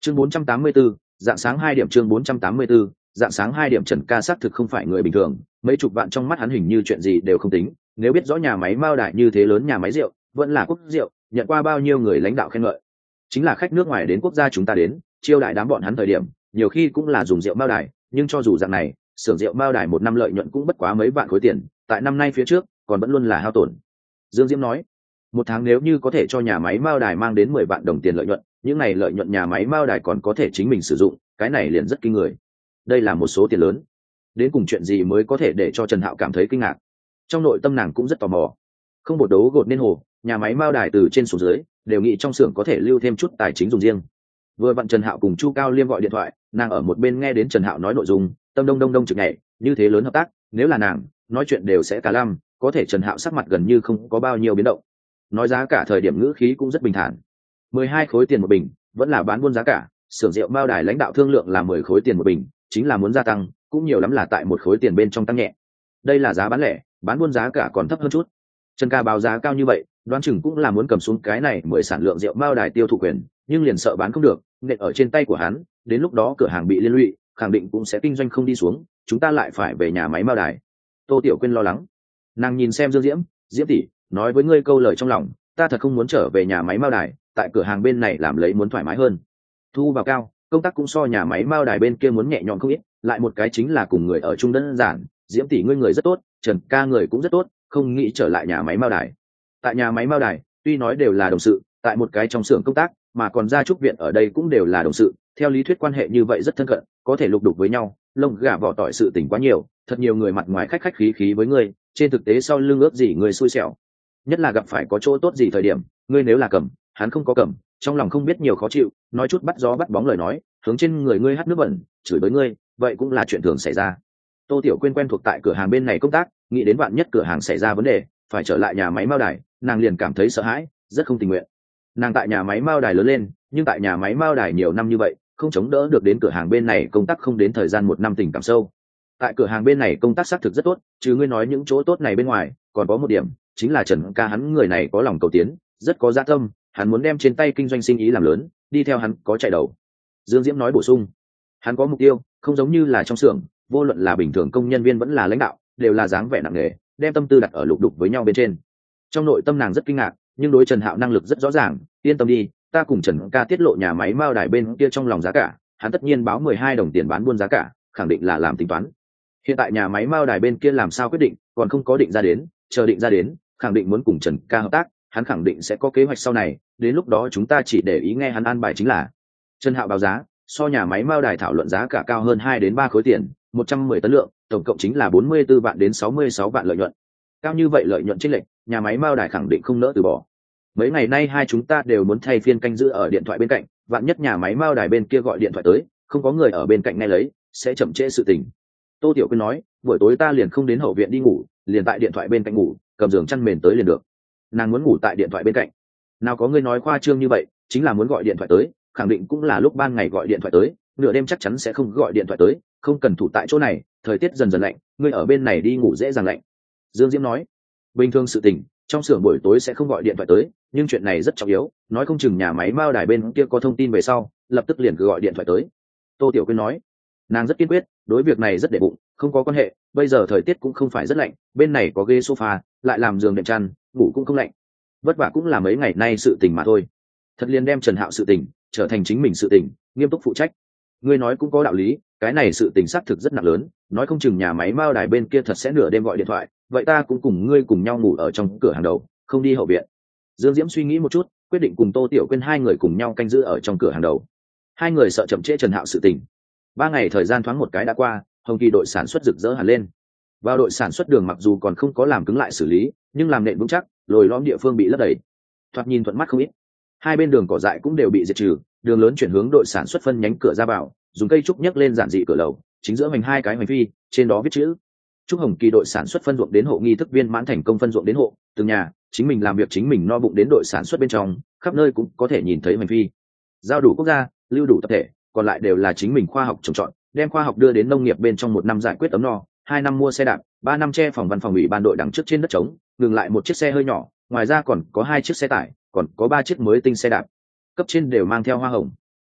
Chương 484, dạng sáng 2 điểm. Chương 484, dạng sáng 2 điểm. Trần Ca xác thực không phải người bình thường, mấy chục vạn trong mắt hắn hình như chuyện gì đều không tính. Nếu biết rõ nhà máy Mao Đài như thế lớn nhà máy rượu, vẫn là quốc rượu, nhận qua bao nhiêu người lãnh đạo khen ngợi. Chính là khách nước ngoài đến quốc gia chúng ta đến, chiêu đại đám bọn hắn thời điểm, nhiều khi cũng là dùng rượu Mao Đài, nhưng cho dù dạng này, xưởng rượu Mao Đài một năm lợi nhuận cũng bất quá mấy vạn khối tiền, tại năm nay phía trước, còn vẫn luôn là hao tổn. Dương Diễm nói, một tháng nếu như có thể cho nhà máy Mao Đài mang đến 10 vạn đồng tiền lợi nhuận, những này lợi nhuận nhà máy Mao Đài còn có thể chính mình sử dụng, cái này liền rất kinh người. Đây là một số tiền lớn. Đến cùng chuyện gì mới có thể để cho Trần Hạo cảm thấy kinh ngạc? Trong nội tâm nàng cũng rất tò mò. Không một đấu gột nên hồ, nhà máy Mao Đài từ trên xuống dưới đều nghĩ trong xưởng có thể lưu thêm chút tài chính dùng riêng. Vừa vặn Trần Hạo cùng Chu Cao Liêm gọi điện thoại, nàng ở một bên nghe đến Trần Hạo nói nội dung, tâm đông đông đông trực nhảy, như thế lớn hợp tác, nếu là nàng, nói chuyện đều sẽ cả lăm, có thể Trần Hạo sắc mặt gần như không có bao nhiêu biến động. Nói giá cả thời điểm ngữ khí cũng rất bình thản. 12 khối tiền một bình, vẫn là bán buôn giá cả, xưởng rượu Mao Đài lãnh đạo thương lượng là 10 khối tiền một bình, chính là muốn gia tăng, cũng nhiều lắm là tại 1 khối tiền bên trong tăng nhẹ. Đây là giá bán lẻ, bán buôn giá cả còn thấp hơn chút. Trần Ca báo giá cao như vậy, đoán chừng cũng là muốn cầm xuống cái này 10 sản lượng rượu Mao Đài tiêu thụ quyền, nhưng liền sợ bán không được, nện ở trên tay của hắn, đến lúc đó cửa hàng bị liên lụy, khẳng định cũng sẽ kinh doanh không đi xuống, chúng ta lại phải về nhà máy Mao Đài. Tô Tiểu Quyên lo lắng. Nàng nhìn xem Dương Diễm, Diễm tỷ, nói với ngươi câu lời trong lòng, ta thật không muốn trở về nhà máy Mao Đài, tại cửa hàng bên này làm lấy muốn thoải mái hơn. Thu vào cao, công tác cũng so nhà máy Mao Đài bên kia muốn nhẹ nhõm không ít, lại một cái chính là cùng người ở chung đơn giản, Diễm tỷ ngươi người rất tốt, Trần Ca người cũng rất tốt, không nghĩ trở lại nhà máy Mao Đài. Tại nhà máy Mao Đài, tuy nói đều là đồng sự, tại một cái trong xưởng công tác, mà còn gia trúc viện ở đây cũng đều là đồng sự, theo lý thuyết quan hệ như vậy rất thân cận, có thể lục đục với nhau, lông gà vỏ tỏi sự tình quá nhiều, thật nhiều người mặt ngoài khách khách khí khí với ngươi, trên thực tế sau lưng ước gì người xui xẻo. Nhất là gặp phải có chỗ tốt gì thời điểm, ngươi nếu là cầm, hắn không có cầm, trong lòng không biết nhiều khó chịu, nói chút bắt gió bắt bóng lời nói, hướng trên người ngươi hắt nước bẩn, chửi bới ngươi, vậy cũng là chuyện thường xảy ra. Tô Tiểu Quyên quen thuộc tại cửa hàng bên này công tác, nghĩ đến bạn nhất cửa hàng xảy ra vấn đề, phải trở lại nhà máy Mao Đài, nàng liền cảm thấy sợ hãi, rất không tình nguyện. Nàng tại nhà máy Mao Đài lớn lên, nhưng tại nhà máy Mao Đài nhiều năm như vậy, không chống đỡ được đến cửa hàng bên này công tác không đến thời gian 1 năm tình cảm sâu. Tại cửa hàng bên này công tác xác thực rất tốt, chứ ngươi nói những chỗ tốt này bên ngoài, còn có một điểm, chính là Trần Ca hắn người này có lòng cầu tiến, rất có dạ tâm, hắn muốn đem trên tay kinh doanh sinh ý làm lớn, đi theo hắn có chạy đầu. Dương Diễm nói bổ sung, hắn có mục tiêu, không giống như là trong xưởng, vô luận là bình thường công nhân viên vẫn là lãnh đạo, đều là dáng vẻ nặng nề, đem tâm tư đặt ở lục đục với nhau bên trên. Trong nội tâm nàng rất kinh ngạc, nhưng đối Trần Hạo năng lực rất rõ ràng, yên tâm đi, ta cùng Trần Ca tiết lộ nhà máy Mao Đài bên kia trong lòng giá cả, hắn tất nhiên báo 12 đồng tiền bán buôn giá cả, khẳng định là làm tính toán. Hiện tại nhà máy Mao Đài bên kia làm sao quyết định, còn không có định ra đến, chờ định ra đến, khẳng định muốn cùng Trần Ca hợp tác, hắn khẳng định sẽ có kế hoạch sau này, đến lúc đó chúng ta chỉ để ý nghe hắn an bài chính là. Trần Hạo báo giá, so nhà máy Mao Đài thảo luận giá cả cao hơn 2 đến 3 khối tiền, 110 tấn lượng, tổng cộng chính là 44 vạn đến 66 vạn lợi nhuận. Cao như vậy lợi nhuận chênh lệch, nhà máy Mao Đài khẳng định không nỡ từ bỏ. Mấy ngày nay hai chúng ta đều muốn thay phiên canh giữ ở điện thoại bên cạnh, vạn nhất nhà máy Mao Đài bên kia gọi điện thoại tới, không có người ở bên cạnh nghe lấy, sẽ chậm trễ sự tình. Tô Tiểu Quyên nói, buổi tối ta liền không đến hậu viện đi ngủ, liền tại điện thoại bên cạnh ngủ, cầm giường chăn mền tới liền được. Nàng muốn ngủ tại điện thoại bên cạnh. Nào có người nói khoa trương như vậy, chính là muốn gọi điện thoại tới, khẳng định cũng là lúc ban ngày gọi điện thoại tới, nửa đêm chắc chắn sẽ không gọi điện thoại tới, không cần thủ tại chỗ này, thời tiết dần dần lạnh, ngươi ở bên này đi ngủ dễ dàng lạnh. Dương Diễm nói, bình thường sự tình, trong xưởng buổi tối sẽ không gọi điện thoại tới, nhưng chuyện này rất trọng yếu, nói không chừng nhà máy Mao Đài bên kia có thông tin về sau, lập tức liền cứ gọi điện thoại tới. Tô Tiểu Quyên nói, nàng rất kiên quyết, đối việc này rất để bụng, không có quan hệ, bây giờ thời tiết cũng không phải rất lạnh, bên này có ghế sofa, lại làm giường đệm chăn, ngủ cũng không lạnh. Vất vả cũng là mấy ngày nay sự tình mà thôi. Thật liền đem Trần Hạo sự tình trở thành chính mình sự tình, nghiêm túc phụ trách. Ngươi nói cũng có đạo lý, cái này sự tình xác thực rất nặng lớn, nói không chừng nhà máy Mao Đài bên kia thật sẽ nửa đêm gọi điện thoại, vậy ta cũng cùng ngươi cùng nhau ngủ ở trong cửa hàng đầu, không đi hậu viện. Dương Diễm suy nghĩ một chút, quyết định cùng Tô Tiểu Quyên hai người cùng nhau canh giữ ở trong cửa hàng đầu. Hai người sợ chậm trễ Trần Hạo sự tình. 3 ngày thời gian thoáng một cái đã qua, Hồng Kỳ đội sản xuất rực rỡ hẳn lên. Vào đội sản xuất đường mặc dù còn không có làm cứng lại xử lý, nhưng làm nền vững chắc, lồi lõm địa phương bị lấp đầy. Thoạt nhìn thuận mắt không ít. Hai bên đường cỏ dại cũng đều bị diệt trừ, đường lớn chuyển hướng đội sản xuất phân nhánh cửa ra vào, dùng cây trúc nhấc lên giản dị cửa lầu, chính giữa hoành 2 cái hoành phi, trên đó viết chữ: chúc Hồng Kỳ đội sản xuất phân ruộng đến hộ nghi thức viên mãn thành công phân ruộng đến hộ, từng nhà chính mình làm việc chính mình no bụng đến đội sản xuất bên trong, khắp nơi cũng có thể nhìn thấy hoành phi. Giao đủ quốc gia, lưu đủ tập thể, còn lại đều là chính mình khoa học trồng trọt, đem khoa học đưa đến nông nghiệp bên trong 1 năm giải quyết ấm no, 2 năm mua xe đạp, 3 năm che phòng văn phòng ủy ban đội đằng trước trên đất trống, ngừng lại 1 chiếc xe hơi nhỏ, ngoài ra còn có 2 chiếc xe tải, còn có 3 chiếc mới tinh xe đạp. Cấp trên đều mang theo hoa hồng.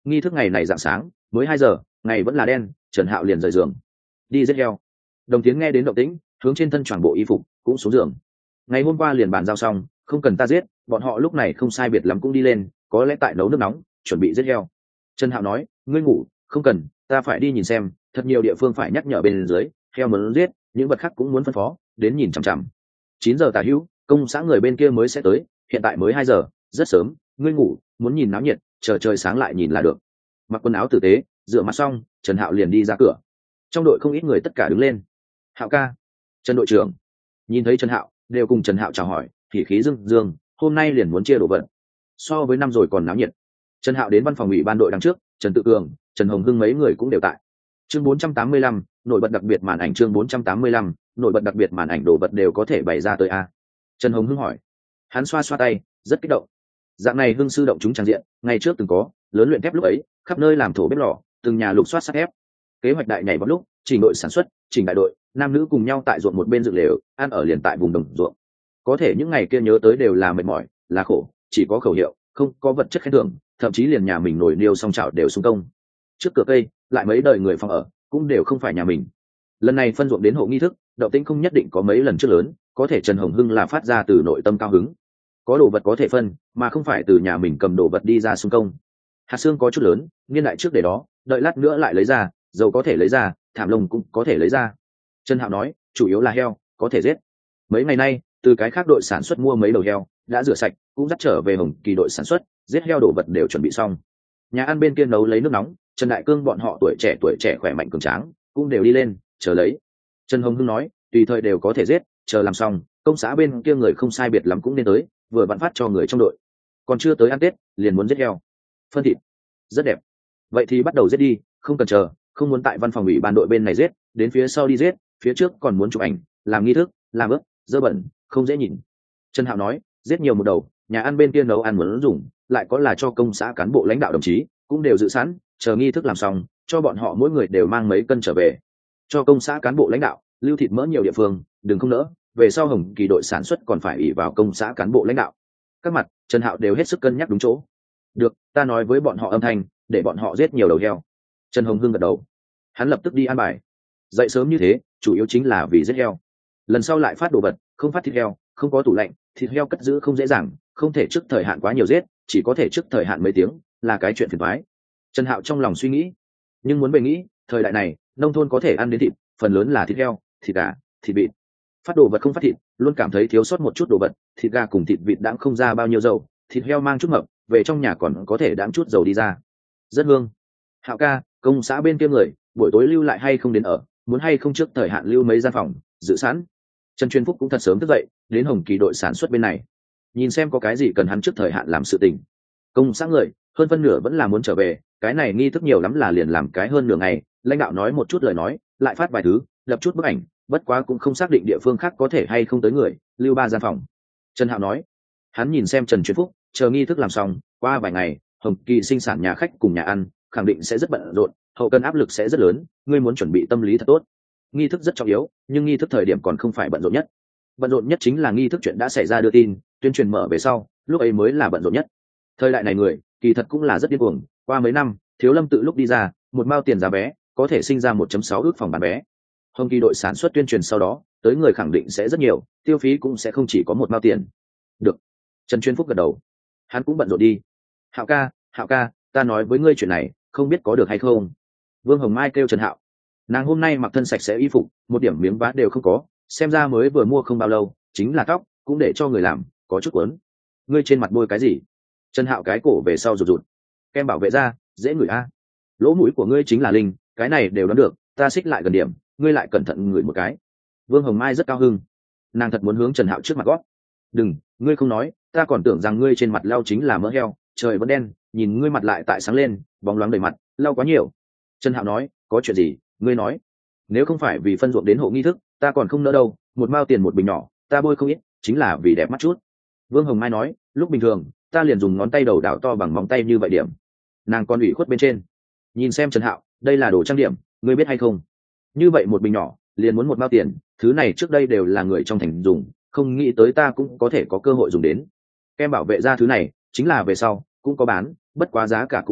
nghi thức ngày này rạng sáng mới 2 giờ, ngày vẫn là đen, Trần Hạo liền rời giường đi giết heo. Đồng Tiến nghe đến động tĩnh, hướng trên thân tròn bộ y phục cũng xuống giường. Ngày hôm qua liền bàn giao xong, không cần ta giết, bọn họ lúc này không sai biệt lắm cũng đi lên, có lẽ tại nấu nước nóng chuẩn bị giết heo. Trần Hạo nói, ngươi ngủ, không cần, ta phải đi nhìn xem, thật nhiều địa phương phải nhắc nhở bên dưới, heo muốn giết, những vật khác cũng muốn phân phó, đến nhìn chằm chằm. 9 giờ tả hữu, công xã người bên kia mới sẽ tới, hiện tại mới 2 giờ, rất sớm, ngươi ngủ, muốn nhìn náo nhiệt, chờ trời sáng lại nhìn là được. Mặc quần áo tử tế, rửa mặt xong, Trần Hạo liền đi ra cửa. Trong đội không ít người tất cả đứng lên. Hạo ca, Trần đội trưởng. Nhìn thấy Trần Hạo, đều cùng Trần Hạo chào hỏi, thì khí dương dương, hôm nay liền muốn chia đồ vật. So với năm rồi còn náo nhiệt. Trần Hạo đến văn phòng ủy ban đội đằng trước, Trần Tự Cường, Trần Hồng Hưng mấy người cũng đều tại. Chương 485, nổi bật đặc biệt màn ảnh. Chương 485, nổi bật đặc biệt màn ảnh, đồ vật đều có thể bày ra tới a? Trần Hồng Hưng hỏi. Hắn xoa xoa tay, rất kích động. Dạng này Hưng sư động chúng tràn diện, ngày trước từng có, lớn luyện thép lúc ấy, khắp nơi làm thổ bếp lò, từng nhà lục soát sắt thép. Kế hoạch đại nhảy vào lúc, chỉnh đội sản xuất, chỉnh đại đội, nam nữ cùng nhau tại ruộng một bên dựng lều, ăn ở liền tại vùng đồng ruộng. Có thể những ngày kia nhớ tới đều là mệt mỏi, là khổ, chỉ có khẩu hiệu, không có vật chất khen thưởng, thậm chí liền nhà mình nổi niêu xong chảo đều xung công. Trước cửa cây, lại mấy đời người phòng ở, cũng đều không phải nhà mình. Lần này phân ruộng đến hộ nghi thức, động tĩnh không nhất định có mấy lần trước lớn, có thể Trần Hồng Hưng là phát ra từ nội tâm cao hứng. Có đồ vật có thể phân, mà không phải từ nhà mình cầm đồ vật đi ra xung công. Hạt xương có chút lớn, niên đại trước để đó, đợi lát nữa lại lấy ra, dầu có thể lấy ra, thảm lông cũng có thể lấy ra. Trần Hạo nói, chủ yếu là heo, có thể giết. Mấy ngày nay, từ cái khác đội sản xuất mua mấy đầu heo, đã rửa sạch, cũng dắt trở về Hồng Kỳ đội sản xuất, giết heo đồ vật đều chuẩn bị xong. Nhà ăn bên kia nấu lấy nước nóng, Trần Đại Cương bọn họ tuổi trẻ khỏe mạnh cường tráng, cũng đều đi lên, chờ lấy. Trần Hồng Hưng nói, tùy thời đều có thể giết, chờ làm xong, công xã bên kia người không sai biệt lắm cũng nên tới, vừa vặn phát cho người trong đội. Còn chưa tới ăn Tết, liền muốn giết heo. Phân thịt, rất đẹp. Vậy thì bắt đầu giết đi, không cần chờ, không muốn tại văn phòng ủy ban đội bên này giết, đến phía sau đi giết, phía trước còn muốn chụp ảnh, làm nghi thức, làm ướp, dơ bẩn, không dễ nhìn. Trần Hạo nói, giết nhiều một đầu, nhà ăn bên kia nấu ăn muốn dùng, lại có là cho công xã cán bộ lãnh đạo đồng chí, cũng đều dự sẵn, chờ nghi thức làm xong, cho bọn họ mỗi người đều mang mấy cân trở về. Cho công xã cán bộ lãnh đạo, lưu thịt mỡ nhiều địa phương, đừng không nỡ, về sau Hồng Kỳ đội sản xuất còn phải ỷ vào công xã cán bộ lãnh đạo. Các mặt, Trần Hạo đều hết sức cân nhắc đúng chỗ. Được, ta nói với bọn họ âm thanh, để bọn họ giết nhiều đầu heo. Trần Hồng Hưng gật đầu. Hắn lập tức đi an bài. Dậy sớm như thế, chủ yếu chính là vì giết heo. Lần sau lại phát đồ vật, không phát thịt heo, không có tủ lạnh, thịt heo cất giữ không dễ dàng, không thể trước thời hạn quá nhiều giết, chỉ có thể trước thời hạn mấy tiếng, là cái chuyện phiền toái. Trần Hạo trong lòng suy nghĩ, nhưng muốn về nghĩ, thời đại này, nông thôn có thể ăn đến thịt, phần lớn là thịt heo, thịt gà, thịt vịt. Phát đồ vật không phát thịt, luôn cảm thấy thiếu sót một chút đồ vật, thịt gà cùng thịt vịt đãng không ra bao nhiêu dầu, thịt heo mang chút mập, về trong nhà còn có thể đãng chút dầu đi ra. Rất hương. Hạo ca, công xã bên kia người, buổi tối lưu lại hay không đến ở, muốn hay không trước thời hạn lưu mấy gian phòng, dự sẵn. Trần Chuyên Phúc cũng thật sớm thức dậy, đến Hồng Kỳ đội sản xuất bên này, nhìn xem có cái gì cần hắn trước thời hạn làm sự tình. Công xã người, hơn phân nửa vẫn là muốn trở về, cái này nghi thức nhiều lắm là liền làm cái hơn nửa ngày, lãnh đạo nói một chút lời nói, lại phát vài thứ, lập chút bức ảnh, bất quá cũng không xác định địa phương khác có thể hay không tới người, lưu 3 gian phòng. Trần Hạo nói, hắn nhìn xem Trần Chuyên Phúc, chờ nghi thức làm xong, qua vài ngày, Hồng Kỳ sinh sản nhà khách cùng nhà ăn, khẳng định sẽ rất bận rộn, hậu cần áp lực sẽ rất lớn, ngươi muốn chuẩn bị tâm lý thật tốt. Nghi thức rất trọng yếu, nhưng nghi thức thời điểm còn không phải bận rộn nhất. Bận rộn nhất chính là nghi thức chuyện đã xảy ra đưa tin, tuyên truyền mở về sau, lúc ấy mới là bận rộn nhất. Thời đại này người, kỳ thật cũng là rất điên cuồng, qua mấy năm, Thiếu Lâm tự lúc đi ra, một mao tiền giá vé, có thể sinh ra 1.6 ước phòng bán vé. Hồng Kỳ đội sản xuất tuyên truyền sau đó, tới người khẳng định sẽ rất nhiều, tiêu phí cũng sẽ không chỉ có một mao tiền. Được. Trần Chuyên Phúc gật đầu. Hắn cũng bận rộn đi. Hạo ca, ta nói với ngươi chuyện này, không biết có được hay không. Vương Hồng Mai kêu Trần Hạo. Nàng hôm nay mặc thân sạch sẽ y phục, một điểm miếng vá đều không có, xem ra mới vừa mua không bao lâu, chính là tóc, cũng để cho người làm, có chút quấn. Ngươi trên mặt bôi cái gì? Trần Hạo cái cổ về sau rụt rụt. Kem bảo vệ da, dễ ngửi a. Lỗ mũi của ngươi chính là linh, cái này đều đoán được, ta xích lại gần điểm, ngươi lại cẩn thận ngửi một cái. Vương Hồng Mai rất cao hưng, nàng thật muốn hướng Trần Hạo trước mặt gót. Đừng, ngươi không nói, ta còn tưởng rằng ngươi trên mặt lau chính là mỡ heo, trời vẫn đen, nhìn ngươi mặt lại tại sáng lên, bóng loáng đầy mặt, lau quá nhiều. Trần Hạo nói, có chuyện gì, ngươi nói. Nếu không phải vì phân ruộng đến hộ nghi thức, ta còn không nỡ đâu, một mao tiền một bình nhỏ, ta bôi không ít, chính là vì đẹp mắt chút. Vương Hồng Mai nói, lúc bình thường, ta liền dùng ngón tay đầu đảo to bằng móng tay như vậy điểm. Nàng còn ủy khuất bên trên. Nhìn xem Trần Hạo, đây là đồ trang điểm, ngươi biết hay không? Như vậy một bình nhỏ, liền muốn một mao tiền, thứ này trước đây đều là người trong thành dùng, không nghĩ tới ta cũng có thể có cơ hội dùng đến. Kem bảo vệ da thứ này, chính là về sau, cũng có bán, bất quá giá cả cũng không đắt,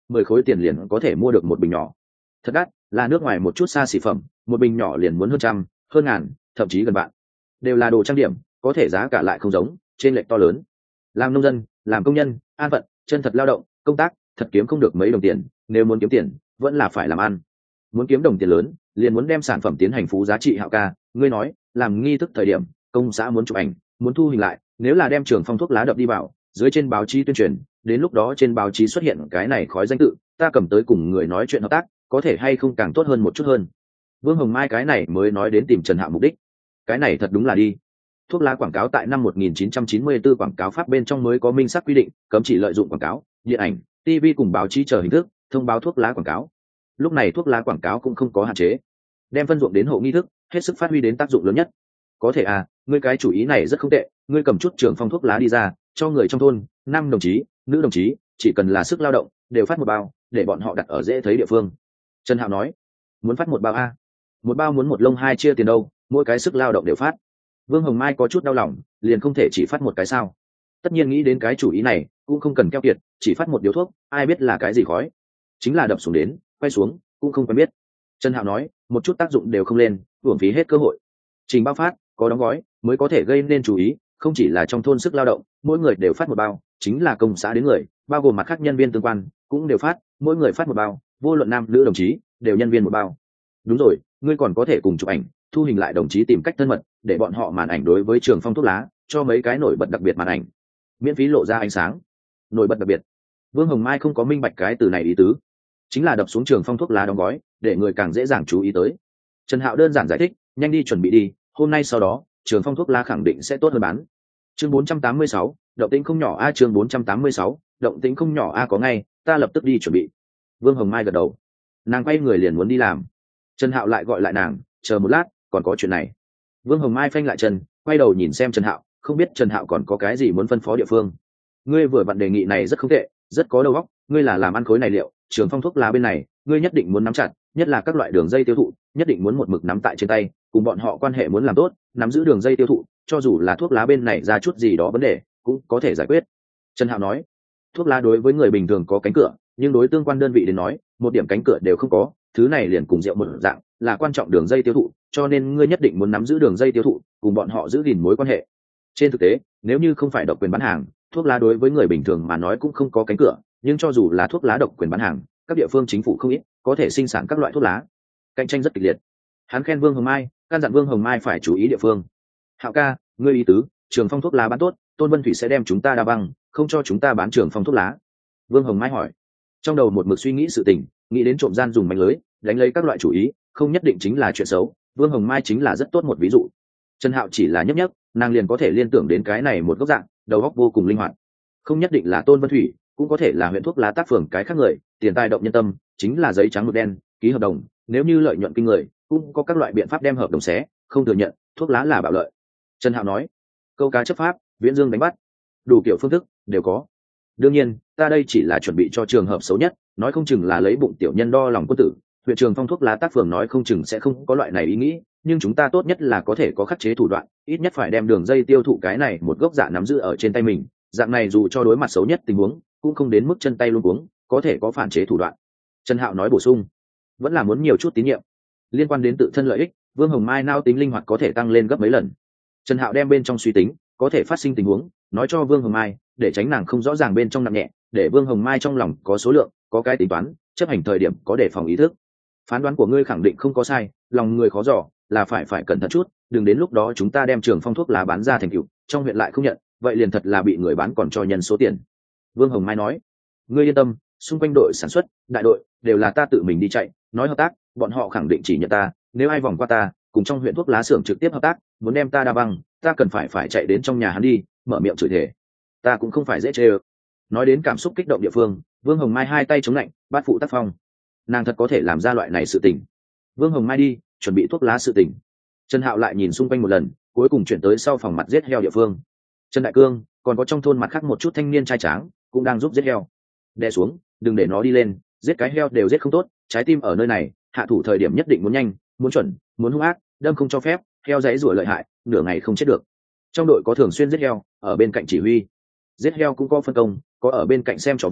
10 khối tiền liền có thể mua được một bình nhỏ. Thật đắt, là nước ngoài một chút xa xỉ phẩm, một bình nhỏ liền muốn hơn trăm, hơn ngàn, thậm chí gần vạn. Đều là đồ trang điểm, có thể giá cả lại không giống, trên lệch to lớn. Làm nông dân, làm công nhân, an phận, chân thật lao động, công tác, thật kiếm không được mấy đồng tiền, nếu muốn kiếm tiền, vẫn là phải làm ăn. Muốn kiếm đồng tiền lớn, liền muốn đem sản phẩm tiến hành phú giá trị. Hạo ca, ngươi nói, làm nghi thức thời điểm, công xã muốn chụp ảnh, muốn thu hình lại, nếu là đem Trường Phong thuốc lá đập đi vào, dưới trên báo chí tuyên truyền, đến lúc đó trên báo chí xuất hiện cái này khói danh tự, ta cầm tới cùng người nói chuyện hợp tác, có thể hay không càng tốt hơn một chút hơn. Vương Hồng Mai cái này mới nói đến tìm Trần Hạo mục đích. Cái này thật đúng là đi. Thuốc lá quảng cáo tại năm 1994 quảng cáo pháp bên trong mới có minh xác quy định, cấm chỉ lợi dụng quảng cáo, điện ảnh, TV cùng báo chí chờ hình thức thông báo thuốc lá quảng cáo. Lúc này thuốc lá quảng cáo cũng không có hạn chế, đem phân ruộng đến hộ nghi thức, hết sức phát huy đến tác dụng lớn nhất. Có thể à, ngươi cái chủ ý này rất không tệ, ngươi cầm chút Trường Phong thuốc lá đi ra, cho người trong thôn, nam đồng chí, nữ đồng chí, chỉ cần là sức lao động, đều phát một bao, để bọn họ đặt ở dễ thấy địa phương. Trần Hạo nói, muốn phát một bao a? Một bao muốn một lông hai chia tiền đâu, mỗi cái sức lao động đều phát. Vương Hồng Mai có chút đau lòng, liền không thể chỉ phát một cái sao? Tất nhiên nghĩ đến cái chủ ý này, cũng không cần keo kiệt, chỉ phát một điếu thuốc, ai biết là cái gì khói, chính là đập xuống đến, quay xuống, cũng không quen biết. Trần Hạo nói, một chút tác dụng đều không lên, uổng phí hết cơ hội. Trình bao phát, có đóng gói, mới có thể gây nên chú ý, không chỉ là trong thôn sức lao động, mỗi người đều phát một bao, chính là công xã đến người, bao gồm mặt khác nhân viên tương quan, cũng đều phát, mỗi người phát một bao, vô luận nam nữ đồng chí, đều nhân viên một bao. Đúng rồi, ngươi còn có thể cùng chụp ảnh, thu hình lại đồng chí tìm cách thân mật, để bọn họ màn ảnh đối với Trường Phong thuốc lá, cho mấy cái nổi bật đặc biệt màn ảnh, miễn phí lộ ra ánh sáng. Nổi bật đặc biệt. Vương Hồng Mai không có minh bạch cái từ này ý tứ, chính là đập xuống Trường Phong thuốc lá đóng gói, để người càng dễ dàng chú ý tới. Trần Hạo đơn giản giải thích, nhanh đi chuẩn bị đi, hôm nay sau đó, Trường Phong thuốc lá khẳng định sẽ tốt hơn bán. Chương 486, động tĩnh không nhỏ a. Chương 486, động tĩnh không nhỏ a. Có ngay, ta lập tức đi chuẩn bị. Vương Hồng Mai gật đầu, nàng quay người liền muốn đi làm. Trần Hạo lại gọi lại nàng, chờ một lát, còn có chuyện này. Vương Hồng Mai phanh lại chân, quay đầu nhìn xem Trần Hạo, không biết Trần Hạo còn có cái gì muốn phân phó địa phương. Ngươi vừa vặn đề nghị này rất không tệ, rất có đầu óc, ngươi là làm ăn khối này liệu, Trường Phong thuốc lá bên này, ngươi nhất định muốn nắm chặt, nhất là các loại đường dây tiêu thụ, nhất định muốn một mực nắm tại trên tay, cùng bọn họ quan hệ muốn làm tốt, nắm giữ đường dây tiêu thụ, cho dù là thuốc lá bên này ra chút gì đó vấn đề, cũng có thể giải quyết. Trần Hạo nói, thuốc lá đối với người bình thường có cánh cửa, nhưng đối tương quan đơn vị đến nói, một điểm cánh cửa đều không có, thứ này liền cùng rượu một dạng, là quan trọng đường dây tiêu thụ, cho nên ngươi nhất định muốn nắm giữ đường dây tiêu thụ, cùng bọn họ giữ gìn mối quan hệ. Trên thực tế, nếu như không phải độc quyền bán hàng, thuốc lá đối với người bình thường mà nói cũng không có cánh cửa, nhưng cho dù là thuốc lá độc quyền bán hàng, các địa phương chính phủ không ít, có thể sinh sản các loại thuốc lá, cạnh tranh rất kịch liệt. Hắn khen Vương Hồng Mai, căn dặn Vương Hồng Mai phải chú ý địa phương. Hạo ca, ngươi ý tứ, Trường Phong thuốc lá bán tốt, Tôn Vân Thủy sẽ đem chúng ta đa băng, không cho chúng ta bán Trường Phong thuốc lá. Vương Hồng Mai hỏi, trong đầu một mực suy nghĩ sự tình, nghĩ đến trộm gian dùng mánh lưới, đánh lấy các loại chủ ý, không nhất định chính là chuyện xấu. Vương Hồng Mai chính là rất tốt một ví dụ. Trần Hạo chỉ là nhấp nhấp, nàng liền có thể liên tưởng đến cái này một góc dạng, đầu óc vô cùng linh hoạt. Không nhất định là Tôn Vân Thủy, cũng có thể là huyện thuốc lá tác phường cái khác người, tiền tài động nhân tâm, chính là giấy trắng mực đen, ký hợp đồng, nếu như lợi nhuận kinh người, cũng có các loại biện pháp đem hợp đồng xé, không thừa nhận thuốc lá là bạo lợi. Trần Hạo nói, câu cá chấp pháp, viễn dương đánh bắt, đủ kiểu phương thức đều có. Đương nhiên, ta đây chỉ là chuẩn bị cho trường hợp xấu nhất, nói không chừng là lấy bụng tiểu nhân đo lòng quân tử. Huyện Trường Phong thuốc lá tác phường nói không chừng sẽ không có loại này ý nghĩ, nhưng chúng ta tốt nhất là có thể có khắc chế thủ đoạn, ít nhất phải đem đường dây tiêu thụ cái này một gốc dạ nắm giữ ở trên tay mình, dạng này dù cho đối mặt xấu nhất tình huống, cũng không đến mức chân tay luống cuống, có thể có phản chế thủ đoạn. Trần Hạo nói bổ sung, vẫn là muốn nhiều chút tín nhiệm. Liên quan đến tự thân lợi ích, Vương Hồng Mai nao tính linh hoạt có thể tăng lên gấp mấy lần. Trần Hạo đem bên trong suy tính, có thể phát sinh tình huống, nói cho Vương Hồng Mai, để tránh nàng không rõ ràng bên trong nặng nhẹ, để Vương Hồng Mai trong lòng có số lượng, có cái tính toán, chấp hành thời điểm có đề phòng ý thức. Phán đoán của ngươi khẳng định không có sai, lòng người khó dò, là phải cẩn thận chút, đừng đến lúc đó chúng ta đem Trường Phong thuốc lá bán ra thành tựu, trong huyện lại không nhận, vậy liền thật là bị người bán còn cho nhân số tiền. Vương Hồng Mai nói, ngươi yên tâm, xung quanh đội sản xuất, đại đội đều là ta tự mình đi chạy, nói hợp tác, bọn họ khẳng định chỉ nhận ta, nếu ai vòng qua ta, cùng trong huyện thuốc lá xưởng trực tiếp hợp tác, muốn đem ta đa băng, ta cần phải chạy đến trong nhà hắn đi, mở miệng chửi thề. Ta cũng không phải dễ chê ơ. Nói đến cảm xúc kích động địa phương, Vương Hồng Mai hai tay chống lạnh, bát phụ tác phong. Nàng thật có thể làm ra loại này sự tình. Vương Hồng Mai đi chuẩn bị thuốc lá sự tình. Trần Hạo lại nhìn xung quanh một lần, cuối cùng chuyển tới sau phòng mặt giết heo địa phương. Trần Đại Cương còn có trong thôn mặt khác một chút thanh niên trai tráng cũng đang giúp giết heo. Đè xuống, đừng để nó đi lên, giết cái heo đều giết không tốt, trái tim ở nơi này, hạ thủ thời điểm nhất định muốn nhanh, muốn chuẩn, muốn hung ác, đâm không cho phép, heo dãy rủa lợi hại, nửa ngày không chết được. Trong đội có thường xuyên giết heo, ở bên cạnh chỉ huy. Giết heo cũng có phân công, có ở bên cạnh xem trò vui,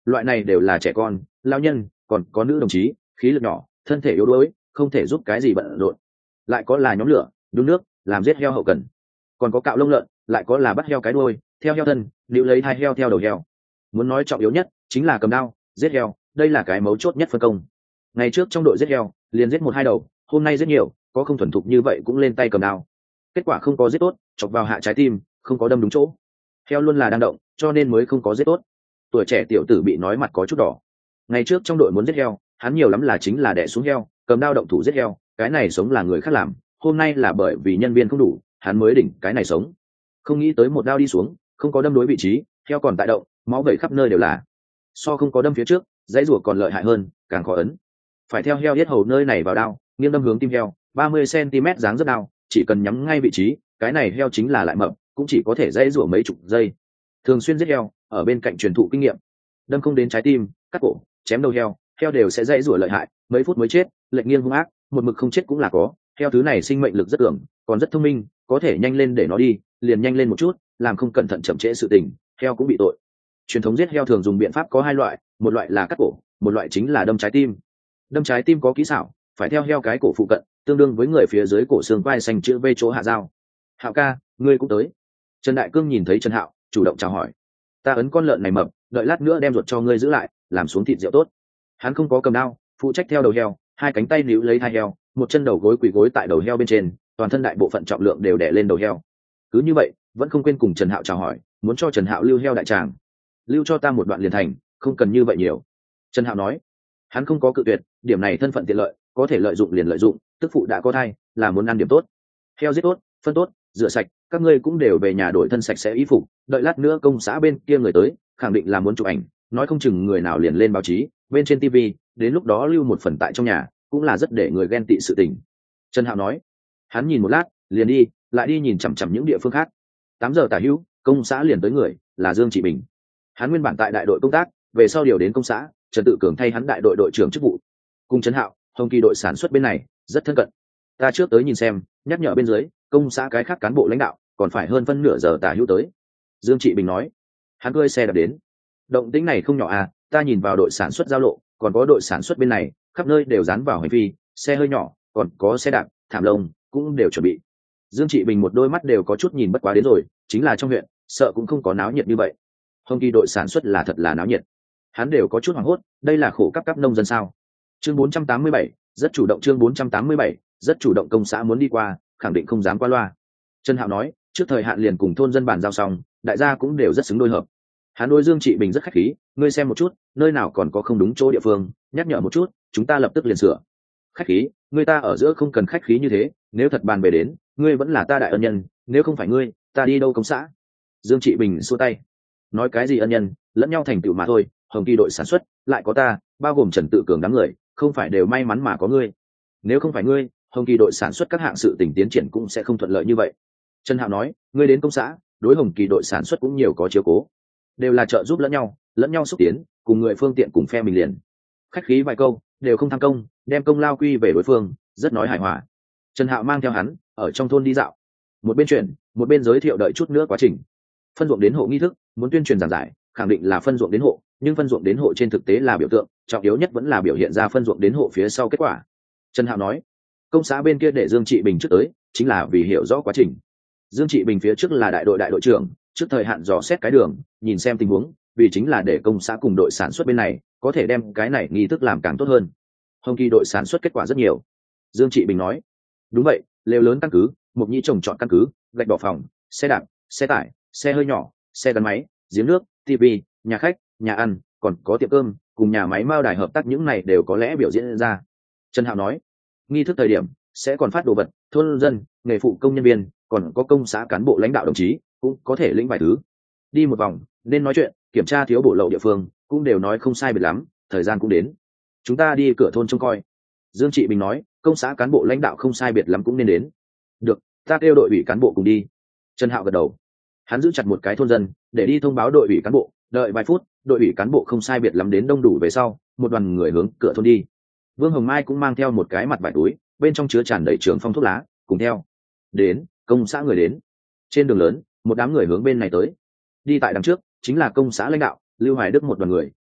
loại này đều là trẻ con, lao nhân, còn có nữ đồng chí, khí lực nhỏ, thân thể yếu đuối, không thể giúp cái gì bận rộn. Lại có là nhóm lửa, đun nước, làm giết heo hậu cần, còn có cạo lông lợn, lại có là bắt heo cái đuôi, theo heo thân, níu lấy thai heo theo đầu heo. Muốn nói trọng yếu nhất chính là cầm đao giết heo, đây là cái mấu chốt nhất phân công. Ngày trước trong đội giết heo liền giết một hai đầu, hôm nay giết nhiều, có không thuần thục như vậy cũng lên tay cầm đao. Kết quả không có giết tốt, chọc vào hạ trái tim, không có đâm đúng chỗ. Heo luôn là đang động, cho nên mới không có giết tốt. Tuổi trẻ tiểu tử bị nói mặt có chút đỏ. Ngày trước trong đội muốn giết heo, hắn nhiều lắm là chính là đè xuống heo, cầm đao động thủ giết heo, cái này sống là người khác làm. Hôm nay là bởi vì nhân viên không đủ, hắn mới đỉnh cái này sống. Không nghĩ tới một đao đi xuống, không có đâm đối vị trí, heo còn tại động, máu vẩy khắp nơi đều là. So không có đâm phía trước, dãy rùa còn lợi hại hơn, càng khó ấn. Phải theo heo yết hầu nơi này vào đao, nghiêng đâm hướng tim heo, 30 cm dáng rất đao, chỉ cần nhắm ngay vị trí, cái này heo chính là lại mập, cũng chỉ có thể dãy rùa mấy chục giây. Thường xuyên giết heo, ở bên cạnh truyền thụ kinh nghiệm. Đâm không đến trái tim, cắt cổ, chém đầu heo, heo đều sẽ dãy rùa lợi hại, mấy phút mới chết, lệch nghiêng hung ác, một mực không chết cũng là có. Heo thứ này sinh mệnh lực rất cường, còn rất thông minh, có thể nhanh lên để nó đi, liền nhanh lên một chút, làm không cẩn thận chậm trễ sự tình, heo cũng bị tội. Truyền thống giết heo thường dùng biện pháp có hai loại, một loại là cắt cổ, một loại chính là đâm trái tim. Đâm trái tim có kỹ xảo, phải theo heo cái cổ phụ cận, tương đương với người phía dưới cổ xương quai xanh chữ V chỗ hạ dao. Hạo ca, ngươi cũng tới. Trần Đại Cương nhìn thấy Trần Hạo, chủ động chào hỏi. Ta ấn con lợn này mập, đợi lát nữa đem ruột cho ngươi giữ lại, làm xuống thịt rượu tốt. Hắn không có cầm đao, phụ trách theo đầu heo, hai cánh tay níu lấy hai heo, một chân đầu gối quỳ gối tại đầu heo bên trên, toàn thân đại bộ phận trọng lượng đều đè lên đầu heo. Cứ như vậy, vẫn không quên cùng Trần Hạo chào hỏi, muốn cho Trần Hạo lưu heo đại tràng. Lưu cho ta một đoạn liền thành, không cần như vậy nhiều. Trần Hạo nói. Hắn không có cự tuyệt, điểm này thân phận tiện lợi, có thể lợi dụng liền lợi dụng, tức phụ đã có thai, là muốn ăn điểm tốt. Heo giết tốt, phân tốt, rửa sạch, các ngươi cũng đều về nhà đổi thân sạch sẽ y phục, đợi lát nữa công xã bên kia người tới, khẳng định là muốn chụp ảnh, nói không chừng người nào liền lên báo chí, bên trên TV, đến lúc đó lưu một phần tại trong nhà, cũng là rất để người ghen tị sự tình. Trần Hạo nói. Hắn nhìn một lát, liền đi, lại đi nhìn chằm chằm những địa phương khác. 8 giờ tả hữu, công xã liền tới người, là Dương Trị Bình. Hắn nguyên bản tại đại đội công tác, về sau điều đến công xã, Trần Tự Cường thay hắn đại đội đội trưởng chức vụ. Cùng Trần Hạo, Hồng Kỳ đội sản xuất bên này rất thân cận. Ta trước tới nhìn xem, nhắc nhở bên dưới, công xã cái khác cán bộ lãnh đạo còn phải hơn phân nửa giờ tả hữu tới. Dương Trị Bình nói. Hắn cưỡi xe đạp đến. Động tĩnh này không nhỏ à, ta nhìn vào đội sản xuất giao lộ, còn có đội sản xuất bên này, khắp nơi đều dán vào hành phi, xe hơi nhỏ, còn có xe đạp, thảm lông, cũng đều chuẩn bị. Dương Trị Bình một đôi mắt đều có chút nhìn bất quá đến rồi, chính là trong huyện, sợ cũng không có náo nhiệt như vậy. Hồng Kỳ đội sản xuất là thật là náo nhiệt. Hắn đều có chút hoảng hốt, đây là khổ cấp nông dân sao? Chương 487, rất chủ động. Chương 487, rất chủ động. Công xã muốn đi qua, khẳng định không dám qua loa. Trần Hạo nói, trước thời hạn liền cùng thôn dân bàn giao xong, đại gia cũng đều rất xứng đôi hợp. Hắn đối Dương Trị Bình rất khách khí, ngươi xem một chút, nơi nào còn có không đúng chỗ địa phương, nhắc nhở một chút, chúng ta lập tức liền sửa. Khách khí, người ta ở giữa không cần khách khí như thế, nếu thật bàn về đến, ngươi vẫn là ta đại ân nhân, nếu không phải ngươi, ta đi đâu công xã? Dương Trị Bình xua tay. Nói cái gì ân nhân, lẫn nhau thành tựu mà thôi, Hồng Kỳ đội sản xuất, lại có ta, bao gồm Trần Tự Cường đám người, không phải đều may mắn mà có ngươi. Nếu không phải ngươi, Hồng Kỳ đội sản xuất các hạng sự tình tiến triển cũng sẽ không thuận lợi như vậy. Trần Hạo nói, ngươi đến công xã, đối Hồng Kỳ đội sản xuất cũng nhiều có chiếu cố, đều là trợ giúp lẫn nhau xúc tiến, cùng người phương tiện cùng phe mình liền. Khách khí vài câu, đều không tham công, đem công lao quy về đối phương, rất nói hài hòa. Trần Hạo mang theo hắn ở trong thôn đi dạo, một bên chuyển, một bên giới thiệu đợi chút nữa quá trình. Phân ruộng đến hộ nghi thức, muốn tuyên truyền giảng giải, khẳng định là phân ruộng đến hộ, nhưng phân ruộng đến hộ trên thực tế là biểu tượng, trọng yếu nhất vẫn là biểu hiện ra phân ruộng đến hộ phía sau kết quả. Trần Hạo nói, công xã bên kia để Dương Trị Bình trước tới, chính là vì hiểu rõ quá trình. Dương Trị Bình phía trước là đại đội trưởng, trước thời hạn dò xét cái đường, nhìn xem tình huống, vì chính là để công xã cùng đội sản xuất bên này có thể đem cái này nghi thức làm càng tốt hơn. Hồng Kỳ đội sản xuất kết quả rất nhiều. Dương Trị Bình nói, đúng vậy, lều lớn căn cứ, mộc nhĩ trồng trọt căn cứ, gạch bỏ phòng, xe đạp, xe tải, xe hơi nhỏ, xe gắn máy, giếng nước, TV, nhà khách, nhà ăn, còn có tiệm cơm, cùng nhà máy mao đài hợp tác, những này đều có lẽ biểu diễn ra. Trần Hạo nói, nghi thức thời điểm sẽ còn phát đồ vật, thôn dân, nghề phụ công nhân viên, còn có công xã cán bộ lãnh đạo đồng chí cũng có thể lĩnh vài thứ. Đi một vòng nên nói chuyện, kiểm tra thiếu bổ lậu địa phương cũng đều nói không sai biệt lắm, thời gian cũng đến, chúng ta đi cửa thôn trông coi. Dương Trị Bình nói, công xã cán bộ lãnh đạo không sai biệt lắm cũng nên đến. Được, ta kêu đội ủy cán bộ cùng đi. Trần Hạo gật đầu. Hắn giữ chặt một cái thôn dân để đi thông báo đội ủy cán bộ, đợi vài phút, đội ủy cán bộ không sai biệt lắm đến đông đủ về sau, một đoàn người hướng cửa thôn đi. Vương Hồng Mai cũng mang theo một cái mặt vải túi, bên trong chứa tràn đầy trường phong thuốc lá, cùng theo. Đến, công xã người đến. Trên đường lớn, một đám người hướng bên này tới. Đi tại đằng trước chính là công xã lãnh đạo, Lưu Hoài Đức một đoàn người,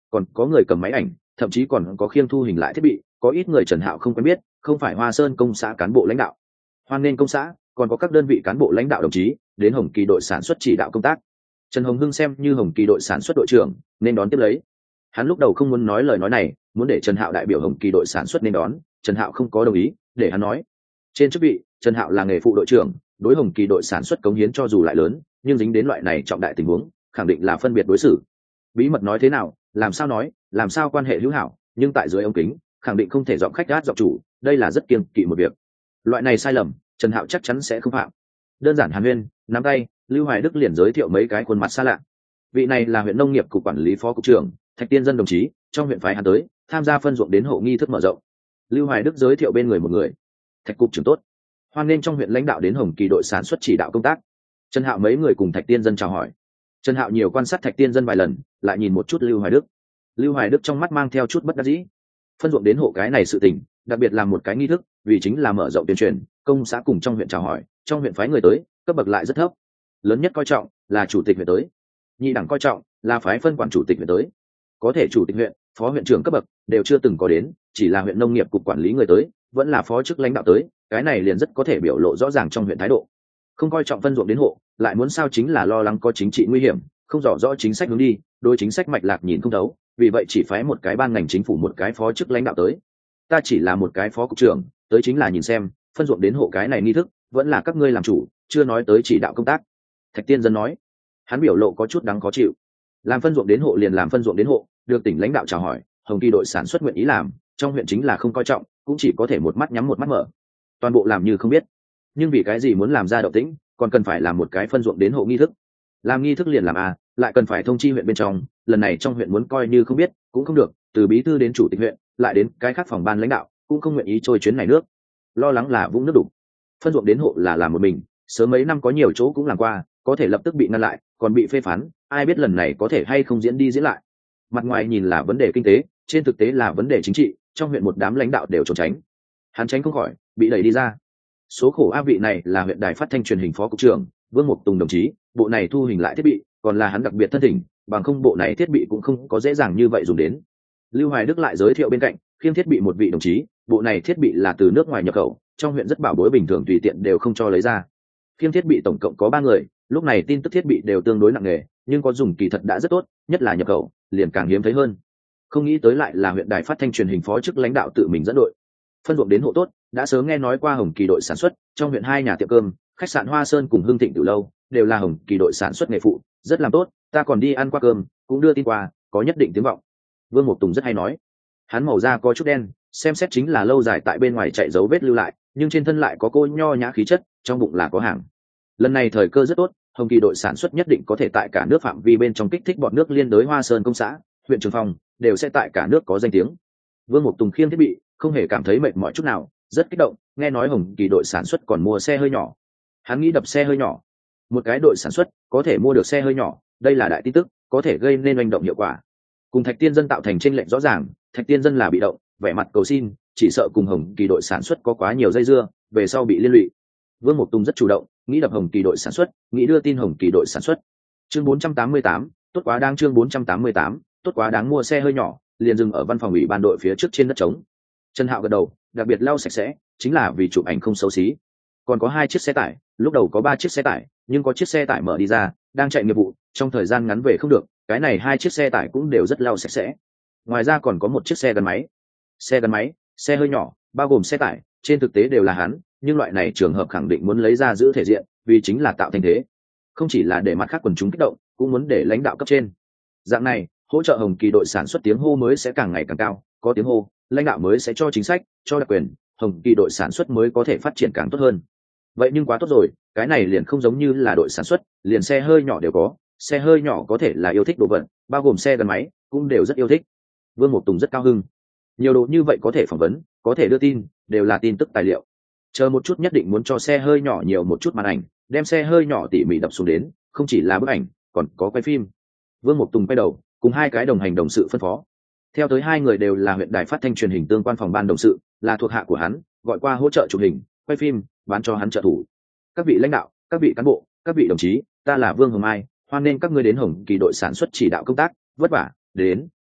còn có người cầm máy ảnh, thậm chí còn có khiêng thu hình lại thiết bị, có ít người Trần Hạo không quen biết, không phải Hoa Sơn công xã cán bộ lãnh đạo. Hoan nghênh công xã, còn có các đơn vị cán bộ lãnh đạo đồng chí đến Hồng Kỳ đội sản xuất chỉ đạo công tác. Trần Hồng Hưng xem như Hồng Kỳ đội sản xuất đội trưởng nên đón tiếp lấy. Hắn lúc đầu không muốn nói lời nói này, muốn để Trần Hạo đại biểu Hồng Kỳ đội sản xuất nên đón, Trần Hạo không có đồng ý, để hắn nói. Trên chức vị, Trần Hạo là nghề phụ đội trưởng, đối Hồng Kỳ đội sản xuất cống hiến cho dù lại lớn, nhưng dính đến loại này trọng đại tình huống, khẳng định là phân biệt đối xử. Bí mật nói thế nào, làm sao nói, làm sao quan hệ hữu hảo, nhưng tại dưới ống kính, khẳng định không thể giọng khách gát giọng chủ, đây là rất kiêng kỵ một việc. Loại này sai lầm, Trần Hạo chắc chắn sẽ không phạm. Đơn giản hàn huyên, nắm tay, Lưu Hoài Đức liền giới thiệu mấy cái khuôn mặt xa lạ. Vị này là huyện nông nghiệp cục quản lý phó cục trưởng Thạch Tiên Dân đồng chí, trong huyện phái hắn tới tham gia phân ruộng đến hộ nghi thức mở rộng. Lưu Hoài Đức giới thiệu bên người một người. Thạch cục trưởng tốt, hoan nghênh trong huyện lãnh đạo đến Hồng Kỳ đội sản xuất chỉ đạo công tác. Trần Hạo mấy người cùng Thạch Tiên Dân chào hỏi. Trần Hạo nhiều quan sát Thạch Tiên Dân vài lần, lại nhìn một chút Lưu Hoài Đức. Lưu Hoài Đức trong mắt mang theo chút bất đắc dĩ. Phân ruộng đến hộ cái này sự tình, đặc biệt là một cái nghi thức, vì chính là mở rộng tuyên truyền, công xã cùng trong huyện chào hỏi, trong huyện phái người tới, cấp bậc lại rất thấp. Lớn nhất coi trọng là chủ tịch huyện tới, nhị đẳng coi trọng là phái phân quản chủ tịch huyện tới. Có thể chủ tịch huyện, phó huyện trưởng cấp bậc đều chưa từng có đến, chỉ là huyện nông nghiệp cục quản lý người tới, vẫn là phó chức lãnh đạo tới, cái này liền rất có thể biểu lộ rõ ràng trong huyện thái độ. Không coi trọng phân ruộng đến hộ, lại muốn sao chính là lo lắng có chính trị nguy hiểm, không rõ rõ chính sách hướng đi, đôi chính sách mạch lạc nhìn không thấu, vì vậy chỉ phái một cái ban ngành chính phủ một cái phó chức lãnh đạo tới. Ta chỉ là một cái phó cục trưởng, tới chính là nhìn xem phân ruộng đến hộ cái này nghi thức vẫn là các ngươi làm chủ, chưa nói tới chỉ đạo công tác. Thạch Tiên Dân nói. Hắn biểu lộ có chút đáng khó chịu. Làm phân ruộng đến hộ liền làm phân ruộng đến hộ, được tỉnh lãnh đạo chào hỏi, Hồng Kỳ đội sản xuất nguyện ý làm, trong huyện chính là không coi trọng, cũng chỉ có thể một mắt nhắm một mắt mở, toàn bộ làm như không biết. Nhưng vì cái gì muốn làm ra động tĩnh, còn cần phải làm một cái phân ruộng đến hộ nghi thức. Làm nghi thức liền làm lại cần phải thông chi huyện bên trong, lần này trong huyện muốn coi như không biết cũng không được, từ bí thư đến chủ tịch huyện, lại đến cái khác phòng ban lãnh đạo cũng không nguyện ý trôi chuyến này nước, lo lắng là vũng nước đục. Phân ruộng đến hộ là làm một mình, sớm mấy năm có nhiều chỗ cũng làm qua, có thể lập tức bị ngăn lại, còn bị phê phán, ai biết lần này có thể hay không diễn đi diễn lại. Mặt ngoài nhìn là vấn đề kinh tế, trên thực tế là vấn đề chính trị, trong huyện một đám lãnh đạo đều trốn tránh. Hắn tránh không khỏi, bị đẩy đi ra. Số khổ vị này là huyện đài phát thanh truyền hình phó cục trưởng Vương Mục Tùng đồng chí, bộ này thu hình lại thiết bị, còn là hắn đặc biệt thân thỉnh, bằng không bộ này thiết bị cũng không có dễ dàng như vậy dùng đến. Lưu Hoài Đức lại giới thiệu bên cạnh, khiêng thiết bị một vị đồng chí, bộ này thiết bị là từ nước ngoài nhập khẩu, trong huyện rất bảo bối, bình thường tùy tiện đều không cho lấy ra. Khiêng thiết bị tổng cộng có 3 người, lúc này tin tức thiết bị đều tương đối nặng nề, nhưng có dùng kỳ thật đã rất tốt, nhất là nhập khẩu, liền càng hiếm thấy hơn. Không nghĩ tới lại là huyện đài phát thanh truyền hình phó chức lãnh đạo tự mình dẫn đội. Phân ruộng đến hộ tốt, đã sớm nghe nói qua Hồng Kỳ đội sản xuất, trong huyện 2 nhà tiệm cơm, khách sạn Hoa Sơn cùng Hưng Thịnh Tiểu lâu, đều là Hồng Kỳ đội sản xuất nghề phụ, rất làm tốt, ta còn đi ăn qua cơm, cũng đưa tin qua, có nhất định tiếng vọng. Vương Mục Tùng rất hay nói. Hắn màu da có chút đen, xem xét chính là lâu dài tại bên ngoài chạy dấu vết lưu lại, nhưng trên thân lại có cô nho nhã khí chất, trong bụng là có hàng. Lần này thời cơ rất tốt, Hồng Kỳ đội sản xuất nhất định có thể tại cả nước phạm vi bên trong kích thích bọn nước liên đới Hoa Sơn công xã, huyện Trường Phong, đều sẽ tại cả nước có danh tiếng. Vương Mục Tùng khiêng thiết bị, không hề cảm thấy mệt mỏi chút nào, rất kích động, nghe nói Hồng Kỳ đội sản xuất còn mua xe hơi nhỏ. Hắn nghĩ đập xe hơi nhỏ. Một cái đội sản xuất có thể mua được xe hơi nhỏ, đây là đại tin tức, có thể gây nên hành động hiệu quả. Cùng Thạch Tiên Dân tạo thành chênh lệch rõ ràng, Thạch Tiên Dân là bị động, vẻ mặt cầu xin, chỉ sợ cùng Hồng Kỳ đội sản xuất có quá nhiều dây dưa, về sau bị liên lụy. Vương Mục Tùng rất chủ động, nghĩ đập Hồng Kỳ đội sản xuất, nghĩ đưa tin Hồng Kỳ đội sản xuất. Chương 488, tốt quá đáng. Chương 488, tốt quá đáng. Mua xe hơi nhỏ, liền dừng ở văn phòng ủy ban đội phía trước trên đất trống. Trần Hạo gật đầu, đặc biệt lau sạch sẽ, chính là vì chụp ảnh không xấu xí. Còn có 2 chiếc xe tải, lúc đầu có 3 chiếc xe tải, nhưng có chiếc xe tải mở đi ra, đang chạy nghiệp vụ, trong thời gian ngắn về không được, cái này 2 chiếc xe tải cũng đều rất lau sạch sẽ. Ngoài ra còn có 1 chiếc xe gắn máy. Xe gắn máy, xe hơi nhỏ, bao gồm xe tải, trên thực tế đều là hắn, nhưng loại này trường hợp khẳng định muốn lấy ra giữ thể diện, vì chính là tạo thành thế. Không chỉ là để mặt khác quần chúng kích động, cũng muốn để lãnh đạo cấp trên. Dạng này, hỗ trợ Hồng Kỳ đội sản xuất tiếng hô mới sẽ càng ngày càng cao, có tiếng hô, lãnh đạo mới sẽ cho chính sách, cho đặc quyền, Hồng Kỳ đội sản xuất mới có thể phát triển càng tốt hơn. Vậy nhưng quá tốt rồi, cái này liền không giống như là đội sản xuất, liền xe hơi nhỏ đều có, xe hơi nhỏ có thể là yêu thích đồ vật, bao gồm xe gắn máy, cũng đều rất yêu thích. Vương Mục Tùng rất cao hưng. Nhiều đồ như vậy có thể phỏng vấn, có thể đưa tin, đều là tin tức tài liệu. Chờ một chút nhất định muốn cho xe hơi nhỏ nhiều một chút màn ảnh, đem xe hơi nhỏ tỉ mỉ đập xuống đến, không chỉ là bức ảnh, còn có quay phim. Vương Mục Tùng quay đầu, cùng 2 cái đồng hành đồng sự phân phó. Theo tới 2 người đều là huyện đài phát thanh truyền hình tương quan phòng ban đồng sự, là thuộc hạ của hắn, gọi qua hỗ trợ chụp hình, quay phim, bán cho hắn trợ thủ. Các vị lãnh đạo, các vị cán bộ, các vị đồng chí, ta là Vương Hồng Mai, hoan nên các ngươi đến Hồng Kỳ đội sản xuất chỉ đạo công tác, vất vả, đến,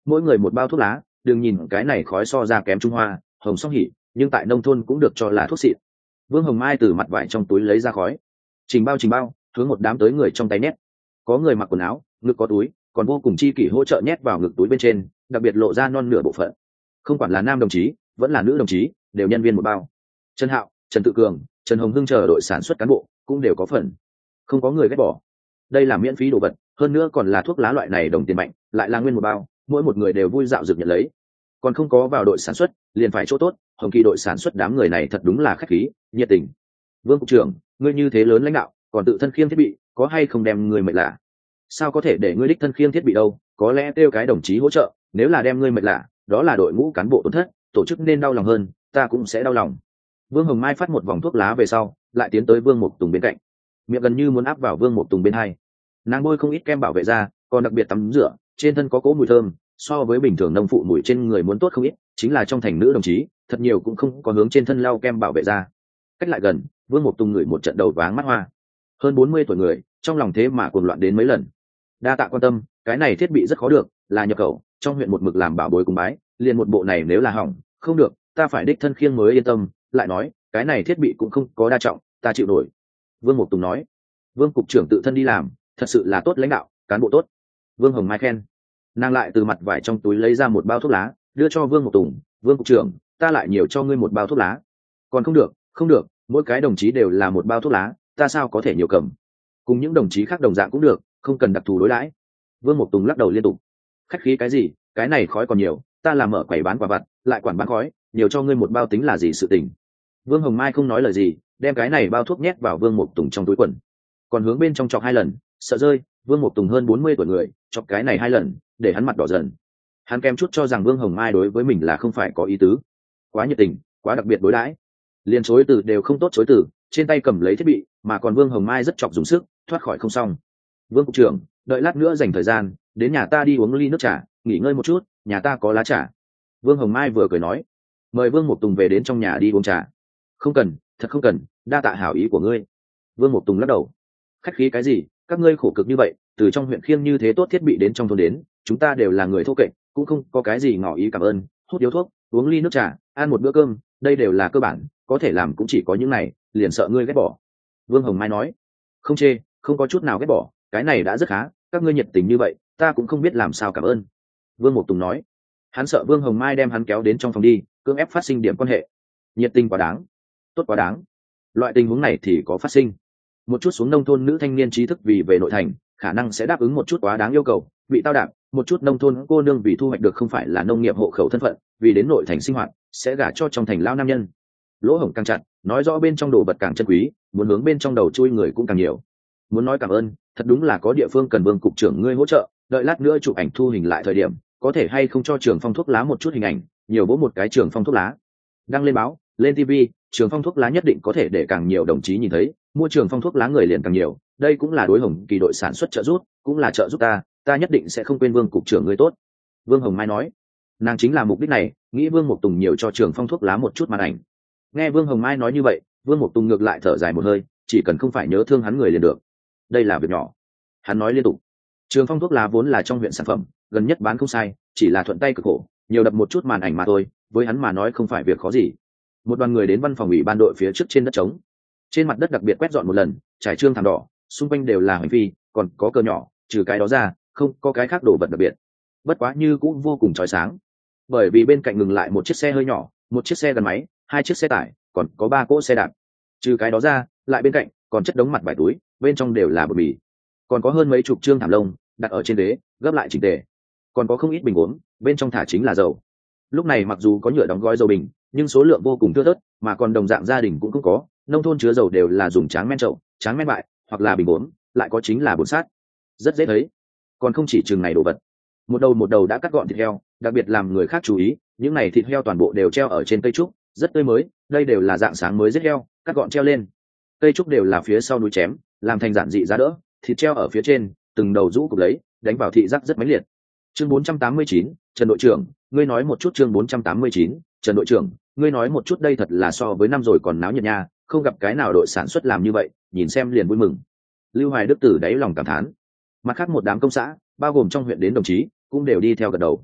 mỗi người một bao thuốc lá. Đừng nhìn cái này khói so ra kém Trung Hoa hồng song hỉ, nhưng tại nông thôn cũng được cho là thuốc xịn. Vương Hồng Mai từ mặt vải trong túi lấy ra khói, trình bao hướng một đám tới người trong tay nhét. Có người mặc quần áo, ngực có túi, còn vô cùng chi kỷ hỗ trợ nhét vào ngực túi bên trên, đặc biệt lộ ra non nửa bộ phận. Không quản là nam đồng chí vẫn là nữ đồng chí, đều nhân viên một bao. Trần Hạo, Trần Tự Cường, Trần Hồng Hưng chờ đội sản xuất cán bộ cũng đều có phần. Không có người ghét bỏ. Đây là miễn phí đồ vật, hơn nữa còn là thuốc lá loại này đồng tiền mạnh, lại là nguyên một bao, mỗi một người đều vui dạo dược nhận lấy. Còn không có vào đội sản xuất, liền phải chỗ tốt. Hồng Kỳ đội sản xuất đám người này thật đúng là khách khí, nhiệt tình. Vương cục trưởng, ngươi như thế lớn lãnh đạo, còn tự thân khiêng thiết bị, có hay không đem người mệt lạ? Sao có thể để ngươi đích thân khiêng thiết bị đâu? Có lẽ kêu cái đồng chí hỗ trợ, nếu là đem ngươi mệt lạ, đó là đội ngũ cán bộ tổn thất, tổ chức nên đau lòng hơn, ta cũng sẽ đau lòng. Vương Hồng Mai phát một vòng thuốc lá về sau, lại tiến tới Vương Mục Tùng bên cạnh, miệng gần như muốn áp vào Vương Mục Tùng bên hai. Nàng bôi không ít kem bảo vệ da, còn đặc biệt tắm rửa, trên thân có cỗ mùi thơm, so với bình thường nông phụ mùi trên người muốn tốt không ít. Chính là trong thành nữ đồng chí, thật nhiều cũng không có hướng trên thân lau kem bảo vệ da. Cách lại gần, Vương Mục Tùng ngửi một trận đầu váng mắt hoa. Hơn 40 tuổi người, trong lòng thế mà cuồng loạn đến mấy lần. Đa tạ quan tâm, cái này thiết bị rất khó được, là nhập khẩu, trong huyện một mực làm bảo bối cùng bái, liền một bộ này nếu là hỏng, không được, ta phải đích thân khiêng mới yên tâm. Lại nói, cái này thiết bị cũng không có đa trọng, ta chịu nổi. Vương Mục Tùng nói. Vương cục trưởng tự thân đi làm, thật sự là tốt lãnh đạo, cán bộ tốt. Vương Hồng Mai khen. Nàng lại từ mặt vải trong túi lấy ra một bao thuốc lá, đưa cho Vương Mục Tùng. Vương cục trưởng, ta lại nhiều cho ngươi một bao thuốc lá. Còn không được, không được, mỗi cái đồng chí đều là một bao thuốc lá, ta sao có thể nhiều cầm? Cùng những đồng chí khác đồng dạng cũng được, không cần đặc thù đối đãi. Vương Mục Tùng lắc đầu liên tục. Khách khí cái gì, cái này khói còn nhiều, ta làm mở quầy bán quả vặt, lại quản bán khói, nhiều cho ngươi một bao tính là gì sự tình. Vương Hồng Mai không nói lời gì, đem cái này bao thuốc nhét vào Vương Mục Tùng trong túi quần, còn hướng bên trong chọc 2 lần, sợ rơi. Vương Mục Tùng hơn 40 tuổi người, chọc cái này 2 lần, để hắn mặt đỏ dần. Hắn kém chút cho rằng Vương Hồng Mai đối với mình là không phải có ý tứ, quá nhiệt tình, quá đặc biệt đối đãi, liền chối từ đều không tốt chối từ, trên tay cầm lấy thiết bị, mà còn Vương Hồng Mai rất chọc dùng sức, thoát khỏi không xong. Vương cục trưởng, đợi lát nữa dành thời gian, đến nhà ta đi uống ly nước trà, nghỉ ngơi một chút, nhà ta có lá trà. Vương Hồng Mai vừa cười nói, mời Vương Mục Tùng về đến trong nhà đi uống trà. Không cần, thật không cần, đa tạ hảo ý của ngươi. Vương Mục Tùng lắc đầu. Khách khí cái gì, các ngươi khổ cực như vậy, từ trong huyện khiêng như thế tốt thiết bị đến trong thôn đến, chúng ta đều là người thô kệch, cũng không có cái gì ngỏ ý cảm ơn, hút điếu thuốc, uống ly nước trà, ăn một bữa cơm, đây đều là cơ bản, có thể làm cũng chỉ có những này, liền sợ ngươi ghét bỏ. Vương Hồng Mai nói. Không chê, không có chút nào ghét bỏ, cái này đã rất khá, các ngươi nhiệt tình như vậy, ta cũng không biết làm sao cảm ơn. Vương Mục Tùng nói. Hắn sợ Vương Hồng Mai đem hắn kéo đến trong phòng đi, cưỡng ép phát sinh điểm quan hệ. Nhiệt tình quá đáng, tốt quá đáng. Loại tình huống này thì có phát sinh. Một chút xuống nông thôn nữ thanh niên trí thức vì về nội thành, khả năng sẽ đáp ứng một chút quá đáng yêu cầu, bị tao đạp. Một chút nông thôn cô nương vì thu hoạch được không phải là nông nghiệp hộ khẩu thân phận, vì đến nội thành sinh hoạt, sẽ gả cho trong thành lao nam nhân. Lỗ hổng càng chặt, nói rõ bên trong đồ vật càng chân quý, muốn hướng bên trong đầu chui người cũng càng nhiều. Muốn nói cảm ơn, thật đúng là có địa phương cần Vương cục trưởng ngươi hỗ trợ, đợi lát nữa chụp ảnh thu hình lại thời điểm, có thể hay không cho Trường Phong thuốc lá một chút hình ảnh, nhiều bố một cái Trường Phong thuốc lá, đăng lên báo, lên TV, Trường Phong thuốc lá nhất định có thể để càng nhiều đồng chí nhìn thấy, mua Trường Phong thuốc lá người liền càng nhiều, đây cũng là đối Hồng Kỳ đội sản xuất trợ giúp, cũng là trợ giúp ta nhất định sẽ không quên Vương cục trưởng ngươi tốt. Vương Hồng Mai nói. Nàng chính là mục đích này, nghĩ Vương Mục Tùng nhiều cho Trường Phong thuốc lá một chút màn ảnh. Nghe Vương Hồng Mai nói như vậy, Vương Mục Tùng ngược lại thở dài một hơi, chỉ cần không phải nhớ thương hắn người liền được, đây là việc nhỏ. Hắn nói liên tục. Trường Phong thuốc lá vốn là trong huyện sản phẩm, gần nhất bán không sai, chỉ là thuận tay cực khổ, nhiều đập một chút màn ảnh mà thôi, với hắn mà nói không phải việc khó gì. Một đoàn người đến văn phòng ủy ban đội phía trước trên đất trống, trên mặt đất đặc biệt quét dọn một lần, trải trương thảm đỏ, xung quanh đều là hành phi, còn có cờ nhỏ, trừ cái đó ra không có cái khác đồ vật đặc biệt, bất quá như cũng vô cùng chói sáng. Bởi vì bên cạnh ngừng lại một chiếc xe hơi nhỏ, một chiếc xe gắn máy, 2 chiếc xe tải, còn có 3 cỗ xe đạp. Trừ cái đó ra, lại bên cạnh còn chất đống mặt vải túi, bên trong đều là bột mì, còn có hơn mấy chục trương thảm lông đặt ở trên đế, gấp lại chỉnh tề, còn có không ít bình uống, bên trong thả chính là dầu. Lúc này mặc dù có nhựa đóng gói dầu bình, nhưng số lượng vô cùng thưa thớt, mà còn đồng dạng gia đình cũng không có, nông thôn chứa dầu đều là dùng tráng men chậu, tráng men bại, hoặc là bình uống, lại có chính là bột sát, rất dễ thấy. Còn không chỉ chừng này đồ vật, một đầu đã cắt gọn thịt heo, đặc biệt làm người khác chú ý, những này thịt heo toàn bộ đều treo ở trên cây trúc, rất tươi mới, đây đều là dạng sáng mới giết heo, cắt gọn treo lên. Cây trúc đều là phía sau núi chém, làm thành giản dị giá đỡ, thịt treo ở phía trên, từng đầu rũ cục lấy, đánh vào thị giác rất mãnh liệt. Chương 489, Trần đội trưởng, ngươi nói một chút. Chương 489, Trần đội trưởng, ngươi nói một chút. Đây thật là so với năm rồi còn náo nhiệt nha, không gặp cái nào đội sản xuất làm như vậy, nhìn xem liền vui mừng. Lưu Hoài Đức từ đáy lòng cảm thán. Mặt khác một đám công xã, bao gồm trong huyện đến đồng chí, cũng đều đi theo gật đầu.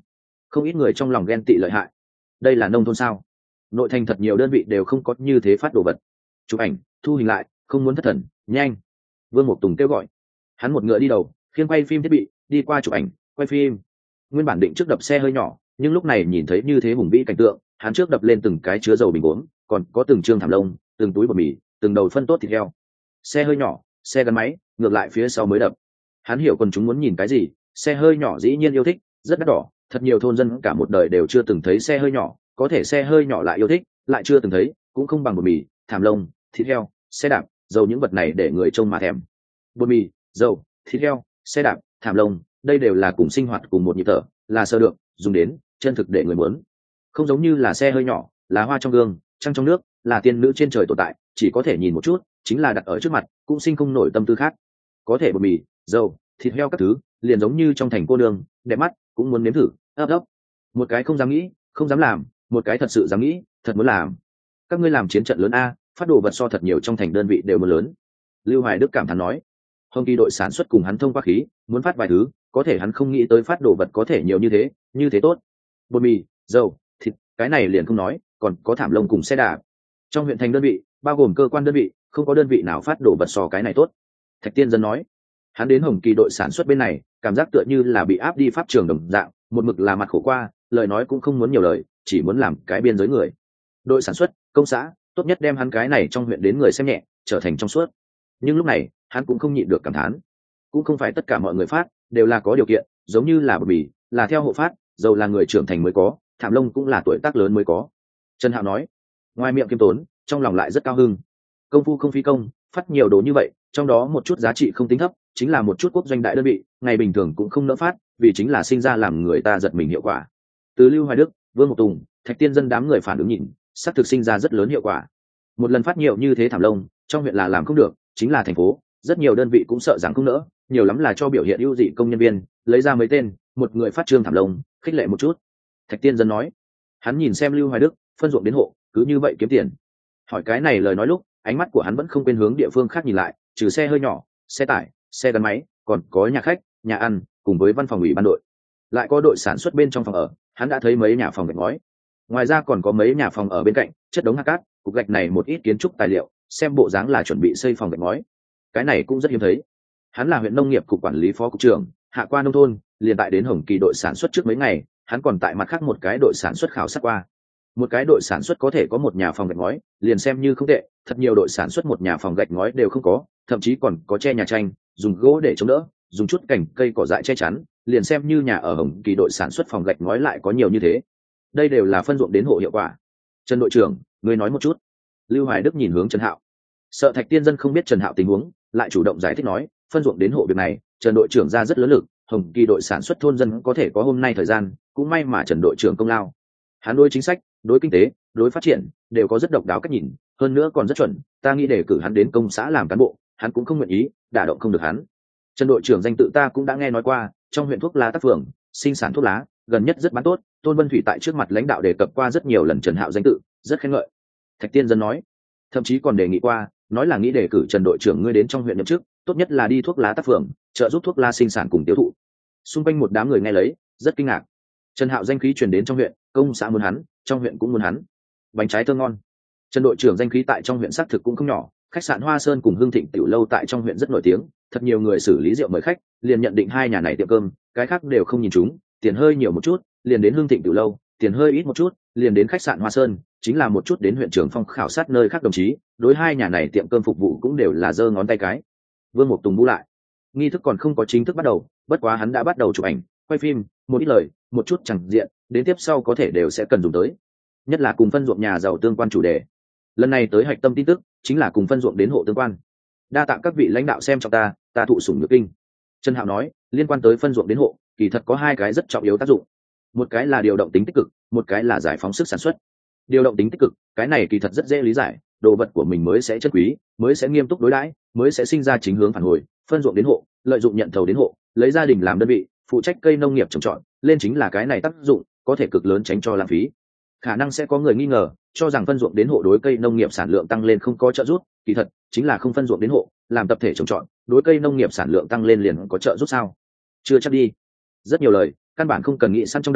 không ít người trong lòng ghen tị lợi hại. Đây là nông thôn sao? Nội thành thật nhiều đơn vị đều không có như thế phát đồ vật. Chụp ảnh, thu hình lại, không muốn thất thần, nhanh. Vương Mục Tùng kêu gọi. Hắn một ngựa đi đầu, khiêng quay phim thiết bị, đi qua chụp ảnh, quay phim. Nguyên bản định trước đập xe hơi nhỏ, nhưng lúc này nhìn thấy như thế hùng vĩ cảnh tượng, hắn trước đập lên từng cái chứa dầu bình uống, còn có từng trương thảm lông, từng túi bột mì, từng đầu phân tốt thịt heo. Xe hơi nhỏ, xe gắn máy, ngược lại phía sau mới đập. Hắn hiểu quần chúng muốn nhìn cái gì, xe hơi nhỏ dĩ nhiên yêu thích, rất đắt đỏ, thật nhiều thôn dân cả một đời đều chưa từng thấy xe hơi nhỏ, có thể xe hơi nhỏ lại yêu thích, lại chưa từng thấy, cũng không bằng bột mì, thảm lông, thịt heo, xe đạp, dầu, những vật này để người trông mà thèm. Bột mì, dầu, thịt heo, xe đạp, thảm lông, đây đều là cùng sinh hoạt cùng một nhịp thở, là sơ được, dùng đến, chân thực để người muốn. Không giống như là xe hơi nhỏ, là hoa trong gương, trăng trong nước, là tiên nữ trên trời tồn tại, chỉ có thể nhìn một chút, chính là đặt ở trước mặt, cũng sinh không nổi tâm tư khác. Có thể bột mì, dầu, thịt heo các thứ, liền giống như trong thành cô nương, đẹp mắt, cũng muốn nếm thử, ấp ấp. Một cái không dám nghĩ, không dám làm, một cái thật sự dám nghĩ, thật muốn làm. Các ngươi làm chiến trận lớn a, phát đồ vật so thật nhiều trong thành đơn vị đều muốn lớn. Lưu Hoài Đức cảm thán nói. Hồng Kỳ đội sản xuất cùng hắn thông qua khí, muốn phát vài thứ, có thể hắn không nghĩ tới phát đồ vật có thể nhiều như thế tốt. Bột mì, dầu, thịt, cái này liền không nói, còn có thảm lông cùng xe đạp. Trong huyện thành đơn vị, bao gồm cơ quan đơn vị, không có đơn vị nào phát đồ vật so cái này tốt. Thạch Tiên Dân nói. Hắn đến Hồng Kỳ đội sản xuất bên này, cảm giác tựa như là bị áp đi pháp trường đồng dạng, một mực là mặt khổ qua, lời nói cũng không muốn nhiều lời, chỉ muốn làm cái biên giới người. Đội sản xuất, công xã, tốt nhất đem hắn cái này trong huyện đến người xem nhẹ, trở thành trong suốt. Nhưng lúc này, hắn cũng không nhịn được cảm thán. Cũng không phải tất cả mọi người phát đều là có điều kiện, giống như là bột mì là theo hộ phát, dầu là người trưởng thành mới có, thảm lông cũng là tuổi tác lớn mới có. Trần Hạo nói. Ngoài miệng kiêm tốn, trong lòng lại rất cao hưng. Công phu không phí công, phát nhiều đồ như vậy, trong đó một chút giá trị không tính thấp, chính là một chút quốc doanh đại đơn vị, ngày bình thường cũng không nỡ phát, vì chính là sinh ra làm người ta giật mình hiệu quả. Từ Lưu Hoài Đức, Vương Mục Tùng, Thạch Tiên Dân đám người phản ứng nhìn, sắp thực sinh ra rất lớn hiệu quả. Một lần phát nhiều như thế thảm lông, trong huyện là làm không được, chính là thành phố, rất nhiều đơn vị cũng sợ rằng không nỡ, nhiều lắm là cho biểu hiện ưu dị công nhân viên, lấy ra mấy tên, một người phát trương thảm lông, khích lệ một chút. Thạch Tiên Dân nói. Hắn nhìn xem Lưu Hoài Đức, phân ruộng đến hộ, cứ như vậy kiếm tiền. Hỏi cái này lời nói lúc, ánh mắt của hắn vẫn không quên hướng địa phương khác nhìn lại, trừ xe hơi nhỏ, xe tải, xe gắn máy, còn có nhà khách, nhà ăn, cùng với văn phòng ủy ban đội. Lại có đội sản xuất bên trong phòng ở, hắn đã thấy mấy nhà phòng gạch ngói. Ngoài ra còn có mấy nhà phòng ở bên cạnh, chất đống hạt cát, cục gạch này một ít kiến trúc tài liệu, xem bộ dáng là chuẩn bị xây phòng gạch ngói. Cái này cũng rất hiếm thấy. Hắn là huyện nông nghiệp cục quản lý phó cục trưởng, hạ qua nông thôn, liền tại đến Hồng Kỳ đội sản xuất trước mấy ngày, hắn còn tại mặt khác một cái đội sản xuất khảo sát qua. Một cái đội sản xuất có thể có một nhà phòng gạch ngói, liền xem như không tệ, thật nhiều đội sản xuất một nhà phòng gạch ngói đều không có, thậm chí còn có che nhà tranh, dùng gỗ để chống đỡ, dùng chút cành cây cỏ dại che chắn, liền xem như nhà ở Hồng Kỳ đội sản xuất phòng gạch ngói lại có nhiều như thế. Đây đều là phân ruộng đến hộ hiệu quả. Trần đội trưởng, ngươi nói một chút. Lưu Hoài Đức nhìn hướng Trần Hạo. Sợ Thạch Tiên Dân không biết Trần Hạo tình huống, lại chủ động giải thích nói, phân ruộng đến hộ việc này, Trần đội trưởng ra rất lớn lực, Hồng Kỳ đội sản xuất thôn dân có thể có hôm nay thời gian, cũng may mà Trần đội trưởng công lao. Hắn đối chính sách, đối kinh tế, đối phát triển đều có rất độc đáo cách nhìn, hơn nữa còn rất chuẩn, ta nghĩ để cử hắn đến công xã làm cán bộ, hắn cũng không nguyện ý, đả động không được hắn. Trần đội trưởng danh tự ta cũng đã nghe nói qua, trong huyện thuốc lá tác phường, sinh sản thuốc lá, gần nhất rất bán tốt, Tôn Vân Thủy tại trước mặt lãnh đạo đề cập qua rất nhiều lần Trần Hạo danh tự, rất khen ngợi. Thạch Tiên Dân nói, thậm chí còn đề nghị qua, nói là nghĩ đề cử Trần đội trưởng ngươi đến trong huyện nhậm chức, tốt nhất là đi thuốc lá tác phường, trợ giúp thuốc lá sinh sản cùng tiêu thụ. Xung quanh một đám người nghe lấy, rất kinh ngạc. Trần Hạo danh khí truyền đến trong huyện, công xã muốn hắn, trong huyện cũng muốn hắn. Bánh trái thơ ngon. Trần đội trưởng danh khí tại trong huyện xác thực cũng không nhỏ, khách sạn Hoa Sơn cùng Hưng Thịnh tiểu lâu tại trong huyện rất nổi tiếng, thật nhiều người xử lý rượu mời khách, liền nhận định hai nhà này tiệm cơm, cái khác đều không nhìn chúng, tiền hơi nhiều một chút, liền đến Hưng Thịnh tiểu lâu, tiền hơi ít một chút, liền đến khách sạn Hoa Sơn, chính là một chút đến huyện trưởng Phong khảo sát nơi khác đồng chí, đối hai nhà này tiệm cơm phục vụ cũng đều là giơ ngón tay cái. Vương Mục Tùng bu lại. Nghi thức còn không có chính thức bắt đầu, bất quá hắn đã bắt đầu chụp ảnh, quay phim, một ít lời, một chút chẳng diện, đến tiếp sau có thể đều sẽ cần dùng tới. Nhất là cùng phân ruộng nhà giàu tương quan chủ đề. Lần này tới hạch tâm tin tức, chính là cùng phân ruộng đến hộ tương quan. Đa tạ các vị lãnh đạo xem trọng ta thụ sủng nhược kinh. Trần Hạo nói, liên quan tới phân ruộng đến hộ, kỳ thật có hai cái rất trọng yếu tác dụng. Một cái là điều động tính tích cực, một cái là giải phóng sức sản xuất. Điều động tính tích cực, cái này kỳ thật rất dễ lý giải, đồ vật của mình mới sẽ chất quý, mới sẽ nghiêm túc đối đãi, mới sẽ sinh ra chính hướng phản hồi. Phân ruộng đến hộ, lợi dụng nhận thầu đến hộ, lấy gia đình làm đơn vị, phụ trách cây nông nghiệp trồng trọt, lên chính là cái này tác dụng, có thể cực lớn tránh cho lãng phí. Khả năng sẽ có người nghi ngờ, cho rằng phân ruộng đến hộ đối cây nông nghiệp sản lượng tăng lên không có trợ giúp, kỳ thật chính là không phân ruộng đến hộ, làm tập thể trồng trọt, đối cây nông nghiệp sản lượng tăng lên liền có trợ giúp sao? Chưa chắc đi. Rất nhiều lời, căn bản không cần nghĩ sẵn trong đầu,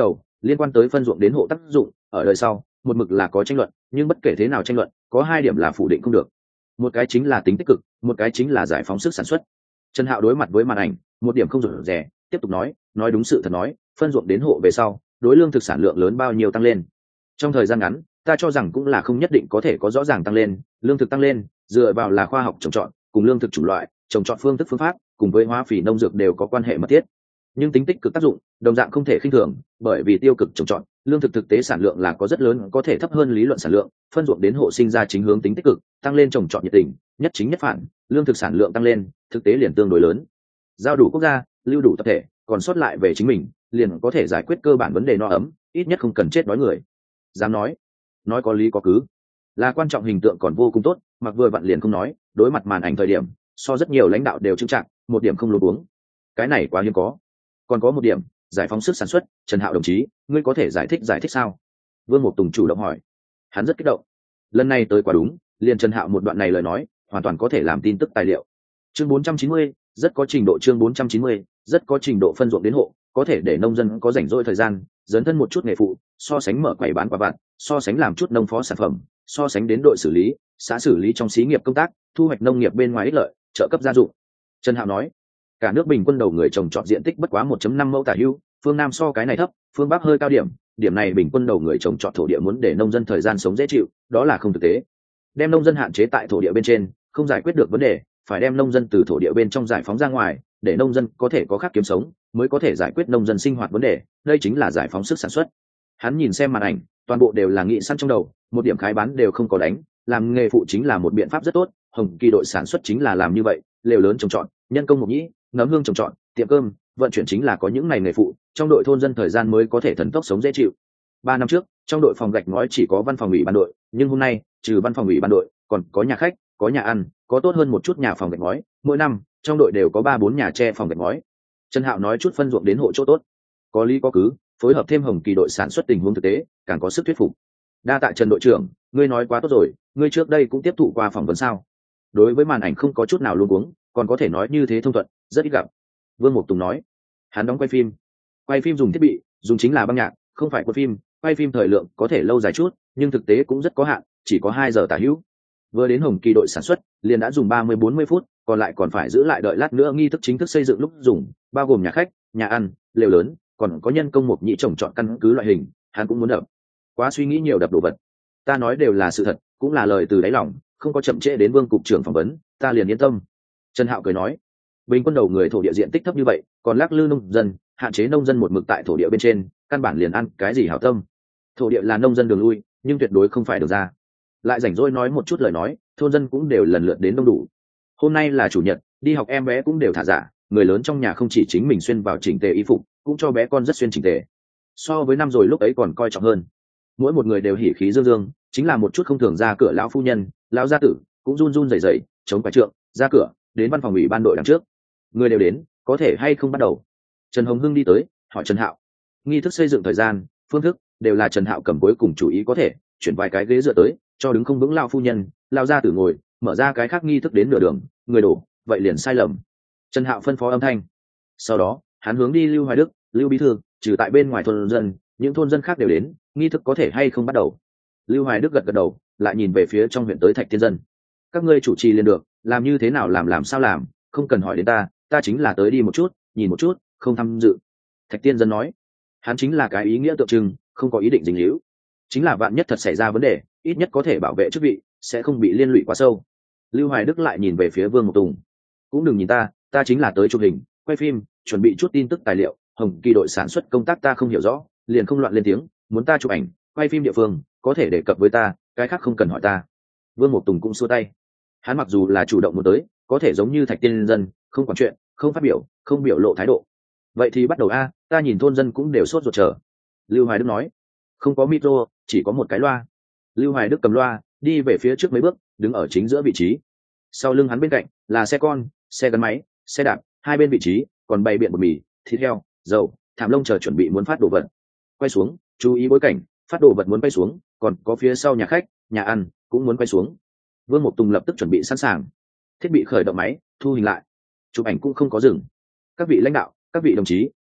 liên quan tới phân ruộng đến hộ tác dụng ở đời sau một mực là có tranh luận, nhưng bất kể thế nào tranh luận có hai điểm là phủ định không được. Một cái chính là tính tích cực, một cái chính là giải phóng sức sản xuất. Trần Hạo đối mặt với màn ảnh một điểm không rụt rè, tiếp tục nói đúng sự thật nói, phân ruộng đến hộ về sau đối lương thực sản lượng lớn bao nhiêu tăng lên. Trong thời gian ngắn ta cho rằng cũng là không nhất định có thể có rõ ràng tăng lên. Lương thực tăng lên dựa vào là khoa học trồng trọt cùng lương thực chủng loại trồng trọt phương thức phương pháp cùng với hóa phỉ nông dược đều có quan hệ mật thiết, nhưng tính tích cực tác dụng đồng dạng không thể khinh thường, bởi vì tiêu cực trồng trọt lương thực thực tế sản lượng là có rất lớn có thể thấp hơn lý luận sản lượng. Phân ruộng đến hộ sinh ra chính hướng tính tích cực, tăng lên trồng trọt nhiệt tình, nhất chính nhất phản, lương thực sản lượng tăng lên thực tế liền tương đối lớn. Giao đủ quốc gia, lưu đủ tập thể, còn sót lại về chính mình, liền có thể giải quyết cơ bản vấn đề no ấm, ít nhất không cần chết đói người. Dám nói có lý có cứ, là quan trọng hình tượng còn vô cùng tốt. Mặc vừa vặn liền không nói, đối mặt màn ảnh thời điểm so rất nhiều lãnh đạo đều trưng trạng, một điểm không lùi uống, cái này quá hiếm có. Còn có một điểm, giải phóng sức sản xuất, Trần Hạo đồng chí ngươi có thể giải thích sao? Vương Mục Tùng chủ động hỏi. Hắn rất kích động, lần này tới quá đúng, liền Trần Hạo một đoạn này lời nói hoàn toàn có thể làm tin tức tài liệu. Chương 490, rất có trình độ. Chương 490, rất có trình độ. Phân ruộng đến hộ có thể để nông dân có rảnh rỗi thời gian dấn thân một chút nghề phụ, so sánh mở quầy bán quả vặt, so sánh làm chút nông phó sản phẩm, so sánh đến đội xử lý xã xử lý trong xí nghiệp công tác, thu hoạch nông nghiệp bên ngoài ích lợi, trợ cấp gia dụng. Trần Hạo nói, cả nước bình quân đầu người trồng trọt diện tích bất quá 1.5 mẫu tả hữu, phương Nam so cái này thấp, phương Bắc hơi cao điểm, điểm này bình quân đầu người trồng trọt thổ địa muốn để nông dân thời gian sống dễ chịu, đó là không thực tế. Đem nông dân hạn chế tại thổ địa bên trên không giải quyết được vấn đề, phải đem nông dân từ thổ địa bên trong giải phóng ra ngoài, để nông dân có thể có khác kiếm sống, mới có thể giải quyết nông dân sinh hoạt vấn đề, đây chính là giải phóng sức sản xuất. Hắn nhìn xem màn ảnh, toàn bộ đều là nghĩ sẵn trong đầu, một điểm khái bán đều không có đánh. Làm nghề phụ chính là một biện pháp rất tốt, Hồng Kỳ đội sản xuất chính là làm như vậy, lều lớn trồng trọt, nhân công mộc nhĩ, nấm hương trồng trọt, tiệm cơm, vận chuyển chính là có những ngày nghề phụ, trong đội thôn dân thời gian mới có thể thần tốc sống dễ chịu. 3 năm trước, trong đội phòng gạch ngói chỉ có văn phòng ủy ban đội, nhưng hôm nay, trừ văn phòng ủy ban đội, còn có nhà khách, có nhà ăn, có tốt hơn một chút nhà phòng gạch ngói, mỗi năm, trong đội đều có 3-4 nhà tre phòng gạch ngói. Trần Hạo nói chút phân ruộng đến hộ chỗ tốt, có lý có cứ, phối hợp thêm Hồng Kỳ đội sản xuất tình huống thực tế, càng có sức thuyết phục. Đa tạ Trần đội trưởng, ngươi nói quá tốt rồi, ngươi trước đây cũng tiếp thụ qua phỏng vấn sao? Đối với màn ảnh không có chút nào luống cuống, còn có thể nói như thế thông thuận, rất ít gặp. Vương Mục Tùng nói, hắn đóng quay phim dùng thiết bị, dùng chính là băng nhạc, không phải quay phim, quay phim thời lượng có thể lâu dài chút, nhưng thực tế cũng rất có hạn, chỉ có 2 giờ tả hữu. Vừa đến Hồng Kỳ đội sản xuất, liền đã dùng 30-40 phút, còn lại còn phải giữ lại đợi lát nữa nghi thức chính thức xây dựng lúc dùng, bao gồm nhà khách, nhà ăn, lều lớn, còn có nhân công mộc nhĩ trồng trọt căn cứ loại hình, hắn cũng muốn đập. Quá suy nghĩ nhiều đập đồ vật. Ta nói đều là sự thật, cũng là lời từ đáy lòng, không có chậm trễ đến Vương cục trưởng phỏng vấn, ta liền yên tâm. Trần Hạo cười nói, bình quân đầu người thổ địa diện tích thấp như vậy, còn lắc lư nông dân, hạn chế nông dân một mực tại thổ địa bên trên, căn bản liền ăn cái gì hảo tâm. Thổ địa là nông dân đường lui, nhưng tuyệt đối không phải đường ra. Lại rảnh rỗi nói một chút lời nói, thôn dân cũng đều lần lượt đến đông đủ. Hôm nay là chủ nhật, đi học em bé cũng đều thả giả, người lớn trong nhà không chỉ chính mình xuyên vào chỉnh tề y phục, cũng cho bé con rất xuyên chỉnh tề. So với năm rồi lúc ấy còn coi trọng hơn. Mỗi một người đều hỉ khí dương dương, chính là một chút không thường ra cửa lão phu nhân, lão gia tử cũng run run rẩy rẩy, chống quải trượng ra cửa, đến văn phòng ủy ban đội đằng trước. Người đều đến, có thể hay không bắt đầu? Trần Hồng Hưng đi tới, hỏi Trần Hạo. Nghi thức xây dựng thời gian, phương thức đều là Trần Hạo cầm cuối cùng chủ ý, có thể chuyển vài cái ghế dựa tới, cho đứng không vững lão phu nhân, lão gia tử ngồi, mở ra cái khác nghi thức đến nửa đường, người đổ, vậy liền sai lầm. Trần Hạo phân phó âm thanh. Sau đó, hắn hướng đi Lưu Hoài Đức, Lưu bí thư, trừ tại bên ngoài thôn dân, những thôn dân khác đều đến, nghi thức có thể hay không bắt đầu? Lưu Hoài Đức gật gật đầu, lại nhìn về phía trong huyện tới Thạch Tiên Dân. Các ngươi chủ trì liền được, làm như thế nào làm sao làm, không cần hỏi đến ta chính là tới đi một chút, nhìn một chút, không tham dự. Thạch Tiên Dân nói, hắn chính là cái ý nghĩa tượng trưng, không có ý định dính líu, chính là vạn nhất thật xảy ra vấn đề, ít nhất có thể bảo vệ chức vị, sẽ không bị liên lụy quá sâu. Lưu Hoài Đức lại nhìn về phía Vương Mục Tùng, cũng đừng nhìn ta chính là tới chụp hình, quay phim, chuẩn bị chút tin tức tài liệu, Hồng Kỳ đội sản xuất công tác ta không hiểu rõ, liền không loạn lên tiếng, muốn ta chụp ảnh, quay phim địa phương, có thể đề cập với ta, cái khác không cần hỏi ta. Vương Mục Tùng cũng xua tay, hắn mặc dù là chủ động muốn tới, có thể giống như Thạch Tiên Dân, không quản chuyện, không phát biểu, không biểu lộ thái độ. Vậy thì bắt đầu a, ta nhìn thôn dân cũng đều sốt ruột chờ. Lưu Hoài Đức nói, không có micro, chỉ có một cái loa. Lưu Hoài Đức cầm loa, đi về phía trước mấy bước, đứng ở chính giữa vị trí. Sau lưng hắn bên cạnh là xe con, xe gắn máy, xe đạp, hai bên vị trí còn bày biện bột mì, thịt heo, dầu, thảm lông chờ chuẩn bị muốn phát đồ vật. Quay xuống, chú ý bối cảnh, phát đồ vật muốn quay xuống, còn có phía sau nhà khách, nhà ăn cũng muốn quay xuống. Vương Mục Tùng lập tức chuẩn bị sẵn sàng, thiết bị khởi động máy, thu hình lại, chụp ảnh cũng không có dừng. Các vị lãnh đạo, các vị đồng chí,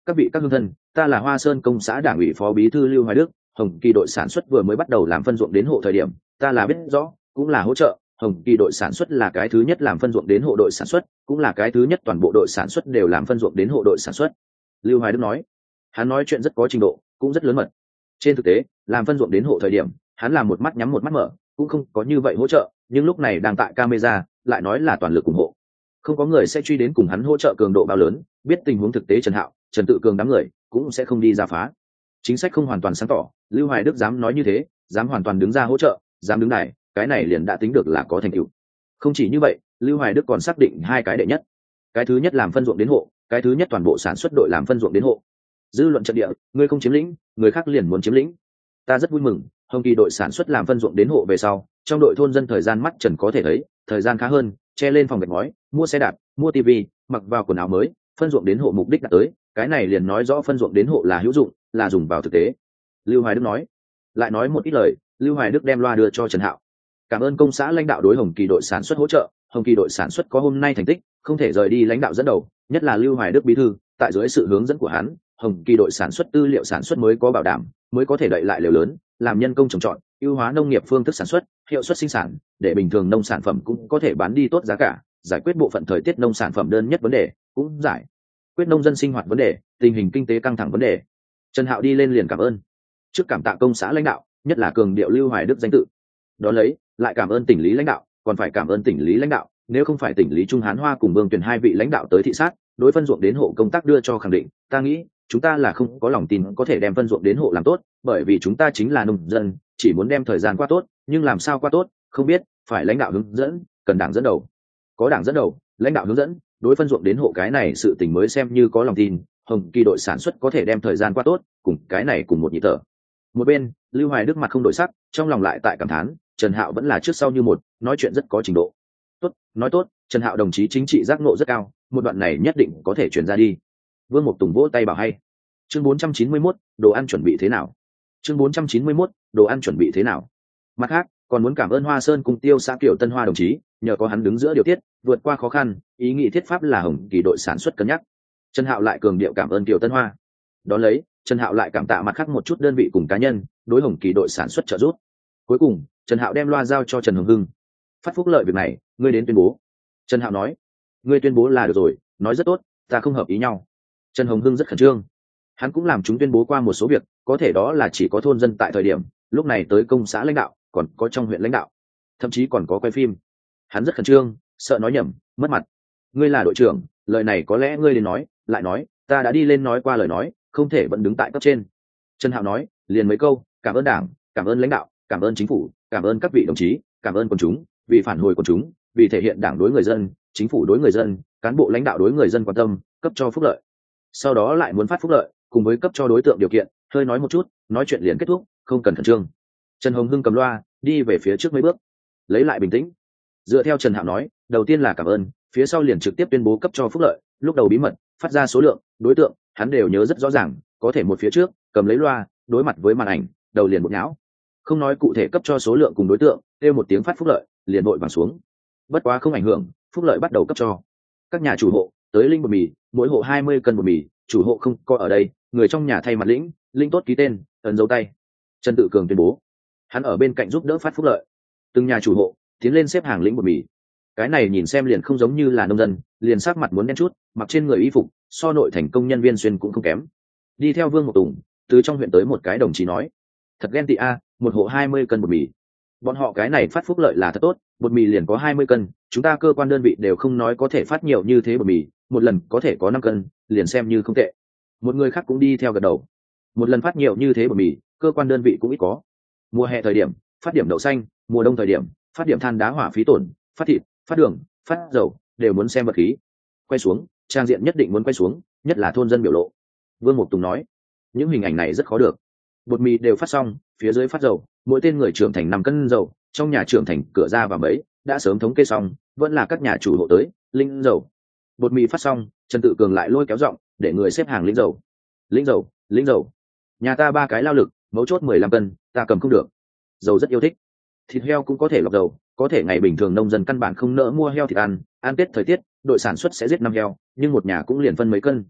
các vị các hương thân, ta là Hoa Sơn công xã đảng ủy phó bí thư Lưu Hoài Đức. Hồng Kỳ đội sản xuất vừa mới bắt đầu làm phân ruộng đến hộ thời điểm, ta là biết rõ, cũng là hỗ trợ. Hồng Kỳ đội sản xuất là cái thứ nhất làm phân ruộng đến hộ đội sản xuất, cũng là cái thứ nhất toàn bộ đội sản xuất đều làm phân ruộng đến hộ đội sản xuất. Lưu Hoài Đức nói. Hắn nói chuyện rất có trình độ, cũng rất lớn mật. Trên thực tế, làm phân ruộng đến hộ thời điểm, hắn làm một mắt nhắm một mắt mở, cũng không có như vậy hỗ trợ, nhưng lúc này đang tại camera, lại nói là toàn lực ủng hộ. Không có người sẽ truy đến cùng hắn hỗ trợ cường độ bao lớn, biết tình huống thực tế Trần Hạo, Trần Tự Cường đám người cũng sẽ không đi ra phá. Chính sách không hoàn toàn sáng tỏ, Lưu Hoài Đức dám nói như thế, dám hoàn toàn đứng ra hỗ trợ, dám đứng này, cái này liền đã tính được là có thành tựu. Không chỉ như vậy, Lưu Hoài Đức còn xác định hai cái đệ nhất. Cái thứ nhất làm phân ruộng đến hộ, cái thứ nhất toàn bộ sản xuất đội làm phân ruộng đến hộ. Dư luận trận địa, ngươi không chiếm lĩnh, người khác liền muốn chiếm lĩnh. Ta rất vui mừng, Hồng Kỳ đội sản xuất làm phân ruộng đến hộ về sau, trong đội thôn dân thời gian mắt trần có thể thấy, thời gian khá hơn, che lên phòng gạch ngói, mua xe đạp, mua tivi, mặc vào quần áo mới, phân ruộng đến hộ mục đích đã tới, cái này liền nói rõ phân ruộng đến hộ là hữu dụng, là dùng vào thực tế. Lưu Hoài Đức nói. Lại nói một ít lời, Lưu Hoài Đức đem loa đưa cho Trần Hạo. Cảm ơn công xã lãnh đạo đối Hồng Kỳ đội sản xuất hỗ trợ, Hồng Kỳ đội sản xuất có hôm nay thành tích, không thể rời đi lãnh đạo dẫn đầu, nhất là Lưu Hoài Đức bí thư, tại dưới sự hướng dẫn của hắn, Hồng Kỳ đội sản xuất tư liệu sản xuất mới có bảo đảm, mới có thể đậy lại lều lớn, làm nhân công trồng trọt, ưu hóa nông nghiệp phương thức sản xuất, hiệu suất sinh sản, để bình thường nông sản phẩm cũng có thể bán đi tốt giá cả, giải quyết bộ phận thời tiết nông sản phẩm đơn nhất vấn đề, cũng giải quyết nông dân sinh hoạt vấn đề, tình hình kinh tế căng thẳng vấn đề. Trần Hạo đi lên liền cảm ơn. Trước cảm tạ công xã lãnh đạo, nhất là cường điệu Lưu Hoài Đức danh tự. Đó lấy, lại cảm ơn tỉnh lý lãnh đạo, còn phải cảm ơn tỉnh lý lãnh đạo, nếu không phải tỉnh lý Trung Hán Hoa cùng Vương Tuyền hai vị lãnh đạo tới thị sát, đối phân ruộng đến hộ công tác đưa cho khẳng định, ta nghĩ chúng ta là không có lòng tin có thể đem phân ruộng đến hộ làm tốt, bởi vì chúng ta chính là nông dân, chỉ muốn đem thời gian qua tốt, nhưng làm sao qua tốt, không biết, phải lãnh đạo hướng dẫn, cần đảng dẫn đầu. Có đảng dẫn đầu, lãnh đạo hướng dẫn, đối phân ruộng đến hộ cái này sự tình mới xem như có lòng tin, Hồng Kỳ đội sản xuất có thể đem thời gian qua tốt, cùng cái này cùng một nhịp thở. Một bên, Lưu Hoài Đức mặt không đổi sắc, trong lòng lại tại cảm thán, Trần Hạo vẫn là trước sau như một, nói chuyện rất có trình độ. Tốt, nói tốt, Trần Hạo đồng chí chính trị giác ngộ rất cao, một đoạn này nhất định có thể truyền ra đi. Vương Mục Tùng vỗ tay bảo hay. Chương 491, đồ ăn chuẩn bị thế nào? Chương 491, đồ ăn chuẩn bị thế nào? Mặt khác, còn muốn cảm ơn Hoa Sơn cùng Tiêu xã Kiều Tân Hoa đồng chí, nhờ có hắn đứng giữa điều tiết, vượt qua khó khăn, ý nghĩ thiết pháp là Hồng Kỳ đội sản xuất cân nhắc. Trần Hạo lại cường điệu cảm ơn Kiều Tân Hoa. Đón lấy, Trần Hạo lại cảm tạ mặt khác một chút đơn vị cùng cá nhân, đối Hồng Kỳ đội sản xuất trợ giúp. Cuối cùng, Trần Hạo đem loa giao cho Trần Hồng Hưng. Phát phúc lợi việc này, ngươi đến tuyên bố. Trần Hạo nói, ngươi tuyên bố là được rồi, nói rất tốt, ta không hợp ý nhau. Trần Hồng Hưng rất khẩn trương. Hắn cũng làm chúng tuyên bố qua một số việc, có thể đó là chỉ có thôn dân tại thời điểm, lúc này tới công xã lãnh đạo, còn có trong huyện lãnh đạo, thậm chí còn có quay phim. Hắn rất khẩn trương, sợ nói nhầm, mất mặt. Ngươi là đội trưởng, lời này có lẽ ngươi đến nói, lại nói, ta đã đi lên nói qua lời nói, không thể vẫn đứng tại cấp trên. Trần Hạo nói, liền mấy câu, cảm ơn đảng, cảm ơn lãnh đạo, cảm ơn chính phủ, cảm ơn các vị đồng chí, cảm ơn quần chúng, vì phản hồi quần chúng, vì thể hiện đảng đối người dân, chính phủ đối người dân, cán bộ lãnh đạo đối người dân quan tâm, cấp cho phúc lợi. Sau đó lại muốn phát phúc lợi, cùng với cấp cho đối tượng điều kiện, hơi nói một chút, nói chuyện liền kết thúc, không cần khẩn trương. Trần Hồng Hưng cầm loa, đi về phía trước mấy bước, lấy lại bình tĩnh. Dựa theo Trần Hạo nói, đầu tiên là cảm ơn, phía sau liền trực tiếp tuyên bố cấp cho phúc lợi, lúc đầu bí mật, phát ra số lượng, đối tượng, hắn đều nhớ rất rõ ràng, có thể một phía trước, cầm lấy loa, đối mặt với màn ảnh, đầu liền một nhão. Không nói cụ thể cấp cho số lượng cùng đối tượng, kêu một tiếng phát phúc lợi, liền vội vàng xuống. Bất quá không ảnh hưởng, phúc lợi bắt đầu cấp cho. Các nhà chủ hộ, tới linh bột mì, mỗi hộ 20 cân bột mì, chủ hộ không có ở đây, người trong nhà thay mặt lĩnh, linh tốt ký tên, ấn dấu tay. Trần Tự Cường tuyên bố, hắn ở bên cạnh giúp đỡ phát phúc lợi. Từng nhà chủ hộ tiến lên xếp hàng lĩnh bột mì. Cái này nhìn xem liền không giống như là nông dân, liền sắc mặt muốn đen chút, mặc trên người y phục, so nội thành công nhân viên xuyên cũng không kém. Đi theo Vương Mộc Tùng, từ trong huyện tới một cái đồng chí nói, thật ghen tị a, một hộ 20 cân bột mì. Bọn họ cái này phát phúc lợi là thật tốt, bột mì liền có 20 cân, chúng ta cơ quan đơn vị đều không nói có thể phát nhiều như thế bột mì, một lần có thể có 5 cân, liền xem như không tệ. Một người khác cũng đi theo gật đầu. Một lần phát nhiều như thế bột mì, cơ quan đơn vị cũng ít có. Mùa hè thời điểm, phát điểm đậu xanh, mùa đông thời điểm, phát điểm than đá hỏa phí tổn, phát thịt, phát đường, phát dầu, đều muốn xem vật khí. Quay xuống, trang diện nhất định muốn quay xuống, nhất là thôn dân biểu lộ. Vương Mục Tùng nói, những hình ảnh này rất khó được. Bột mì đều phát xong, phía dưới phát dầu, mỗi tên người trưởng thành 5 cân dầu, trong nhà trưởng thành cửa ra và mấy, đã sớm thống kê xong, vẫn là các nhà chủ hộ tới, linh dầu. Bột mì phát xong, Trần Tự Cường lại lôi kéo giọng, để người xếp hàng lĩnh dầu. Lĩnh dầu, lĩnh dầu. Nhà ta 3 cái lao lực, mấu chốt 15 cân, ta cầm không được. Dầu rất yêu thích. Thịt heo cũng có thể lọc dầu, có thể ngày bình thường nông dân căn bản không nỡ mua heo thịt ăn Tết thời tiết, đội sản xuất sẽ giết 5 heo, nhưng một nhà cũng liền phân mấy cân.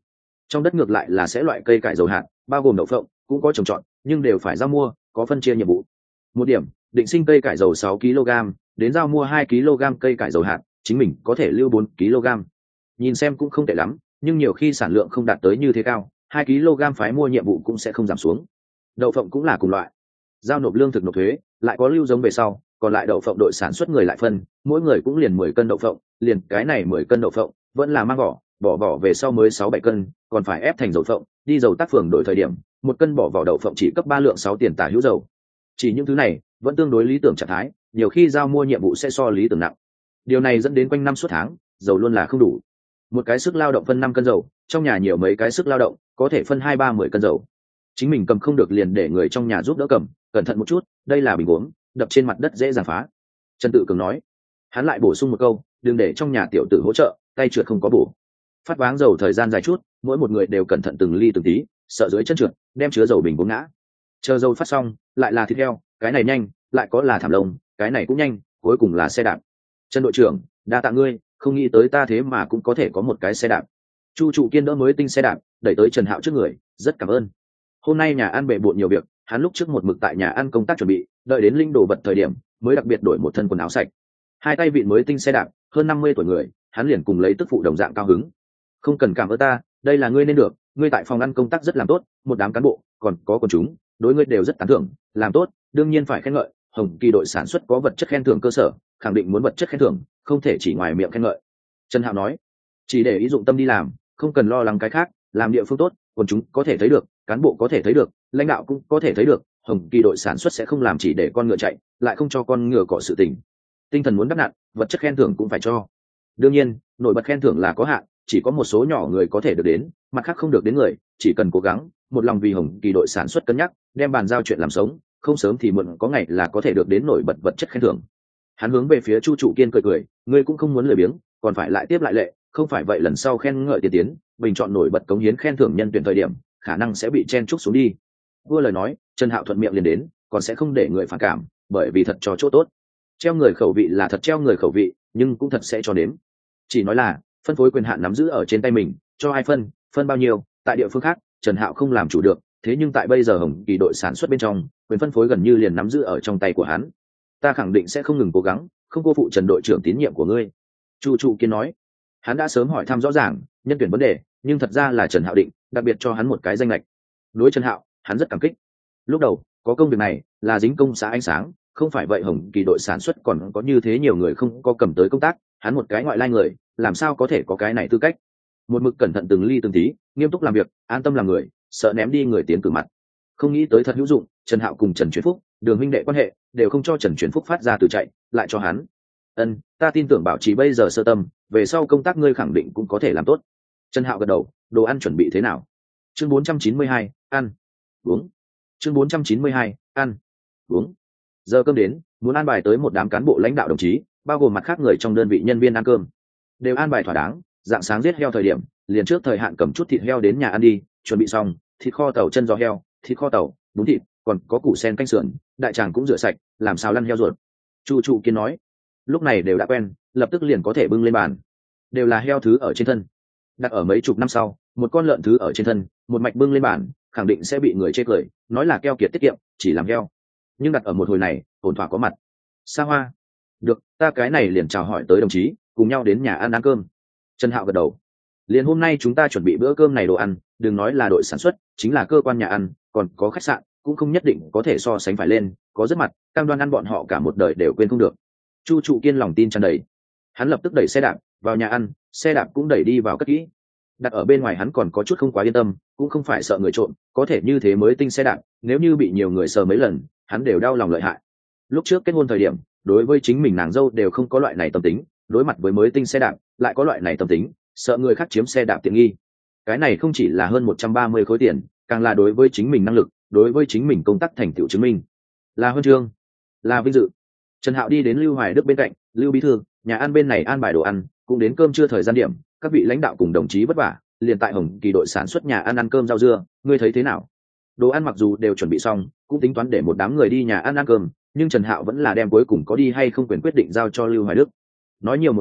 Trong đất ngược lại là sẽ loại cây cải dầu hạt, bao gồm đậu phộng, cũng có trồng trọt, nhưng đều phải giao mua, có phân chia nhiệm vụ. Một điểm, định sinh cây cải dầu 6 kg, đến giao mua 2 kg cây cải dầu hạt, chính mình có thể lưu 4 kg. Nhìn xem cũng không tệ lắm, nhưng nhiều khi sản lượng không đạt tới như thế cao, 2 kg phái mua nhiệm vụ cũng sẽ không giảm xuống. Đậu phộng cũng là cùng loại, giao nộp lương thực nộp thuế, lại có lưu giống về sau, còn lại đậu phộng đội sản xuất người lại phân, mỗi người cũng liền 10 cân đậu phộng, liền cái này 10 cân đậu phộng vẫn là mang bỏ về sau mới 6-7 cân, còn phải ép thành dầu phộng, đi dầu tác phường đổi thời điểm, 1 cân bỏ vỏ đậu phộng chỉ cấp 3 lượng 6 tiền tả hữu dầu. Chỉ những thứ này vẫn tương đối lý tưởng trạng thái, nhiều khi giao mua nhiệm vụ sẽ so lý tưởng nặng. Điều này dẫn đến quanh năm suốt tháng, dầu luôn là không đủ. Một cái sức lao động phân 5 cân dầu, trong nhà nhiều mấy cái sức lao động, có thể phân 2-3-10 cân dầu. Chính mình cầm không được liền để người trong nhà giúp đỡ cầm, cẩn thận một chút, đây là bình uống, đập trên mặt đất dễ dàng phá. Trần Tự Cường nói. Hắn lại bổ sung một câu, đừng để trong nhà tiểu tử hỗ trợ, tay trượt không có bổ. Phát váng dầu thời gian dài chút, mỗi một người đều cẩn thận từng ly từng tí, sợ dưới chân trượt, đem chứa dầu bình uống ngã. Chờ dầu phát xong, lại là thịt heo, cái này nhanh, lại có là thảm lông, cái này cũng nhanh, cuối cùng là xe đạp. Trần đội trưởng, đa tạ ngươi, không nghĩ tới ta thế mà cũng có thể có một cái xe đạp. Chu Trụ Kiên đỡ mới tinh xe đạp, đẩy tới Trần Hạo trước người, rất cảm ơn. Hôm nay nhà ăn bề bộn nhiều việc, hắn lúc trước một mực tại nhà ăn công tác chuẩn bị, đợi đến linh đồ vật thời điểm, mới đặc biệt đổi một thân quần áo sạch. Hai tay vịn mới tinh xe đạp, hơn 50 tuổi người, hắn liền cùng lấy tức phụ đồng dạng cao hứng. Không cần cảm ơn ta, đây là ngươi nên được, ngươi tại phòng ăn công tác rất làm tốt, một đám cán bộ, còn có quần chúng, đối ngươi đều rất tán thưởng, làm tốt, đương nhiên phải khen ngợi. Hồng Kỳ đội sản xuất có vật chất khen thưởng cơ sở, khẳng định muốn vật chất khen thưởng, không thể chỉ ngoài miệng khen ngợi. Trần Hạo nói, chỉ để ý dụng tâm đi làm, không cần lo lắng cái khác, làm địa phương tốt, quần chúng có thể thấy được, cán bộ có thể thấy được, lãnh đạo cũng có thể thấy được. Hồng Kỳ đội sản xuất sẽ không làm chỉ để con ngựa chạy, lại không cho con ngựa cọ sự tình. Tinh thần muốn đắp nặn, vật chất khen thưởng cũng phải cho. Đương nhiên, nổi bật khen thưởng là có hạn, chỉ có một số nhỏ người có thể được đến, mặt khác không được đến người, chỉ cần cố gắng, một lòng vì Hồng Kỳ đội sản xuất cân nhắc, đem bàn giao chuyện làm sống, không sớm thì muộn có ngày là có thể được đến nổi bật vật chất khen thưởng. Hắn hướng về phía Chu Trụ Kiên cười cười, ngươi cũng không muốn lười biếng, còn phải lại tiếp lại lệ, không phải vậy lần sau khen ngợi tiên tiến, bình chọn nổi bật cống hiến khen thưởng nhân tuyển thời điểm, khả năng sẽ bị chen chúc xuống đi. Vua lời nói, Trần Hạo thuận miệng liền đến, còn sẽ không để người phản cảm, bởi vì thật cho chỗ tốt. Treo người khẩu vị là thật treo người khẩu vị, nhưng cũng thật sẽ cho đếm. Chỉ nói là phân phối quyền hạn nắm giữ ở trên tay mình, cho ai phân bao nhiêu, tại địa phương khác Trần Hạo không làm chủ được, thế nhưng tại bây giờ Hồng Kỳ đội sản xuất bên trong, quyền phân phối gần như liền nắm giữ ở trong tay của hắn. Ta khẳng định sẽ không ngừng cố gắng, không cô phụ Trần đội trưởng tín nhiệm của ngươi. Chu Trụ Kiên nói. Hắn đã sớm hỏi thăm rõ ràng nhân tuyển vấn đề, nhưng thật ra là Trần Hạo định đặc biệt cho hắn một cái danh lệch. Đối Trần Hạo, hắn rất cảm kích. Lúc đầu có công việc này là dính công xã ánh sáng, không phải vậy Hồng Kỳ đội sản xuất còn có như thế nhiều người không có cầm tới công tác, hắn một cái ngoại lai người, làm sao có thể có cái này tư cách. Một mực cẩn thận từng ly từng tí, nghiêm túc làm việc, an tâm làm người, sợ ném đi người tiến cử mặt. Không nghĩ tới thật hữu dụng, Trần Hạo cùng Trần Truyền Phúc, Đường huynh đệ quan hệ, đều không cho Trần Truyền Phúc phát ra từ chạy, lại cho hắn. Ta tin tưởng bảo trì bây giờ sơ tâm, về sau công tác ngươi khẳng định cũng có thể làm tốt. Trần Hạo gật đầu, đồ ăn chuẩn bị thế nào? Chương 492, ăn, uống. Chương 492, ăn, uống. Giờ cơm đến, muốn an bài tới một đám cán bộ lãnh đạo đồng chí, bao gồm mặt khác người trong đơn vị nhân viên ăn cơm. Đều an bài thỏa đáng, dạng sáng giết heo thời điểm, liền trước thời hạn cầm chút thịt heo đến nhà ăn đi, chuẩn bị xong, thịt kho tàu chân giò heo, thịt kho tàu, bún thịt, còn có củ sen canh sườn, đại tràng cũng rửa sạch, làm sao lăn heo ruột. Chu Trụ Kiên nói. Lúc này đều đã quen, lập tức liền có thể bưng lên bàn. Đều là heo thứ ở trên thân. Đặt ở mấy chục năm sau, một con lợn thứ ở trên thân, một mạch bưng lên bàn, khẳng định sẽ bị người chê cười, nói là keo kiệt tiết kiệm, chỉ làm heo. Nhưng đặt ở một hồi này, ổn thỏa có mặt. Sa Hoa, được, ta cái này liền chào hỏi tới đồng chí, cùng nhau đến nhà ăn cơm. Trần Hạo gật đầu. Liền hôm nay chúng ta chuẩn bị bữa cơm này đồ ăn, đừng nói là đội sản xuất, chính là cơ quan nhà ăn, còn có khách sạn, cũng không nhất định có thể so sánh phải lên, có rất mặt, cam đoan ăn bọn họ cả một đời đều quên không được. Chu Trụ Kiên lòng tin tràn đầy. Hắn lập tức đẩy xe đạp vào nhà ăn, xe đạp cũng đẩy đi vào cất kỹ. Đặt ở bên ngoài hắn còn có chút không quá yên tâm, cũng không phải sợ người trộm, có thể như thế mới tinh xe đạp, nếu như bị nhiều người sờ mấy lần, hắn đều đau lòng lợi hại. Lúc trước kết hôn thời điểm, đối với chính mình nàng dâu đều không có loại này tâm tính, đối mặt với mới tinh xe đạp, lại có loại này tâm tính, sợ người khác chiếm xe đạp tiện nghi. Cái này không chỉ là hơn 130 khối tiền, càng là đối với chính mình năng lực, đối với chính mình công tác thành tựu chứng minh, là huân chương, là vinh dự. Trần Hạo đi đến Lưu Hoài Đức bên cạnh, Lưu bí thư, nhà ăn bên này an bài đồ ăn, cũng đến cơm trưa thời gian điểm, các vị lãnh đạo cùng đồng chí vất vả, liền tại Hồng Kỳ đội sản xuất nhà ăn cơm rau dưa, ngươi thấy thế nào? Đồ ăn mặc dù đều chuẩn bị xong, cũng tính toán để một đám người đi nhà ăn cơm, nhưng Trần Hạo vẫn là đem cuối cùng có đi hay không quyền quyết định giao cho Lưu Hoài Đức. Nói nhiều một câu,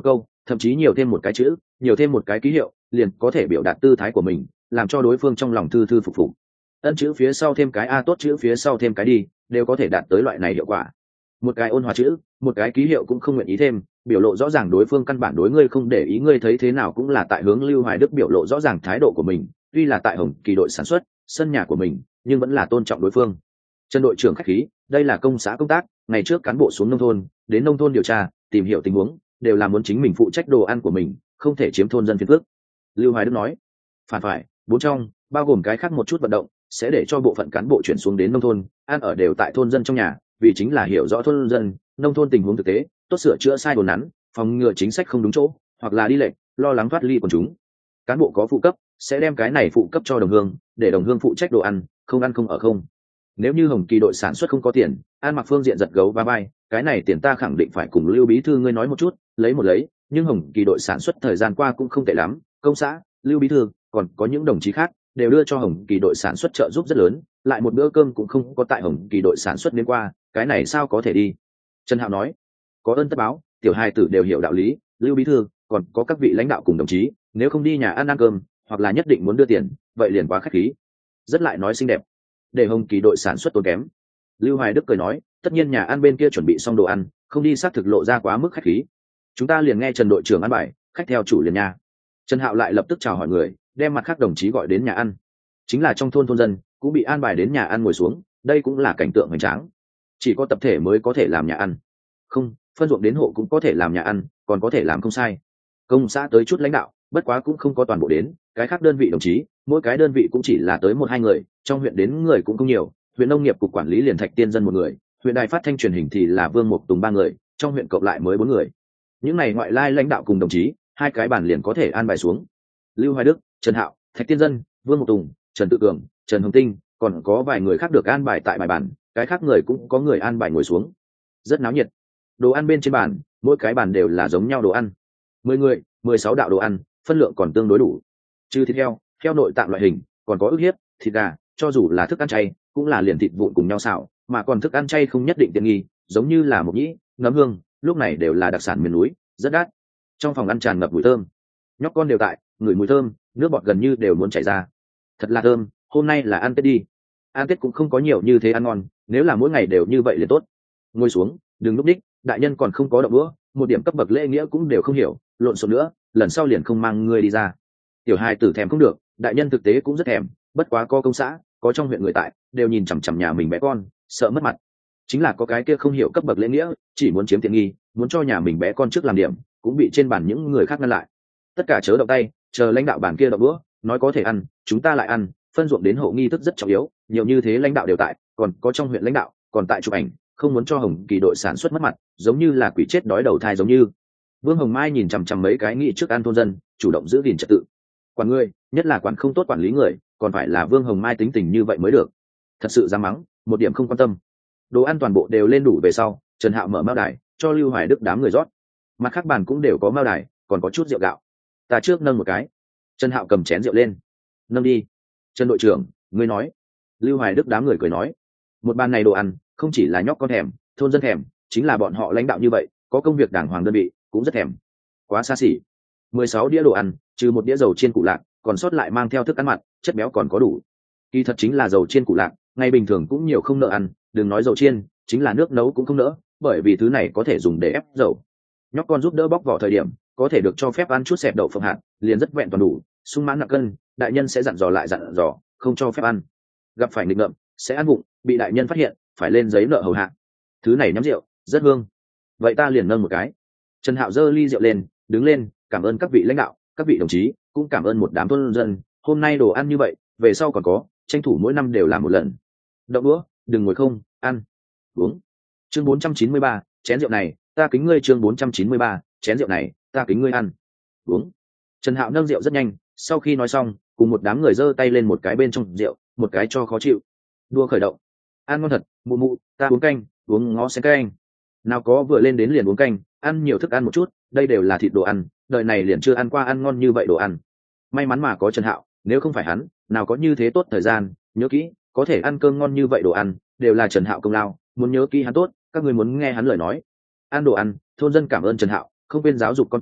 thậm chí nhiều thêm một cái chữ, nhiều thêm một cái ký hiệu, liền có thể biểu đạt tư thái của mình, làm cho đối phương trong lòng thư thư phục phục. Ân chữ phía sau thêm cái a, tốt chữ phía sau thêm cái đi, đều có thể đạt tới loại này hiệu quả. Một cái ôn hòa chữ, một cái ký hiệu cũng không nguyện ý thêm, biểu lộ rõ ràng đối phương căn bản đối ngươi không để ý, ngươi thấy thế nào cũng là tại hướng Lưu Hoài Đức biểu lộ rõ ràng thái độ của mình, tuy là tại Hồng Kỳ đội sản xuất, sân nhà của mình, nhưng vẫn là tôn trọng đối phương. Trần đội trưởng khách khí, đây là công xã công tác, ngày trước cán bộ xuống nông thôn, đến nông thôn điều tra, tìm hiểu tình huống, đều là muốn chính mình phụ trách đồ ăn của mình, không thể chiếm thôn dân phiền phức. Lưu Hoài Đức nói. Phản phải, bốn trong, bao gồm cái khác một chút vận động, sẽ để cho bộ phận cán bộ chuyển xuống đến nông thôn, ăn ở đều tại thôn dân trong nhà, vì chính là hiểu rõ thôn dân, nông thôn tình huống thực tế, tốt sửa chữa sai đồn nắn, phòng ngừa chính sách không đúng chỗ, hoặc là đi lệch, lo lắng thoát ly của chúng. Cán bộ có phụ cấp, sẽ đem cái này phụ cấp cho đồng hương, để đồng hương phụ trách đồ ăn, không ăn không ở không. Nếu như Hồng Kỳ đội sản xuất không có tiền, An Mặc phương diện giật gấu va vai, cái này tiền ta khẳng định phải cùng Lưu bí thư ngươi nói một chút, lấy một lấy, nhưng Hồng Kỳ đội sản xuất thời gian qua cũng không tệ lắm, công xã, Lưu bí thư, còn có những đồng chí khác đều đưa cho Hồng Kỳ đội sản xuất trợ giúp rất lớn, lại một bữa cơm cũng không có tại Hồng Kỳ đội sản xuất đến qua, cái này sao có thể đi. Trần Hạo nói, có ơn tất báo, tiểu hai tử đều hiểu đạo lý, Lưu bí thư, còn có các vị lãnh đạo cùng đồng chí, nếu không đi nhà ăn cơm, hoặc là nhất định muốn đưa tiền, vậy liền quá khách khí. Rất lại nói xinh đẹp, để Hồng Kỳ đội sản xuất tốn kém. Lưu Hoài Đức cười nói, tất nhiên nhà ăn bên kia chuẩn bị xong đồ ăn, không đi xác thực lộ ra quá mức khách khí. Chúng ta liền nghe Trần đội trưởng ăn bài, khách theo chủ liền nha. Trần Hạo lại lập tức chào hỏi người, đem mặt khác đồng chí gọi đến nhà ăn, chính là trong thôn dân cũng bị an bài đến nhà ăn ngồi xuống, đây cũng là cảnh tượng hoành tráng. Chỉ có tập thể mới có thể làm nhà ăn, không phân ruộng đến hộ cũng có thể làm nhà ăn, còn có thể làm không sai. Công xã tới chút lãnh đạo, bất quá cũng không có toàn bộ đến, cái khác đơn vị đồng chí, mỗi cái đơn vị cũng chỉ là tới một hai người, trong huyện đến người cũng không nhiều, huyện nông nghiệp cục quản lý liền Thạch Tiên Dân một người, huyện đài phát thanh truyền hình thì là Vương Mục Tùng ba người, trong huyện cộng lại mới bốn người. Những này ngoại lai lãnh đạo cùng đồng chí, hai cái bàn liền có thể an bài xuống. Lưu Hoài Đức, Trần Hạo, Thạch Tiên Dân, Vương Mục Tùng, Trần Tự Cường, Trần Hồng Tinh, còn có vài người khác được an bài tại bài bàn, cái khác người cũng có người an bài ngồi xuống. Rất náo nhiệt. Đồ ăn bên trên bàn, mỗi cái bàn đều là giống nhau đồ ăn. 10 người, 16 đạo đồ ăn, phân lượng còn tương đối đủ. Trừ thịt heo, heo nội tạng loại hình, còn có ức hiếp, thịt gà, cho dù là thức ăn chay, cũng là liền thịt vụn cùng nhau xào, mà còn thức ăn chay không nhất định tiện nghi, giống như là mộc nhĩ, nấm hương, lúc này đều là đặc sản miền núi, rất đắt. Trong phòng ăn tràn ngập mùi thơm, nhóc con đều tại, ngửi mùi thơm, nước bọt gần như đều muốn chảy ra. Thật là thơm, hôm nay là ăn Tết đi. Ăn Tết cũng không có nhiều như thế ăn ngon, nếu là mỗi ngày đều như vậy liền tốt. Ngồi xuống, đừng núp đích, đại nhân còn không có động đũa, một điểm cấp bậc lễ nghĩa cũng đều không hiểu, lộn xộn nữa, lần sau liền không mang ngươi đi ra. Tiểu hai tử thèm không được, đại nhân thực tế cũng rất thèm, bất quá có công xã, có trong huyện người tại, đều nhìn chằm chằm nhà mình bé con, sợ mất mặt. Chính là có cái kia không hiểu cấp bậc lễ nghĩa, chỉ muốn chiếm tiện nghi, muốn cho nhà mình bé con trước làm điểm, cũng bị trên bàn những người khác ngăn lại. Tất cả chớ động tay, chờ lãnh đạo bàn kia động đũa, nói có thể ăn, chúng ta lại ăn, phân ruộng đến hộ nghi thức rất trọng yếu, nhiều như thế lãnh đạo đều tại, còn có trong huyện lãnh đạo, còn tại chụp ảnh, không muốn cho Hồng Kỳ đội sản xuất mất mặt, giống như là quỷ chết đói đầu thai giống như. Vương Hồng Mai nhìn chằm chằm mấy cái nghị trước ăn thôn dân, chủ động giữ gìn trật tự. Quản ngươi, nhất là quản không tốt quản lý người, còn phải là Vương Hồng Mai tính tình như vậy mới được. Thật sự dám mắng, một điểm không quan tâm. Đồ ăn toàn bộ đều lên đủ về sau, Trần Hạo mở mao đài, cho Lưu Hoài Đức đám người rót. Mặt khác bàn cũng đều có mao đài, còn có chút rượu gạo. Ta trước nâng một cái. Trần Hạo cầm chén rượu lên. Nâng đi. Trần đội trưởng, ngươi nói. Lưu Hoài Đức đám người cười nói. Một bàn này đồ ăn, không chỉ là nhóc con thèm, thôn dân thèm, chính là bọn họ lãnh đạo như vậy, có công việc đàng hoàng đơn vị, cũng rất thèm. Quá xa xỉ. 16 đĩa đồ ăn, trừ một đĩa dầu chiên củ lạc, còn sót lại mang theo thức ăn mặn, chất béo còn có đủ. Kỳ thật chính là dầu chiên củ lạc, ngày bình thường cũng nhiều không nỡ ăn, đừng nói dầu chiên, chính là nước nấu cũng không nỡ, bởi vì thứ này có thể dùng để ép dầu. Nhóc con giúp đỡ bóc vỏ thời điểm, có thể được cho phép ăn chút xẹp đậu phộng hạt, liền rất vẹn toàn đủ, sung mãn nặng cân, đại nhân sẽ dặn dò lại dặn dò, không cho phép ăn. Gặp phải nghịch ngợm, sẽ ăn vụng, bị đại nhân phát hiện, phải lên giấy nợ hầu hạ. Thứ này nhắm rượu, rất hương. Vậy ta liền nâng một cái. Trần Hạo giơ ly rượu lên, đứng lên, cảm ơn các vị lãnh đạo, các vị đồng chí, cũng cảm ơn một đám thôn dân, hôm nay đồ ăn như vậy, về sau còn có, tranh thủ mỗi năm đều làm một lần. Đậu đũa, đừng ngồi không, ăn, uống. Chương 493, chén rượu này, ta kính ngươi. Chương 493, chén rượu này, ta kính ngươi. Ăn, uống. Trần Hạo nâng rượu rất nhanh, sau khi nói xong, cùng một đám người giơ tay lên một cái bên trong rượu, một cái cho khó chịu. Đua khởi động. Ăn ngon thật, mụ mụ, ta uống canh, uống ngó sen canh. Nào có vừa lên đến liền uống canh, ăn nhiều thức ăn một chút, đây đều là thịt đồ ăn, đời này liền chưa ăn qua ăn ngon như vậy đồ ăn. May mắn mà có Trần Hạo, nếu không phải hắn, nào có như thế tốt thời gian, nhớ kỹ, có thể ăn cơm ngon như vậy đồ ăn, đều là Trần Hạo công lao, muốn nhớ kỹ hắn tốt, các ngươi muốn nghe hắn lời nói. Ăn đồ ăn, thôn dân cảm ơn Trần Hạo, không quên giáo dục con cái,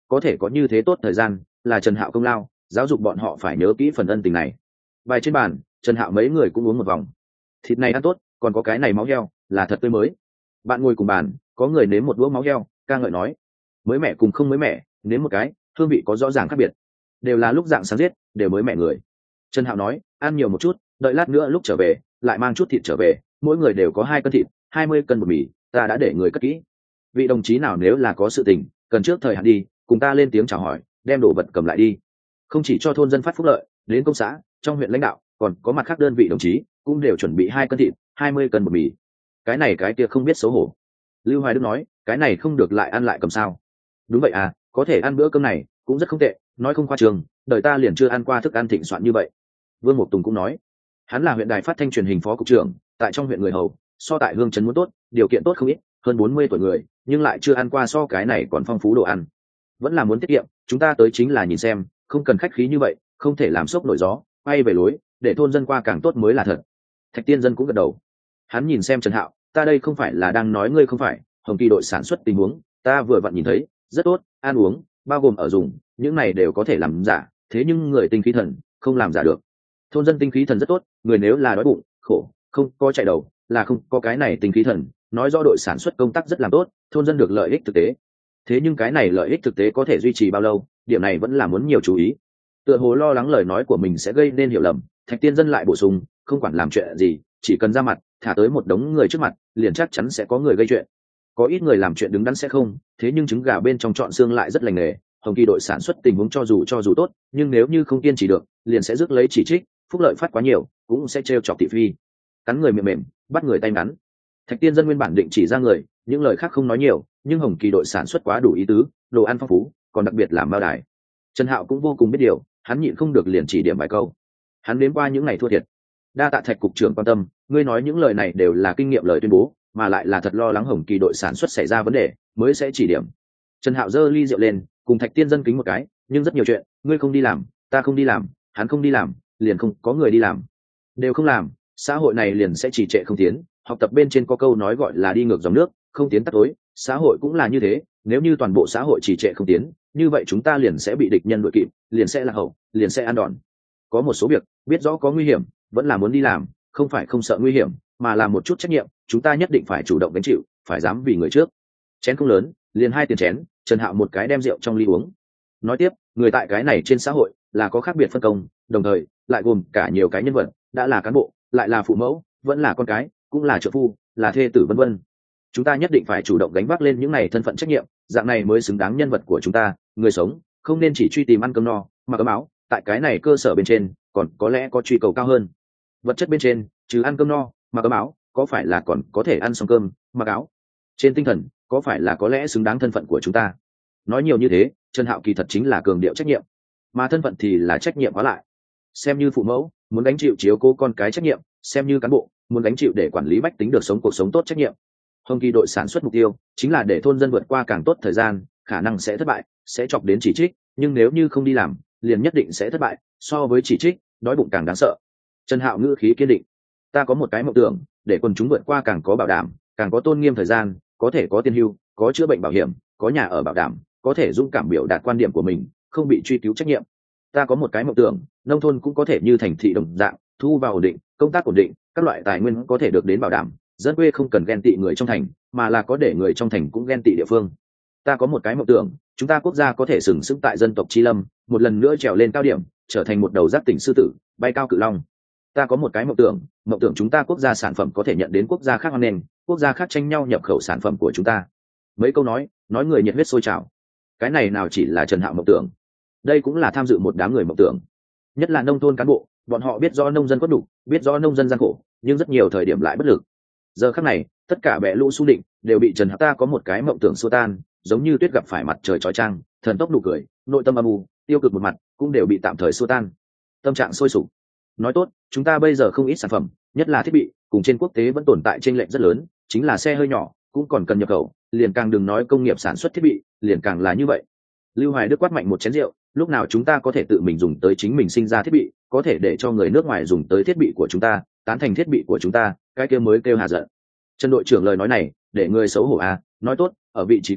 có thể có như thế tốt thời gian là Trần Hạo công lao, giáo dục bọn họ phải nhớ kỹ phần ân tình này. Bài trên bàn, Trần Hạo mấy người cũng uống một vòng. Thịt này ăn tốt, còn có cái này máu heo là thật tươi mới. Bạn ngồi cùng bàn, có người nếm một đũa máu heo, ca ngợi nói: mới mẻ cùng không mới mẻ, nếm một cái, hương vị có rõ ràng khác biệt. Đều là lúc dạng sáng giết, đều mới mẻ người. Trần Hạo nói: ăn nhiều một chút, đợi lát nữa lúc trở về lại mang chút thịt trở về, mỗi người đều có 2 cân thịt, 20 cân bột mì, ta đã để người cất kỹ. Vị đồng chí nào nếu là có sự tình cần trước thời hạn đi, cùng ta lên tiếng chào hỏi, đem đồ vật cầm lại đi. Không chỉ cho thôn dân phát phúc lợi, đến công xã, trong huyện lãnh đạo, còn có mặt khác đơn vị đồng chí cũng đều chuẩn bị 2 cân thịt, 20 cân bột mì. Cái này cái kia không biết xấu hổ. Lưu Hoài Đức nói: cái này không được lại ăn lại cầm sao? Đúng vậy à, có thể ăn bữa cơm này cũng rất không tệ, nói không khoa trương, đời ta liền chưa ăn qua thức ăn thịnh soạn như vậy. Vương Mục Tùng cũng nói, hắn là huyện đài phát thanh truyền hình phó cục trưởng, tại trong huyện người hầu, so tại hương trấn muốn tốt, điều kiện tốt không ít, hơn 40 tuổi người, nhưng lại chưa ăn qua so cái này còn phong phú đồ ăn. Vẫn là muốn tiết kiệm, chúng ta tới chính là nhìn xem, không cần khách khí như vậy, không thể làm sốc nổi gió, quay về lối, để thôn dân qua càng tốt mới là thật. Thạch Tiên Dân cũng gật đầu. Hắn nhìn xem Trần Hạo, ta đây không phải là đang nói ngươi không phải, Hồng Kỳ đội sản xuất tình huống, ta vừa vặn nhìn thấy, rất tốt, ăn uống, bao gồm ở dùng, những này đều có thể làm giả, thế nhưng người tinh khí thần không làm giả được. Thôn dân tinh khí thần rất tốt, người nếu là đói bụng, khổ, không có chạy đầu, là không có cái này tinh khí thần, nói rõ đội sản xuất công tác rất làm tốt, thôn dân được lợi ích thực tế. Thế nhưng cái này lợi ích thực tế có thể duy trì bao lâu, điểm này vẫn là muốn nhiều chú ý. Tựa hồ lo lắng lời nói của mình sẽ gây nên hiểu lầm, Thạch Tiên Dân lại bổ sung, không quản làm chuyện gì, chỉ cần ra mặt, thả tới một đống người trước mặt, liền chắc chắn sẽ có người gây chuyện. Có ít người làm chuyện đứng đắn sẽ không, thế nhưng trứng gà bên trong trọn xương lại rất lành nghề. Hồng Kỳ đội sản xuất tình huống cho dù tốt, nhưng nếu như không kiên trì được, liền sẽ rước lấy chỉ trích, phúc lợi phát quá nhiều, cũng sẽ trêu chọc thị phi. Cắn người mềm mềm, bắt người tay ngắn. Thạch Tiên Dân nguyên bản định chỉ ra người, những lời khác không nói nhiều, nhưng Hồng Kỳ đội sản xuất quá đủ ý tứ, đồ ăn phong phú, còn đặc biệt làm bao đài. Trần Hạo cũng vô cùng biết điều, hắn nhịn không được liền chỉ điểm vài câu. Hắn đến qua những ngày thua thiệt. Đa tạ Thạch cục trưởng quan tâm, ngươi nói những lời này đều là kinh nghiệm lời tuyên bố, mà lại là thật lo lắng Hồng Kỳ đội sản xuất xảy ra vấn đề, mới sẽ chỉ điểm. Trần Hạo giơ ly rượu lên, cùng Thạch Tiên Dân kính một cái, nhưng rất nhiều chuyện, ngươi không đi làm, ta không đi làm, hắn không đi làm, liền không có người đi làm. Đều không làm, xã hội này liền sẽ trì trệ không tiến. Học tập bên trên có câu nói gọi là đi ngược dòng nước, không tiến tắt tối, xã hội cũng là như thế, nếu như toàn bộ xã hội trì trệ không tiến, như vậy chúng ta liền sẽ bị địch nhân đuổi kịp, liền sẽ lạc hậu, liền sẽ ăn đòn. Có một số việc, biết rõ có nguy hiểm, vẫn là muốn đi làm, không phải không sợ nguy hiểm, mà là một chút trách nhiệm, chúng ta nhất định phải chủ động gánh chịu, phải dám vì người trước. Chén không lớn, liền 2 tiền chén, Trần Hạo một cái đem rượu trong ly uống. Nói tiếp, người tại cái này trên xã hội là có khác biệt phân công, đồng thời lại gồm cả nhiều cái nhân vật, đã là cán bộ, lại là phụ mẫu, vẫn là con cái, cũng là trợ phu, là thê tử vân vân. Chúng ta nhất định phải chủ động gánh vác lên những này thân phận trách nhiệm, dạng này mới xứng đáng nhân vật của chúng ta, người sống, không nên chỉ truy tìm ăn cơm no, mặc ấm áo, tại cái này cơ sở bên trên, còn có lẽ có truy cầu cao hơn. Vật chất bên trên, trừ ăn cơm no, mặc ấm áo, có phải là còn có thể ăn xong cơm, mặc áo. Trên tinh thần, có phải là có lẽ xứng đáng thân phận của chúng ta. Nói nhiều như thế, Trần Hạo kỳ thật chính là cường điệu trách nhiệm, mà thân phận thì là trách nhiệm hóa lại. Xem như phụ mẫu, muốn gánh chịu chiếu cố con cái trách nhiệm, xem như cán bộ, muốn gánh chịu để quản lý bách tính được sống cuộc sống tốt trách nhiệm. Hồng Kỳ đội sản xuất mục tiêu chính là để thôn dân vượt qua càng tốt thời gian, khả năng sẽ thất bại, sẽ chọc đến chỉ trích, nhưng nếu như không đi làm, liền nhất định sẽ thất bại, so với chỉ trích, đói bụng càng đáng sợ. Trần Hạo ngữ khí kiên định, ta có một cái mộng tưởng, để quần chúng vượt qua càng có bảo đảm, càng có tôn nghiêm thời gian, có thể có tiền hưu, có chữa bệnh bảo hiểm, có nhà ở bảo đảm, có thể dũng cảm biểu đạt quan điểm của mình, không bị truy cứu trách nhiệm. Ta có một cái mộng tưởng, nông thôn cũng có thể như thành thị đồng dạng, thu vào ổn định, công tác ổn định, các loại tài nguyên có thể được đến bảo đảm, dân quê không cần ghen tị người trong thành, mà là có để người trong thành cũng ghen tị địa phương. Ta có một cái mộng tưởng, chúng ta quốc gia có thể sừng sững tại dân tộc chi lâm, một lần nữa trèo lên cao điểm, trở thành một đầu giác tỉnh sư tử, bay cao cự long. Ta có một cái mộng tưởng chúng ta quốc gia sản phẩm có thể nhận đến quốc gia khác hoan nghênh, quốc gia khác tranh nhau nhập khẩu sản phẩm của chúng ta. Mấy câu nói người nhiệt huyết sôi trào. Cái này nào chỉ là Trần Hạo mộng tưởng, đây cũng là tham dự một đám người mộng tưởng, nhất là nông thôn cán bộ, bọn họ biết rõ nông dân quất đủ, biết rõ nông dân gian khổ, nhưng rất nhiều thời điểm lại bất lực. Giờ khắc này, tất cả bè lũ xu định đều bị Trần Hạo ta có một cái mộng tưởng xua tan, giống như tuyết gặp phải mặt trời chói chang, thần tốc nụ cười, nội tâm âm u, tiêu cực một mặt cũng đều bị tạm thời xua tan. Tâm trạng sôi sục. Nói tốt, chúng ta bây giờ không ít sản phẩm, nhất là thiết bị, cùng trên quốc tế vẫn tồn tại chênh lệch rất lớn, chính là xe hơi nhỏ, cũng còn cần nhập khẩu, liền càng đừng nói công nghiệp sản xuất thiết bị, liền càng là như vậy. Lưu Hoài Đức quát mạnh một chén rượu, lúc nào chúng ta có thể tự mình dùng tới chính mình sinh ra thiết bị, có thể để cho người nước ngoài dùng tới thiết bị của chúng ta, tán thành thiết bị của chúng ta, cái kia mới kêu hà giận. Trần đội trưởng lời nói này, để người xấu hổ à, nói tốt, ở vị trí kia,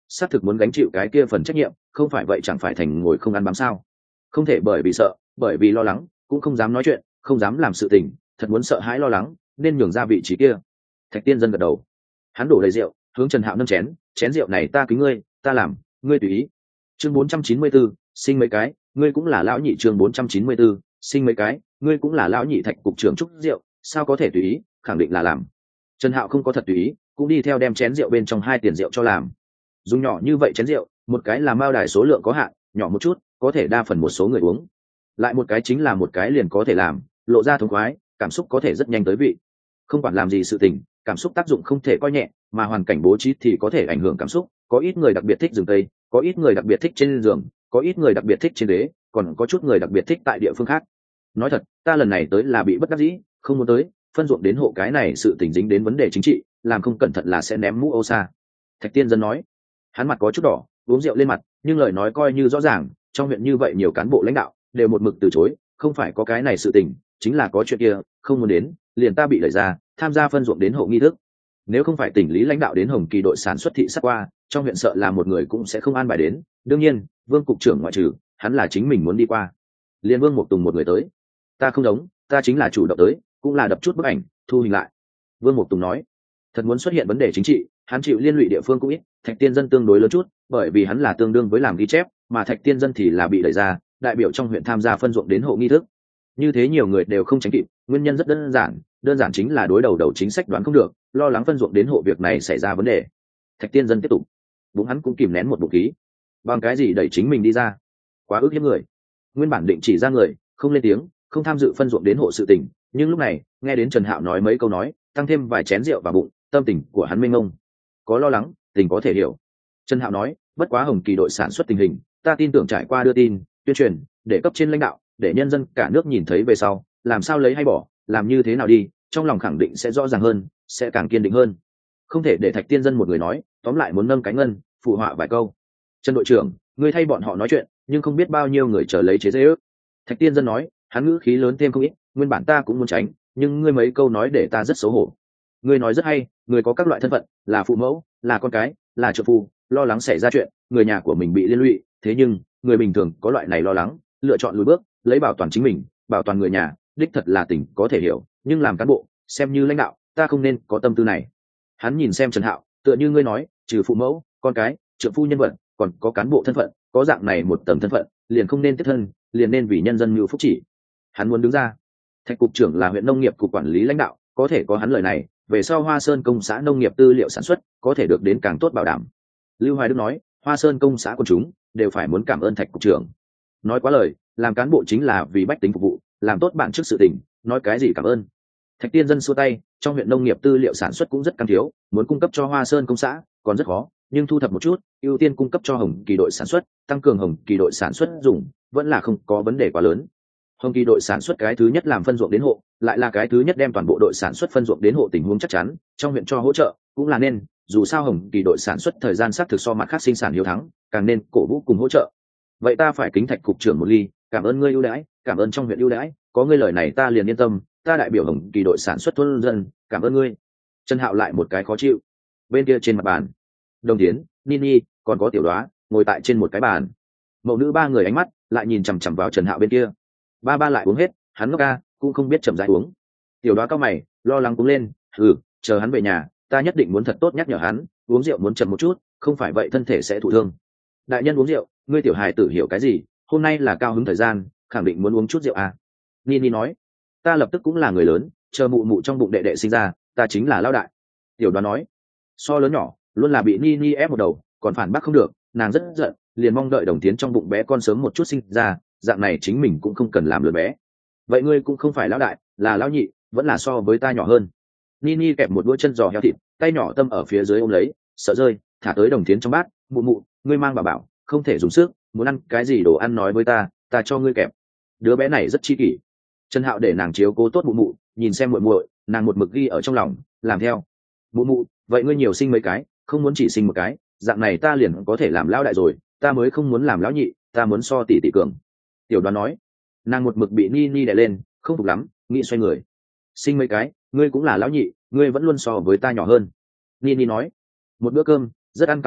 xác thực muốn gánh chịu cái kia phần trách nhiệm, không phải vậy chẳng phải thành ngồi không ăn bám sao. Không thể bởi vì sợ, bởi vì lo lắng cũng không dám nói chuyện, không dám làm sự tình, thật muốn sợ hãi lo lắng nên nhường ra vị trí kia. Thạch Tiên Dân gật đầu, hắn đổ đầy rượu hướng Trần Hạo nâng chén, chén rượu này ta kính ngươi, ta làm, ngươi tùy ý. Chương 494, sinh mấy cái, ngươi cũng là lão nhị. Chương 494, sinh mấy cái, ngươi cũng là lão nhị. Thạch cục trưởng chúc rượu, sao có thể tùy ý, khẳng định là làm. Trần Hạo không có thật tùy ý, cũng đi theo đem chén rượu bên trong 2 tiền rượu cho làm. Dùng nhỏ như vậy chén rượu, một cái là mao đài số lượng có hạn, nhỏ một chút, có thể đa phần một số người uống. Lại một cái chính là một cái liền có thể làm, lộ ra thống khoái, cảm xúc có thể rất nhanh tới vị. Không quản làm gì sự tình, cảm xúc tác dụng không thể coi nhẹ, mà hoàn cảnh bố trí thì có thể ảnh hưởng cảm xúc. Có ít người đặc biệt thích rừng tây, có ít người đặc biệt thích trên giường, có ít người đặc biệt thích trên ghế, còn có chút người đặc biệt thích tại địa phương khác. Nói thật, ta lần này tới là bị bất đắc dĩ, không muốn tới. Phân ruộng đến hộ cái này sự tình dính đến vấn đề chính trị, làm không cẩn thận là sẽ ném mũ ô xa. Thạch Tiên Dân nói, hắn mặt có chút đỏ, uống rượu lên mặt, nhưng lời nói coi như rõ ràng. Trong huyện như vậy nhiều cán bộ lãnh đạo đều một mực từ chối, không phải có cái này sự tình, chính là có chuyện kia, không muốn đến, liền ta bị đẩy ra tham gia phân ruộng đến hộ nghi thức. Nếu không phải tỉnh lý lãnh đạo đến Hồng Kỳ đội sản xuất thị sát qua, trong huyện sợ là một người cũng sẽ không an bài đến. Đương nhiên Vương cục trưởng ngoại trừ, hắn là chính mình muốn đi qua. Liên Vương Mục Tùng một người tới, ta không giống, ta chính là chủ động tới, cũng là đập chút bức ảnh thu hình lại. Vương Mục Tùng nói, thật muốn xuất hiện vấn đề chính trị, hắn chịu liên lụy địa phương cũng ít. Thạch Tiên Dân tương đối lớn chút, bởi vì hắn là tương đương với làm ghi chép, mà Thạch Tiên Dân thì là bị đẩy ra đại biểu trong huyện tham gia phân ruộng đến hộ nghi thức. Như thế nhiều người đều không tránh kịp, nguyên nhân rất đơn giản chính là đối đầu chính sách đoán không được, lo lắng phân ruộng đến hộ việc này xảy ra vấn đề. Thạch Tiên Dân tiếp tục, bụng hắn cũng kìm nén một bụng khí, bằng cái gì đẩy chính mình đi ra, quá ức hiếp người. Nguyên bản định chỉ ra người, không lên tiếng, không tham dự phân ruộng đến hộ sự tình, nhưng lúc này nghe đến Trần Hạo nói mấy câu nói, tăng thêm vài chén rượu vào bụng, tâm tình của hắn mênh mông, có lo lắng, tình có thể hiểu. Trần Hạo nói, bất quá Hồng Kỳ đội sản xuất tình hình, ta tin tưởng trải qua đưa tin, tuyên truyền, để cấp trên lãnh đạo, để nhân dân cả nước nhìn thấy về sau, làm sao lấy hay bỏ, làm như thế nào đi, trong lòng khẳng định sẽ rõ ràng hơn, sẽ càng kiên định hơn. Không thể để Thạch Tiên Dân một người nói, tóm lại muốn nâng cái ngân, phụ họa vài câu. Trần đội trưởng, ngươi thay bọn họ nói chuyện, nhưng không biết bao nhiêu người chờ lấy chế giễu. Thạch Tiên Dân nói, hắn ngữ khí lớn thêm không ít, nguyên bản ta cũng muốn tránh, nhưng ngươi mấy câu nói để ta rất xấu hổ. Ngươi nói rất hay, người có các loại thân phận, là phụ mẫu, là con cái, là trợ phu, lo lắng xảy ra chuyện, người nhà của mình bị liên lụy, thế nhưng người bình thường có loại này lo lắng, lựa chọn lùi bước, lấy bảo toàn chính mình, bảo toàn người nhà, đích thật là tình có thể hiểu, nhưng làm cán bộ, xem như lãnh đạo, ta không nên có tâm tư này. Hắn nhìn xem Trần Hạo, tựa như ngươi nói, trừ phụ mẫu, con cái, trợ phu nhân vật, còn có cán bộ thân phận, có dạng này một tầng thân phận, liền không nên tiếp thân, liền nên vì nhân dân mưu phúc chỉ. Hắn muốn đứng ra. Thạch cục trưởng là huyện nông nghiệp cục quản lý lãnh đạo, có thể có hắn lời này, về sau Hoa Sơn công xã nông nghiệp tư liệu sản xuất có thể được đến càng tốt bảo đảm. Lưu Hoài Đức nói, Hoa Sơn công xã quân chúng đều phải muốn cảm ơn Thạch cục trưởng. Nói quá lời, làm cán bộ chính là vì bách tính phục vụ, làm tốt bản chức sự tình, nói cái gì cảm ơn. Thạch Tiên Dân xua tay, trong huyện nông nghiệp tư liệu sản xuất cũng rất khan thiếu, muốn cung cấp cho Hoa Sơn công xã còn rất khó, nhưng thu thập một chút, ưu tiên cung cấp cho Hồng Kỳ đội sản xuất, tăng cường Hồng Kỳ đội sản xuất dùng, vẫn là không có vấn đề quá lớn. Hồng Kỳ đội sản xuất cái thứ nhất làm phân ruộng đến hộ, lại là cái thứ nhất đem toàn bộ đội sản xuất phân ruộng đến hộ tình huống chắc chắn, trong huyện cho hỗ trợ cũng là nên, dù sao Hồng Kỳ đội sản xuất thời gian xác thực so mặt khác sinh sản hiếu thắng, càng nên cổ vũ cùng hỗ trợ. Vậy ta phải kính Thạch cục trưởng một ly, cảm ơn ngươi ưu đãi, cảm ơn trong huyện ưu đãi, có ngươi lời này ta liền yên tâm, ta đại biểu Hồng Kỳ đội sản xuất thôn dân, cảm ơn ngươi. Trần Hạo lại một cái khó chịu. Bên kia trên mặt bàn, Đồng Tiến, Nini, còn có Tiểu Đoá ngồi tại trên một cái bàn. Mẫu nữ ba người ánh mắt lại nhìn chằm chằm vào Trần Hạo bên kia. Ba lại uống hết, hắn ngốc ca cũng không biết chậm rãi uống. Tiểu Đoá cao mày, lo lắng cũng lên, chờ hắn về nhà, ta nhất định muốn thật tốt nhắc nhở hắn, uống rượu muốn chậm một chút, không phải vậy thân thể sẽ thụ thương. Đại nhân uống rượu, ngươi tiểu hài tử hiểu cái gì, hôm nay là cao hứng thời gian, khẳng định muốn uống chút rượu à. Nini nói, ta lập tức cũng là người lớn, chờ mụ mụ trong bụng đệ đệ sinh ra, ta chính là lão đại. Tiểu Đoá nói, so lớn nhỏ luôn là bị Nini ép một đầu, còn phản bác không được, nàng rất giận, liền mong đợi Đồng Tiến trong bụng bé con sớm một chút sinh ra, dạng này chính mình cũng không cần làm lừa bé. Vậy ngươi cũng không phải lão đại, là lão nhị, vẫn là so với ta nhỏ hơn. Nini kẹp một đũa chân giò heo thịt, tay nhỏ tâm ở phía dưới ôm lấy, sợ rơi, thả tới Đồng Tiến trong bát, mụ mụ, ngươi mang bảo, không thể dùng sức, muốn ăn cái gì đồ ăn nói với ta cho ngươi kẹp. Đứa bé này rất chi kỷ. Trần Hạo để nàng chiếu cố tốt mụ mụ, nhìn xem muội muội, nàng một mực ghi ở trong lòng, làm theo. Mụ mụ, vậy ngươi nhiều sinh mấy cái, không muốn chỉ sinh một cái, dạng này ta liền có thể làm lão đại rồi, ta mới không muốn làm lão nhị, ta muốn so tỷ tỷ cường. Tiểu Đoán nói, nàng một mực bị Nini đè lên, không phục lắm, nghĩ xoay người. Sinh mấy cái, ngươi cũng là lão nhị, ngươi vẫn luôn so với ta nhỏ hơn. Nini nói, một bữa cơm rất ăn cao hứng,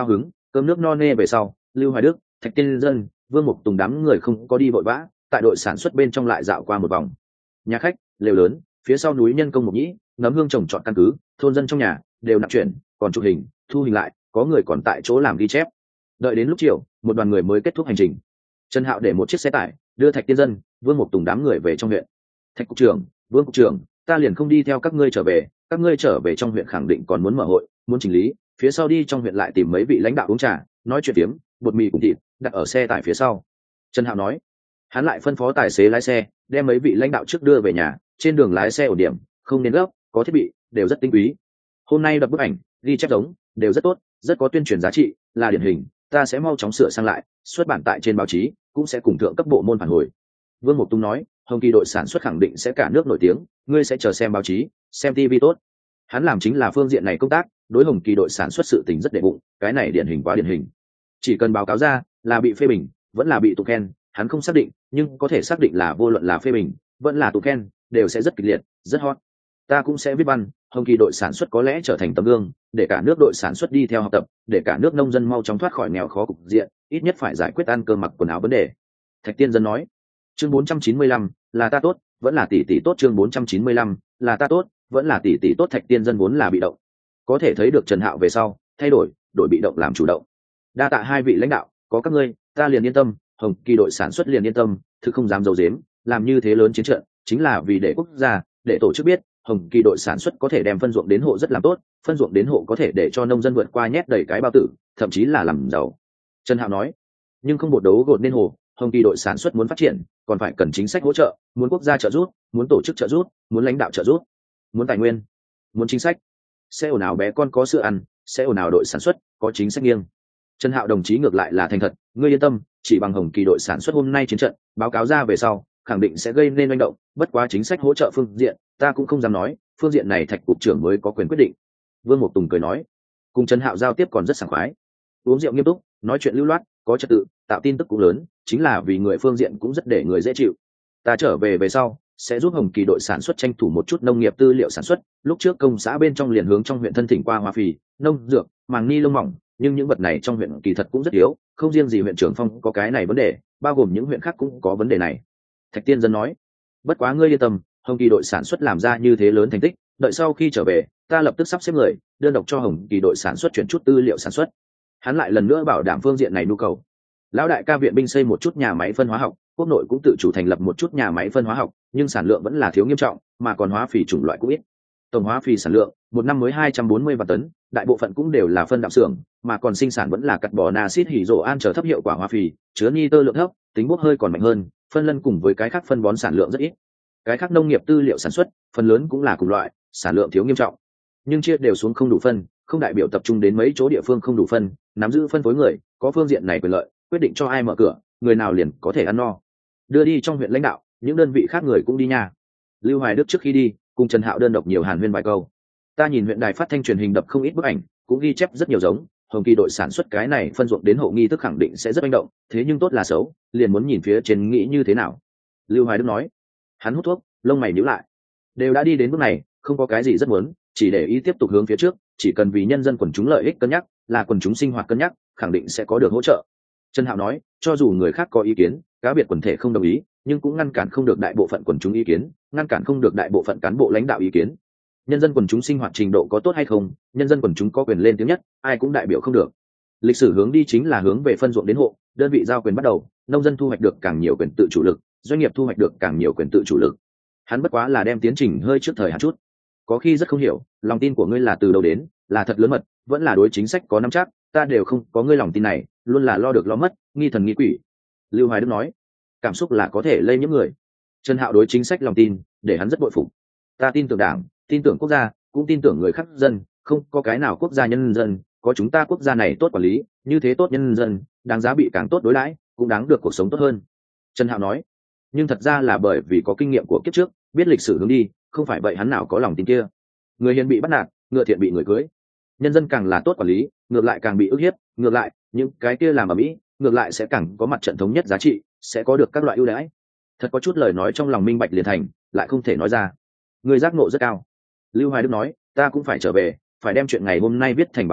Cơm nước no nê về sau, Lưu Hoài Đức, Thạch Tiên Dân, Vương Mục Tùng đám người không có đi vội vã, tại đội sản xuất bên trong lại dạo qua một vòng. Nhà khách, lều lớn, phía sau núi nhân công Mộc Nhĩ, Nấm Hương trồng trọt căn cứ, thôn dân trong nhà đều nạp chuyển, còn chụp hình, thu hình lại, có người còn tại chỗ làm ghi chép. Đợi đến lúc chiều, một đoàn người mới kết thúc hành trình. Trần Hạo để một chiếc xe tải đưa Thạch Tiên Dân, Vương Mục Tùng đám người về trong huyện. Thạch cục trưởng, Vương cục trưởng, ta liền không đi theo các ngươi trở về, các ngươi trở về trong huyện khẳng định còn muốn mở hội, muốn chỉnh lý, phía sau đi trong huyện lại tìm mấy vị lãnh đạo uống trà, nói chuyện tiếm, bột mì cùng thịt đặt ở xe tải phía sau. Trần Hạo nói. Hắn lại phân phó tài xế lái xe đem mấy vị lãnh đạo trước đưa về nhà, trên đường lái xe ổn điểm, không nên gấp, có thiết bị đều rất tinh quý. Hôm nay đập bức ảnh ghi chép giống đều rất tốt, rất có tuyên truyền giá trị, là điển hình, ta sẽ mau chóng sửa sang lại, xuất bản tại trên báo chí, cũng sẽ cùng thượng cấp bộ môn phản hồi. Vương Mục Tung nói, Hồng Kỳ đội sản xuất khẳng định sẽ cả nước nổi tiếng, ngươi sẽ chờ xem báo chí, xem TV tốt. Hắn làm chính là phương diện này công tác, đối Hồng Kỳ đội sản xuất sự tình rất đệ bụng, cái này điển hình quá điển hình. Chỉ cần báo cáo ra là bị phê bình, vẫn là bị tụng khen, hắn không xác định, nhưng có thể xác định là vô luận là phê bình vẫn là tụng khen đều sẽ rất kịch liệt, rất hot. Ta cũng sẽ viết văn, Hồng Kỳ đội sản xuất có lẽ trở thành tấm gương, để cả nước đội sản xuất đi theo học tập, để cả nước nông dân mau chóng thoát khỏi nghèo khó cục diện, ít nhất phải giải quyết ăn cơm mặc quần áo vấn đề. Thạch Tiên Dân nói. Chương 495, là ta tốt, vẫn là tỷ tỷ tốt. Chương 495, là ta tốt, vẫn là tỷ tỷ tốt. Thạch Tiên Dân vốn là bị động, có thể thấy được Trần Hạo về sau thay đổi, đội bị động làm chủ động. Đa tạ hai vị lãnh đạo, có các ngươi ta liền yên tâm, Hồng Kỳ đội sản xuất liền yên tâm, thực không dám giấu giếm, làm như thế lớn chiến trận chính là vì để quốc gia, để tổ chức biết Hồng Kỳ đội sản xuất có thể đem phân ruộng đến hộ rất làm tốt, phân ruộng đến hộ có thể để cho nông dân vượt qua nhét đầy cái bao tử, thậm chí là làm giàu. Trần Hạo nói. Nhưng không bột đấu gột nên hồ, Hồng Kỳ đội sản xuất muốn phát triển còn phải cần chính sách hỗ trợ, muốn quốc gia trợ giúp, muốn tổ chức trợ giúp, muốn lãnh đạo trợ giúp, muốn tài nguyên, muốn chính sách. Sẽ ồn ào bé con có sữa ăn, sẽ ồn ào đội sản xuất có chính sách nghiêng. Trần Hạo đồng chí ngược lại là thành thật, ngươi yên tâm, chỉ bằng Hồng Kỳ đội sản xuất hôm nay chiến trận báo cáo ra về sau khẳng định sẽ gây nên manh động, bất quá chính sách hỗ trợ phương diện ta cũng không dám nói, phương diện này Thạch cục trưởng mới có quyền quyết định. Vương Mục Tùng cười nói. Cùng Trần Hạo giao tiếp còn rất sảng khoái, uống rượu nghiêm túc, nói chuyện lưu loát, có trật tự, tạo tin tức cũng lớn, chính là vì người phương diện cũng rất để người dễ chịu. Ta trở về sau sẽ giúp Hồng Kỳ đội sản xuất tranh thủ một chút nông nghiệp tư liệu sản xuất, lúc trước công xã bên trong liền hướng trong huyện thân thỉnh qua hoa phì, nông dược, màng ni lông mỏng, nhưng những vật này trong huyện kỳ thật cũng rất yếu, không riêng gì huyện trưởng Phong có cái này vấn đề, bao gồm những huyện khác cũng có vấn đề này. Thạch Tiên Dân nói. Bất quá ngươi yên tâm, Hồng Kỳ đội sản xuất làm ra như thế lớn thành tích, đợi sau khi trở về ta lập tức sắp xếp người đơn độc cho Hồng Kỳ đội sản xuất chuyển chút tư liệu sản xuất. Hắn lại lần nữa bảo đảm phương diện này nhu cầu. Lão đại ca viện binh xây một chút nhà máy phân hóa học, quốc nội cũng tự chủ thành lập một chút nhà máy phân hóa học, nhưng sản lượng vẫn là thiếu nghiêm trọng, mà còn hóa phì chủng loại cũng ít. Tổng hóa phì sản lượng một năm mới 240 vạn tấn, đại bộ phận cũng đều là phân đạm xưởng, mà còn sinh sản vẫn là cắt bò axit hỉ rổ an trở thấp hiệu quả hóa phì, chứa nitơ lượng thấp, tính bốc hơi còn mạnh hơn, phân lân cùng với cái khác phân bón sản lượng rất ít. Cái khác nông nghiệp tư liệu sản xuất phần lớn cũng là cùng loại, sản lượng thiếu nghiêm trọng, nhưng chia đều xuống không đủ phân, không đại biểu tập trung đến mấy chỗ địa phương không đủ phân, nắm giữ phân phối người có phương diện này quyền lợi, quyết định cho ai mở cửa, người nào liền có thể ăn no. Đưa đi trong huyện lãnh đạo, những đơn vị khác người cũng đi nha. Lưu Hoài Đức trước khi đi cùng Trần Hạo đơn độc nhiều hàn huyên vài câu. Ta nhìn huyện đài phát thanh truyền hình đập không ít bức ảnh, cũng ghi chép rất nhiều giống Hồng Kỳ đội sản xuất cái này phân ruộng đến hộ nghi thức khẳng định sẽ rất manh động, thế nhưng tốt là xấu, liền muốn nhìn phía trên nghĩ như thế nào. Lưu Hoài Đức nói. Hắn hút thuốc, lông mày nhíu lại. Đều đã đi đến bước này, không có cái gì rất muốn, chỉ để ý tiếp tục hướng phía trước, chỉ cần vì nhân dân quần chúng lợi ích cân nhắc, là quần chúng sinh hoạt cân nhắc, khẳng định sẽ có được hỗ trợ. Trần Hạo nói, cho dù người khác có ý kiến, cá biệt quần thể không đồng ý, nhưng cũng ngăn cản không được đại bộ phận quần chúng ý kiến, ngăn cản không được đại bộ phận cán bộ lãnh đạo ý kiến. Nhân dân quần chúng sinh hoạt trình độ có tốt hay không, nhân dân quần chúng có quyền lên tiếng nhất, ai cũng đại biểu không được. Lịch sử hướng đi chính là hướng về phân ruộng đến hộ, đơn vị giao quyền bắt đầu, nông dân thu hoạch được càng nhiều quyền tự chủ lực, doanh nghiệp thu hoạch được càng nhiều quyền tự chủ lực. Hắn bất quá là đem tiến trình hơi trước thời hạn chút. Có khi rất không hiểu, lòng tin của ngươi là từ đâu đến, là thật lớn mật, vẫn là đối chính sách có nắm chắc, ta đều không có ngươi lòng tin này, luôn là lo được lo mất, nghi thần nghi quỷ. Lưu Hoài Đức nói. Cảm xúc là có thể lây nhiễm người. Trần Hạo đối chính sách lòng tin để hắn rất bội phục. Ta tin tưởng đảng, tin tưởng quốc gia, cũng tin tưởng người khác dân, không có cái nào quốc gia nhân dân, có chúng ta quốc gia này tốt quản lý, như thế tốt nhân dân, đáng giá bị càng tốt đối đãi, cũng đáng được cuộc sống tốt hơn. Trần Hạo nói. Nhưng thật ra là bởi vì có kinh nghiệm của kiếp trước, biết lịch sử hướng đi, không phải vậy hắn nào có lòng tin kia. Người hiền bị bắt nạt, ngựa thiện bị người cưới. Nhân dân càng là tốt quản lý, ngược lại càng bị ức hiếp, ngược lại những cái kia làm ở mỹ, ngược lại sẽ càng có mặt trận thống nhất giá trị, sẽ có được các loại ưu đãi. Thật có chút lời nói trong lòng minh bạch liền thành, lại không thể nói ra. Người giác ngộ rất cao. Lưu Hoài Đức nói, ta cũng phải trở về, phải đem chuyện ngày hôm nay viết thành báo cáo,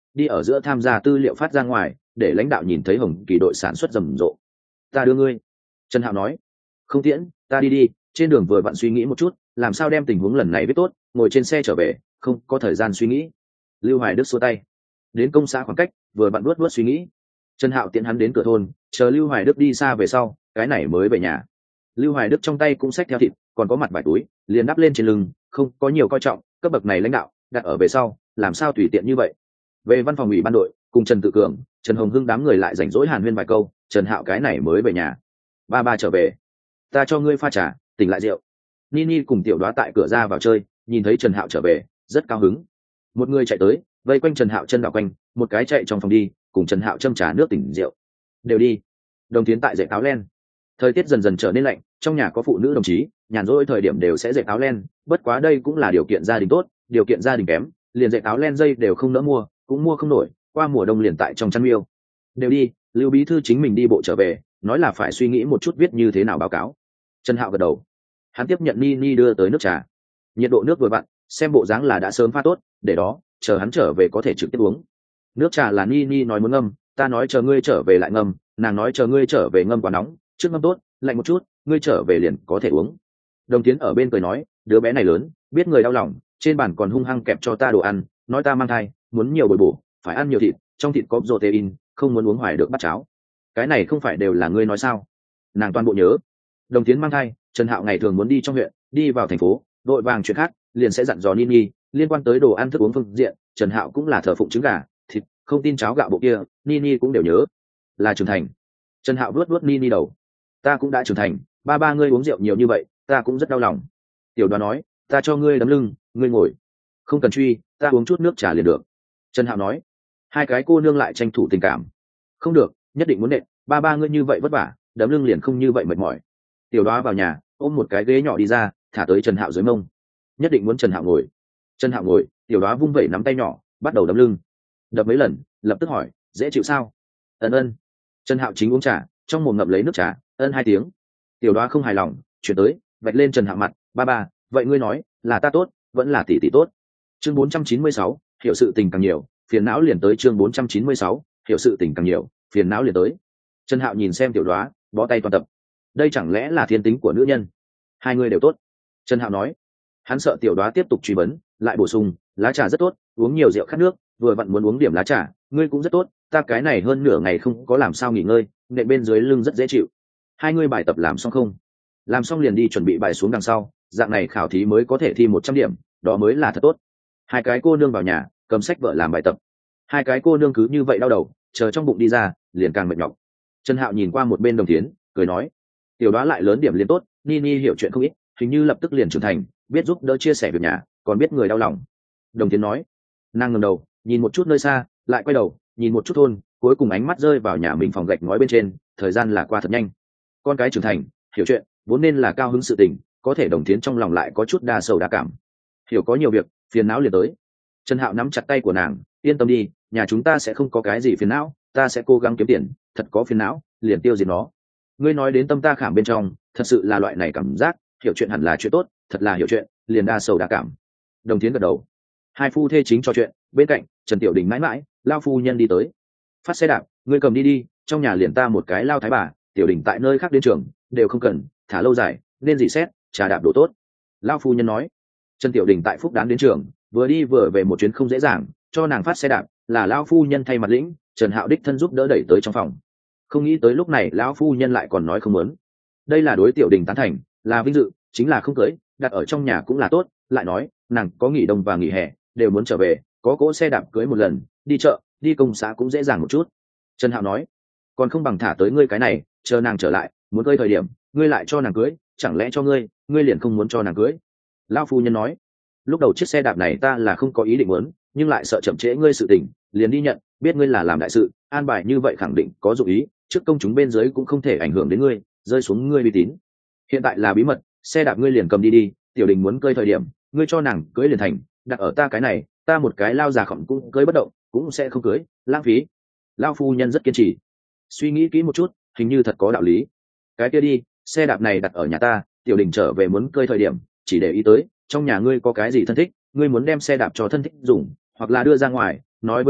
đi ở giữa tham gia tư liệu phát ra ngoài, để lãnh đạo nhìn thấy Hồng Kỳ đội sản xuất rầm rộ. Ta đưa ngươi. Trần Hạo nói. Không tiễn, ta đi đi, trên đường vừa vặn suy nghĩ một chút, làm sao đem tình huống lần này viết tốt, ngồi trên xe trở về, không có thời gian suy nghĩ. Lưu Hoài Đức xua tay. Đến công xã khoảng cách, vừa vặn luốt suy nghĩ. Trần Hạo tiễn hắn đến cửa thôn, chờ Lưu Hoài Đức đi xa về sau, cái này mới về nhà. Lưu Hoài Đức trong tay cũng xách theo thịt, còn có mặt vài túi, liền đắp lên trên lưng, không có nhiều coi trọng, cấp bậc này lãnh đạo đặt ở về sau, làm sao tùy tiện như vậy. Về văn phòng ủy ban đội, cùng Trần Tự Cường, Trần Hồng Hưng đám người lại rảnh rỗi hàn huyên vài câu, Trần Hạo cái này mới về nhà. Ba trở về, ta cho ngươi pha trà, tỉnh lại rượu. Nini cùng Tiểu Đoá tại cửa ra vào chơi, nhìn thấy Trần Hạo trở về, rất cao hứng. Một người chạy tới, vây quanh Trần Hạo chân đảo quanh, một cái chạy trong phòng đi, cùng Trần Hạo châm trà nước tỉnh rượu. Đều đi. Đồng Tiến tại dạy áo len. Thời tiết dần dần trở nên lạnh, trong nhà có phụ nữ đồng chí, nhàn rỗi thời điểm đều sẽ dạy áo len, bất quá đây cũng là điều kiện gia đình tốt, điều kiện gia đình kém, liền dạy áo len dây đều không nỡ mua, cũng mua không nổi, qua mùa đông liền tại trong chăn miêu. Đều đi, Lưu bí thư chính mình đi bộ trở về, nói là phải suy nghĩ một chút viết như thế nào báo cáo. Trần Hạo gật đầu. Hắn tiếp nhận Nini đưa tới nước trà. Nhiệt độ nước vừa vặn, xem bộ dáng là đã sớm pha tốt, để đó, chờ hắn trở về có thể trực tiếp uống. Nước trà là Nini nói muốn ngâm, ta nói chờ ngươi trở về lại ngâm, nàng nói chờ ngươi trở về ngâm quá nóng, trước ngâm tốt, lạnh một chút, ngươi trở về liền có thể uống. Đồng Tiến ở bên cười nói, đứa bé này lớn, biết người đau lòng, trên bàn còn hung hăng kẹp cho ta đồ ăn, nói ta mang thai, muốn nhiều bồi bổ, phải ăn nhiều thịt, trong thịt có protein, không muốn uống hoài được bắt cháo. Cái này không phải đều là ngươi nói sao? Nàng toàn bộ nhớ. Đồng Tiến mang thai, Trần Hạo ngày thường muốn đi trong huyện, đi vào thành phố, đội vàng chuyện khác, liền sẽ dặn dò Nini, liên quan tới đồ ăn thức uống phương diện, Trần Hạo cũng là thờ phụng trứng gà, thịt, không tin cháo gạo bộ kia, Nini cũng đều nhớ. Là trưởng thành. Trần Hạo vuốt Nini đầu. Ta cũng đã trưởng thành, ba ngươi uống rượu nhiều như vậy, ta cũng rất đau lòng. Tiểu Đoá nói, ta cho ngươi đấm lưng, ngươi ngồi. Không cần truy, ta uống chút nước trà liền được. Trần Hạo nói. Hai cái cô nương lại tranh thủ tình cảm. Không được, nhất định muốn nện, ba ngươi như vậy vất vả, đấm lưng liền không như vậy mệt mỏi. Tiểu Đoá vào nhà, ôm một cái ghế nhỏ đi ra, thả tới Trần Hạo dưới mông. Nhất định muốn Trần Hạo ngồi. Trần Hạo ngồi, Tiểu Đoá vung vẩy nắm tay nhỏ, bắt đầu đấm lưng. Đập mấy lần, lập tức hỏi, dễ chịu sao? Ân. Trần Hạo chính uống trà, trong mồm ngậm lấy nước trà, ân 2 tiếng. Tiểu Đoá không hài lòng, chuyển tới, vạch lên Trần Hạo mặt, ba, vậy ngươi nói, là ta tốt, vẫn là tỷ tỷ tốt. Chương 496, hiểu sự tình càng nhiều, phiền não liền tới. Chương 496, hiểu sự tình càng nhiều, phiền não liền tới. Trần Hạo nhìn xem Tiểu Đoá, bó tay toàn tập. Đây chẳng lẽ là thiên tính của nữ nhân? Hai người đều tốt. Trần Hạo nói. Hắn sợ Tiểu Đoá tiếp tục truy vấn, lại bổ sung, lá trà rất tốt, uống nhiều rượu khát nước, vừa vặn muốn uống điểm lá trà, ngươi cũng rất tốt, ta cái này hơn nửa ngày không có làm sao nghỉ ngơi, nệm bên dưới lưng rất dễ chịu. Hai ngươi bài tập làm xong không? Làm xong liền đi chuẩn bị bài xuống đằng sau, dạng này khảo thí mới có thể thi 100 điểm, đó mới là thật tốt. Hai cái cô nương vào nhà, cầm sách vợ làm bài tập. Hai cái cô nương cứ như vậy đau đầu, chờ trong bụng đi ra, liền càng mệt nhọc. Trần Hạo nhìn qua một bên Đồng Tiến, cười nói, Tiểu Đoá lại lớn điểm liền tốt, Nini hiểu chuyện không ít, hình như lập tức liền trưởng thành, biết giúp đỡ chia sẻ việc nhà, còn biết người đau lòng. Đồng Tiến nói. Nàng ngẩng đầu, nhìn một chút nơi xa, lại quay đầu, nhìn một chút thôn, cuối cùng ánh mắt rơi vào nhà mình phòng gạch ngói bên trên, thời gian là qua thật nhanh. Con cái trưởng thành, hiểu chuyện, vốn nên là cao hứng sự tình, có thể Đồng Tiến trong lòng lại có chút đa sầu đa cảm. Hiểu có nhiều việc, phiền não liền tới. Trần Hạo nắm chặt tay của nàng, yên tâm đi, nhà chúng ta sẽ không có cái gì phiền não, ta sẽ cố gắng kiếm tiền, thật có phiền não, liền tiêu diệt nó. Ngươi nói đến tâm ta khảm bên trong, thật sự là loại này cảm giác, hiểu chuyện hẳn là chuyện tốt, thật là hiểu chuyện, liền đa sầu đa cảm. Đồng Tiến gật đầu. Hai phu thê chính trò chuyện, bên cạnh Trần Tiểu Đình mãi mãi, lao phu nhân đi tới. Phát xe đạp, ngươi cầm đi, trong nhà liền ta một cái lao thái bà, Tiểu Đình tại nơi khác đến trường, đều không cần, thả lâu dài, nên dị xét, trà đạp đồ tốt. Lao phu nhân nói. Trần Tiểu Đình tại Phúc Đán đến trường, vừa đi vừa về một chuyến không dễ dàng, cho nàng phát xe đạp, là lao phu nhân thay mặt lĩnh, Trần Hạo đích thân giúp đỡ đẩy tới trong phòng. Không nghĩ tới lúc này lão phu nhân lại còn nói không muốn. Đây là đối Tiểu Đình tán thành, là vinh dự, chính là không cưới, đặt ở trong nhà cũng là tốt, lại nói, nàng có nghỉ đông và nghỉ hè, đều muốn trở về, có cỗ xe đạp cưới một lần, đi chợ, đi công xã cũng dễ dàng một chút. Trần Hạo nói, còn không bằng thả tới ngươi cái này, chờ nàng trở lại, muốn cưới thời điểm, ngươi lại cho nàng cưới, chẳng lẽ cho ngươi, ngươi liền không muốn cho nàng cưới? Lão phu nhân nói, lúc đầu chiếc xe đạp này ta là không có ý định muốn, nhưng lại sợ chậm trễ ngươi sự tình, liền đi nhận, biết ngươi là làm đại sự, an bài như vậy khẳng định có dụng ý, trước công chúng bên dưới cũng không thể ảnh hưởng đến ngươi, rơi xuống ngươi uy tín. Hiện tại là bí mật, xe đạp ngươi liền cầm đi, Tiểu Đình muốn cưới thời điểm, ngươi cho nàng cưới liền thành, đặt ở ta cái này, ta một cái lao già khổng cũng cưới bất động, cũng sẽ không cưới, lãng phí. Lao phu nhân rất kiên trì. Suy nghĩ kỹ một chút, hình như thật có đạo lý. Cái kia đi, xe đạp này đặt ở nhà ta, Tiểu Đình trở về muốn cưới thời điểm, chỉ để ý tới, trong nhà ngươi có cái gì thân thích, ngươi muốn đem xe đạp cho thân thích dùng, hoặc là đưa ra ngoài, nói với ta,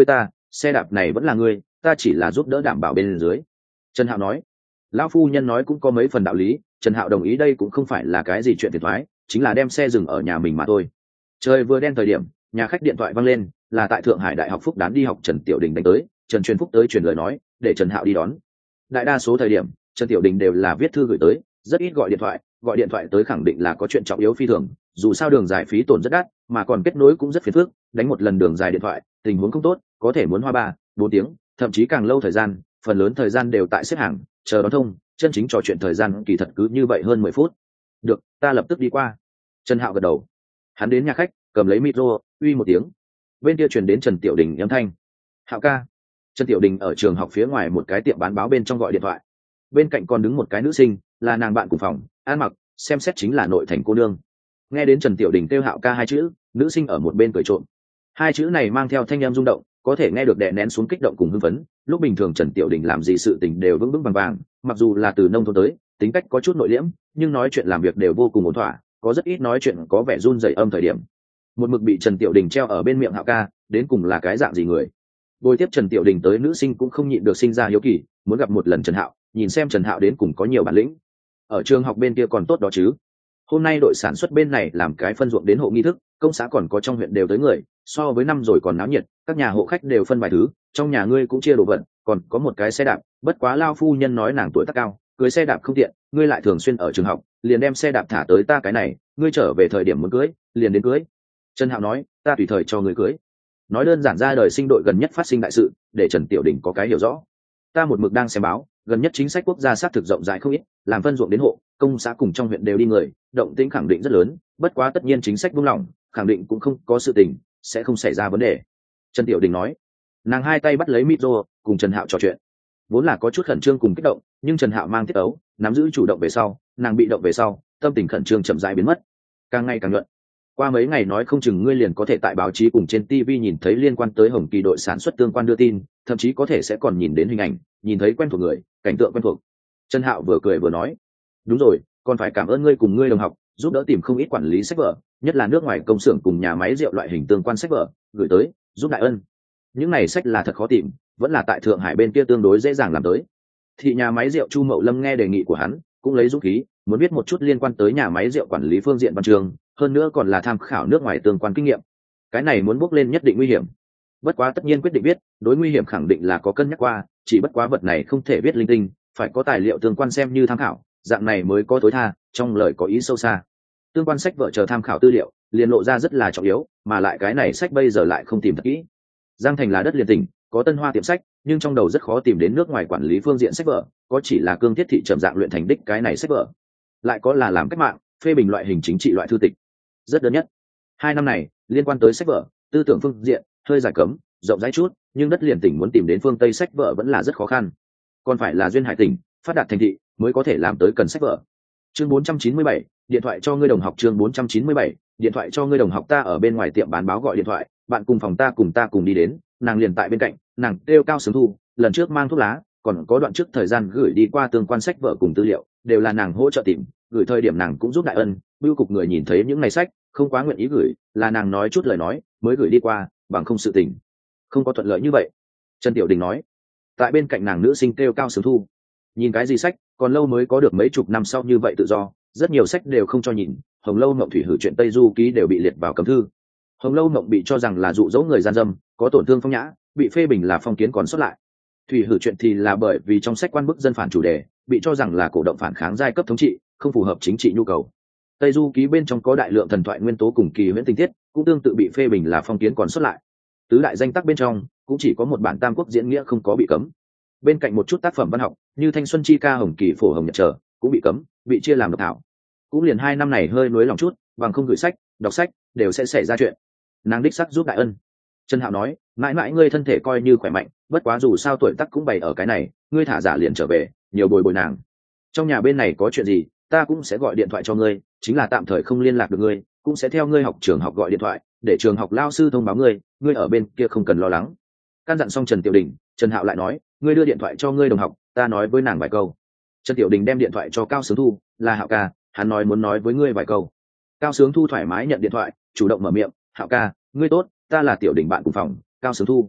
xe đạp này vẫn là ngươi, ta chỉ là giúp đỡ đảm bảo bên dưới. Trần Hạo nói. Lão phu nhân nói cũng có mấy phần đạo lý, Trần Hạo đồng ý đây cũng không phải là cái gì chuyện phiền toái, chính là đem xe dừng ở nhà mình mà thôi. Trời vừa đen thời điểm, nhà khách điện thoại vang lên, là tại Thượng Hải Đại học Phúc Đán đi học Trần Tiểu Đình đánh tới, Trần Truyền Phúc tới truyền lời nói, để Trần Hạo đi đón. Đại đa số thời điểm, Trần Tiểu Đình đều là viết thư gửi tới, rất ít gọi điện thoại tới khẳng định là có chuyện trọng yếu phi thường, dù sao đường dài phí tổn rất đắt, mà còn kết nối cũng rất phiền phức, đánh một lần đường dài điện thoại, tình huống không tốt, có thể muốn hoa 3-4 tiếng, thậm chí càng lâu thời gian, phần lớn thời gian đều tại xếp hàng, chờ đón thông, chân chính trò chuyện thời gian kỳ thật cứ như vậy hơn 10 phút. Được, ta lập tức đi qua. Trần Hạo gật đầu. Hắn đến nhà khách, cầm lấy micro, uy một tiếng. Bên kia truyền đến Trần Tiểu Đình âm thanh. Hạo ca. Trần Tiểu Đình ở trường học phía ngoài một cái tiệm bán báo bên trong gọi điện thoại. Bên cạnh còn đứng một cái nữ sinh, là nàng bạn cùng phòng, ăn mặc, xem xét chính là nội thành cô nương. Nghe đến Trần Tiểu Đình kêu Hạo ca hai chữ, nữ sinh ở một bên cười trộm. Hai chữ này mang theo thanh âm rung động, có thể nghe được đè nén xuống kích động cùng hưng phấn. Lúc bình thường Trần Tiểu Đình làm gì sự tình đều vững vững vàng vàng, mặc dù là từ nông thôn tới, tính cách có chút nội liễm, nhưng nói chuyện làm việc đều vô cùng ổn thỏa, có rất ít nói chuyện có vẻ run rẩy âm thời điểm. Một mực bị Trần Tiểu Đình treo ở bên miệng Hạo ca, đến cùng là cái dạng gì người? Bồi tiếp Trần Tiểu Đình tới nữ sinh cũng không nhịn được sinh ra hiếu kỳ, muốn gặp một lần Trần Hạo, nhìn xem Trần Hạo đến cùng có nhiều bản lĩnh. Ở trường học bên kia còn tốt đó chứ? Hôm nay đội sản xuất bên này làm cái phân ruộng đến hộ nghi thức, công xã còn có trong huyện đều tới người, so với năm rồi còn náo nhiệt, các nhà hộ khách đều phân vài thứ, trong nhà ngươi cũng chia đồ vật, còn có một cái xe đạp, bất quá lao phu nhân nói nàng tuổi tác cao, cưới xe đạp không tiện, ngươi lại thường xuyên ở trường học, liền đem xe đạp thả tới ta cái này, ngươi trở về thời điểm muốn cưới, liền đến cưới. Trần Hạo nói, ta tùy thời cho ngươi cưới. Nói đơn giản ra đời sinh đội gần nhất phát sinh đại sự, để Trần Tiểu Đình có cái hiểu rõ. Ta một mực đang xem báo, gần nhất chính sách quốc gia xác thực rộng rãi không ít, làm phân ruộng đến hộ, công xã cùng trong huyện đều đi người, động tĩnh khẳng định rất lớn, bất quá tất nhiên chính sách buông lỏng, khẳng định cũng không có sự tình, sẽ không xảy ra vấn đề. Trần Tiểu Đình nói. Nàng hai tay bắt lấy micro, cùng Trần Hạo trò chuyện. Vốn là có chút khẩn trương cùng kích động, nhưng Trần Hạo mang tiết ấu, nắm giữ chủ động về sau, nàng bị động về sau, tâm tình khẩn trương chậm rãi biến mất, càng ngày càng nhuận. Qua mấy ngày nói không chừng ngươi liền có thể tại báo chí cùng trên TV nhìn thấy liên quan tới Hồng Kỳ đội sản xuất tương quan đưa tin, thậm chí có thể sẽ còn nhìn đến hình ảnh, nhìn thấy quen thuộc người, cảnh tượng quen thuộc. Trần Hạo vừa cười vừa nói, đúng rồi, còn phải cảm ơn ngươi cùng ngươi đồng học, giúp đỡ tìm không ít quản lý sách vở, nhất là nước ngoài công xưởng cùng nhà máy rượu loại hình tương quan sách vở, gửi tới, giúp đại ân. Những này sách là thật khó tìm, vẫn là tại Thượng Hải bên kia tương đối dễ dàng làm tới. Thì nhà máy rượu Chu Mậu Lâm nghe đề nghị của hắn, cũng lấy dũng khí, muốn biết một chút liên quan tới nhà máy rượu quản lý phương diện văn chương, hơn nữa còn là tham khảo nước ngoài tương quan kinh nghiệm. Cái này muốn bước lên nhất định nguy hiểm. Bất quá tất nhiên quyết định biết, đối nguy hiểm khẳng định là có cân nhắc qua, chỉ bất quá vật này không thể viết linh tinh, phải có tài liệu tương quan xem như tham khảo, dạng này mới có tối tha, trong lời có ý sâu xa. Tương quan sách vợ chờ tham khảo tư liệu, liền lộ ra rất là trọng yếu, mà lại cái này sách bây giờ lại không tìm thật kỹ. Giang Thành là đất liền tỉnh, có Tân Hoa tiệm sách, nhưng trong đầu rất khó tìm đến nước ngoài quản lý phương diện sách vở, có chỉ là cương thiết thị trầm dạng luyện thành đích cái này sách vở. Lại có là làm cách mạng, phê bình loại hình chính trị loại thư tịch. Rất đơn nhất. 2 năm này, liên quan tới sách vở, tư tưởng phương diện, hơi giải cấm, rộng rãi chút, nhưng đất liền tỉnh muốn tìm đến phương Tây sách vở vẫn là rất khó khăn. Còn phải là duyên hải tỉnh, phát đạt thành thị mới có thể làm tới cần sách vở. Chương 497, điện thoại cho ngươi đồng học. Chương 497, điện thoại cho ngươi đồng học. Ta ở bên ngoài tiệm bán báo gọi điện thoại, bạn cùng phòng ta cùng đi đến, nàng liền tại bên cạnh, nàng kêu Cao Sướng Thu, lần trước mang thuốc lá, còn có đoạn trước thời gian gửi đi qua tương quan sách vở cùng tư liệu, đều là nàng hỗ trợ tìm, gửi thời điểm nàng cũng giúp đại ân, bưu cục người nhìn thấy những ngày sách, không quá nguyện ý gửi, là nàng nói chút lời nói, mới gửi đi qua, bằng không sự tình không có thuận lợi như vậy. Trần Tiểu Đình nói. Tại bên cạnh nàng nữ sinh kêu Cao Sướng Thu, nhìn cái gì sách, còn lâu mới có được mấy chục năm sau như vậy tự do, rất nhiều sách đều không cho nhìn. Hồng Lâu Mộng Thủy Hử Chuyện Tây Du Ký đều bị liệt vào cấm thư. Hồng Lâu Mộng bị cho rằng là dụ dỗ người gian dâm, có tổn thương phong nhã, bị phê bình là phong kiến còn xuất lại. Thủy Hử Chuyện thì là bởi vì trong sách quan bức dân phản chủ đề, bị cho rằng là cổ động phản kháng giai cấp thống trị, không phù hợp chính trị nhu cầu. Tây Du Ký bên trong có đại lượng thần thoại nguyên tố cùng kỳ huyễn tình tiết, cũng tương tự bị phê bình là phong kiến còn xuất lại. Tứ đại danh tác bên trong cũng chỉ có một bản Tam Quốc diễn nghĩa không có bị cấm. Bên cạnh một chút tác phẩm văn học như Thanh Xuân Chi Ca, Hồng Kỳ Phổ Hồng Nhật Trở cũng bị cấm, bị chia làm độc thảo. Cũng liền 2 năm này hơi nuối lòng chút, bằng không gửi sách, đọc sách đều sẽ xảy ra chuyện. Nàng đích sắc giúp đại ân. Trần Hạo nói, mãi mãi ngươi thân thể coi như khỏe mạnh, bất quá dù sao tuổi tác cũng bày ở cái này, ngươi thả giả liền trở về, nhiều bồi bồi nàng. Trong nhà bên này có chuyện gì, ta cũng sẽ gọi điện thoại cho ngươi, chính là tạm thời không liên lạc được ngươi, cũng sẽ theo ngươi học trường học gọi điện thoại, để trường học lao sư thông báo ngươi, ngươi ở bên kia không cần lo lắng. Căn dặn xong Trần Tiểu Đình, Trần Hạo lại nói, ngươi đưa điện thoại cho ngươi đồng học, ta nói với nàng vài câu. Trần Tiểu Đình đem điện thoại cho Cao Sướng Thu, là Hạo ca, hắn nói muốn nói với ngươi vài câu. Cao Sướng Thu thoải mái nhận điện thoại, chủ động mở miệng, Hạo ca, ngươi tốt, ta là Tiểu Đình bạn cùng phòng, Cao Sướng Thu.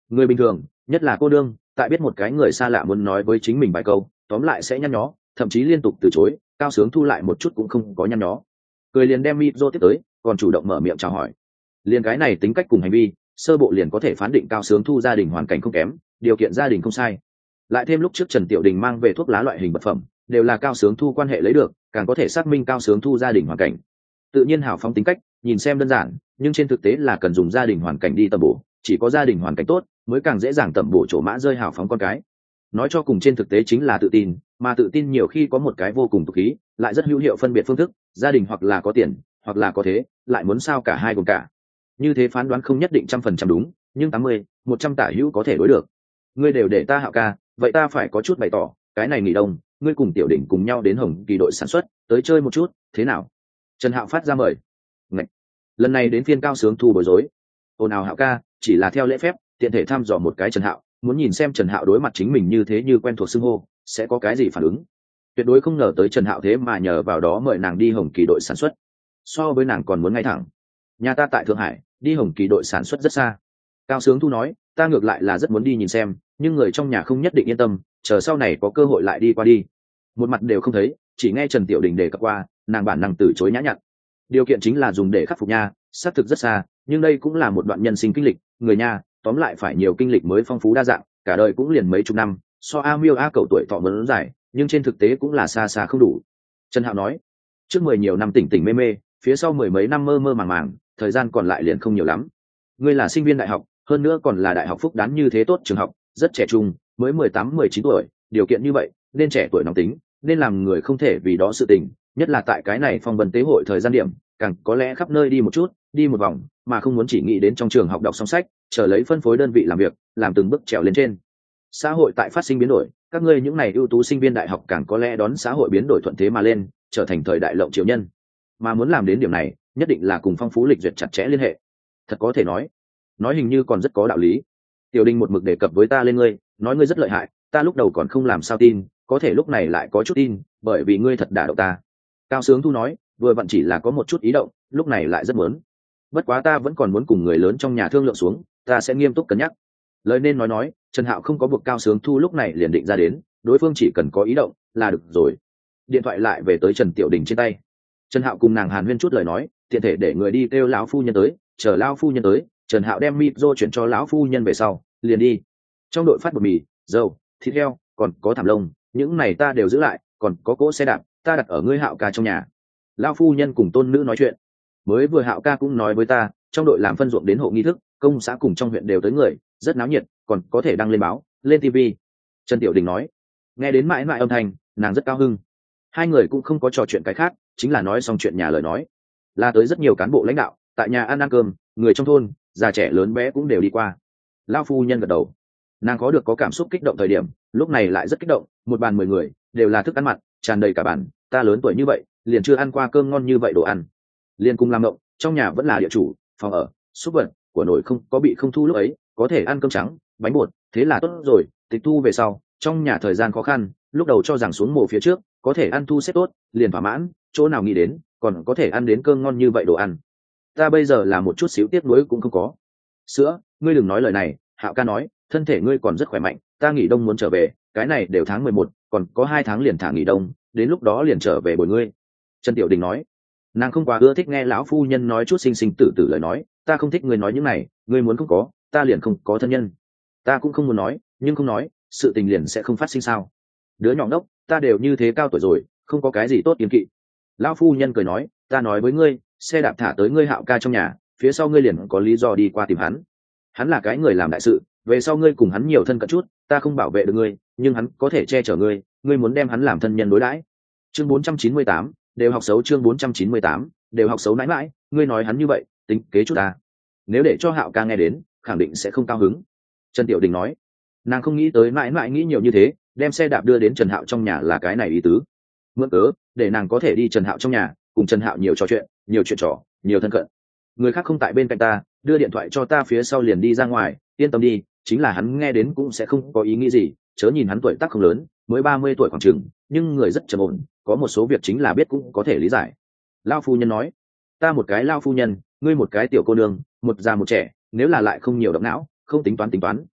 Người bình thường, nhất là cô đương, tại biết một cái người xa lạ muốn nói với chính mình vài câu, tóm lại sẽ nhăn nhó, thậm chí liên tục từ chối. Cao Sướng Thu lại một chút cũng không có nhăn nhó, cười liền đem micro tiếp tới, còn chủ động mở miệng chào hỏi. Liền cái này tính cách cùng hành vi, sơ bộ liền có thể phán định Cao Sướng Thu gia đình hoàn cảnh không kém, điều kiện gia đình không sai. Lại thêm lúc trước Trần Tiểu Đình mang về thuốc lá loại hình vật phẩm, đều là Cao Sướng Thu quan hệ lấy được, càng có thể xác minh Cao Sướng Thu gia đình hoàn cảnh. Tự nhiên hào phóng tính cách, nhìn xem đơn giản, nhưng trên thực tế là cần dùng gia đình hoàn cảnh đi tầm bổ, chỉ có gia đình hoàn cảnh tốt, mới càng dễ dàng tầm bổ chỗ mã rơi hào phóng con cái. Nói cho cùng trên thực tế chính là tự tin, mà tự tin nhiều khi có một cái vô cùng tục khí, lại rất hữu hiệu phân biệt phương thức, gia đình hoặc là có tiền, hoặc là có thế, lại muốn sao cả hai cùng cả. Như thế phán đoán không nhất định 100% đúng, nhưng 80, 100 tả hữu có thể đối được. Ngươi đều để ta Hạo ca, vậy ta phải có chút bày tỏ, cái này nghỉ đông, ngươi cùng Tiểu Đỉnh cùng nhau đến Hồng Kỳ đội sản xuất, tới chơi một chút, thế nào? Trần Hạo phát ra mời. Ngậy. Lần này đến phiên Cao Sướng Thu bối rối. Ồn ào Hạo ca, chỉ là theo lễ phép, tiện thể thăm dò một cái Trần Hạo, muốn nhìn xem Trần Hạo đối mặt chính mình như thế như quen thuộc xưng hô, sẽ có cái gì phản ứng. Tuyệt đối không ngờ tới Trần Hạo thế mà nhờ vào đó mời nàng đi Hồng Kỳ đội sản xuất. So với nàng còn muốn ngay thẳng. Nhà ta tại Thượng Hải, đi Hồng Kỳ đội sản xuất rất xa. Cao Sướng Thu nói, ta ngược lại là rất muốn đi nhìn xem, nhưng người trong nhà không nhất định yên tâm, chờ sau này có cơ hội lại đi qua đi. Một mặt đều không thấy, chỉ nghe Trần Tiểu Đình đề cập qua, nàng bản năng từ chối nhã nhặn. Điều kiện chính là dùng để khắc phục nha, xác thực rất xa, nhưng đây cũng là một đoạn nhân sinh kinh lịch, người nha, tóm lại phải nhiều kinh lịch mới phong phú đa dạng, cả đời cũng liền mấy chục năm, so A Miêu A Cậu tuổi thọ vẫn dài, nhưng trên thực tế cũng là xa xa không đủ. Trần Hạo nói, trước 10 nhiều năm tỉnh tỉnh mê mê, phía sau 10 mấy năm mơ mơ màng màng, thời gian còn lại liền không nhiều lắm. Ngươi là sinh viên đại học, hơn nữa còn là đại học Phúc Đán như thế tốt trường học, rất trẻ trung, mới 18, 19 tuổi, điều kiện như vậy, nên trẻ tuổi nóng tính, nên làm người không thể vì đó sự tình, nhất là tại cái này phong vân tế hội thời gian điểm, càng có lẽ khắp nơi đi một chút, đi một vòng, mà không muốn chỉ nghĩ đến trong trường học đọc xong sách, chờ lấy phân phối đơn vị làm việc, làm từng bước trèo lên trên. Xã hội tại phát sinh biến đổi, các ngươi những này ưu tú sinh viên đại học càng có lẽ đón xã hội biến đổi thuận thế mà lên, trở thành thời đại lộng triều nhân. Mà muốn làm đến điểm này, nhất định là cùng phong phú lịch duyệt chặt chẽ liên hệ. Thật có thể nói hình như còn rất có đạo lý. Tiểu Đình một mực đề cập với ta lên ngươi, nói ngươi rất lợi hại, ta lúc đầu còn không làm sao tin, có thể lúc này lại có chút tin, bởi vì ngươi thật đả động ta. Cao Sướng Thu nói, vừa vặn chỉ là có một chút ý động, lúc này lại rất muốn. Bất quá ta vẫn còn muốn cùng người lớn trong nhà thương lượng xuống, ta sẽ nghiêm túc cân nhắc. Lời nên nói, Trần Hạo không có buộc Cao Sướng Thu lúc này liền định ra đến, đối phương chỉ cần có ý động là được rồi. Điện thoại lại về tới Trần Tiểu Đình trên tay. Trần Hạo cùng nàng hàn huyên chút lời nói, tiện thể để người đi kêu lão phu nhân tới, chờ lão phu nhân tới, Trần Hạo đem micro chuyển cho lão phu nhân về sau, liền đi. Trong đội phát bột mì, dầu, thịt heo, còn có thảm lông, những này ta đều giữ lại, còn có cỗ xe đạp, ta đặt ở ngươi Hạo ca trong nhà. Lão phu nhân cùng tôn nữ nói chuyện. Mới vừa Hạo ca cũng nói với ta, trong đội làm phân ruộng đến hộ nghi thức, công xã cùng trong huyện đều tới người, rất náo nhiệt, còn có thể đăng lên báo, lên TV. Trần Tiểu Đình nói. Nghe đến mãi mãi âm thanh, nàng rất cao hưng. Hai người cũng không có trò chuyện cái khác, chính là nói xong chuyện nhà lời nói. Là tới rất nhiều cán bộ lãnh đạo, tại nhà ăn cơm, người trong thôn, già trẻ lớn bé cũng đều đi qua. Lão phu nhân gật đầu. Nàng có cảm xúc kích động thời điểm, lúc này lại rất kích động, một bàn 10 người, đều là thức ăn mặn, tràn đầy cả bàn, ta lớn tuổi như vậy, liền chưa ăn qua cơm ngon như vậy đồ ăn. Liên cùng làm động, trong nhà vẫn là địa chủ, phòng ở, súc vật của nội không có bị không thu lúc ấy, có thể ăn cơm trắng, bánh bột, thế là tốt rồi, tịch thu về sau, trong nhà thời gian khó khăn, lúc đầu cho rằng xuống mồ phía trước, có thể ăn thu xếp tốt, liền thỏa mãn, chỗ nào nghĩ đến, còn có thể ăn đến cơm ngon như vậy đồ ăn. Ta bây giờ là một chút xíu tiếc nuối cũng không có. Sữa, ngươi đừng nói lời này, Hạo ca nói, thân thể ngươi còn rất khỏe mạnh, ta nghỉ đông muốn trở về, cái này đều tháng 11, còn có 2 tháng liền thả nghỉ đông, đến lúc đó liền trở về bồi ngươi. Trần Tiểu Đình nói, nàng không quá ưa thích nghe lão phu nhân nói chút sinh sinh tử tử lời nói, ta không thích ngươi nói những này, ngươi muốn không có, ta liền không có thân nhân. Ta cũng không muốn nói, nhưng không nói, sự tình liền sẽ không phát sinh sao? Đứa nhỏ ngốc, ta đều như thế cao tuổi rồi, không có cái gì tốt kiêng kỵ. Lão phu nhân cười nói, ta nói với ngươi, xe đạp thả tới ngươi Hạo ca trong nhà, phía sau ngươi liền có lý do đi qua tìm hắn. Hắn là cái người làm đại sự, về sau ngươi cùng hắn nhiều thân cận chút, ta không bảo vệ được ngươi, nhưng hắn có thể che chở ngươi, ngươi muốn đem hắn làm thân nhân đối đãi. Chương 498, đều học xấu. Chương 498, đều học xấu. Nãi mãi, ngươi nói hắn như vậy, tính kế chút ta. Nếu để cho Hạo ca nghe đến, khẳng định sẽ không cao hứng. Trần Tiểu Đình nói, nàng không nghĩ tới mãi mãi nghĩ nhiều như thế, đem xe đạp đưa đến Trần Hạo trong nhà là cái này ý tứ. Mượn cớ để nàng có thể đi Trần Hạo trong nhà, cùng Trần Hạo nhiều trò chuyện, nhiều chuyện trò, nhiều thân cận. Người khác không tại bên cạnh ta, đưa điện thoại cho ta phía sau liền đi ra ngoài, yên tâm đi, chính là hắn nghe đến cũng sẽ không có ý nghĩ gì, chớ nhìn hắn tuổi tác không lớn, mới 30 tuổi khoảng chừng, nhưng người rất trầm ổn, có một số việc chính là biết cũng có thể lý giải. Lão phu nhân nói, ta một cái lão phu nhân, ngươi một cái tiểu cô nương, một già một trẻ, nếu là lại không nhiều động não, không tính toán,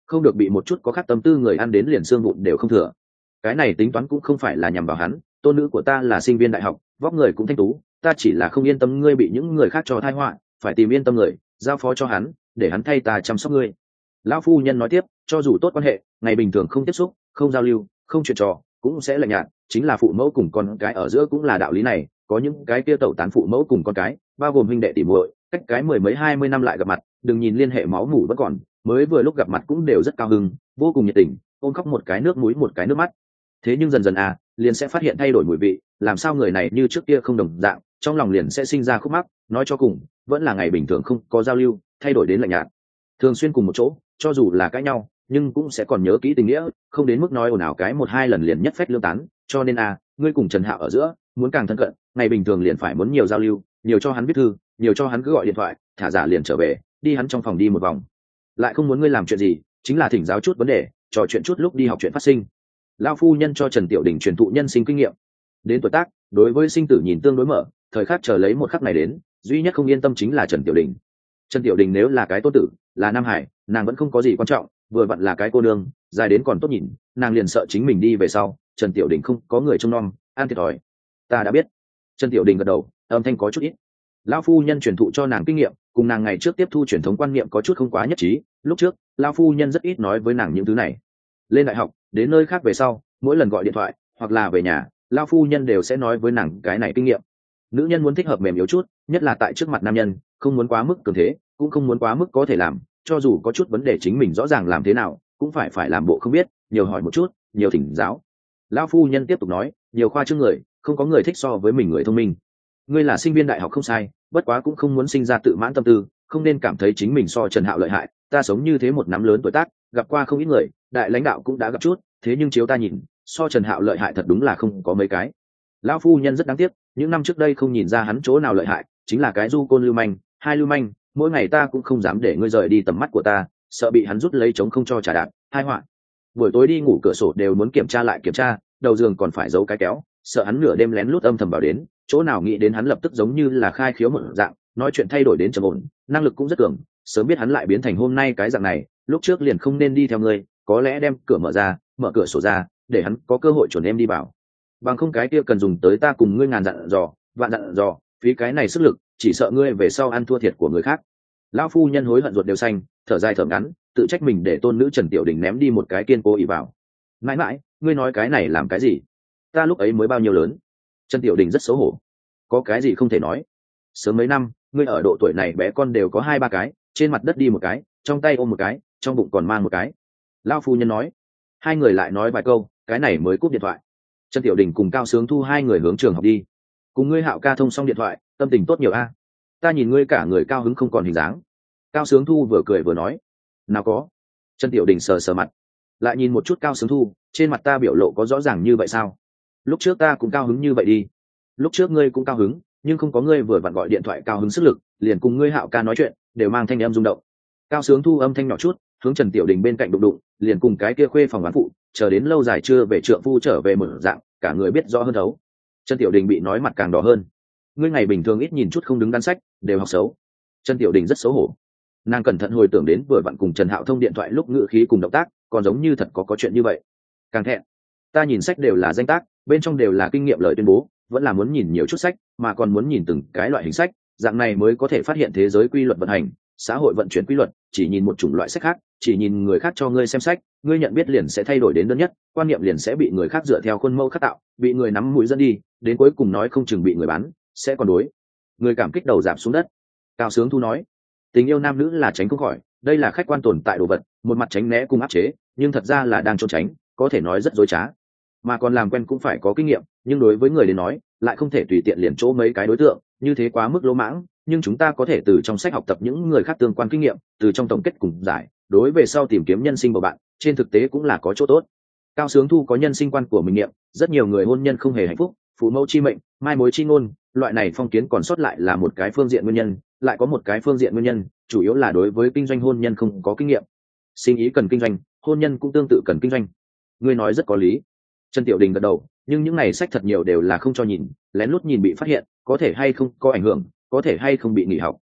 không được bị một chút có khác tâm tư người ăn đến liền xương vụn đều không thừa. Cái này tính toán cũng không phải là nhằm vào hắn, tôn nữ của ta là sinh viên đại học, vóc người cũng thanh tú, ta chỉ là không yên tâm ngươi bị những người khác cho thai họa, phải tìm yên tâm người giao phó cho hắn, để hắn thay ta chăm sóc ngươi. Lão phu nhân nói tiếp, cho dù tốt quan hệ, ngày bình thường không tiếp xúc, không giao lưu, không chuyện trò, cũng sẽ lạnh nhạt, chính là phụ mẫu cùng con cái ở giữa cũng là đạo lý này. Có những cái kia tẩu tán phụ mẫu cùng con cái, bao gồm huynh đệ tỷ muội, cách cái mười mấy 20 năm lại gặp mặt, đừng nhìn liên hệ máu mủ vẫn còn, mới vừa lúc gặp mặt cũng đều rất cao hứng, vô cùng nhiệt tình, ôm khóc một cái nước mũi một cái nước mắt. Thế nhưng dần dần liền sẽ phát hiện thay đổi mùi vị, làm sao người này như trước kia không đồng dạng, trong lòng liền sẽ sinh ra khúc mắc. Nói cho cùng, vẫn là ngày bình thường không có giao lưu, thay đổi đến lạnh nhạt. Thường xuyên cùng một chỗ, cho dù là cãi nhau, nhưng cũng sẽ còn nhớ kỹ tình nghĩa, không đến mức nói ồn ào cái một hai lần liền nhất phách lương tán. Cho nên ngươi cùng Trần Hạo ở giữa muốn càng thân cận, ngày bình thường liền phải muốn nhiều giao lưu, nhiều cho hắn viết thư, nhiều cho hắn cứ gọi điện thoại, thả giả liền trở về, đi hắn trong phòng đi một vòng. Lại không muốn ngươi làm chuyện gì, chính là thỉnh giáo chút vấn đề, trò chuyện chút lúc đi học chuyện phát sinh. Lão phu nhân cho Trần Tiểu Đình truyền thụ nhân sinh kinh nghiệm. Đến tuổi tác, đối với sinh tử nhìn tương đối mở, thời khắc chờ lấy một khắc này đến, duy nhất không yên tâm chính là Trần Tiểu Đình. Trần Tiểu Đình nếu là cái tôn tử, là Nam Hải, nàng vẫn không có gì quan trọng, vừa vặn là cái cô nương, dài đến còn tốt nhìn, nàng liền sợ chính mình đi về sau, Trần Tiểu Đình không có người trông nom, an thiệt thòi. Ta đã biết. Trần Tiểu Đình gật đầu, âm thanh có chút ít. Lão phu nhân truyền thụ cho nàng kinh nghiệm, cùng nàng ngày trước tiếp thu truyền thống quan niệm có chút không quá nhất trí. Lúc trước, lão phu nhân rất ít nói với nàng những thứ này. Lên đại học, đến nơi khác về sau, mỗi lần gọi điện thoại hoặc là về nhà, lão phu nhân đều sẽ nói với nàng cái này kinh nghiệm. Nữ nhân muốn thích hợp mềm yếu chút, nhất là tại trước mặt nam nhân, không muốn quá mức cường thế, cũng không muốn quá mức có thể làm, cho dù có chút vấn đề chính mình rõ ràng làm thế nào, cũng phải làm bộ không biết, nhiều hỏi một chút, nhiều thỉnh giáo. Lão phu nhân tiếp tục nói, nhiều khoa trương người, không có người thích so với mình người thông minh. Ngươi là sinh viên đại học không sai, bất quá cũng không muốn sinh ra tự mãn tâm tư, không nên cảm thấy chính mình so Trần Hạo lợi hại. Ta sống như thế một nắm lớn tuổi tác, gặp qua không ít người, đại lãnh đạo cũng đã gặp chút, thế nhưng chiếu ta nhìn, so Trần Hạo lợi hại thật đúng là không có mấy cái. Lão phu nhân rất đáng tiếc, những năm trước đây không nhìn ra hắn chỗ nào lợi hại, chính là cái du côn lưu manh, hai lưu manh, mỗi ngày ta cũng không dám để ngươi rời đi tầm mắt của ta, sợ bị hắn rút lấy trống không cho trả đạp, hai họa. Buổi tối đi ngủ cửa sổ đều muốn kiểm tra lại kiểm tra, đầu giường còn phải giấu cái kéo, sợ hắn nửa đêm lén lút âm thầm vào đến, chỗ nào nghĩ đến hắn lập tức giống như là khai khiếu một dạng, nói chuyện thay đổi đến trầm ổn, năng lực cũng rất cường, sớm biết hắn lại biến thành hôm nay cái dạng này, lúc trước liền không nên đi theo ngươi, có lẽ đem cửa mở ra, mở cửa sổ ra, để hắn có cơ hội chuẩn em đi vào. Bằng không cái kia cần dùng tới ta cùng ngươi ngàn dặn dò, vạn dặn dò, phí cái này sức lực, chỉ sợ ngươi về sau ăn thua thiệt của người khác. Lão phu nhân hối hận ruột đều xanh, thở dài thở ngắn, tự trách mình để tôn nữ Trần Tiểu Đình ném đi một cái kiên cố ỷ vào. Mãi mãi, ngươi nói cái này làm cái gì? Ta lúc ấy mới bao nhiêu lớn? Trần Tiểu Đình rất xấu hổ. Có cái gì không thể nói? Sớm mấy năm, ngươi ở độ tuổi này bé con đều có 2-3 cái, trên mặt đất đi một cái, trong tay ôm một cái, trong bụng còn mang một cái. Lão phu nhân nói. Hai người lại nói vài câu, cái này mới cúp điện thoại. Trần Tiểu Đình cùng Cao Sướng Thu hai người hướng trường học đi. Cùng ngươi Hạo ca thông xong điện thoại, tâm tình tốt nhiều a. Ta nhìn ngươi cả người cao hứng không còn hình dáng. Cao Sướng Thu vừa cười vừa nói. Nào có. Trần Tiểu Đình sờ sờ mặt, lại nhìn một chút Cao Sướng Thu, trên mặt ta biểu lộ có rõ ràng như vậy sao? Lúc trước ta cũng cao hứng như vậy đi. Lúc trước ngươi cũng cao hứng, nhưng không có ngươi vừa vặn gọi điện thoại cao hứng sức lực, liền cùng ngươi Hạo ca nói chuyện, đều mang thanh âm rung động. Cao Sướng Thu âm thanh nhỏ chút, hướng Trần Tiểu Đình bên cạnh đụng đụng, liền cùng cái kia khuê phòng bán phụ, chờ đến lâu dài chưa về trượng phu trở về một dạng, cả người biết rõ hơn thấu. Trần Tiểu Đình bị nói mặt càng đỏ hơn. Ngươi ngày bình thường ít nhìn chút không đứng đắn sách, đều học xấu. Trần Tiểu Đình rất xấu hổ. Nàng cẩn thận hồi tưởng đến vừa vặn cùng Trần Hạo thông điện thoại lúc ngữ khí cùng động tác, còn giống như thật có chuyện như vậy. Càng thẹn. Ta nhìn sách đều là danh tác, bên trong đều là kinh nghiệm lời tuyên bố, vẫn là muốn nhìn nhiều chút sách, mà còn muốn nhìn từng cái loại hình sách, dạng này mới có thể phát hiện thế giới quy luật vận hành, xã hội vận chuyển quy luật. Chỉ nhìn một chủng loại sách khác, chỉ nhìn người khác cho ngươi xem sách, ngươi nhận biết liền sẽ thay đổi đến đơn nhất, quan niệm liền sẽ bị người khác dựa theo khuôn mẫu khắc tạo, bị người nắm mũi dẫn đi, đến cuối cùng nói không chừng bị người bán, sẽ còn đối người cảm kích đầu giảm xuống đất. Cao Sướng Thu nói, tình yêu nam nữ là tránh không khỏi, đây là khách quan tồn tại đồ vật, một mặt tránh né cùng áp chế, nhưng thật ra là đang trốn tránh, có thể nói rất dối trá. Mà còn làm quen cũng phải có kinh nghiệm, nhưng đối với người đến nói, lại không thể tùy tiện liền chỗ mấy cái đối tượng, như thế quá mức lỗ mãng. Nhưng chúng ta có thể từ trong sách học tập những người khác tương quan kinh nghiệm, từ trong tổng kết cùng giải, đối về sau tìm kiếm nhân sinh của bạn, trên thực tế cũng là có chỗ tốt. Cao Sướng Thu có nhân sinh quan của mình nghiệm, rất nhiều người hôn nhân không hề hạnh phúc, phụ mẫu chi mệnh, mai mối chi ngôn, loại này phong kiến còn sót lại là một cái phương diện nguyên nhân, lại có một cái phương diện nguyên nhân, chủ yếu là đối với kinh doanh hôn nhân không có kinh nghiệm. Sinh ý cần kinh doanh, hôn nhân cũng tương tự cần kinh doanh. Ngươi nói rất có lý. Trần Tiểu Đình gật đầu, nhưng những này sách thật nhiều đều là không cho nhìn, lén lút nhìn bị phát hiện, có thể hay không có ảnh hưởng, có thể hay không bị nghỉ học.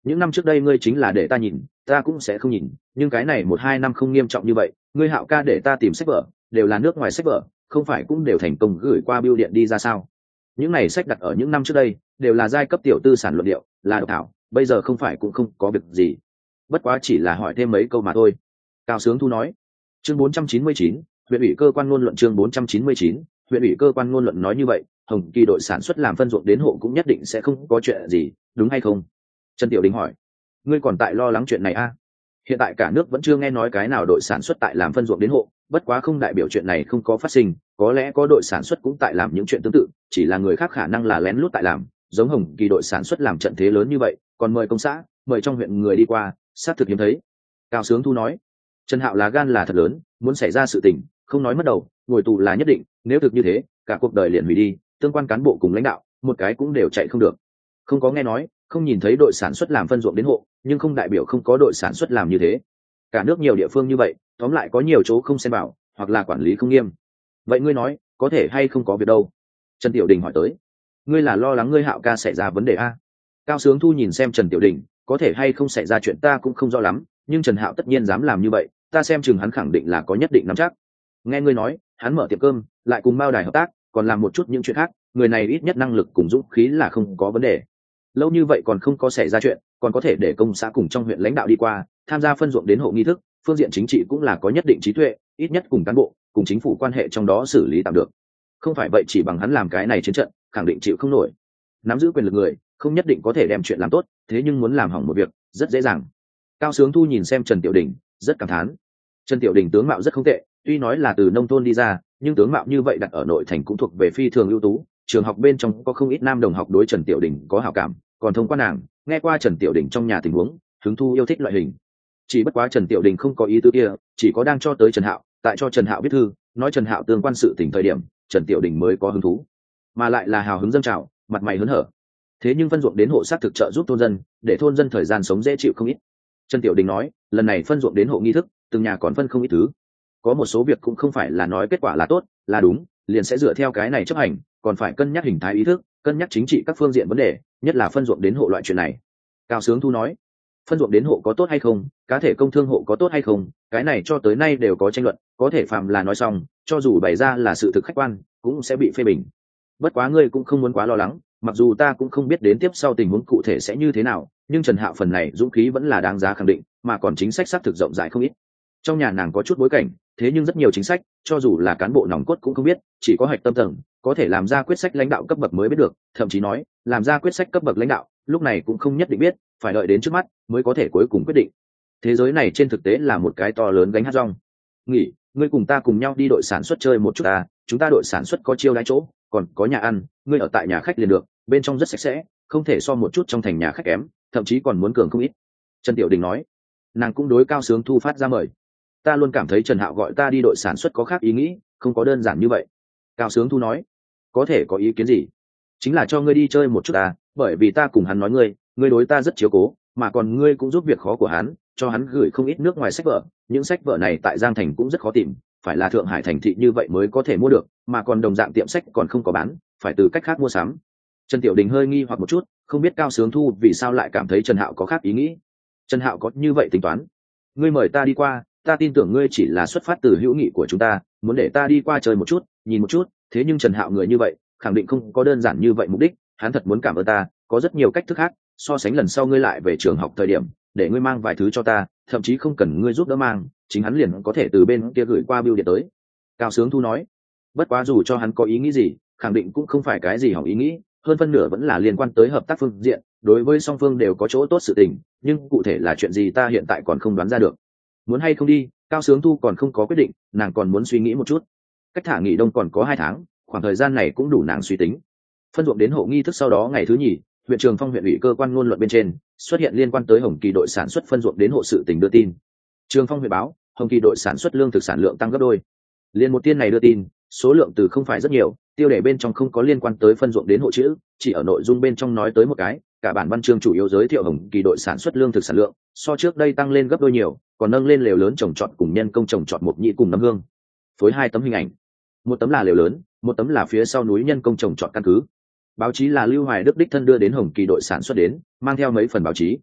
những năm trước đây ngươi chính là để ta nhìn, ta cũng sẽ không nhìn, nhưng cái này 1-2 năm không nghiêm trọng như vậy, ngươi Hạo ca để ta tìm sách vở, đều là nước ngoài sách vở, không phải cũng đều thành công gửi qua bưu điện đi ra sao? Những này sách đặt ở những năm trước đây, đều là giai cấp tiểu tư sản luận điệu, là độc thảo, bây giờ không phải cũng không có việc gì. Bất quá chỉ là hỏi thêm mấy câu mà thôi. Cao Sướng Thu nói. Chương 499, huyện ủy cơ quan ngôn luận. Chương 499, huyện ủy cơ quan ngôn luận nói như vậy, Hồng Kỳ đội sản xuất làm phân ruộng đến hộ cũng nhất định sẽ không có chuyện gì, đúng hay không? Trần Tiểu Đình hỏi. Ngươi còn tại lo lắng chuyện này à? Hiện tại cả nước vẫn chưa nghe nói cái nào đội sản xuất tại làm phân ruộng đến hộ, bất quá không đại biểu chuyện này không có phát sinh, có lẽ có đội sản xuất cũng tại làm những chuyện tương tự, chỉ là người khác khả năng là lén lút tại làm, giống Hồng Kỳ đội sản xuất làm trận thế lớn như vậy, còn mời công xã, mời trong huyện người đi qua, xác thực hiếm thấy. Cao Sướng Thu nói. Trần Hạo là gan là thật lớn, muốn xảy ra sự tình, không nói mất đầu, ngồi tù là nhất định, nếu thực như thế, cả cuộc đời liền hủy đi, tương quan cán bộ cùng lãnh đạo, một cái cũng đều chạy không được. Không có nghe nói, không nhìn thấy đội sản xuất làm phân ruộng đến hộ, nhưng không đại biểu không có đội sản xuất làm như thế. Cả nước nhiều địa phương như vậy, tóm lại có nhiều chỗ không xem bảo, hoặc là quản lý không nghiêm. Vậy ngươi nói, có thể hay không có việc đâu? Trần Tiểu Đình hỏi tới. Ngươi là lo lắng ngươi Hạo ca xảy ra vấn đề a? Cao Sướng Thu nhìn xem Trần Tiểu Đình, có thể hay không xảy ra chuyện ta cũng không rõ lắm, nhưng Trần Hạo tất nhiên dám làm như vậy, ta xem chừng hắn khẳng định là có nhất định nắm chắc. Nghe ngươi nói, hắn mở tiệm cơm, lại cùng Mao Đài hợp tác, còn làm một chút những chuyện khác, người này ít nhất năng lực cùng dũng khí là không có vấn đề. Lâu như vậy còn không có xảy ra chuyện, còn có thể để công xã cùng trong huyện lãnh đạo đi qua, tham gia phân ruộng đến hộ nghi thức, phương diện chính trị cũng là có nhất định trí tuệ, ít nhất cùng cán bộ, cùng chính phủ quan hệ trong đó xử lý tạm được. Không phải vậy chỉ bằng hắn làm cái này chiến trận, khẳng định chịu không nổi. Nắm giữ quyền lực người, không nhất định có thể đem chuyện làm tốt, thế nhưng muốn làm hỏng một việc, rất dễ dàng. Cao Sướng Thu nhìn xem Trần Tiểu Đình, rất cảm thán. Trần Tiểu Đình tướng mạo rất không tệ, tuy nói là từ nông thôn đi ra, nhưng tướng mạo như vậy đặt ở nội thành cũng thuộc về phi thường ưu tú. Trường học bên trong có không ít nam đồng học đối Trần Tiểu Đình có hảo cảm, còn thông qua nàng, nghe qua Trần Tiểu Đình trong nhà tình huống, hứng thu yêu thích loại hình. Chỉ bất quá Trần Tiểu Đình không có ý tứ kia, chỉ có đang cho tới Trần Hạo, tại cho Trần Hạo viết thư, nói Trần Hạo tương quan sự tình thời điểm, Trần Tiểu Đình mới có hứng thú, mà lại là hào hứng dâng trào, mặt mày hớn hở. Thế nhưng phân ruộng đến hộ sát thực trợ giúp thôn dân, để thôn dân thời gian sống dễ chịu không ít. Trần Tiểu Đình nói, lần này phân ruộng đến hộ nghi thức, từng nhà còn phân không ít thứ, có một số việc cũng không phải là nói kết quả là tốt, là đúng, liền sẽ dựa theo cái này chấp hành, còn phải cân nhắc hình thái ý thức, cân nhắc chính trị các phương diện vấn đề, nhất là phân ruộng đến hộ loại chuyện này. Cao Sướng Thu nói, phân ruộng đến hộ có tốt hay không, cá thể công thương hộ có tốt hay không, cái này cho tới nay đều có tranh luận, có thể phạm là nói xong, cho dù bày ra là sự thực khách quan, cũng sẽ bị phê bình. Bất quá ngươi cũng không muốn quá lo lắng, mặc dù ta cũng không biết đến tiếp sau tình huống cụ thể sẽ như thế nào, nhưng Trần Hạo phần này dũng khí vẫn là đáng giá khẳng định, mà còn chính sách xác thực rộng rãi không ít. Trong nhà nàng có chút bối cảnh, thế nhưng rất nhiều chính sách, cho dù là cán bộ nòng cốt cũng không biết, chỉ có hạch tâm tầng có thể làm ra quyết sách lãnh đạo cấp bậc mới biết được, thậm chí nói, làm ra quyết sách cấp bậc lãnh đạo, lúc này cũng không nhất định biết, phải đợi đến trước mắt mới có thể cuối cùng quyết định. Thế giới này trên thực tế là một cái to lớn gánh hát rong. Nghỉ, ngươi cùng ta cùng nhau đi đội sản xuất chơi một chút à, chúng ta đội sản xuất có chiêu đãi chỗ, còn có nhà ăn, ngươi ở tại nhà khách liền được, bên trong rất sạch sẽ, không thể so một chút trong thành nhà khách kém, thậm chí còn muốn cường không ít. Trần Tiểu Đình nói, nàng cũng đối Cao Sướng Thu phát ra mời. Ta luôn cảm thấy Trần Hạo gọi ta đi đội sản xuất có khác ý nghĩ, không có đơn giản như vậy. Cao Sướng Thu nói, có thể có ý kiến gì? Chính là cho ngươi đi chơi một chút à, bởi vì ta cùng hắn nói ngươi đối ta rất chiếu cố, mà còn ngươi cũng giúp việc khó của hắn, cho hắn gửi không ít nước ngoài sách vở, những sách vở này tại Giang Thành cũng rất khó tìm, phải là Thượng Hải thành thị như vậy mới có thể mua được, mà còn đồng dạng tiệm sách còn không có bán, phải từ cách khác mua sắm. Trần Tiểu Đình hơi nghi hoặc một chút, không biết Cao Sướng Thu vì sao lại cảm thấy Trần Hạo có khác ý nghĩ. Trần Hạo có như vậy tính toán? Ngươi mời ta đi qua, ta tin tưởng ngươi chỉ là xuất phát từ hữu nghị của chúng ta, muốn để ta đi qua chơi một chút, nhìn một chút, thế nhưng Trần Hạo người như vậy, khẳng định không có đơn giản như vậy mục đích, hắn thật muốn cảm ơn ta, có rất nhiều cách thức khác, so sánh lần sau ngươi lại về trường học thời điểm, để ngươi mang vài thứ cho ta, thậm chí không cần ngươi giúp đỡ mang, chính hắn liền có thể từ bên kia gửi qua bưu điện tới. Cao Sướng Thu nói, bất quá dù cho hắn có ý nghĩ gì, khẳng định cũng không phải cái gì hỏng ý nghĩ, hơn phân nửa vẫn là liên quan tới hợp tác phương diện, đối với song phương đều có chỗ tốt sự tình, nhưng cụ thể là chuyện gì ta hiện tại còn không đoán ra được. Muốn hay không đi, Cao Sướng Thu còn không có quyết định, nàng còn muốn suy nghĩ một chút. Cách thả nghỉ đông còn có 2 tháng, khoảng thời gian này cũng đủ nàng suy tính. Phân ruộng đến hộ nghi thức sau đó ngày thứ nhì, huyện Trường Phong huyện ủy cơ quan ngôn luận bên trên xuất hiện liên quan tới Hồng Kỳ đội sản xuất phân ruộng đến hộ sự tình đưa tin. Trường Phong huyện báo, Hồng Kỳ đội sản xuất lương thực sản lượng tăng gấp đôi. Liên một tiên này đưa tin, số lượng từ không phải rất nhiều, tiêu đề bên trong không có liên quan tới phân ruộng đến hộ chữ, chỉ ở nội dung bên trong nói tới một cái, cả bản văn chương chủ yếu giới thiệu Hồng Kỳ đội sản xuất lương thực sản lượng, so trước đây tăng lên gấp đôi nhiều, còn nâng lên lều lớn trồng trọt cùng nhân công trồng trọt một nhị cùng nấm hương. Phối 2 tấm hình ảnh, một tấm là lều lớn, một tấm là phía sau núi nhân công trồng trọt căn cứ. Báo chí là Lưu Hoài Đức đích thân đưa đến Hồng Kỳ đội sản xuất đến, mang theo mấy phần báo chí.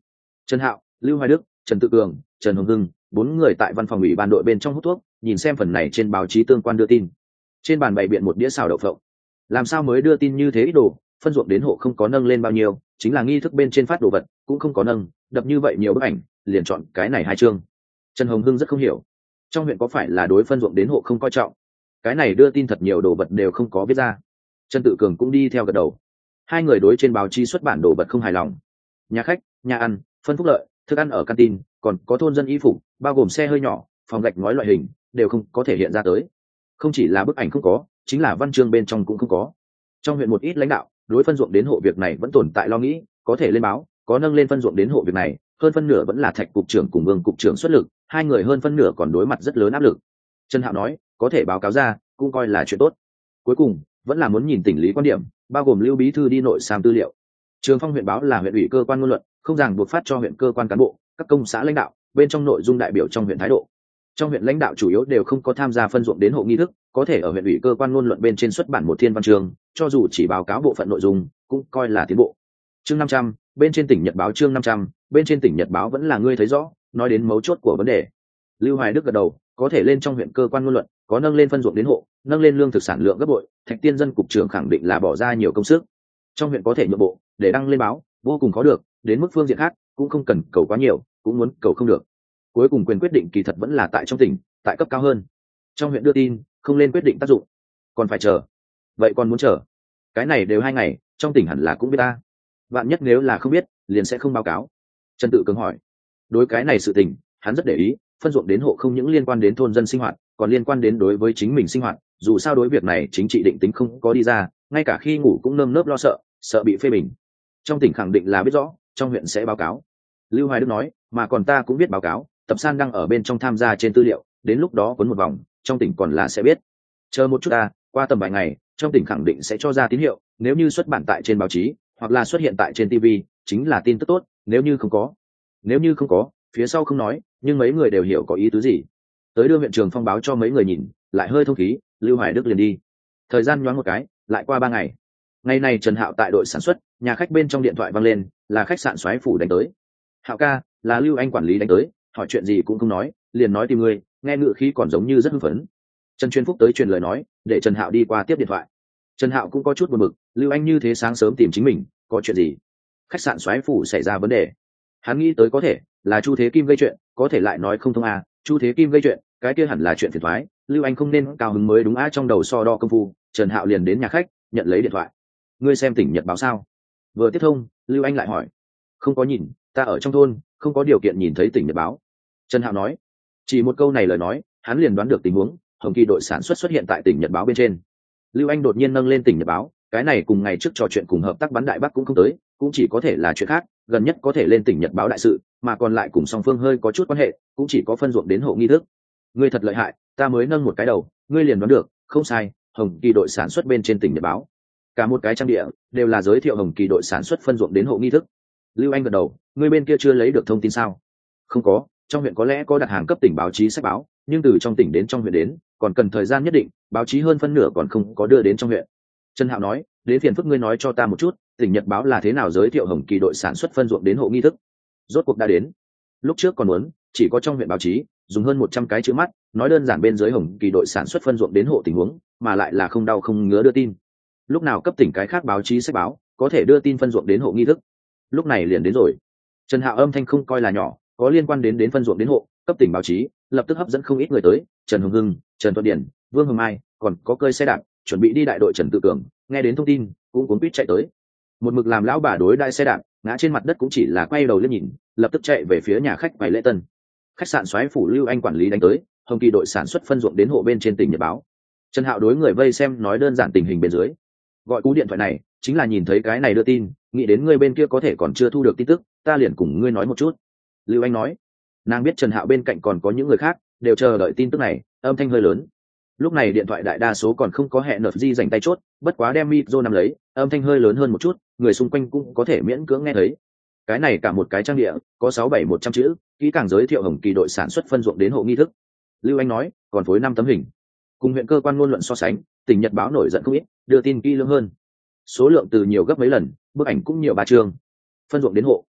Trần Hạo, Lưu Hoài Đức, Trần Tự Cường, Trần Hồng Hưng, bốn người tại văn phòng ủy ban đội bên trong hút thuốc, nhìn xem phần này trên báo chí tương quan đưa tin. Trên bàn bày biện một đĩa xào đậu phộng. Làm sao mới đưa tin như thế ít đồ, phân ruộng đến hộ không có nâng lên bao nhiêu, chính là nghi thức bên trên phát đồ vật cũng không có nâng, đập như vậy nhiều bức ảnh, liền chọn cái này hai chương. Trần Hồng Hưng rất không hiểu, trong huyện có phải là đối phân ruộng đến hộ không coi trọng? Cái này đưa tin thật nhiều đồ vật đều không có viết ra. Trần Tự Cường cũng đi theo gật đầu. Hai người đối trên báo chí xuất bản đồ vật không hài lòng. Nhà khách, nhà ăn, phân phúc lợi, thức ăn ở canteen, còn có thôn dân y phục, bao gồm xe hơi nhỏ, phòng gạch ngói loại hình, đều không có thể hiện ra tới. Không chỉ là bức ảnh không có, chính là văn chương bên trong cũng không có. Trong huyện một ít lãnh đạo đối phân ruộng đến hộ việc này vẫn tồn tại lo nghĩ, có thể lên báo, có nâng lên phân ruộng đến hộ việc này, hơn phân nửa vẫn là Thạch cục trưởng cùng Vương cục trưởng xuất lực, hai người hơn phân nửa còn đối mặt rất lớn áp lực. Trần Hạo nói, có thể báo cáo ra, cũng coi là chuyện tốt. Cuối cùng, vẫn là muốn nhìn tỉnh lý quan điểm, bao gồm Lưu bí thư đi nội sam tư liệu. Trường Phong huyện báo là huyện ủy cơ quan ngôn luận, không ràng buộc phát cho huyện cơ quan cán bộ, các công xã lãnh đạo, bên trong nội dung đại biểu trong huyện thái độ. Trong huyện lãnh đạo chủ yếu đều không có tham gia phân ruộng đến hộ nghi thức, có thể ở huyện ủy cơ quan ngôn luận bên trên xuất bản một thiên văn chương, cho dù chỉ báo cáo bộ phận nội dung, cũng coi là tiến bộ. Chương 500, bên trên tỉnh Nhật báo chương 500, bên trên tỉnh Nhật báo vẫn là ngươi thấy rõ, nói đến mấu chốt của vấn đề. Lưu Hoài Đức gật đầu, có thể lên trong huyện cơ quan ngôn luận, có nâng lên phân ruộng đến hộ, nâng lên lương thực sản lượng gấp bội, Thạch Tiên dân cục trưởng khẳng định là bỏ ra nhiều công sức. Trong huyện có thể nhượng bộ, để đăng lên báo, vô cùng khó được, đến mức phương diện khác, cũng không cần cầu quá nhiều, cũng muốn cầu không được. Cuối cùng quyền quyết định kỳ thật vẫn là tại trong tỉnh, tại cấp cao hơn. Trong huyện đưa tin, không lên quyết định tác dụng, còn phải chờ. Vậy còn muốn chờ? Cái này đều 2 ngày, trong tỉnh hẳn là cũng biết ta. Vạn nhất nếu là không biết, liền sẽ không báo cáo. Trần Tự Cường hỏi. Đối cái này sự tình, hắn rất để ý, phân ruộng đến hộ không những liên quan đến thôn dân sinh hoạt, còn liên quan đến đối với chính mình sinh hoạt, dù sao đối việc này chính trị định tính không có đi ra, ngay cả khi ngủ cũng nơm nớp lo sợ, sợ bị phê bình. Trong tỉnh khẳng định là biết rõ, trong huyện sẽ báo cáo. Lưu Hoài Đức nói, mà còn ta cũng biết báo cáo, tập san đang ở bên trong tham gia trên tư liệu, đến lúc đó cuốn một vòng, trong tỉnh còn là sẽ biết. Chờ một chút ta, qua tầm vài ngày, trong tỉnh khẳng định sẽ cho ra tín hiệu, nếu như xuất bản tại trên báo chí, hoặc là xuất hiện tại trên TV, chính là tin tức tốt, nếu như không có, phía sau không nói, nhưng mấy người đều hiểu có ý tứ gì. Tới đưa huyện trường phong báo cho mấy người nhìn, lại hơi thông khí, Lưu Hoài Đức liền đi. Thời gian nhoáng một cái, lại qua 3 ngày. Ngày này Trần Hạo tại đội sản xuất, nhà khách bên trong điện thoại vang lên, là khách sạn Soái phủ đánh tới. Hạo ca, là Lưu Anh quản lý đánh tới, hỏi chuyện gì cũng không nói, liền nói tìm ngươi, nghe ngựa khí còn giống như rất hưng phấn. Trần Chuyên Phúc tới truyền lời nói, để Trần Hạo đi qua tiếp điện thoại. Trần Hạo cũng có chút buồn bực, Lưu Anh như thế sáng sớm tìm chính mình, có chuyện gì? Khách sạn Soái phủ xảy ra vấn đề. Hắn nghĩ tới có thể là Chu Thế Kim gây chuyện, có thể lại nói không thông à, Chu Thế Kim gây chuyện, cái kia hẳn là chuyện phiền toái, Lưu Anh không nên cao hứng mới đúng á. Trong đầu so đo công phu, Trần Hạo liền đến nhà khách, nhận lấy điện thoại. Ngươi xem tỉnh Nhật báo sao? Vừa tiếp thông, Lưu Anh lại hỏi. Không có nhìn, ta ở trong thôn, không có điều kiện nhìn thấy tỉnh Nhật báo. Trần Hạo nói. Chỉ một câu này lời nói, hắn liền đoán được tình huống, Hồng Kỳ đội sản xuất xuất hiện tại tỉnh Nhật báo bên trên. Lưu Anh đột nhiên nâng lên tỉnh Nhật báo, cái này cùng ngày trước trò chuyện cùng hợp tác bắn đại bắc cũng không tới, cũng chỉ có thể là chuyện khác, gần nhất có thể lên tỉnh Nhật báo đại sự, mà còn lại cùng song phương hơi có chút quan hệ, cũng chỉ có phân ruộng đến hộ nghi thức. Ngươi thật lợi hại, ta mới nâng một cái đầu, ngươi liền đoán được, không sai, Hồng Kỳ đội sản xuất bên trên tỉnh Nhật báo. Cả một cái trang địa đều là giới thiệu Hồng Kỳ đội sản xuất phân ruộng đến hộ nghi thức. Lưu Anh gật đầu, ngươi bên kia chưa lấy được thông tin sao? Không có, trong huyện có lẽ có đặt hàng cấp tỉnh báo chí sách báo, nhưng từ trong tỉnh đến trong huyện đến, còn cần thời gian nhất định, báo chí hơn phân nửa còn không có đưa đến trong huyện. Trần Hạo nói, đến phiền phức ngươi nói cho ta một chút, tỉnh Nhật báo là thế nào giới thiệu Hồng Kỳ đội sản xuất phân ruộng đến hộ nghi thức? Rốt cuộc đã đến. Lúc trước còn muốn, chỉ có trong huyện báo chí, dùng hơn 100 cái chữ mắt, nói đơn giản bên dưới Hồng Kỳ đội sản xuất phân ruộng đến hộ tình huống, mà lại là không đau không ngứa đưa tin. Lúc nào cấp tỉnh cái khác báo chí sách báo, có thể đưa tin phân ruộng đến hộ nghi thức. Lúc này liền đến rồi. Trần Hạo âm thanh không coi là nhỏ, có liên quan đến phân ruộng đến hộ, cấp tỉnh báo chí, lập tức hấp dẫn không ít người tới, Trần Hồng Hưng, Trần Thuận Điển, Vương Hồng Mai, còn có cơi xe đạp, chuẩn bị đi đại đội Trần Tự Cường, nghe đến thông tin, cũng cuốn quýt chạy tới. Một mực làm lão bà đối đại xe đạp, ngã trên mặt đất cũng chỉ là quay đầu lên nhìn, lập tức chạy về phía nhà khách quầy lễ tân. Khách sạn Soái phủ Lưu Anh quản lý đánh tới, Hồng Kỳ đội sản xuất phân ruộng đến hộ bên trên tỉnh Nhật báo. Trần Hạo đối người vây xem nói đơn giản tình hình bên dưới. Gọi cú điện thoại này, chính là nhìn thấy cái này đưa tin, nghĩ đến ngươi bên kia có thể còn chưa thu được tin tức, ta liền cùng ngươi nói một chút. Lưu Anh nói. Nàng biết Trần Hạo bên cạnh còn có những người khác, đều chờ đợi tin tức này, âm thanh hơi lớn. Lúc này điện thoại đại đa số còn không có hẹn nợp di dành tay chốt, bất quá đem micro nắm lấy, âm thanh hơi lớn hơn một chút, người xung quanh cũng có thể miễn cưỡng nghe thấy. Cái này cả một cái trang địa, có 6-7-100 chữ, kỹ càng giới thiệu Hồng Kỳ đội sản xuất phân ruộng đến hộ nghi thức. Lưu Anh nói, còn phối 5 tấm hình. Cùng huyện cơ quan ngôn luận so sánh, tỉnh Nhật báo nổi giận không ít, đưa tin kỹ lưỡng hơn. Số lượng từ nhiều gấp mấy lần, bức ảnh cũng nhiều 3 chương. Phân ruộng đến hộ.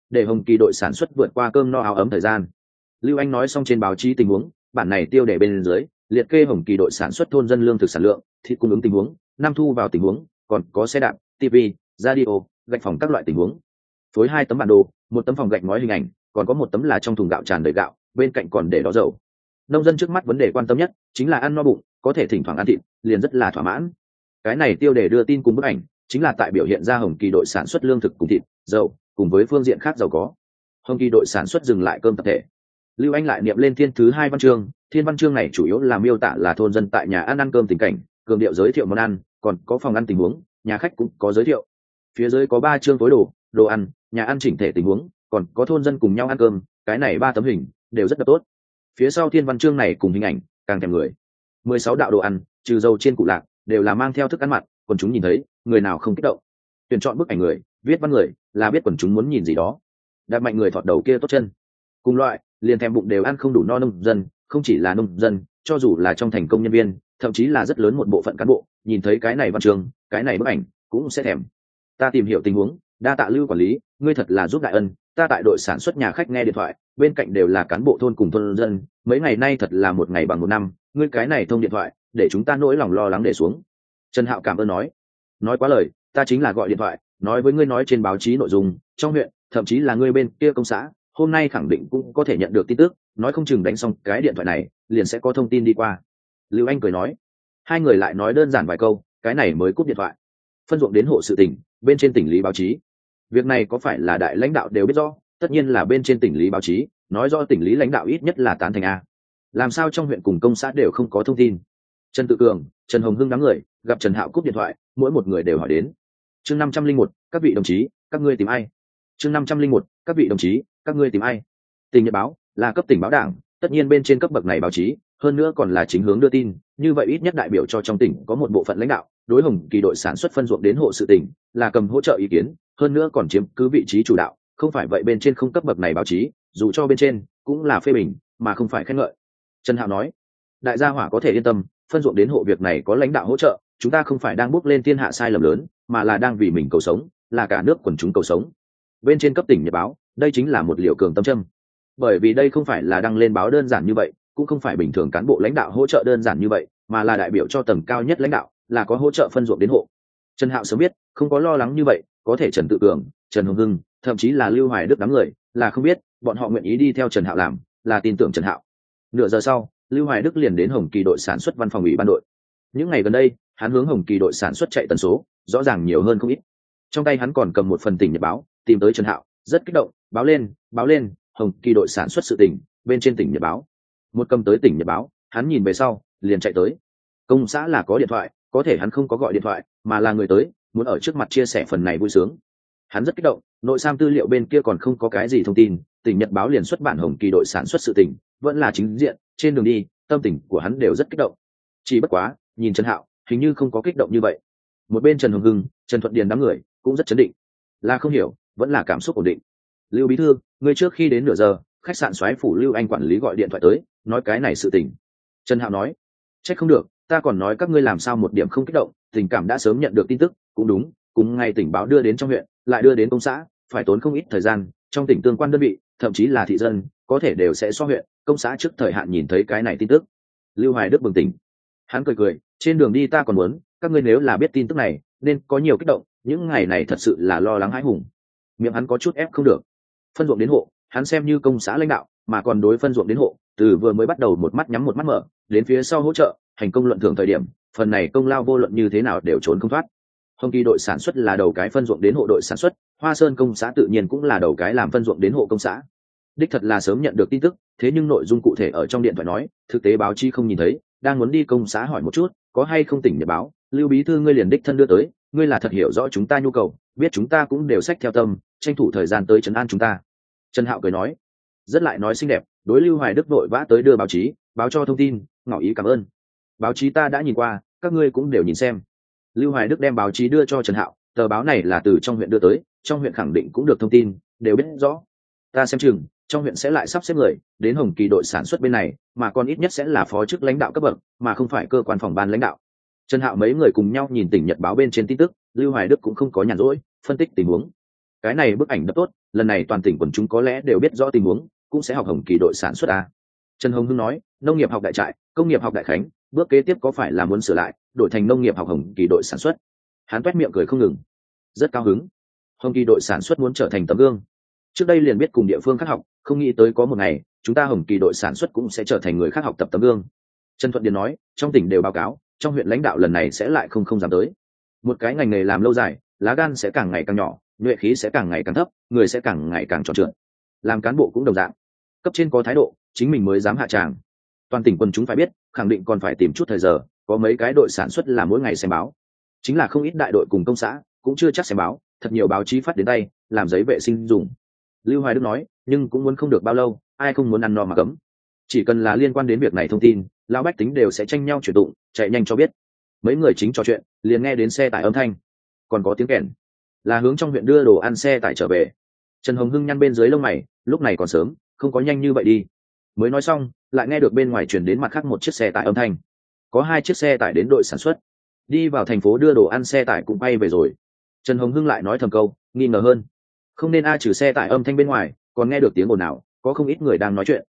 để Hồng Kỳ đội sản xuất vượt qua cơm no áo ấm thời gian. Lưu Anh nói xong trên báo chí tình huống, bản này tiêu đề bên dưới liệt kê Hồng Kỳ đội sản xuất thôn dân lương thực sản lượng, thịt cung ứng tình huống, năm thu vào tình huống, còn có xe đạp, TV, radio, gạch phòng các loại tình huống. Phối 2 tấm bản đồ, một tấm phòng gạch ngói hình ảnh, còn có một tấm là trong thùng gạo tràn đầy gạo, bên cạnh còn để đó dầu. Nông dân trước mắt vấn đề quan tâm nhất chính là ăn no bụng, có thể thỉnh thoảng ăn thịt, liền rất là thỏa mãn. Cái này tiêu đề đưa tin cùng bức ảnh, chính là tại biểu hiện ra Hồng Kỳ đội sản xuất lương thực cùng thịt, dầu, cùng với phương diện khác giàu có. Hồng Kỳ đội sản xuất dừng lại cơm tập thể. Lưu Anh lại niệm lên thiên thứ 2 văn chương, thiên văn chương này chủ yếu là miêu tả là thôn dân tại nhà ăn cơm tình cảnh, cường điệu giới thiệu món ăn, còn có phòng ăn tình huống, nhà khách cũng có giới thiệu. Phía dưới có 3 chương tối đồ ăn, nhà ăn chỉnh thể tình huống, còn có thôn dân cùng nhau ăn cơm, cái này 3 tấm hình đều rất là tốt. Phía sau thiên văn chương này cùng hình ảnh càng thèm người. 16 đạo đồ ăn, trừ dầu trên cụ lạc, đều là mang theo thức ăn mặn, quần chúng nhìn thấy, người nào không kích động. Tuyển chọn bức ảnh người, viết văn người, là biết quần chúng muốn nhìn gì đó. Đạp mạnh người thọt đầu kia tốt chân. Cùng loại, liền thèm bụng đều ăn không đủ no nông dân, không chỉ là nông dân, cho dù là trong thành công nhân viên, thậm chí là rất lớn một bộ phận cán bộ, nhìn thấy cái này văn chương, cái này bức ảnh, cũng sẽ thèm. Ta tìm hiểu tình huống, đa tạ Lưu quản lý, ngươi thật là giúp đại ân. Ta tại đội sản xuất nhà khách nghe điện thoại, bên cạnh đều là cán bộ thôn cùng thôn dân, mấy ngày nay thật là một ngày bằng một năm, ngươi cái này thông điện thoại, để chúng ta nỗi lòng lo lắng để xuống. Trần Hạo cảm ơn nói quá lời, ta chính là gọi điện thoại nói với ngươi nói trên báo chí nội dung trong huyện, thậm chí là ngươi bên kia công xã hôm nay khẳng định cũng có thể nhận được tin tức, nói không chừng đánh xong cái điện thoại này liền sẽ có thông tin đi qua. Lưu Anh cười nói. Hai người lại nói đơn giản vài câu, cái này mới cúp điện thoại. Phân ruộng đến hộ sự tỉnh, bên trên tỉnh lý báo chí. Việc này có phải là đại lãnh đạo đều biết rõ? Tất nhiên là bên trên tỉnh lý báo chí, nói rõ tỉnh lý lãnh đạo ít nhất là tán thành a. Làm sao trong huyện cùng công xã đều không có thông tin? Trần Tự Cường, Trần Hồng Hưng đám người gặp Trần Hạo cúp điện thoại, mỗi một người đều hỏi đến. Chương 501, các vị đồng chí, các ngươi tìm ai? Chương 501, các vị đồng chí, các ngươi tìm ai? Tỉnh Nhật báo là cấp tỉnh báo đảng, tất nhiên bên trên cấp bậc này báo chí, hơn nữa còn là chính hướng đưa tin, như vậy ít nhất đại biểu cho trong tỉnh có một bộ phận lãnh đạo đối Hồng Kỳ đội sản xuất phân ruộng đến hộ sự tỉnh là cầm hỗ trợ ý kiến, hơn nữa còn chiếm cứ vị trí chủ đạo, không phải vậy bên trên không cấp bậc này báo chí, dù cho bên trên cũng là phê bình mà không phải khen ngợi. Trần Hạo nói, đại gia hỏa có thể yên tâm, phân ruộng đến hộ việc này có lãnh đạo hỗ trợ, chúng ta không phải đang bước lên thiên hạ sai lầm lớn, mà là đang vì mình cầu sống, là cả nước quần chúng cầu sống. Bên trên cấp tỉnh Nhật báo, đây chính là một liều cường tâm châm, bởi vì đây không phải là đăng lên báo đơn giản như vậy, cũng không phải bình thường cán bộ lãnh đạo hỗ trợ đơn giản như vậy, mà là đại biểu cho tầng cao nhất lãnh đạo, là có hỗ trợ phân ruộng đến hộ. Trần Hạo sớm biết, không có lo lắng như vậy, có thể Trần Tự Cường, Trần Hồng Hưng, thậm chí là Lưu Hoài Đức đám người, là không biết, bọn họ nguyện ý đi theo Trần Hạo làm, là tin tưởng Trần Hạo. Nửa giờ sau, Lưu Hoài Đức liền đến Hồng Kỳ đội sản xuất văn phòng ủy ban đội. Những ngày gần đây, hắn hướng Hồng Kỳ đội sản xuất chạy tần số, rõ ràng nhiều hơn không ít. Trong tay hắn còn cầm một phần tỉnh Nhật báo, tìm tới Trần Hạo, rất kích động, báo lên, Hồng Kỳ đội sản xuất sự tỉnh, bên trên tỉnh Nhật báo. Một cầm tới tỉnh Nhật báo, hắn nhìn về sau, liền chạy tới. Công xã là có điện thoại, có thể hắn không có gọi điện thoại, mà là người tới, muốn ở trước mặt chia sẻ phần này vui sướng. Hắn rất kích động, nội sam tư liệu bên kia còn không có cái gì thông tin, tỉnh Nhật báo liền xuất bản Hồng Kỳ đội sản xuất sự tỉnh, vẫn là chính diện, trên đường đi, tâm tình của hắn đều rất kích động. Chỉ bất quá, nhìn Trần Hạo, hình như không có kích động như vậy. Một bên Trần Hồng Hưng, Trần Thuận Điền đám người cũng rất chấn định, là không hiểu, vẫn là cảm xúc ổn định. Lưu bí thư, người trước khi đến nửa giờ, khách sạn Soái phủ Lưu Anh quản lý gọi điện thoại tới, nói cái này sự tình. Trần Hạo nói, trách không được, ta còn nói các ngươi làm sao một điểm không kích động, tình cảm đã sớm nhận được tin tức, cũng đúng, cùng ngày tỉnh báo đưa đến trong huyện, lại đưa đến công xã, phải tốn không ít thời gian, trong tỉnh tương quan đơn vị, thậm chí là thị dân, có thể đều sẽ so huyện, công xã trước thời hạn nhìn thấy cái này tin tức. Lưu Hoài Đức bừng tỉnh, hắn cười, trên đường đi ta còn muốn, các ngươi nếu là biết tin tức này, nên có nhiều kích động, những ngày này thật sự là lo lắng hãi hùng. Miệng hắn có chút ép không được. Phân ruộng đến hộ, hắn xem như công xã lãnh đạo, mà còn đối phân ruộng đến hộ, từ vừa mới bắt đầu một mắt nhắm một mắt mở, đến phía sau hỗ trợ, hành công luận thưởng thời điểm, phần này công lao vô luận như thế nào đều trốn không thoát. Hồng Kỳ đội sản xuất là đầu cái phân ruộng đến hộ đội sản xuất, Hoa Sơn công xã tự nhiên cũng là đầu cái làm phân ruộng đến hộ công xã. Đích thật là sớm nhận được tin tức, thế nhưng nội dung cụ thể ở trong điện thoại nói, thực tế báo chí không nhìn thấy, đang muốn đi công xã hỏi một chút, có hay không tỉnh Nhật báo, Lưu bí thư ngươi liền đích thân đưa tới, ngươi là thật hiểu rõ chúng ta nhu cầu, biết chúng ta cũng đều sách theo tâm, tranh thủ thời gian tới trấn an chúng ta. Trần Hạo cười nói, rất lại nói xinh đẹp, đối Lưu Hoài Đức vội vã tới đưa báo chí, báo cho thông tin, ngỏ ý cảm ơn. Báo chí ta đã nhìn qua, các ngươi cũng đều nhìn xem. Lưu Hoài Đức đem báo chí đưa cho Trần Hạo, tờ báo này là từ trong huyện đưa tới, trong huyện khẳng định cũng được thông tin, đều biết rõ. Ta xem chừng, trong huyện sẽ lại sắp xếp người đến Hồng Kỳ đội sản xuất bên này, mà còn ít nhất sẽ là phó chức lãnh đạo cấp bậc, mà không phải cơ quan phòng ban lãnh đạo. Trần Hạo mấy người cùng nhau nhìn tỉnh Nhật báo bên trên tin tức, Lưu Hoài Đức cũng không có nhàn rỗi, phân tích tình huống. Cái này bức ảnh đập tốt, lần này toàn tỉnh quần chúng có lẽ đều biết rõ tình huống, cũng sẽ học Hồng Kỳ đội sản xuất à. Trần Hồng Hưng nói, nông nghiệp học đại trại, công nghiệp học đại khánh, bước kế tiếp có phải là muốn sửa lại, đổi thành nông nghiệp học Hồng Kỳ đội sản xuất? Hắn toét miệng cười không ngừng, rất cao hứng. Hồng Kỳ đội sản xuất muốn trở thành tấm gương. Trước đây liền biết cùng địa phương khác học, không nghĩ tới có một ngày chúng ta Hồng Kỳ đội sản xuất cũng sẽ trở thành người khác học tập tấm gương. Trần Thuận Điền nói, trong tỉnh đều báo cáo, trong huyện lãnh đạo lần này sẽ lại không dám tới. Một cái ngành nghề làm lâu dài, lá gan sẽ càng ngày càng nhỏ, nhuệ khí sẽ càng ngày càng thấp, người sẽ càng ngày càng tròn trượt. Làm cán bộ cũng đồng dạng, cấp trên có thái độ, chính mình mới dám hạ tràng. Toàn tỉnh quân chúng phải biết, khẳng định còn phải tìm chút thời giờ, có mấy cái đội sản xuất là mỗi ngày xem báo, chính là không ít đại đội cùng công xã cũng chưa chắc xem báo, thật nhiều báo chí phát đến tay, làm giấy vệ sinh dùng. Lưu Hoài Đức nói, nhưng cũng muốn không được bao lâu, ai không muốn ăn no mà cấm. Chỉ cần là liên quan đến việc này thông tin, lão bách tính đều sẽ tranh nhau chuyển tụng, chạy nhanh cho biết. Mấy người chính trò chuyện, liền nghe đến xe tải âm thanh, còn có tiếng kèn, là hướng trong huyện đưa đồ ăn xe tải trở về. Trần Hồng Hưng nhăn bên dưới lông mày, lúc này còn sớm, không có nhanh như vậy đi. Mới nói xong, lại nghe được bên ngoài chuyển đến mặt khác một chiếc xe tải âm thanh, có 2 chiếc xe tải đến đội sản xuất, đi vào thành phố đưa đồ ăn xe tải cũng bay về rồi. Trần Hồng Hưng lại nói thầm câu, nghi ngờ hơn, không nên trừ xe tải âm thanh bên ngoài, còn nghe được tiếng ồn ào, có không ít người đang nói chuyện.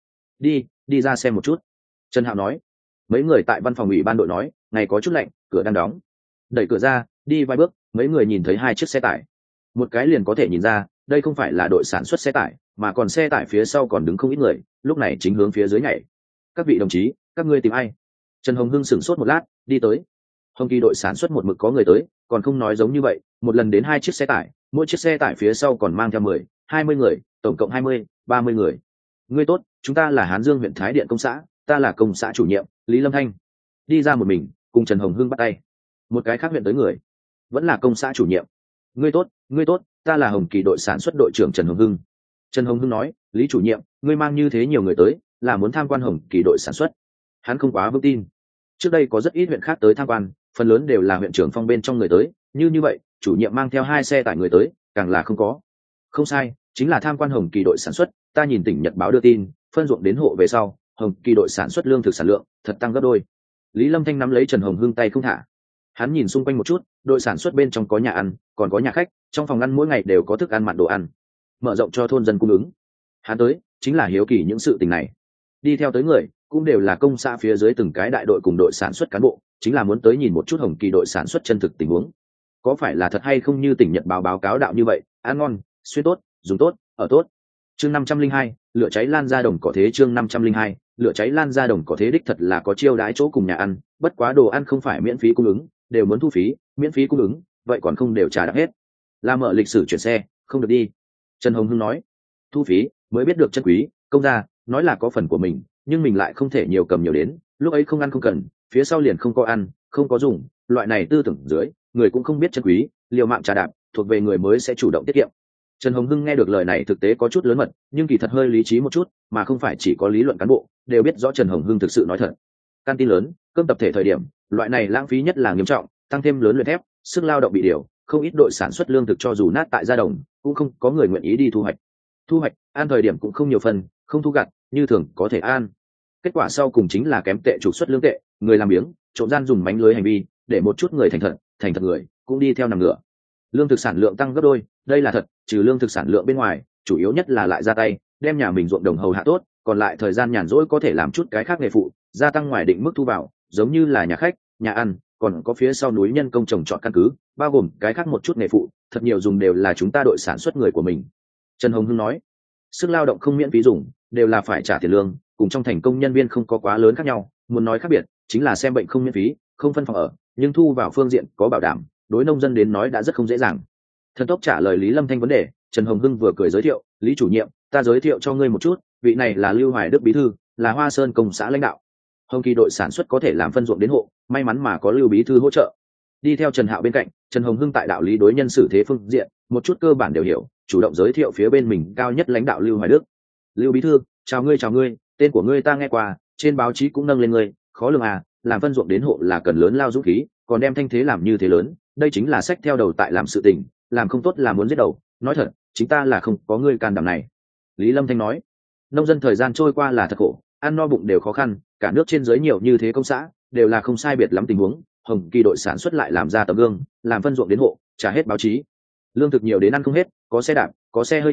Đi ra xem một chút. Trần Hạo nói. Mấy người tại văn phòng ủy ban đội nói, ngày có chút lạnh, cửa đang đóng. Đẩy cửa ra, đi vài bước, mấy người nhìn thấy 2 chiếc xe tải. Một cái liền có thể nhìn ra, đây không phải là đội sản xuất xe tải, mà còn xe tải phía sau còn đứng không ít người, lúc này chính hướng phía dưới nhảy. Các vị đồng chí, các ngươi tìm ai? Trần Hồng Hưng sửng sốt một lát, đi tới. Hồng Kỳ đội sản xuất một mực có người tới, còn không nói giống như vậy, một lần đến 2 chiếc xe tải, mỗi chiếc xe tải phía sau còn mang theo 10-20 người, tổng cộng 20-30 người. Ngươi tốt, chúng ta là Hán Dương huyện Thái Điện công xã, ta là công xã chủ nhiệm Lý Lâm Thanh. Đi ra một mình, cùng Trần Hồng Hưng bắt tay. Một cái khác huyện tới người, vẫn là công xã chủ nhiệm. Ngươi tốt, ta là Hồng Kỳ đội sản xuất đội trưởng Trần Hồng Hưng. Trần Hồng Hưng nói, Lý chủ nhiệm, ngươi mang như thế nhiều người tới, là muốn tham quan Hồng Kỳ đội sản xuất? Hắn không quá vững tin. Trước đây có rất ít huyện khác tới tham quan, phần lớn đều là huyện trưởng phong bên trong người tới, như vậy chủ nhiệm mang theo 2 xe tải người tới, càng là không có. Không sai, chính là tham quan Hồng Kỳ đội sản xuất. Ta nhìn tỉnh Nhật báo đưa tin, phân ruộng đến hộ về sau, Hồng Kỳ đội sản xuất lương thực sản lượng thật tăng gấp đôi. Lý Lâm Thanh nắm lấy Trần Hồng Hưng tay không thả. Hắn nhìn xung quanh một chút, đội sản xuất bên trong có nhà ăn, còn có nhà khách, trong phòng ăn mỗi ngày đều có thức ăn mặn đồ ăn, mở rộng cho thôn dân cung ứng. Hắn tới chính là hiếu kỳ những sự tình này. Đi theo tới người cũng đều là công xã phía dưới từng cái đại đội cùng đội sản xuất cán bộ, chính là muốn tới nhìn một chút Hồng Kỳ đội sản xuất chân thực tình huống. Có phải là thật hay không như tỉnh Nhật báo cáo đạo như vậy, ăn ngon, xuyên tốt, dùng tốt, ở tốt. Chương 502, lửa cháy lan ra đồng cỏ thế. Chương 502, lửa cháy lan ra đồng cỏ thế. Đích thật là có chiêu đãi chỗ cùng nhà ăn, bất quá đồ ăn không phải miễn phí cung ứng, đều muốn thu phí. Miễn phí cung ứng, vậy còn không đều trả đạp hết. Là mở lịch sử chuyển xe, không được đi. Trần Hồng Hưng nói, thu phí mới biết được chân quý. Công gia nói là có phần của mình, nhưng mình lại không thể nhiều cầm nhiều đến, lúc ấy không ăn không cần, phía sau liền không có ăn, không có dùng, loại này tư tưởng dưới, người cũng không biết chân quý, liều mạng trả đạp, thuộc về người mới sẽ chủ động tiết kiệm. Trần Hồng Hưng nghe được lời này thực tế có chút lớn mật, nhưng kỳ thật hơi lý trí một chút, mà không phải chỉ có lý luận cán bộ đều biết rõ Trần Hồng Hưng thực sự nói thật. Căn tin lớn, cơm tập thể thời điểm, loại này lãng phí nhất là nghiêm trọng, tăng thêm lớn luyện thép, sức lao động bị điều, không ít đội sản xuất lương thực cho dù nát tại gia đồng, cũng không có người nguyện ý đi thu hoạch. Thu hoạch, ăn thời điểm cũng không nhiều phần, không thu gặt, như thường có thể ăn. Kết quả sau cùng chính là kém tệ trục xuất lương tệ, người làm biếng, trộm gian dùng mánh lưới hành vi, để một chút người thành thật người cũng đi theo nằm ngửa. Lương thực sản lượng tăng gấp đôi, đây là thật, trừ lương thực sản lượng bên ngoài, chủ yếu nhất là lại ra tay, đem nhà mình ruộng đồng hầu hạ tốt, còn lại thời gian nhàn rỗi có thể làm chút cái khác nghề phụ, gia tăng ngoài định mức thu vào, giống như là nhà khách, nhà ăn, còn có phía sau núi nhân công trồng trọt căn cứ, bao gồm cái khác một chút nghề phụ, thật nhiều dùng đều là chúng ta đội sản xuất người của mình. Trần Hồng Hưng nói, sức lao động không miễn phí dùng, đều là phải trả tiền lương, cùng trong thành công nhân viên không có quá lớn khác nhau, muốn nói khác biệt, chính là xem bệnh không miễn phí, không phân phòng ở, nhưng thu vào phương diện có bảo đảm, đối nông dân đến nói đã rất không dễ dàng. Thần tốc trả lời Lý Lâm Thanh vấn đề, Trần Hồng Hưng vừa cười giới thiệu, Lý chủ nhiệm, ta giới thiệu cho ngươi một chút, vị này là Lưu Hoài Đức bí thư, là Hoa Sơn công xã lãnh đạo. Hồng Kỳ đội sản xuất có thể làm phân ruộng đến hộ, may mắn mà có Lưu bí thư hỗ trợ. Đi theo Trần Hạo bên cạnh, Trần Hồng Hưng tại đạo lý đối nhân xử thế phương diện, một chút cơ bản đều hiểu, chủ động giới thiệu phía bên mình cao nhất lãnh đạo Lưu Hoài Đức. Lưu bí thư, chào ngươi, tên của ngươi ta nghe qua, trên báo chí cũng nâng lên ngươi, khó lường à, làm phân ruộng đến hộ là cần lớn lao dũng khí, còn đem thanh thế làm như thế lớn, đây chính là sách theo đầu tại làm sự tình, làm không tốt là muốn giết đầu, nói thật, chính ta là không có ngươi can đảm này. Lý Lâm Thanh nói, nông dân thời gian trôi qua là thật khổ, ăn no bụng đều khó khăn, cả nước trên dưới nhiều như thế công xã, đều là không sai biệt lắm tình huống, Hồng Kỳ đội sản xuất lại làm ra tấm gương, làm phân ruộng đến hộ, trả hết báo chí. Lương thực nhiều đến ăn không hết, có xe đạp, có xe hơi nhỏ,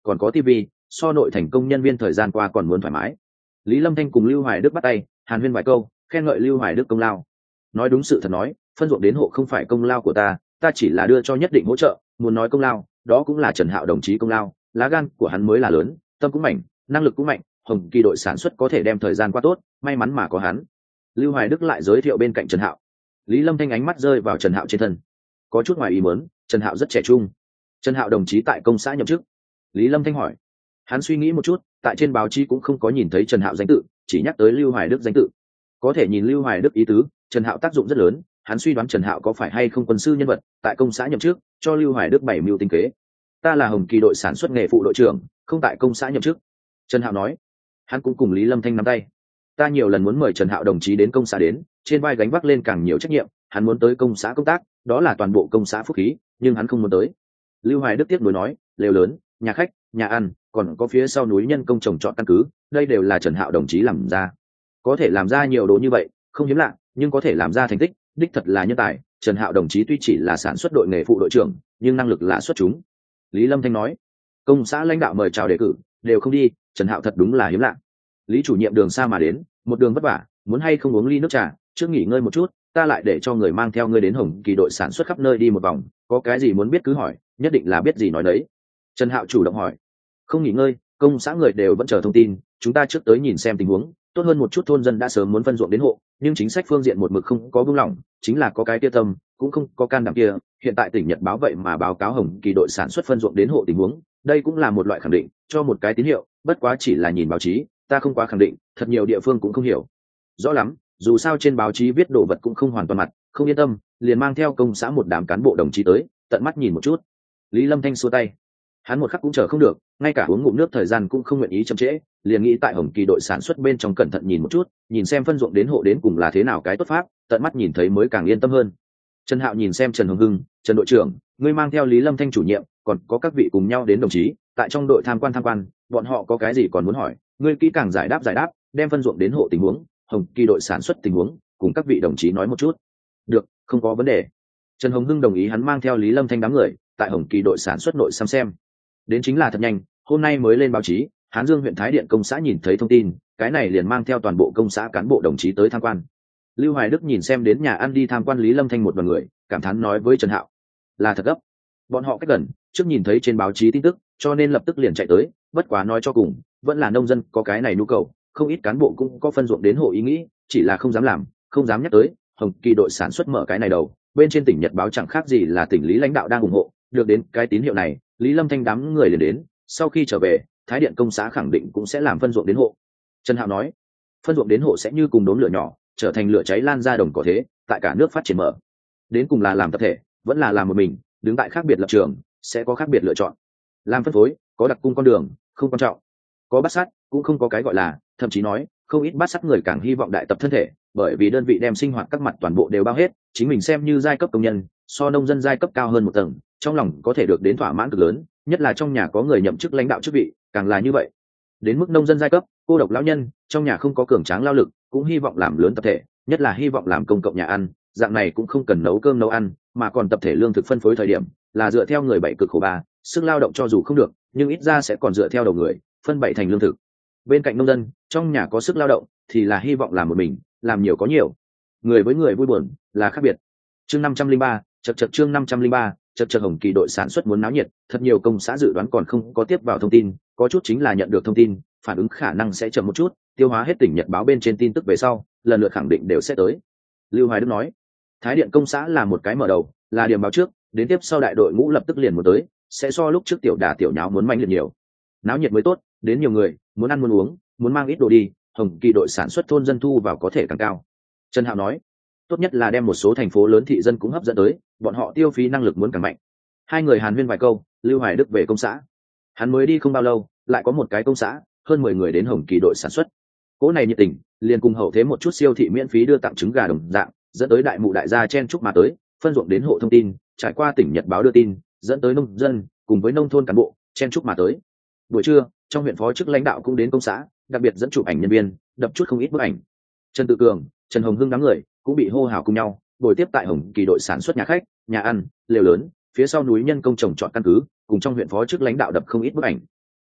còn có tivi, so nội thành công nhân viên thời gian qua còn muốn thoải mái. Lý Lâm Thanh cùng Lưu Hoài Đức bắt tay hàn huyên vài câu, khen ngợi Lưu Hoài Đức công lao. Nói đúng sự thật nói, phân ruộng đến hộ không phải công lao của ta chỉ là đưa cho nhất định hỗ trợ, muốn nói công lao đó cũng là Trần Hạo đồng chí công lao, lá gan của hắn mới là lớn, tâm cũng mạnh, năng lực cũng mạnh, Hồng Kỳ đội sản xuất có thể đem thời gian qua tốt, may mắn mà có hắn. Lưu Hoài Đức lại giới thiệu bên cạnh Trần Hạo. Lý Lâm Thanh ánh mắt rơi vào Trần Hạo trên thân, có chút ngoài ý muốn, Trần Hạo rất trẻ trung. Trần Hạo đồng chí tại công xã nhậm chức. Lý Lâm Thanh hỏi. Hắn suy nghĩ một chút, tại trên báo chí cũng không có nhìn thấy Trần Hạo danh tự, chỉ nhắc tới Lưu Hoài Đức danh tự. Có thể nhìn Lưu Hoài Đức ý tứ, Trần Hạo tác dụng rất lớn, hắn suy đoán Trần Hạo có phải hay không quân sư nhân vật, tại công xã nhậm chức, cho Lưu Hoài Đức bảy mưu tinh kế. Ta là Hồng Kỳ đội sản xuất nghề phụ đội trưởng, không tại công xã nhậm chức. Trần Hạo nói. Hắn cũng cùng Lý Lâm Thanh nắm tay. Ta nhiều lần muốn mời Trần Hạo đồng chí đến công xã đến, trên vai gánh vác lên càng nhiều trách nhiệm, hắn muốn tới công xã công tác, đó là toàn bộ công xã phúc khí, nhưng hắn không muốn tới. Lưu Hoài Đức tiếp nối nói, lều lớn, nhà khách, nhà ăn, còn có phía sau núi nhân công trồng trọt căn cứ, đây đều là Trần Hạo đồng chí làm ra. Có thể làm ra nhiều đồ như vậy, không hiếm lạ, nhưng có thể làm ra thành tích, đích thật là nhân tài. Trần Hạo đồng chí tuy chỉ là sản xuất đội nghề phụ đội trưởng, nhưng năng lực là xuất chúng. Lý Lâm Thanh nói, công xã lãnh đạo mời chào đề cử, đều không đi, Trần Hạo thật đúng là hiếm lạ. Lý chủ nhiệm đường xa mà đến, một đường vất vả, muốn hay không uống ly nước trà, trước nghỉ ngơi một chút, ta lại để cho người mang theo ngươi đến Hồng Kỳ đội sản xuất khắp nơi đi một vòng, có cái gì muốn biết cứ hỏi, nhất định là biết gì nói đấy. Trần Hạo chủ động hỏi. Không nghỉ ngơi, công xã người đều vẫn chờ thông tin, chúng ta trước tới nhìn xem tình huống, tốt hơn một chút thôn dân đã sớm muốn phân ruộng đến hộ, nhưng chính sách phương diện một mực không có buông lỏng, chính là có cái kia tâm, cũng không có can đảm kia. Hiện tại tỉnh Nhật báo vậy mà báo cáo Hồng Kỳ đội sản xuất phân ruộng đến hộ tình huống, đây cũng là một loại khẳng định, cho một cái tín hiệu, bất quá chỉ là nhìn báo chí, ta không quá khẳng định, thật nhiều địa phương cũng không hiểu rõ lắm, dù sao trên báo chí viết đồ vật cũng không hoàn toàn mặt, không yên tâm, liền mang theo công xã một đám cán bộ đồng chí tới, tận mắt nhìn một chút. Lý Lâm Thanh xua tay, hắn một khắc cũng chờ không được, ngay cả uống ngụm nước thời gian cũng không nguyện ý chậm trễ, liền nghĩ tại Hồng Kỳ đội sản xuất bên trong cẩn thận nhìn một chút, nhìn xem phân ruộng đến hộ đến cùng là thế nào cái tốt pháp, tận mắt nhìn thấy mới càng yên tâm hơn. Trần Hạo nhìn xem Trần Hồng Hưng, Trần đội trưởng, ngươi mang theo Lý Lâm Thanh chủ nhiệm, còn có các vị cùng nhau đến đồng chí, tại trong đội tham quan, bọn họ có cái gì còn muốn hỏi, ngươi kỹ càng giải đáp, đem phân ruộng đến hộ tình huống, Hồng Kỳ đội sản xuất tình huống, cùng các vị đồng chí nói một chút. Được, không có vấn đề. Trần Hồng Hưng đồng ý hắn mang theo Lý Lâm Thanh đám người tại Hồng Kỳ đội sản xuất nội xem. Đến chính là thật nhanh, hôm nay mới lên báo chí, Hán Dương huyện Thái Điện công xã nhìn thấy thông tin, cái này liền mang theo toàn bộ công xã cán bộ đồng chí tới tham quan. Lưu Hoài Đức nhìn xem đến nhà ăn đi tham quan Lý Lâm Thanh một đoàn người, cảm thán nói với Trần Hạo, là thật gấp. Bọn họ cách gần, trước nhìn thấy trên báo chí tin tức, cho nên lập tức liền chạy tới, bất quá nói cho cùng, vẫn là nông dân có cái này nhu cầu, không ít cán bộ cũng có phân ruộng đến hộ ý nghĩ, chỉ là không dám làm, không dám nhắc tới. Hồng Kỳ đội sản xuất mở cái này đầu, bên trên tỉnh Nhật báo chẳng khác gì là tỉnh Lý lãnh đạo đang ủng hộ, được đến cái tín hiệu này, Lý Lâm Thanh đám người liền đến, sau khi trở về, Thái Điện công xã khẳng định cũng sẽ làm phân ruộng đến hộ. Trần Hạo nói, phân ruộng đến hộ sẽ như cùng đốm lửa nhỏ, trở thành lửa cháy lan ra đồng cỏ thế, tại cả nước phát triển mở. Đến cùng là làm tập thể, vẫn là làm một mình, đứng tại khác biệt lập trường, sẽ có khác biệt lựa chọn. Làm phân phối, có đặc cung con đường, không quan trọng. Có bát sắt, cũng không có cái gọi là, thậm chí nói, không ít bát sắt người càng hy vọng đại tập thân thể, bởi vì đơn vị đem sinh hoạt các mặt toàn bộ đều bao hết, chính mình xem như giai cấp công nhân, so nông dân giai cấp cao hơn một tầng, trong lòng có thể được đến thỏa mãn cực lớn, nhất là trong nhà có người nhậm chức lãnh đạo chức vị, càng là như vậy. Đến mức nông dân giai cấp, cô độc lão nhân, trong nhà không có cường tráng lao lực, cũng hy vọng làm lớn tập thể, nhất là hy vọng làm công cộng nhà ăn, dạng này cũng không cần nấu cơm nấu ăn, mà còn tập thể lương thực phân phối thời điểm là dựa theo người bảy cực khổ ba, sức lao động cho dù không được, nhưng ít ra sẽ còn dựa theo đầu người, phân bảy thành lương thực. Bên cạnh nông dân, trong nhà có sức lao động thì là hy vọng làm một mình, làm nhiều có nhiều. Người với người vui buồn là khác biệt. Chương 503, chương 503, Hồng Kỳ đội sản xuất muốn náo nhiệt, thật nhiều công xã dự đoán còn không có tiếp vào thông tin, có chút chính là nhận được thông tin, phản ứng khả năng sẽ chậm một chút, tiêu hóa hết tỉnh Nhật báo bên trên tin tức về sau, lần lượt khẳng định đều sẽ tới. Lưu Hoài Đức nói, Thái Điện công xã là một cái mở đầu, là điểm báo trước, đến tiếp sau đại đội ngũ lập tức liền muốn tới, sẽ so lúc trước tiểu đà tiểu nháo muốn mạnh liệt nhiều. Náo nhiệt mới tốt, đến nhiều người, muốn ăn muốn uống, muốn mang ít đồ đi, Hồng Kỳ đội sản xuất thôn dân thu vào có thể càng cao. Trần Hạo nói, tốt nhất là đem một số thành phố lớn thị dân cũng hấp dẫn tới, bọn họ tiêu phí năng lực muốn càng mạnh. Hai người hàn huyên vài câu, Lưu Hoài Đức về công xã. Hắn mới đi không bao lâu, lại có một cái công xã, hơn 10 người đến Hồng Kỳ đội sản xuất. Cỗ này nhiệt tình, liền cùng hậu thế một chút siêu thị miễn phí đưa tặng trứng gà đồng dạng, dẫn tới đại mụ đại gia chen chúc mà tới, phân ruộng đến hộ thông tin, trải qua tỉnh Nhật báo đưa tin, dẫn tới nông dân cùng với nông thôn cán bộ chen chúc mà tới. Buổi trưa, trong huyện phó chức lãnh đạo cũng đến công xã, đặc biệt dẫn chụp ảnh nhân viên, đập chút không ít bức ảnh. Trần Tự Cường, Trần Hồng Hưng đám người cũng bị hô hào cùng nhau, buổi tiếp tại Hồng Kỳ đội sản xuất nhà khách, nhà ăn, lều lớn, phía sau núi nhân công trồng trọt căn cứ, cùng trong huyện phó chức lãnh đạo đập không ít bức ảnh.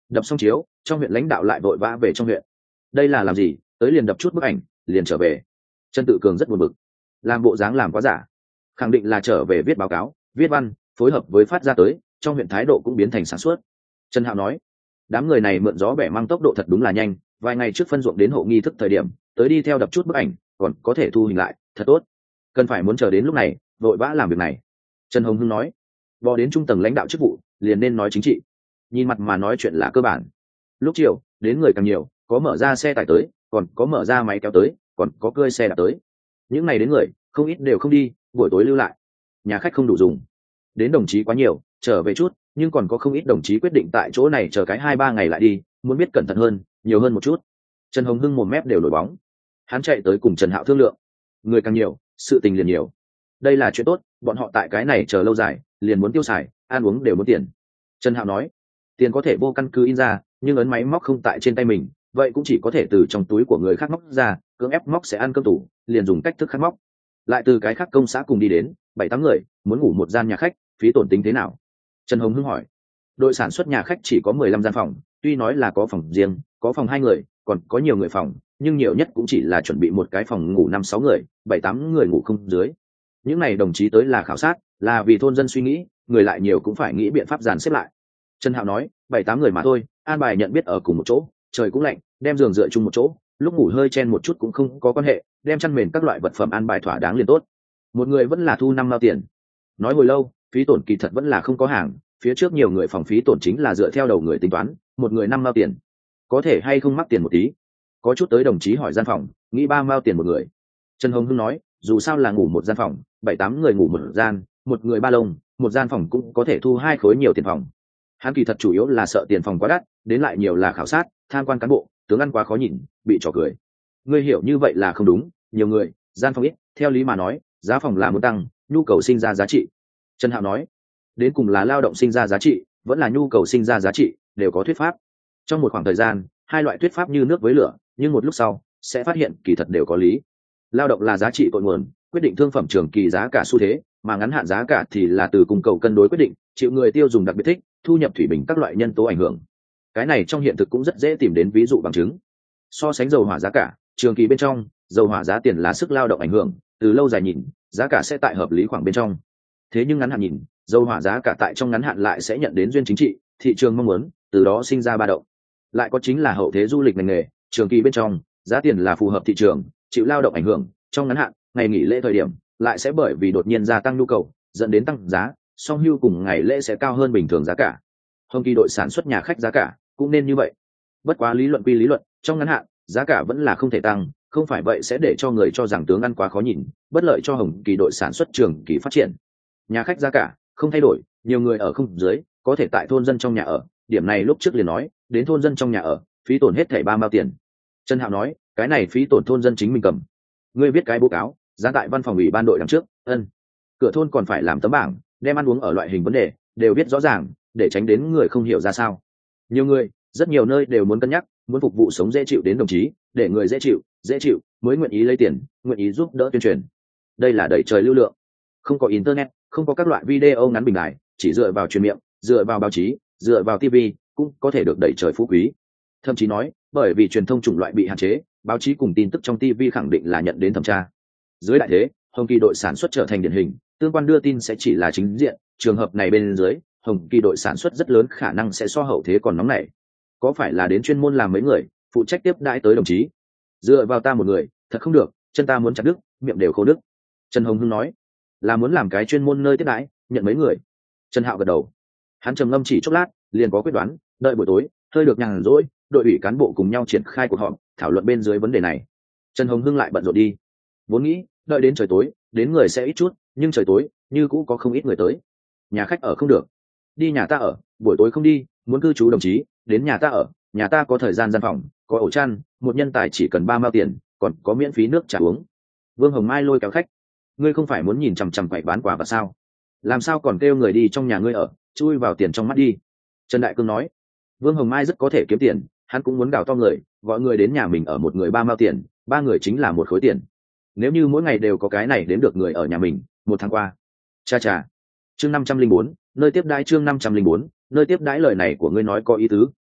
Đập xong chiếu, trong huyện lãnh đạo lại vội vã về trong huyện. Đây là làm gì? Tới liền đập chút bức ảnh liền trở về. Trần Tự Cường rất buồn bực, làm bộ dáng làm quá giả, khẳng định là trở về viết báo cáo viết văn, phối hợp với phát ra tới, trong huyện thái độ cũng biến thành sản xuất. Trần Hạo nói, đám người này mượn gió bẻ măng tốc độ thật đúng là nhanh, vài ngày trước phân ruộng đến hộ nghi thức thời điểm tới đi theo đập chút bức ảnh còn có thể thu hình lại, thật tốt. Cần phải muốn chờ đến lúc này vội vã làm việc này. Trần Hồng Hưng nói, bò đến trung tầng lãnh đạo chức vụ liền nên nói chính trị, nhìn mặt mà nói chuyện là cơ bản. Lúc chiều đến người càng nhiều, có mở ra xe tải tới, còn có mở ra máy kéo tới, còn có cơi xe đạp tới. Những này đến người không ít đều không đi, buổi tối lưu lại, nhà khách không đủ dùng. Đến đồng chí quá nhiều trở về chút, nhưng còn có không ít đồng chí quyết định tại chỗ này chờ cái 2-3 ngày lại đi, muốn biết cẩn thận hơn, nhiều hơn một chút. Trần Hồng Hưng một mép đều nổi bóng, hắn chạy tới cùng Trần Hạo thương lượng. Người càng nhiều sự tình liền nhiều, đây là chuyện tốt, bọn họ tại cái này chờ lâu dài liền muốn tiêu xài, ăn uống đều muốn tiền. Trần Hạo nói, tiền có thể vô căn cứ in ra, nhưng ấn máy móc không tại trên tay mình, vậy cũng chỉ có thể từ trong túi của người khác móc ra, cưỡng ép móc sẽ ăn cơm tủ, liền dùng cách thức khác móc. Lại từ cái khác công xã cùng đi đến 7-8 người, muốn ngủ một gian nhà khách, phí tổn tính thế nào? Trần Hồng Hưng hỏi. Đội sản xuất nhà khách chỉ có 15 gian phòng, tuy nói là có phòng riêng, có phòng 2 người, còn có nhiều người phòng, nhưng nhiều nhất cũng chỉ là chuẩn bị một cái phòng ngủ 5-6 người, 7-8 người ngủ không dưới. Những này đồng chí tới là khảo sát, là vì thôn dân suy nghĩ, người lại nhiều cũng phải nghĩ biện pháp dàn xếp lại. Trần Hạo nói, 7-8 người mà thôi, an bài nhận biết ở cùng một chỗ, trời cũng lạnh, đem giường dựa chung một chỗ, lúc ngủ hơi chen một chút cũng không có quan hệ, đem chăn mền các loại vật phẩm an bài thỏa đáng liền tốt. Một người vẫn là thu 5 mao tiền. Nói hồi lâu, phí tổn kỳ thật vẫn là không có hàng, phía trước nhiều người phòng phí tổn chính là dựa theo đầu người tính toán, một người 5 mao tiền. Có thể hay không mắc tiền một tí? Có chút tới đồng chí hỏi gian phòng, nghĩ 3 mao tiền một người. Trần Hồng Hưng nói, dù sao là ngủ một gian phòng, 7-8 người ngủ một gian, một người 3 lông, một gian phòng cũng có thể thu 2 khối nhiều tiền phòng. Hắn kỳ thật chủ yếu là sợ tiền phòng quá đắt, đến lại nhiều là khảo sát, tham quan cán bộ, tướng ăn quá khó nhìn, bị trò cười. Ngươi hiểu như vậy là không đúng, nhiều người, gian phòng ít, theo lý mà nói, giá phòng là muốn tăng, nhu cầu sinh ra giá trị. Trần Hạo nói, đến cùng là lao động sinh ra giá trị, vẫn là nhu cầu sinh ra giá trị, đều có thuyết pháp. Trong một khoảng thời gian, hai loại thuyết pháp như nước với lửa, nhưng một lúc sau sẽ phát hiện kỳ thật đều có lý. Lao động là giá trị cội nguồn, quyết định thương phẩm trường kỳ giá cả xu thế, mà ngắn hạn giá cả thì là từ cung cầu cân đối quyết định, chịu người tiêu dùng đặc biệt thích, thu nhập thủy bình các loại nhân tố ảnh hưởng. Cái này trong hiện thực cũng rất dễ tìm đến ví dụ bằng chứng. So sánh dầu hỏa giá cả, trường kỳ bên trong, dầu hỏa giá tiền là sức lao động ảnh hưởng, từ lâu dài nhìn, giá cả sẽ tại hợp lý khoảng bên trong. Thế nhưng ngắn hạn nhìn, dầu hỏa giá cả tại trong ngắn hạn lại sẽ nhận đến duyên chính trị, thị trường mong muốn, từ đó sinh ra ba động. Lại có chính là hậu thế du lịch ngành nghề, trường kỳ bên trong, giá tiền là phù hợp thị trường, chịu lao động ảnh hưởng, trong ngắn hạn, ngày nghỉ lễ thời điểm, lại sẽ bởi vì đột nhiên gia tăng nhu cầu, dẫn đến tăng giá, song hưu cùng ngày lễ sẽ cao hơn bình thường giá cả. Hồng Kỳ đội sản xuất nhà khách giá cả cũng nên như vậy. Bất quá lý luận quy lý luận, trong ngắn hạn, giá cả vẫn là không thể tăng, không phải vậy sẽ để cho người cho rằng tướng ăn quá khó nhìn, bất lợi cho Hồng Kỳ đội sản xuất trường kỳ phát triển. Nhà khách giá cả không thay đổi, nhiều người ở không dưới, có thể tại thôn dân trong nhà ở, điểm này lúc trước liền nói, đến thôn dân trong nhà ở, phí tổn hết thảy 3 mao tiền. Trần Hạo nói, cái này phí tổn thôn dân chính mình cầm. Ngươi viết cái báo cáo, giá tại văn phòng ủy ban đội đằng trước, cửa thôn còn phải làm tấm bảng, đem ăn uống ở loại hình vấn đề đều viết rõ ràng, để tránh đến người không hiểu ra sao. Nhiều người, rất nhiều nơi đều muốn cân nhắc, muốn phục vụ sống dễ chịu đến đồng chí, để người dễ chịu mới nguyện ý lấy tiền, nguyện ý giúp đỡ tuyên truyền. Đây là đẩy trời lưu lượng, không có internet, không có các loại video ngắn bình đại, chỉ dựa vào truyền miệng, dựa vào báo chí, dựa vào TV cũng có thể được đẩy trời phú quý. Thậm chí nói, bởi vì truyền thông chủng loại bị hạn chế, báo chí cùng tin tức trong TV khẳng định là nhận đến thẩm tra. Dưới đại thế, Hồng Kỳ đội sản xuất trở thành điển hình, tương quan đưa tin sẽ chỉ là chính diện, trường hợp này bên dưới, Hồng Kỳ đội sản xuất rất lớn khả năng sẽ so hậu thế còn nóng nảy. Có phải là đến chuyên môn làm mấy người, phụ trách tiếp đãi tới đồng chí? Dựa vào ta một người, thật không được, chân ta muốn chặt đứt, miệng đều khô đứt. Trần Hồng Hưng nói, là muốn làm cái chuyên môn nơi tiếp đãi, nhận mấy người. Trần Hạo gật đầu. Hắn trầm ngâm chỉ chốc lát, liền có quyết đoán, đợi buổi tối, hơi được nhàn rỗi, đội ủy cán bộ cùng nhau triển khai cuộc họp, thảo luận bên dưới vấn đề này. Trần Hồng Hưng lại bận rộn đi. Vốn nghĩ, đợi đến trời tối, đến người sẽ ít chút, nhưng trời tối, như cũ có không ít người tới. Nhà khách ở không được, đi nhà ta ở, buổi tối không đi, muốn cư trú đồng chí, đến nhà ta ở, nhà ta có thời gian gian phòng, có ổ chăn, một nhân tài chỉ cần 3 mao tiền, còn có miễn phí nước trà uống. Vương Hồng Mai lôi kéo khách, ngươi không phải muốn nhìn chằm chằm quậy bán quà vật sao? Làm sao còn kêu người đi trong nhà ngươi ở, chui vào tiền trong mắt đi. Trần Đại Cương nói, Vương Hồng Mai rất có thể kiếm tiền, hắn cũng muốn đào to người, gọi người đến nhà mình ở, một người 3 mao tiền, 3 người chính là 1 khối tiền. Nếu như mỗi ngày đều có cái này đến được người ở nhà mình, 1 tháng qua. Cha. Chương 504, nơi tiếp đãi, chương 504, nơi tiếp đãi. Lời này của ngươi nói có ý tứ,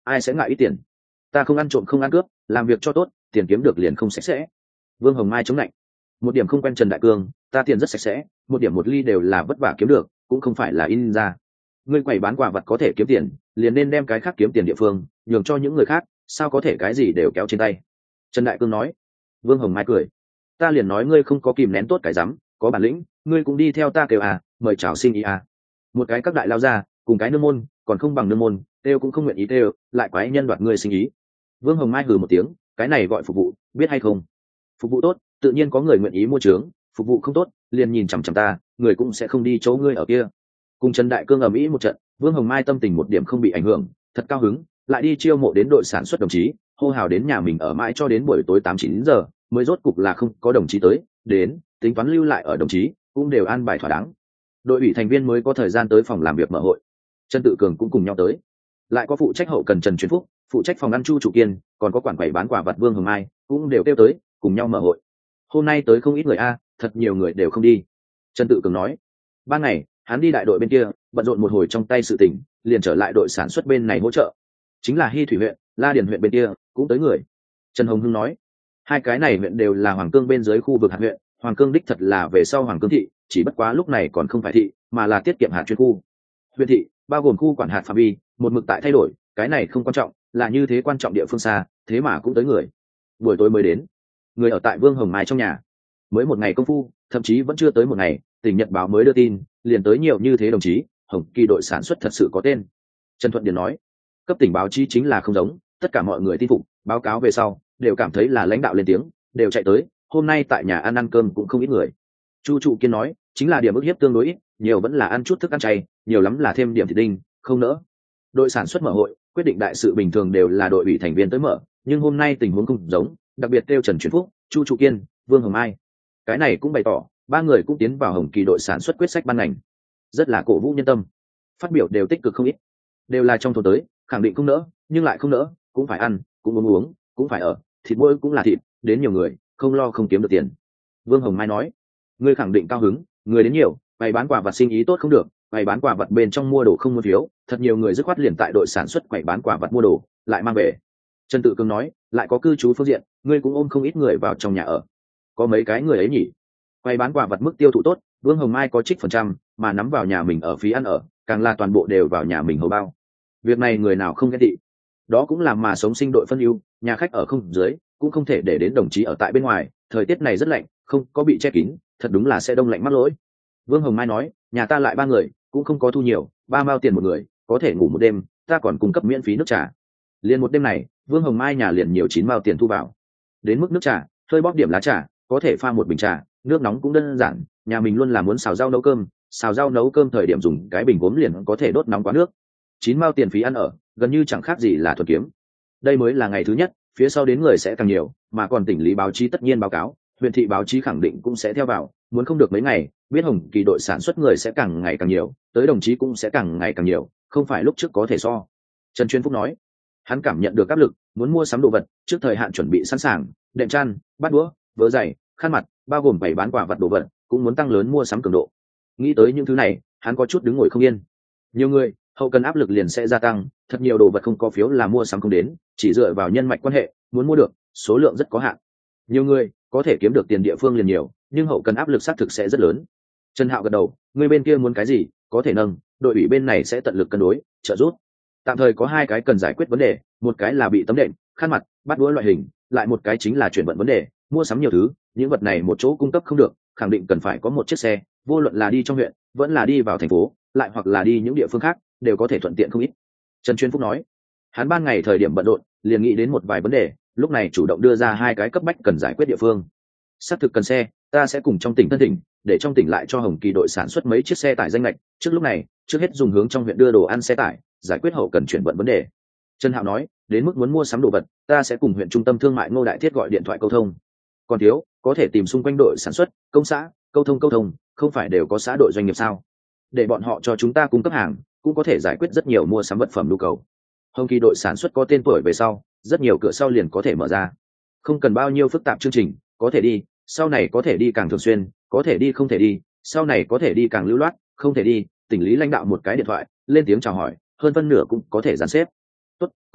ai sẽ ngại ít tiền. Ta không ăn trộm không ăn cướp, làm việc cho tốt, tiền kiếm được liền không sạch sẽ. Vương Hồng Mai chống lạnh. Một điểm không quen Trần Đại Cương, ta tiền rất sạch sẽ, một điểm một ly đều là vất vả kiếm được, cũng không phải là in ra. Ngươi quầy bán quà vật có thể kiếm tiền, liền nên đem cái khác kiếm tiền địa phương nhường cho những người khác, sao có thể cái gì đều kéo trên tay. Trần Đại Cương nói. Vương Hồng Mai cười. Ta liền nói ngươi không có kìm nén tốt cái rắm, có bản lĩnh ngươi cũng đi theo ta kêu à, mời chào sinh ý à. Một cái các đại lao ra cùng cái nương môn còn không bằng nương môn, kêu cũng không nguyện ý kêu, lại quái nhân đoạt ngươi sinh ý. Vương Hồng Mai hừ một tiếng, cái này gọi phục vụ, biết hay không? Phục vụ tốt tự nhiên có người nguyện ý mua trướng, phục vụ không tốt liền nhìn chằm chằm ta, người cũng sẽ không đi chỗ ngươi ở kia. Cùng Trần Đại Cương ầm ĩ một trận, Vương Hồng Mai tâm tình một điểm không bị ảnh hưởng, thật cao hứng, lại đi chiêu mộ đến đội sản xuất đồng chí, hô hào đến nhà mình ở mãi cho đến buổi tối 8-9 giờ mới rốt cục là không có đồng chí tới, đến tính toán lưu lại ở đồng chí cũng đều an bài thỏa đáng. Đội ủy thành viên mới có thời gian tới phòng làm việc mở hội. Trần Tự Cường cũng cùng nhau tới, lại có phụ trách hậu cần Trần Truyền Phúc, phụ trách phòng ăn Chu Chủ Kiên, còn có quản quầy bán quả vật Vương Hồng Mai cũng đều kêu tới cùng nhau mở hội. Hôm nay tới không ít người a, thật nhiều người đều không đi. Trần Tự Cường nói. Ban ngày hắn đi đại đội bên kia bận rộn một hồi trong tay sự tình, liền trở lại đội sản xuất bên này hỗ trợ. Chính là Hy Thủy huyện, La Điền huyện bên kia cũng tới người. Trần Hồng Hưng nói, hai cái này huyện đều là Hoàng Cương bên dưới khu vực hạt huyện, Hoàng Cương đích thật là về sau Hoàng Cương thị, chỉ bất quá lúc này còn không phải thị, mà là tiết kiệm hạt chuyên khu. Huyện thị bao gồm khu quản hạt phạm vi, một mực tại thay đổi, cái này không quan trọng, là như thế quan trọng địa phương xa, thế mà cũng tới người. Buổi tối mới đến, người ở tại Vương Hồng Mai trong nhà, mới một ngày công phu, thậm chí vẫn chưa tới một ngày, Tỉnh Nhật báo mới đưa tin, liền tới nhiều như thế đồng chí, Hồng Kỳ đội sản xuất thật sự có tên. Trần Thuận Điền nói, cấp tỉnh báo chí chính là không giống, tất cả mọi người tin phục, báo cáo về sau đều cảm thấy là lãnh đạo lên tiếng, đều chạy tới. Hôm nay tại nhà ăn cơm cũng không ít người. Chu Trụ Kiên nói, chính là điểm ức hiếp tương đối ít, nhiều vẫn là ăn chút thức ăn chay, nhiều lắm là thêm điểm thịt đinh, không nỡ. Đội sản xuất mở hội, quyết định đại sự bình thường đều là đội ủy thành viên tới mở, nhưng hôm nay tình huống không giống, đặc biệt kêu Trần Truyền Phúc, Chu Trụ Kiên, Vương Hồng Mai. Cái này cũng bày tỏ, ba người cũng tiến vào Hồng Kỳ đội sản xuất quyết sách ban ngành, rất là cổ vũ nhân tâm. Phát biểu đều tích cực không ít, đều là trong thôn tới, khẳng định không nỡ, nhưng lại không nỡ, cũng phải ăn, cũng uống, cũng phải ở, thịt mỗi cũng là thịt, đến nhiều người, không lo không kiếm được tiền. Vương Hồng Mai nói, ngươi khẳng định cao hứng, người đến nhiều, bày bán quà vặt sinh ý tốt không được, bày bán quà vặt bên trong mua đồ không mua phiếu, thật nhiều người dứt khoát liền tại đội sản xuất quầy bán quà vặt mua đồ, lại mang về. Trần Tự Cường nói, lại có cư trú phương diện, ngươi cũng ôm không ít người vào trong nhà ở. Có mấy cái người ấy nhỉ? Quầy bán quà vặt mức tiêu thụ tốt, Vương Hồng Mai có trích phần trăm, mà nắm vào nhà mình ở phí ăn ở, càng là toàn bộ đều vào nhà mình hầu bao. Việc này người nào không ghen tị. Đó cũng là mà sống sinh đội phân ưu, nhà khách ở không dưới, cũng không thể để đến đồng chí ở tại bên ngoài, thời tiết này rất lạnh, không có bị che kín, thật đúng là sẽ đông lạnh mắc lỗi. Vương Hồng Mai nói, nhà ta lại ba người, cũng không có thu nhiều, 3 mao tiền một người, có thể ngủ một đêm, ta còn cung cấp miễn phí nước trà. Liền một đêm này, Vương Hồng Mai nhà liền nhiều 9 mao tiền thu vào. Đến mức nước trà, hơi bóp điểm lá trà, có thể pha một bình trà, nước nóng cũng đơn giản, nhà mình luôn là muốn xào rau nấu cơm, xào rau nấu cơm thời điểm dùng cái bình gốm liền có thể đốt nóng quá nước. 9 mao tiền phí ăn ở, gần như chẳng khác gì là thuần kiếm. Đây mới là ngày thứ nhất, phía sau đến người sẽ càng nhiều, mà còn tỉnh lý báo chí tất nhiên báo cáo, huyện thị báo chí khẳng định cũng sẽ theo vào, muốn không được mấy ngày, biết Hồng Kỳ đội sản xuất người sẽ càng ngày càng nhiều, tới đồng chí cũng sẽ càng ngày càng nhiều, không phải lúc trước có thể so. Trần Chuyên Phúc nói, hắn cảm nhận được áp lực, muốn mua sắm đồ vật, trước thời hạn chuẩn bị sẵn sàng, đệm chăn, bát đũa, vớ giày, khăn mặt, bao gồm bày bán quà vật đồ vật, cũng muốn tăng lớn mua sắm cường độ. Nghĩ tới những thứ này, hắn có chút đứng ngồi không yên. Nhiều người, hậu cần áp lực liền sẽ gia tăng, thật nhiều đồ vật không có phiếu là mua sắm không đến, chỉ dựa vào nhân mạch quan hệ, muốn mua được, số lượng rất có hạn. Nhiều người có thể kiếm được tiền địa phương liền nhiều, nhưng hậu cần áp lực xác thực sẽ rất lớn. Trần Hạo gật đầu, người bên kia muốn cái gì, có thể nâng, đội ủy bên này sẽ tận lực cân đối, trợ giúp. Tạm thời có 2 cái cần giải quyết vấn đề, một cái là bị tấm đệm, khăn mặt, bát đũa loại hình, lại một cái chính là chuyển vận vấn đề, mua sắm nhiều thứ, những vật này một chỗ cung cấp không được, khẳng định cần phải có một chiếc xe, vô luận là đi trong huyện, vẫn là đi vào thành phố, lại hoặc là đi những địa phương khác, đều có thể thuận tiện không ít. Trần Chuyên Phúc nói, hắn ban ngày thời điểm bận rộn, liền nghĩ đến một vài vấn đề, lúc này chủ động đưa ra 2 cái cấp bách cần giải quyết địa phương. Xác thực cần xe, ta sẽ cùng trong tỉnh Tân Tỉnh, để trong tỉnh lại cho Hồng Kỳ đội sản xuất mấy chiếc xe tải danh lệch, trước lúc này, trước hết dùng hướng trong huyện đưa đồ ăn xe tải, giải quyết hậu cần chuyển vận vấn đề. Trần Hạo nói, đến mức muốn mua sắm đồ vật, ta sẽ cùng huyện trung tâm thương mại Ngô Đại Thiết gọi điện thoại câu thông. Còn thiếu, có thể tìm xung quanh đội sản xuất, công xã, câu thông, không phải đều có xã đội doanh nghiệp sao? Để bọn họ cho chúng ta cung cấp hàng, cũng có thể giải quyết rất nhiều mua sắm vật phẩm nhu cầu. Hồng Kỳ đội sản xuất có tên tuổi về sau, rất nhiều cửa sau liền có thể mở ra. Không cần bao nhiêu phức tạp chương trình, có thể đi, sau này có thể đi càng thường xuyên, có thể đi không thể đi, sau này có thể đi càng lưu loát, không thể đi, tỉnh lý lãnh đạo một cái điện thoại, lên tiếng chào hỏi, hơn phân nửa cũng có thể dàn xếp. Tốt,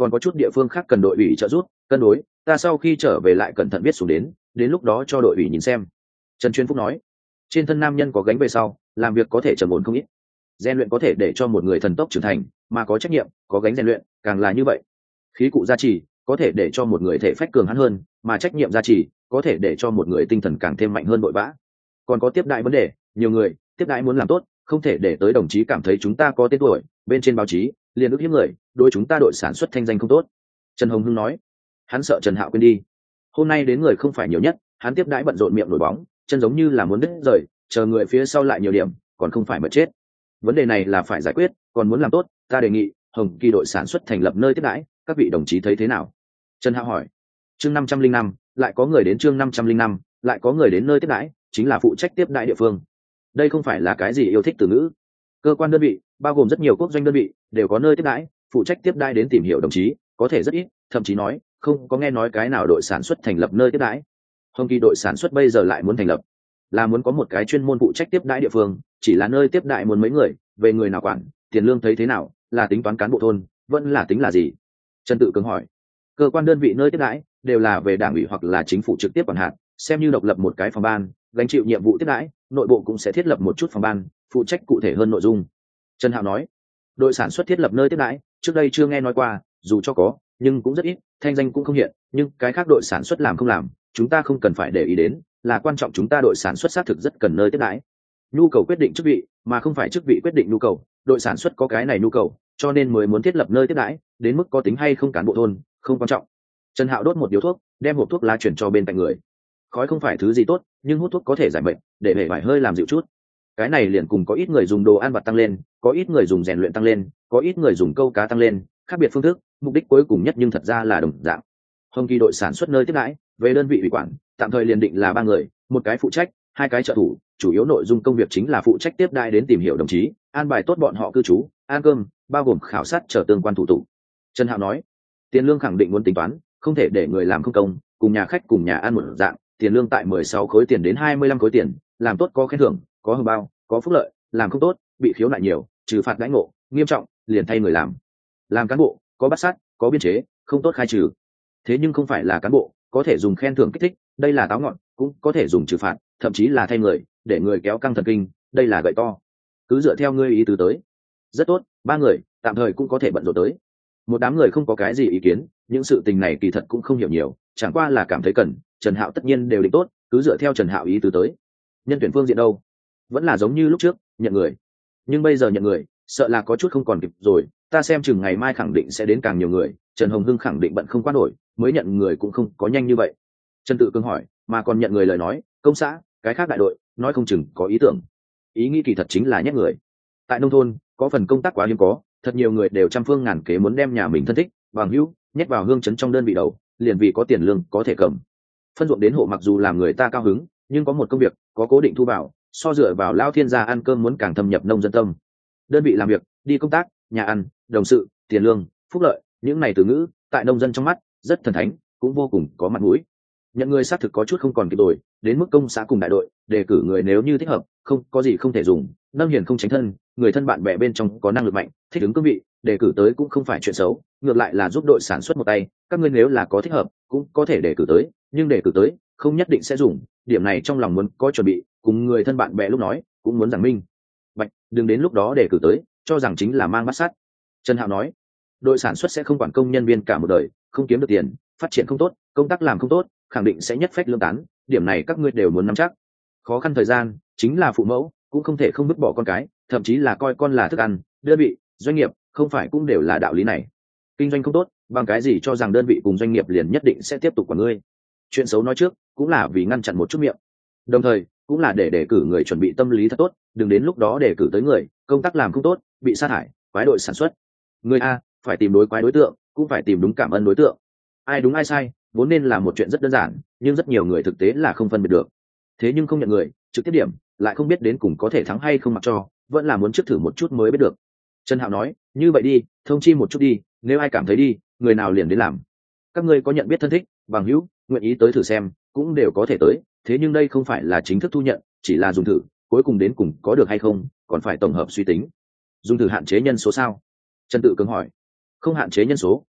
còn có chút địa phương khác cần đội ủy trợ giúp cân đối, ta sau khi trở về lại cẩn thận viết xuống đến lúc đó cho đội ủy nhìn xem. Trần Chuyên Phúc nói. Trên thân nam nhân có gánh về sau, làm việc có thể trầm ổn không ít. Rèn luyện có thể để cho một người thần tốc trưởng thành, mà có trách nhiệm, có gánh rèn luyện, càng là như vậy. Khí cụ gia trì có thể để cho một người thể phách cường hãn hơn, mà trách nhiệm gia trì có thể để cho một người tinh thần càng thêm mạnh hơn vội vã. Còn có tiếp đại vấn đề, nhiều người tiếp đại muốn làm tốt, không thể để tới đồng chí cảm thấy chúng ta có tên tuổi, bên trên báo chí liền ức hiếp người, đối chúng ta đội sản xuất thanh danh không tốt. Trần Hồng Hưng nói. Hắn sợ Trần Hạo quên đi. Hôm nay đến người không phải nhiều nhất, hắn tiếp đãi bận rộn miệng nổi bóng, chân giống như là muốn đứt rời, chờ người phía sau lại nhiều điểm, còn không phải mà chết. Vấn đề này là phải giải quyết, còn muốn làm tốt, ta đề nghị Hồng Kỳ đội sản xuất thành lập nơi tiếp đãi, các vị đồng chí thấy thế nào? Trần Hạo hỏi. Chương 505, lại có người đến chương 505, lại có người đến nơi tiếp đãi, chính là phụ trách tiếp đãi địa phương. Đây không phải là cái gì yêu thích từ ngữ. Cơ quan đơn vị, bao gồm rất nhiều quốc doanh đơn vị, đều có nơi tiếp đãi, phụ trách tiếp đãi đến tìm hiểu đồng chí, có thể rất ít, thậm chí nói không có nghe nói cái nào đội sản xuất thành lập nơi tiếp đãi. Hồng Kỳ đội sản xuất bây giờ lại muốn thành lập, là muốn có một cái chuyên môn phụ trách tiếp đãi địa phương, chỉ là nơi tiếp đãi muốn mấy người, về người nào quản, tiền lương thấy thế nào, là tính toán cán bộ thôn, vẫn là tính là gì? Trần Tự Cường hỏi. Cơ quan đơn vị nơi tiếp đãi đều là về đảng ủy hoặc là chính phủ trực tiếp quản hạt, xem như độc lập một cái phòng ban, gánh chịu nhiệm vụ tiếp đãi, nội bộ cũng sẽ thiết lập một chút phòng ban, phụ trách cụ thể hơn nội dung. Trần Hạo nói. Đội sản xuất thiết lập nơi tiếp đãi, trước đây chưa nghe nói qua, dù cho có, nhưng cũng rất ít, thanh danh cũng không hiện, nhưng cái khác đội sản xuất làm không làm, chúng ta không cần phải để ý đến, là quan trọng chúng ta đội sản xuất xác thực rất cần nơi tiếp đãi. Nhu cầu quyết định chức vị, mà không phải chức vị quyết định nhu cầu, đội sản xuất có cái này nhu cầu, cho nên mới muốn thiết lập nơi tiếp đãi, đến mức có tính hay không cán bộ thôn, không quan trọng. Trần Hạo đốt một điếu thuốc, đem hộp thuốc lá chuyển cho bên cạnh người. Khói không phải thứ gì tốt, nhưng hút thuốc có thể giải bệnh, để hề vải hơi làm dịu chút. Cái này liền cùng có ít người dùng đồ ăn vặt tăng lên, có ít người dùng rèn luyện tăng lên, có ít người dùng câu cá tăng lên, khác biệt phương thức, mục đích cuối cùng nhất nhưng thật ra là đồng dạng. Hồng Kỳ đội sản xuất nơi tiếp đãi, về đơn vị ủy quản, tạm thời liền định là 3 người, một cái phụ trách, 2 cái trợ thủ, chủ yếu nội dung công việc chính là phụ trách tiếp đãi đến tìm hiểu đồng chí, an bài tốt bọn họ cư trú, ăn cơm, bao gồm khảo sát chờ tương quan thủ tục. Trần Hạo nói. Tiền lương khẳng định muốn tính toán, không thể để người làm không công, cùng nhà khách cùng nhà ăn một dạng, tiền lương tại 16 khối tiền đến 25 khối tiền, làm tốt có khen thưởng, có hồng bao, có phúc lợi, làm không tốt, bị khiếu nại nhiều, trừ phạt đãi ngộ, nghiêm trọng, liền thay người làm. Làm cán bộ, có bắt sát, có biên chế, không tốt khai trừ. Thế nhưng không phải là cán bộ, có thể dùng khen thưởng kích thích, đây là táo ngọn, cũng có thể dùng trừ phạt, thậm chí là thay người, để người kéo căng thần kinh, đây là gậy to. Cứ dựa theo ngươi ý tứ tới. Rất tốt, 3 người, tạm thời cũng có thể bận rộn tới. Một đám người không có cái gì ý kiến, những sự tình này kỳ thật cũng không hiểu nhiều, chẳng qua là cảm thấy cần, Trần Hạo tất nhiên đều định tốt, cứ dựa theo Trần Hạo ý tứ tới. Nhân tuyển phương diện đâu? Vẫn là giống như lúc trước, nhận người. Nhưng bây giờ nhận người, sợ là có chút không còn kịp rồi, ta xem chừng ngày mai khẳng định sẽ đến càng nhiều người, Trần Hồng Hưng khẳng định bận không qua nổi, mới nhận người cũng không có nhanh như vậy. Trần Tự Cường hỏi, mà còn nhận người lời nói, công xã, cái khác đại đội, nói không chừng có ý tưởng. Ý nghĩ kỳ thật chính là nhét người. Tại nông thôn, có phần công tác quá hiếm có, thật nhiều người đều trăm phương ngàn kế muốn đem nhà mình thân thích, bằng hữu, nhét vào hương chấn trong đơn vị đầu, liền vì có tiền lương có thể cầm. Phân ruộng đến hộ mặc dù làm người ta cao hứng, nhưng có một công việc, có cố định thu vào, so dựa vào lao thiên gia ăn cơm muốn càng thâm nhập nông dân tâm. Đơn vị làm việc, đi công tác, nhà ăn, đồng sự, tiền lương, phúc lợi, những này từ ngữ, tại nông dân trong mắt, rất thần thánh, cũng vô cùng có mặt mũi. Nhận người xác thực có chút không còn kịp rồi, đến mức công xã cùng đại đội, đề cử người nếu như thích hợp, không có gì không thể dùng, nâng hiền không tránh thân, người thân bạn bè bên trong có năng lực mạnh, thích ứng cương vị, đề cử tới cũng không phải chuyện xấu, ngược lại là giúp đội sản xuất một tay, các ngươi nếu là có thích hợp, cũng có thể đề cử tới, nhưng đề cử tới, không nhất định sẽ dùng, điểm này trong lòng muốn có chuẩn bị, cùng người thân bạn bè lúc nói, cũng muốn giảng minh. Bạch, đừng đến lúc đó đề cử tới, cho rằng chính là mang bắt sát. Trần Hạo nói, đội sản xuất sẽ không quản công nhân viên cả một đời, không kiếm được tiền, phát triển không tốt, công tác làm không tốt, khẳng định sẽ nhất phách lương tán, điểm này các ngươi đều muốn nắm chắc. Khó khăn thời gian, chính là phụ mẫu, cũng không thể không vứt bỏ con cái, thậm chí là coi con là thức ăn, đơn vị, doanh nghiệp, không phải cũng đều là đạo lý này. Kinh doanh không tốt, bằng cái gì cho rằng đơn vị cùng doanh nghiệp liền nhất định sẽ tiếp tục quản ngươi. Chuyện xấu nói trước, cũng là vì ngăn chặn một chút miệng. Đồng thời, cũng là để đề cử người chuẩn bị tâm lý thật tốt, đừng đến lúc đó đề cử tới người, công tác làm không tốt, bị sa thải, quái đội sản xuất. Người a, phải tìm đối quái đối tượng, cũng phải tìm đúng cảm ơn đối tượng. Ai đúng ai sai, vốn nên là một chuyện rất đơn giản, nhưng rất nhiều người thực tế là không phân biệt được. Thế nhưng không nhận người, trực tiếp điểm, lại không biết đến cùng có thể thắng hay không mặc cho, vẫn là muốn trước thử một chút mới biết được. Trần Hạo nói, như vậy đi, thông chi một chút đi, nếu ai cảm thấy đi, người nào liền đến làm. Các ngươi có nhận biết thân thích, bằng hữu, nguyện ý tới thử xem, cũng đều có thể tới, thế nhưng đây không phải là chính thức thu nhận, chỉ là dùng thử, cuối cùng đến cùng có được hay không, còn phải tổng hợp suy tính. Dùng thử hạn chế nhân số sao? Trần Tự Cường hỏi. Không hạn chế nhân số,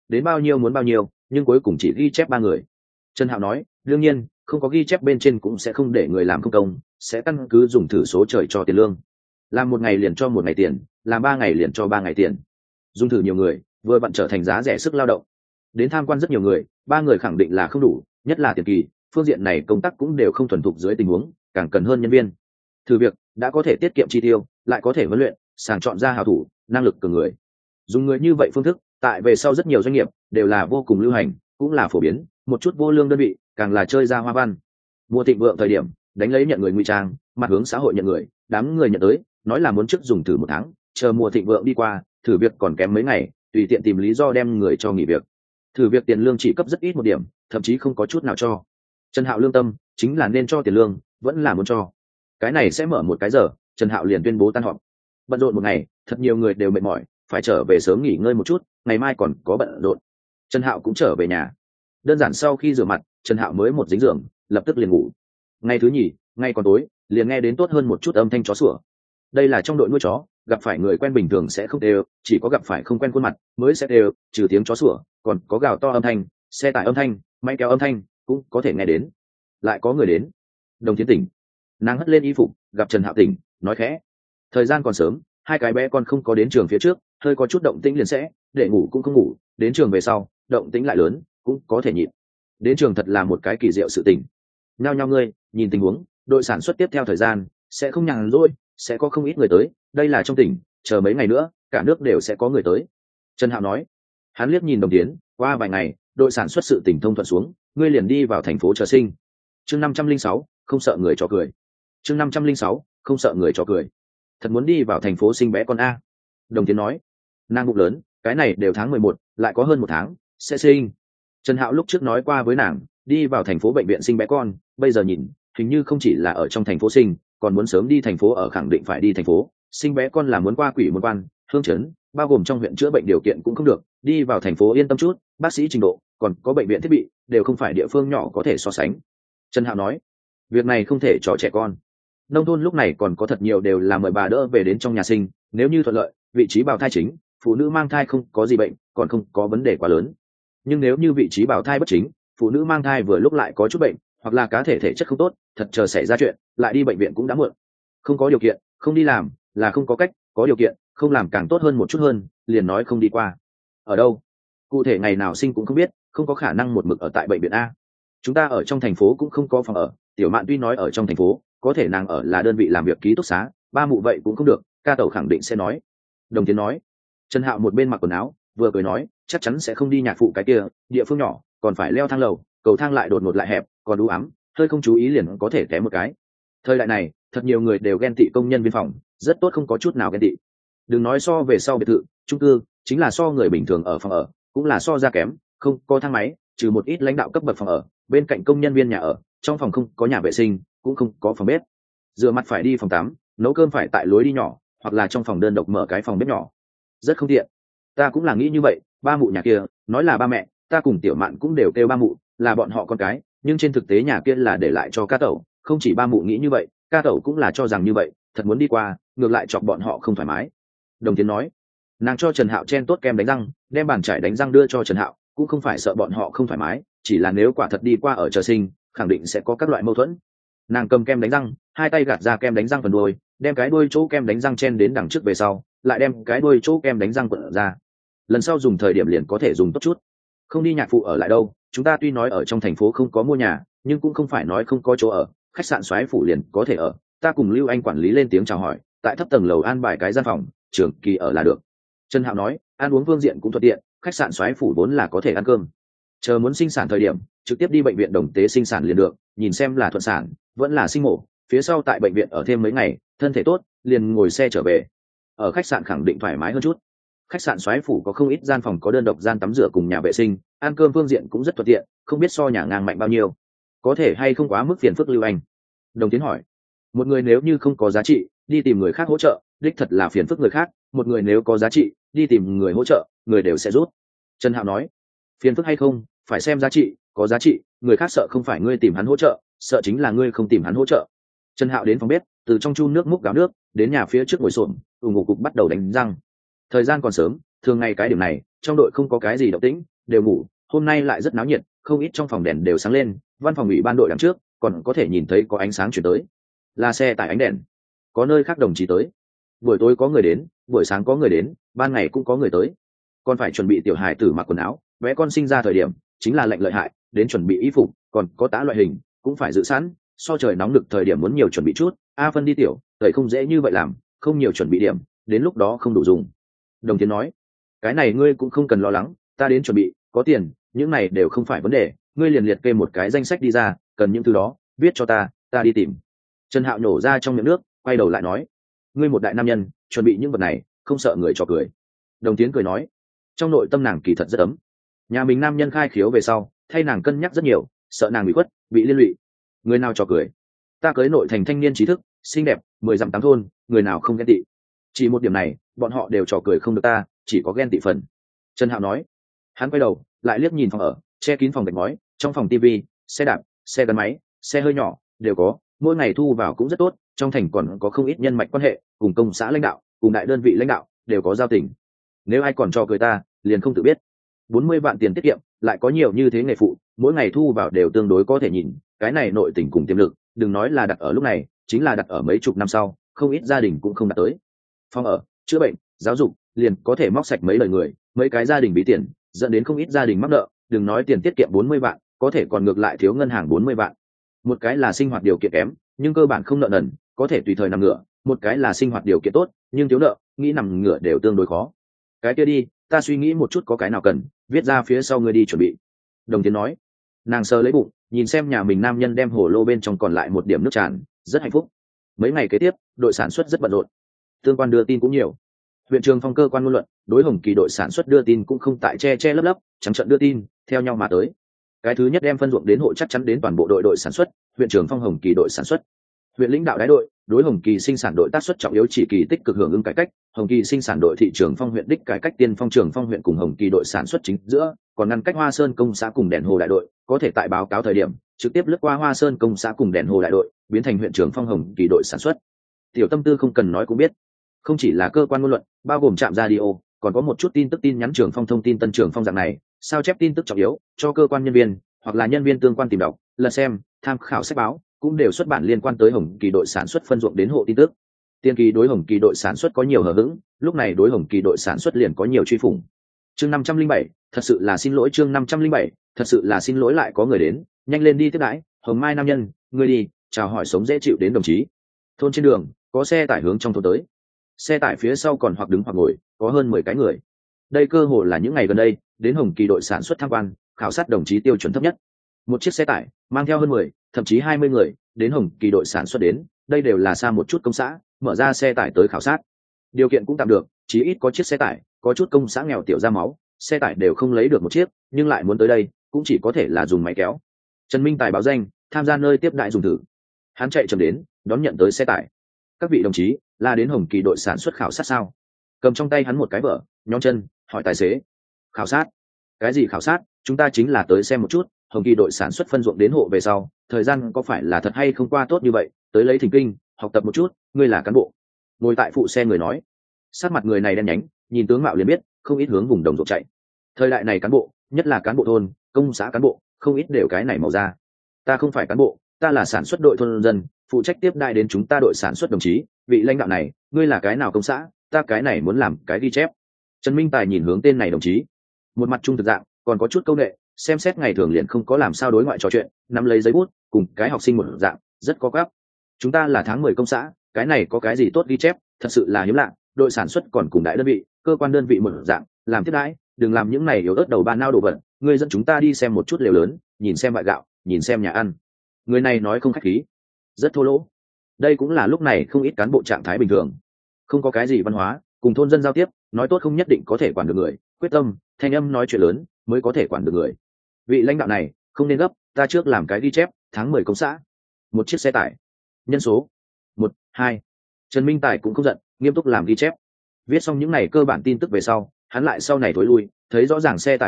đến bao nhiêu muốn bao nhiêu, nhưng cuối cùng chỉ ghi chép 3 người. Trần Hạo nói, đương nhiên không có ghi chép bên trên cũng sẽ không để người làm không công, sẽ căn cứ dùng thử số trời cho tiền lương. Làm 1 ngày liền cho 1 ngày tiền, làm 3 ngày liền cho 3 ngày tiền. Dùng thử nhiều người, vừa vặn trở thành giá rẻ sức lao động. Đến tham quan rất nhiều người, 3 người khẳng định là không đủ, nhất là tiền kỳ, phương diện này công tác cũng đều không thuần thục dưới tình huống, càng cần hơn nhân viên. Thử việc đã có thể tiết kiệm chi tiêu, lại có thể huấn luyện, sàng chọn ra hảo thủ, năng lực cường người. Dùng người như vậy phương thức, tại về sau rất nhiều doanh nghiệp đều là vô cùng lưu hành, cũng là phổ biến, một chút vô lương đơn vị càng là chơi ra hoa văn. Mùa thịnh vượng thời điểm, đánh lấy nhận người ngụy trang, mặt hướng xã hội nhận người, đám người nhận tới, nói là muốn trước dùng thử 1 tháng, chờ mùa thịnh vượng đi qua, thử việc còn kém mấy ngày, tùy tiện tìm lý do đem người cho nghỉ việc. Thử việc tiền lương chỉ cấp rất ít 1 điểm, thậm chí không có chút nào cho. Trần Hạo lương tâm chính là nên cho tiền lương, vẫn là muốn cho. Cái này sẽ mở 1 cái giờ, Trần Hạo liền tuyên bố tan họp. Bận rộn 1 ngày, thật nhiều người đều mệt mỏi, phải trở về sớm nghỉ ngơi một chút, ngày mai còn có bận rộn. Trần Hạo cũng trở về nhà. Đơn giản sau khi rửa mặt, Trần Hạo mới một dính giường, lập tức liền ngủ. Ngày thứ nhì, ngay còn tối, liền nghe đến tốt hơn một chút âm thanh chó sủa. Đây là trong đội nuôi chó, gặp phải người quen bình thường sẽ không đều, chỉ có gặp phải không quen khuôn mặt mới sẽ đều, trừ tiếng chó sủa, còn có gào to âm thanh, xe tải âm thanh, máy kéo âm thanh cũng có thể nghe đến. Lại có người đến. Đồng Thiến tỉnh. Nàng hất lên y phục, gặp Trần Hạo tỉnh, nói khẽ. Thời gian còn sớm, 2 cái bé con không có đến trường phía trước, hơi có chút động tĩnh liền sẽ, để ngủ cũng không ngủ, đến trường về sau, động tĩnh lại lớn, cũng có thể nhịn. Đến trường thật là một cái kỳ diệu sự tình. Nhao nhao ngươi, nhìn tình huống, đội sản xuất tiếp theo thời gian sẽ không nhàn rỗi, sẽ có không ít người tới, đây là trong tỉnh, chờ mấy ngày nữa, cả nước đều sẽ có người tới. Trần Hạo nói. Hắn liếc nhìn Đồng Tiến, qua vài ngày, đội sản xuất sự tỉnh thông thuận xuống, ngươi liền đi vào thành phố chờ sinh. Chương 506, không sợ người trò cười. Chương 506, không sợ người trò cười. Thật muốn đi vào thành phố sinh bé con a. Đồng Tiến nói. Nàng bụng lớn, cái này đều tháng 11, lại có hơn 1 tháng, sẽ sinh. Trần Hạo lúc trước nói qua với nàng, đi vào thành phố bệnh viện sinh bé con, bây giờ nhìn, hình như không chỉ là ở trong thành phố sinh, còn muốn sớm đi thành phố ở, khẳng định phải đi thành phố. Sinh bé con là muốn qua quỷ môn quan, hương trấn, bao gồm trong huyện chữa bệnh điều kiện cũng không được, đi vào thành phố yên tâm chút, bác sĩ trình độ, còn có bệnh viện thiết bị, đều không phải địa phương nhỏ có thể so sánh. Trần Hạo nói, việc này không thể cho trẻ con. Nông thôn lúc này còn có thật nhiều đều là mời bà đỡ về đến trong nhà sinh, nếu như thuận lợi, vị trí bào thai chính, phụ nữ mang thai không có gì bệnh, còn không có vấn đề quá lớn. Nhưng nếu như vị trí bào thai bất chính, phụ nữ mang thai vừa lúc lại có chút bệnh, hoặc là cá thể thể chất không tốt, thật chờ xảy ra chuyện, lại đi bệnh viện cũng đã muộn. Không có điều kiện, không đi làm, là không có cách, có điều kiện, không làm càng tốt hơn một chút hơn, liền nói không đi qua. Ở đâu? Cụ thể ngày nào sinh cũng không biết, không có khả năng một mực ở tại bệnh viện A. Chúng ta ở trong thành phố cũng không có phòng ở, Tiểu Mạn tuy nói ở trong thành phố, có thể nàng ở là đơn vị làm việc ký túc xá, ba mụ vậy cũng không được, ca tẩu khẳng định sẽ nói. Đồng Tiến nói. Trần Hạo một bên mặc quần áo, vừa cười nói, chắc chắn sẽ không đi nhạc phụ cái kia, địa phương nhỏ, còn phải leo thang lầu, cầu thang lại đột ngột lại hẹp, còn đủ ấm, hơi không chú ý liền có thể té một cái. Thời đại này, thật nhiều người đều ghen tị công nhân viên phòng, rất tốt không có chút nào ghen tị. Đừng nói so về sau biệt thự, chung cư, chính là so người bình thường ở phòng ở, cũng là so ra kém, không có thang máy, trừ một ít lãnh đạo cấp bậc phòng ở, bên cạnh công nhân viên nhà ở, trong phòng không có nhà vệ sinh, cũng không có phòng bếp. Rửa mặt phải đi phòng tắm, nấu cơm phải tại lối đi nhỏ, hoặc là trong phòng đơn độc mở cái phòng bếp nhỏ. Rất không tiện. Ta cũng là nghĩ như vậy, ba mụ nhà kia, nói là ba mẹ, ta cùng Tiểu Mạn cũng đều kêu ba mụ, là bọn họ con cái, nhưng trên thực tế nhà kia là để lại cho ca tẩu, không chỉ ba mụ nghĩ như vậy, ca tẩu cũng là cho rằng như vậy, thật muốn đi qua, ngược lại chọc bọn họ không thoải mái. Đồng Tiến nói. Nàng cho Trần Hạo chen tốt kem đánh răng, đem bàn chải đánh răng đưa cho Trần Hạo, cũng không phải sợ bọn họ không thoải mái, chỉ là nếu quả thật đi qua ở chờ sinh, khẳng định sẽ có các loại mâu thuẫn. Nàng cầm kem đánh răng, hai tay gạt ra kem đánh răng phần đuôi, đem cái đuôi chỗ kem đánh răng chen đến đằng trước về sau, lại đem cái đuôi chỗ kem đánh răng quận ra. Lần sau dùng thời điểm liền có thể dùng tốt chút. Không đi nhạc phụ ở lại đâu, chúng ta tuy nói ở trong thành phố không có mua nhà, nhưng cũng không phải nói không có chỗ ở, khách sạn Soái phủ liền có thể ở. Ta cùng Lưu Anh quản lý lên tiếng chào hỏi, tại thấp tầng lầu an bài cái gian phòng, trường kỳ ở là được. Trần Hạo nói, ăn uống phương diện cũng thuận tiện, khách sạn Soái phủ vốn là có thể ăn cơm. Chờ muốn sinh sản thời điểm, trực tiếp đi bệnh viện Đồng Tế sinh sản liền được, nhìn xem là thuận sản, vẫn là sinh mổ, phía sau tại bệnh viện ở thêm mấy ngày, thân thể tốt, liền ngồi xe trở về. Ở khách sạn khẳng định thoải mái hơn chút. Khách sạn Soái phủ có không ít gian phòng có đơn độc gian tắm rửa cùng nhà vệ sinh, ăn cơm phương diện cũng rất thuận tiện, không biết so nhà ngang mạnh bao nhiêu. Có thể hay không quá mức phiền phức Lưu Anh? Đồng Tiến hỏi. Một người nếu như không có giá trị, đi tìm người khác hỗ trợ, đích thật là phiền phức người khác, một người nếu có giá trị, đi tìm người hỗ trợ, người đều sẽ rút. Trần Hạo nói. Phiền phức hay không, phải xem giá trị, có giá trị, người khác sợ không phải ngươi tìm hắn hỗ trợ, sợ chính là ngươi không tìm hắn hỗ trợ. Trần Hạo đến phòng bếp, từ trong chu nước múc gáo nước, đến nhà phía trước ngồi xổm, ngủ cục bắt đầu đánh răng. Thời gian còn sớm, thường ngày cái điểm này, trong đội không có cái gì động tĩnh, đều ngủ, hôm nay lại rất náo nhiệt, không ít trong phòng đèn đều sáng lên, văn phòng ủy ban đội đằng trước còn có thể nhìn thấy có ánh sáng chuyển tới, là xe tải ánh đèn. Có nơi khác đồng chí tới, buổi tối có người đến, buổi sáng có người đến, ban ngày cũng có người tới. Còn phải chuẩn bị tiểu hài tử mặc quần áo, bé con sinh ra thời điểm chính là lệnh lợi hại, đến chuẩn bị y phục, còn có tá loại hình cũng phải dự sẵn, so trời nóng nực thời điểm muốn nhiều chuẩn bị chút. Phân đi tiểu tẩy không dễ như vậy làm, không nhiều chuẩn bị điểm, đến lúc đó không đủ dùng. Đồng Tiến nói, cái này ngươi cũng không cần lo lắng, ta đến chuẩn bị, có tiền, những này đều không phải vấn đề, ngươi liền liệt kê một cái danh sách đi ra, cần những thứ đó viết cho ta đi tìm. Trần Hạo nhổ ra trong miệng nước, quay đầu lại nói, ngươi một đại nam nhân chuẩn bị những vật này không sợ người cho cười. Đồng Tiến cười nói, trong nội tâm nàng kỳ thật rất ấm, nhà mình nam nhân khai khiếu về sau thay nàng cân nhắc rất nhiều, sợ nàng bị khuất bị liên lụy. Người nào cho cười, ta cưới nội thành thanh niên trí thức xinh đẹp 10 dặm 8 thôn, người nào không ghen tị. Chỉ một điểm này bọn họ đều trò cười không được, ta chỉ có ghen tị phần. Trần Hạo nói. Hắn quay đầu lại liếc nhìn phòng ở, che kín phòng gạch ngói, trong phòng tivi, xe đạp, xe gắn máy, xe hơi nhỏ đều có, mỗi ngày thu vào cũng rất tốt. Trong thành còn có không ít nhân mạch quan hệ, cùng công xã lãnh đạo, cùng đại đơn vị lãnh đạo đều có giao tình. Nếu ai còn cho cười ta liền không tự biết. 40 vạn tiền tiết kiệm, lại có nhiều như thế nghề phụ, mỗi ngày thu vào đều tương đối có thể nhìn. Cái này nội tình cùng tiềm lực, đừng nói là đặt ở lúc này, chính là đặt ở mấy chục năm sau, không ít gia đình cũng không đạt tới. Phòng ở, chữa bệnh, giáo dục liền có thể móc sạch mấy lời người, mấy cái gia đình bí tiền, dẫn đến không ít gia đình mắc nợ. Đừng nói tiền tiết kiệm 40 vạn, có thể còn ngược lại thiếu ngân hàng 40 vạn. Một cái là sinh hoạt điều kiện kém, nhưng cơ bản không nợ nần, có thể tùy thời nằm ngửa. Một cái là sinh hoạt điều kiện tốt, nhưng thiếu nợ, nghĩ nằm ngửa đều tương đối khó. Cái kia đi, ta suy nghĩ một chút có cái nào cần, viết ra phía sau ngươi đi chuẩn bị. Đồng Tiến nói. Nàng sờ lấy bụng, nhìn xem nhà mình nam nhân đem hồ lô bên trong còn lại một điểm nước tràn, rất hạnh phúc. Mấy ngày kế tiếp đội sản xuất rất bận rộn, tương quan đưa tin cũng nhiều. Huyện Trường Phong cơ quan ngôn luận đối Hồng Kỳ đội sản xuất đưa tin cũng không tại che lấp lấp, trắng trợn đưa tin theo nhau mà tới. Cái thứ nhất đem phân ruộng đến hộ chắc chắn đến toàn bộ đội sản xuất. Huyện Trường Phong Hồng Kỳ đội sản xuất, huyện lãnh đạo đái đội đối Hồng Kỳ sinh sản đội tác xuất trọng yếu chỉ kỳ tích cực hưởng ứng cải cách. Hồng Kỳ sinh sản đội thị trường Phong huyện đích cải cách tiên phong Trường Phong huyện cùng Hồng Kỳ đội sản xuất chính giữa, còn ngăn cách Hoa Sơn công xã cùng Đèn Hồ đại đội, có thể tại báo cáo thời điểm trực tiếp lướt qua Hoa Sơn công xã cùng Đèn Hồ đại đội, biến thành huyện Trường Phong Hồng Kỳ đội sản xuất. Tiểu tâm tư không cần nói cũng biết, không chỉ là cơ quan ngôn luận, bao gồm trạm radio, còn có một chút tin tức tin nhắn Trường Phong thông tin Tân Trường Phong dạng này, sao chép tin tức trọng yếu cho cơ quan nhân viên hoặc là nhân viên tương quan tìm đọc, lật xem, tham khảo sách báo, cũng đều xuất bản liên quan tới Hồng Kỳ đội sản xuất phân ruộng đến hộ tin tức. Tiên kỳ đối Hồng Kỳ đội sản xuất có nhiều hờ hững, lúc này đối Hồng Kỳ đội sản xuất liền có nhiều truy phủng. Chương 507, thật sự là xin lỗi. Chương 507, thật sự là xin lỗi. Lại có người đến, nhanh lên đi tiếp đãi. Hồng Mai nam nhân, ngươi đi chào hỏi sống dễ chịu đến đồng chí. Thôn trên đường có xe tải hướng trong thôn tới, xe tải phía sau còn hoặc đứng hoặc ngồi, có hơn 10 cái người. Đây cơ hồ là những ngày gần đây đến Hồng Kỳ đội sản xuất tham quan khảo sát đồng chí tiêu chuẩn thấp nhất. Một chiếc xe tải mang theo hơn 10, thậm chí 20 người đến Hồng Kỳ đội sản xuất đến, đây đều là xa một chút công xã mở ra xe tải tới khảo sát. Điều kiện cũng tạm được, chí ít có chiếc xe tải, có chút công xã nghèo tiểu ra máu, xe tải đều không lấy được một chiếc, nhưng lại muốn tới đây cũng chỉ có thể là dùng máy kéo. Trần Minh Tài báo danh tham gia nơi tiếp đại dùng thử, hắn chạy chậm đến đón nhận tới xe tải. Các vị đồng chí là đến Hồng Kỳ đội sản xuất khảo sát sao? Cầm trong tay hắn một cái vở nhóm chân hỏi tài xế. Khảo sát? Cái gì khảo sát? Chúng ta chính là tới xem một chút Hồng Kỳ đội sản xuất phân ruộng đến hộ về sau thời gian có phải là thật hay không qua tốt như vậy, tới lấy thỉnh kinh học tập một chút. Ngươi là cán bộ. Ngồi tại phụ xe người nói. Sát mặt người này đen nhánh, nhìn tướng mạo liền biết không ít hướng vùng đồng ruộng chạy. Thời đại này cán bộ, nhất là cán bộ thôn công xã cán bộ, không ít đều cái này màu da. Ta không phải cán bộ, ta là sản xuất đội thôn dân, phụ trách tiếp đai đến chúng ta đội sản xuất đồng chí. Vị lãnh đạo này, ngươi là cái nào công xã? Ta cái này muốn làm cái ghi chép. Trần Minh Tài nhìn hướng tên này đồng chí, một mặt trung thực dạng, còn có chút câu nệ, xem xét ngày thường liền không có làm sao đối ngoại trò chuyện, nắm lấy giấy bút cùng cái học sinh một dạng, rất có gáp. Chúng ta là tháng 10 công xã, cái này có cái gì tốt ghi chép, thật sự là hiếm lạ. Đội sản xuất còn cùng đại đơn vị cơ quan đơn vị một dạng làm tiếp đãi, đừng làm những này yếu ớt đầu ba nao đồ vật. Ngươi dẫn chúng ta đi xem một chút lều lớn, nhìn xem vại gạo, nhìn xem nhà ăn. Người này nói không khách khí, rất thô lỗ. Đây cũng là lúc này không ít cán bộ trạng thái bình thường, không có cái gì văn hóa, cùng thôn dân giao tiếp nói tốt không nhất định có thể quản được người, quyết tâm thanh âm nói chuyện lớn mới có thể quản được người. Vị lãnh đạo này không nên gấp, ta trước làm cái ghi chép tháng 10 công xã, một chiếc xe tải, nhân số 1, 2. Trần Minh Tài cũng không giận, nghiêm túc làm ghi chép. Viết xong những này cơ bản tin tức về sau, hắn lại sau này thối lui, thấy rõ ràng xe tải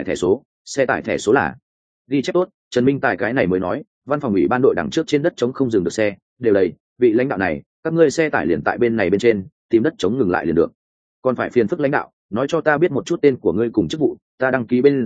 thẻ số là. Ghi chép tốt, Trần Minh Tài cái này mới nói, văn phòng ủy ban đội đằng trước trên đất trống không dừng được xe, đều đầy. Vị lãnh đạo này, các ngươi xe tải liền tại bên này bên trên, tìm đất trống ngừng lại liền được. Còn phải phiền phức lãnh đạo nói cho ta biết một chút tên của ngươi cùng chức vụ, ta đăng ký bên dưới,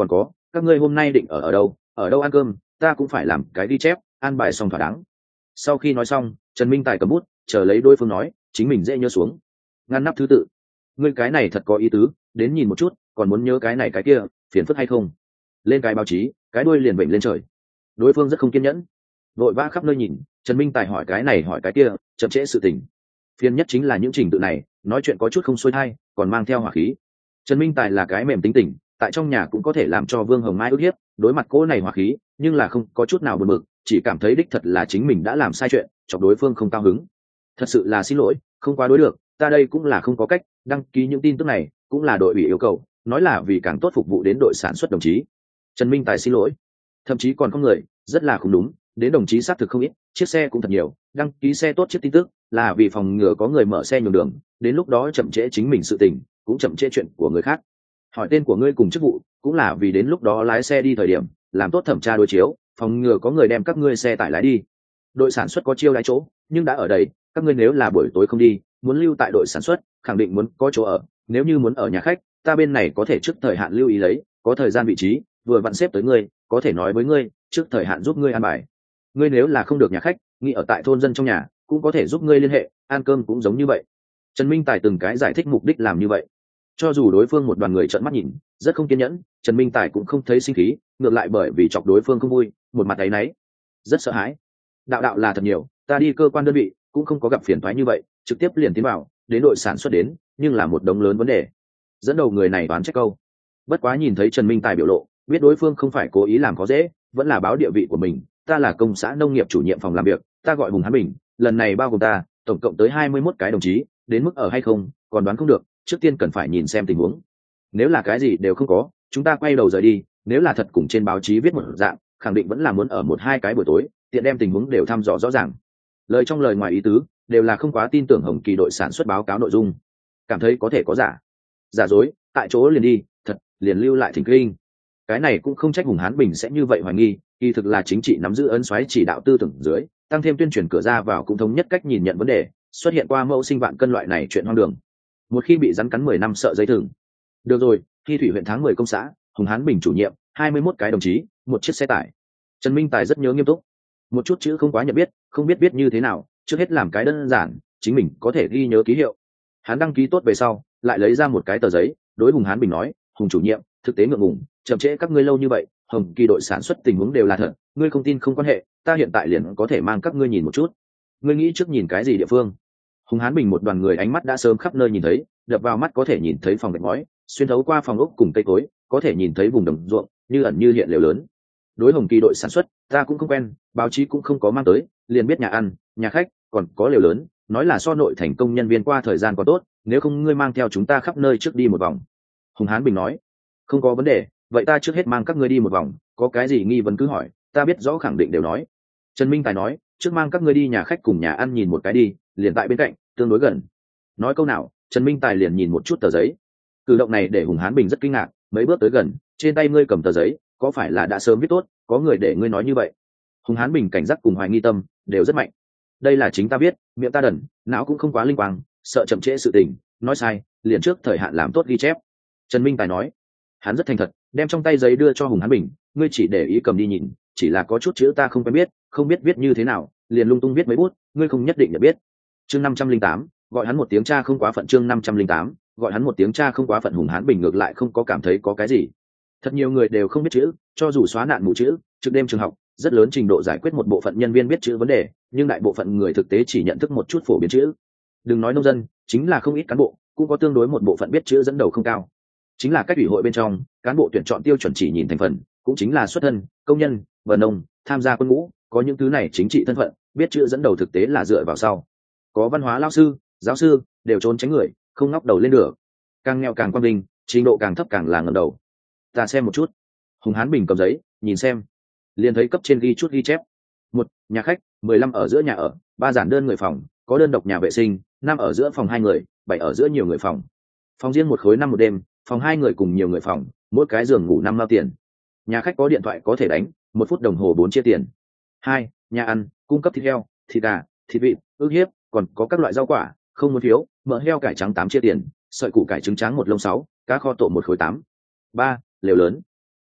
còn có các ngươi hôm nay định ở đâu ăn cơm, ta cũng phải làm cái ghi chép, an bài xong thỏa đáng. Sau khi nói xong, Trần Minh Tài cầm bút chờ lấy đối phương nói, chính mình dễ nhớ xuống ngăn nắp thứ tự. Ngươi cái này thật có ý tứ, đến nhìn một chút, còn muốn nhớ cái này cái kia, phiền phức hay không? Lên cái báo chí, cái đuôi liền vểnh lên trời. Đối phương rất không kiên nhẫn, vội vã khắp nơi nhìn. Trần Minh Tài hỏi cái này hỏi cái kia, chậm trễ sự tình. Phiền nhất chính là những trình tự này, nói chuyện có chút không xuôi thai, còn mang theo hỏa khí. Trần Minh Tài là cái mềm tính tình, tại trong nhà cũng có thể làm cho Vương Hồng Mai ức hiếp, đối mặt cô này hỏa khí, nhưng là không có chút nào buồn bực, chỉ cảm thấy đích thật là chính mình đã làm sai chuyện, chọc đối phương không cao hứng. Thật sự là xin lỗi, không quá đối được, ta đây cũng là không có cách, đăng ký những tin tức này cũng là đội ủy yêu cầu, nói là vì càng tốt phục vụ đến đội sản xuất đồng chí. Trần Minh Tài xin lỗi, thậm chí còn có người rất là không đúng, đến đồng chí xác thực không ít, chiếc xe cũng thật nhiều, đăng ký xe tốt chiếc tin tức là vì phòng ngừa có người mở xe nhường đường, đến lúc đó chậm trễ chính mình sự tình, cũng chậm trễ chuyện của người khác. Hỏi tên của ngươi cùng chức vụ cũng là vì đến lúc đó lái xe đi thời điểm làm tốt thẩm tra đối chiếu, phòng ngừa có người đem các ngươi xe tải lái đi. Đội sản xuất có chiêu đãi chỗ nhưng đã ở đây, các ngươi nếu là buổi tối không đi, muốn lưu tại đội sản xuất khẳng định muốn có chỗ ở, nếu như muốn ở nhà khách ta bên này có thể trước thời hạn lưu ý lấy, có thời gian vị trí vừa vặn xếp tới ngươi, có thể nói với ngươi trước thời hạn giúp ngươi an bài. Ngươi nếu là không được nhà khách, nghĩ ở tại thôn dân trong nhà cũng có thể giúp ngươi liên hệ, ăn cơm cũng giống như vậy. Trần Minh Tài từng cái giải thích mục đích làm như vậy. Cho dù đối phương một đoàn người trợn mắt nhìn rất không kiên nhẫn, Trần Minh Tài cũng không thấy sinh khí, ngược lại bởi vì chọc đối phương không vui, một mặt áy náy, rất sợ hãi. Đạo là thật nhiều, ta đi cơ quan đơn vị cũng không có gặp phiền toái như vậy, trực tiếp liền tiến vào đến đội sản xuất đến, nhưng là một đống lớn vấn đề. Dẫn đầu người này đoán trách câu, bất quá nhìn thấy Trần Minh Tài biểu lộ, biết đối phương không phải cố ý làm khó dễ, vẫn là báo địa vị của mình. Ta là công xã nông nghiệp chủ nhiệm phòng làm việc, ta gọi Hùng Hán Bình, lần này bao gồm ta tổng cộng tới 21 cái đồng chí, đến mức ở hay không còn đoán không được, trước tiên cần phải nhìn xem tình huống. Nếu là cái gì đều không có, chúng ta quay đầu rời đi, nếu là thật cùng trên báo chí viết một dạng, khẳng định vẫn là muốn ở 1-2 cái buổi tối tiện đem tình huống đều thăm dò rõ ràng. Lời trong lời ngoài ý tứ đều là không quá tin tưởng Hồng Kỳ đội sản xuất báo cáo nội dung, cảm thấy có thể có giả dối, tại chỗ liền đi, thật liền lưu lại thỉnh kinh. Cái này cũng không trách Hùng Hán Bình sẽ như vậy hoài nghi, kỳ thực là chính trị nắm giữ ấn xoáy chỉ đạo tư tưởng dưới, tăng thêm tuyên truyền cửa ra vào cũng thống nhất cách nhìn nhận vấn đề, xuất hiện qua mẫu sinh vạn cân loại này chuyện hoang đường. Một khi bị rắn cắn 10 năm sợ dây thừng. Được rồi, khi thủy huyện tháng 10 công xã, Hùng Hán Bình chủ nhiệm, 21 cái đồng chí, một chiếc xe tải. Trần Minh Tài rất nhớ nghiêm túc, một chút chữ không quá nhận biết, không biết viết như thế nào, trước hết làm cái đơn giản, chính mình có thể ghi nhớ ký hiệu. Hắn đăng ký tốt về sau, lại lấy ra một cái tờ giấy, đối Hùng Hán Bình nói, Hùng chủ nhiệm, thực tế ngượng ngùng, chậm trễ các ngươi lâu như vậy, Hồng Kỳ đội sản xuất tình huống đều là thật, ngươi không tin không quan hệ, ta hiện tại liền có thể mang các ngươi nhìn một chút. Ngươi nghĩ trước nhìn cái gì địa phương? Hùng Hán Bình một đoàn người ánh mắt đã sớm khắp nơi nhìn thấy, đập vào mắt có thể nhìn thấy phòng gạch ngói, xuyên thấu qua phòng ốc cùng cây cối, có thể nhìn thấy vùng đồng ruộng, như ẩn như hiện lều lớn. Đối Hồng Kỳ đội sản xuất, ta cũng không quen, báo chí cũng không có mang tới, liền biết nhà ăn, nhà khách, còn có lều lớn, nói là so nội thành công nhân viên qua thời gian còn tốt, nếu không ngươi mang theo chúng ta khắp nơi trước đi một vòng. Hùng Hán Bình nói, không có vấn đề, vậy ta trước hết mang các ngươi đi một vòng, có cái gì nghi vấn cứ hỏi, ta biết rõ khẳng định đều nói. Trần Minh Tài nói, trước mang các ngươi đi nhà khách cùng nhà ăn nhìn một cái đi, liền tại bên cạnh, tương đối gần. Nói câu nào, Trần Minh Tài liền nhìn một chút tờ giấy. Cử động này để Hùng Hán Bình rất kinh ngạc, mấy bước tới gần, trên tay ngươi cầm tờ giấy, có phải là đã sớm viết tốt, có người để ngươi nói như vậy? Hùng Hán Bình cảnh giác cùng hoài nghi tâm đều rất mạnh. Đây là chính ta biết, miệng ta đần, não cũng không quá linh quang, sợ chậm trễ sự tình, nói sai, liền trước thời hạn làm tốt ghi chép. Trần Minh Tài nói, hắn rất thành thật, đem trong tay giấy đưa cho Hùng Hán Bình, ngươi chỉ để ý cầm đi nhìn, chỉ là có chút chữ ta không quen biết, không biết viết như thế nào, liền lung tung viết mấy bút, ngươi không nhất định nhận biết. Chương 508, gọi hắn một tiếng cha không quá phận. Chương 508, gọi hắn một tiếng cha không quá phận. Hùng Hán Bình ngược lại không có cảm thấy có cái gì. Thật nhiều người đều không biết chữ, cho dù xóa nạn mù chữ, trực đêm trường học, rất lớn trình độ giải quyết một bộ phận nhân viên biết chữ vấn đề, nhưng đại bộ phận người thực tế chỉ nhận thức một chút phổ biến chữ. Đừng nói nông dân, chính là không ít cán bộ, cũng có tương đối một bộ phận biết chữ dẫn đầu không cao. Chính là cách ủy hội bên trong, cán bộ tuyển chọn tiêu chuẩn chỉ nhìn thành phần, cũng chính là xuất thân, công nhân, vợ nông, tham gia quân ngũ, có những thứ này chính trị thân phận, biết chữ dẫn đầu thực tế là dựa vào sau. Có văn hóa lao sư, giáo sư, đều trốn tránh người, không ngóc đầu lên được. Càng nghèo càng quang vinh, trình độ càng thấp càng là ngẩng đầu. Ta xem một chút. Hùng Hán Bình cầm giấy, nhìn xem, liền thấy cấp trên ghi chút ghi chép. Một, nhà khách, 15 ở giữa nhà ở, 3 giản đơn người phòng, có đơn độc nhà vệ sinh, 5 ở giữa phòng 2 người, 7 ở giữa nhiều người phòng. Phòng riêng một khối 5 một đêm, phòng 2 người cùng nhiều người phòng, mỗi cái giường ngủ 5 mao tiền. Nhà khách có điện thoại có thể đánh, 1 phút đồng hồ 4 chia tiền. 2, nhà ăn, cung cấp thịt heo, thịt gà, thịt vịt, ức hiếp, còn có các loại rau quả, không muốn phiếu, mỡ heo cải trắng 8 chia tiền, sợi củ cải trứng trắng 1 lông 6, cá kho tổ 1 khối 8. 3, lều lớn.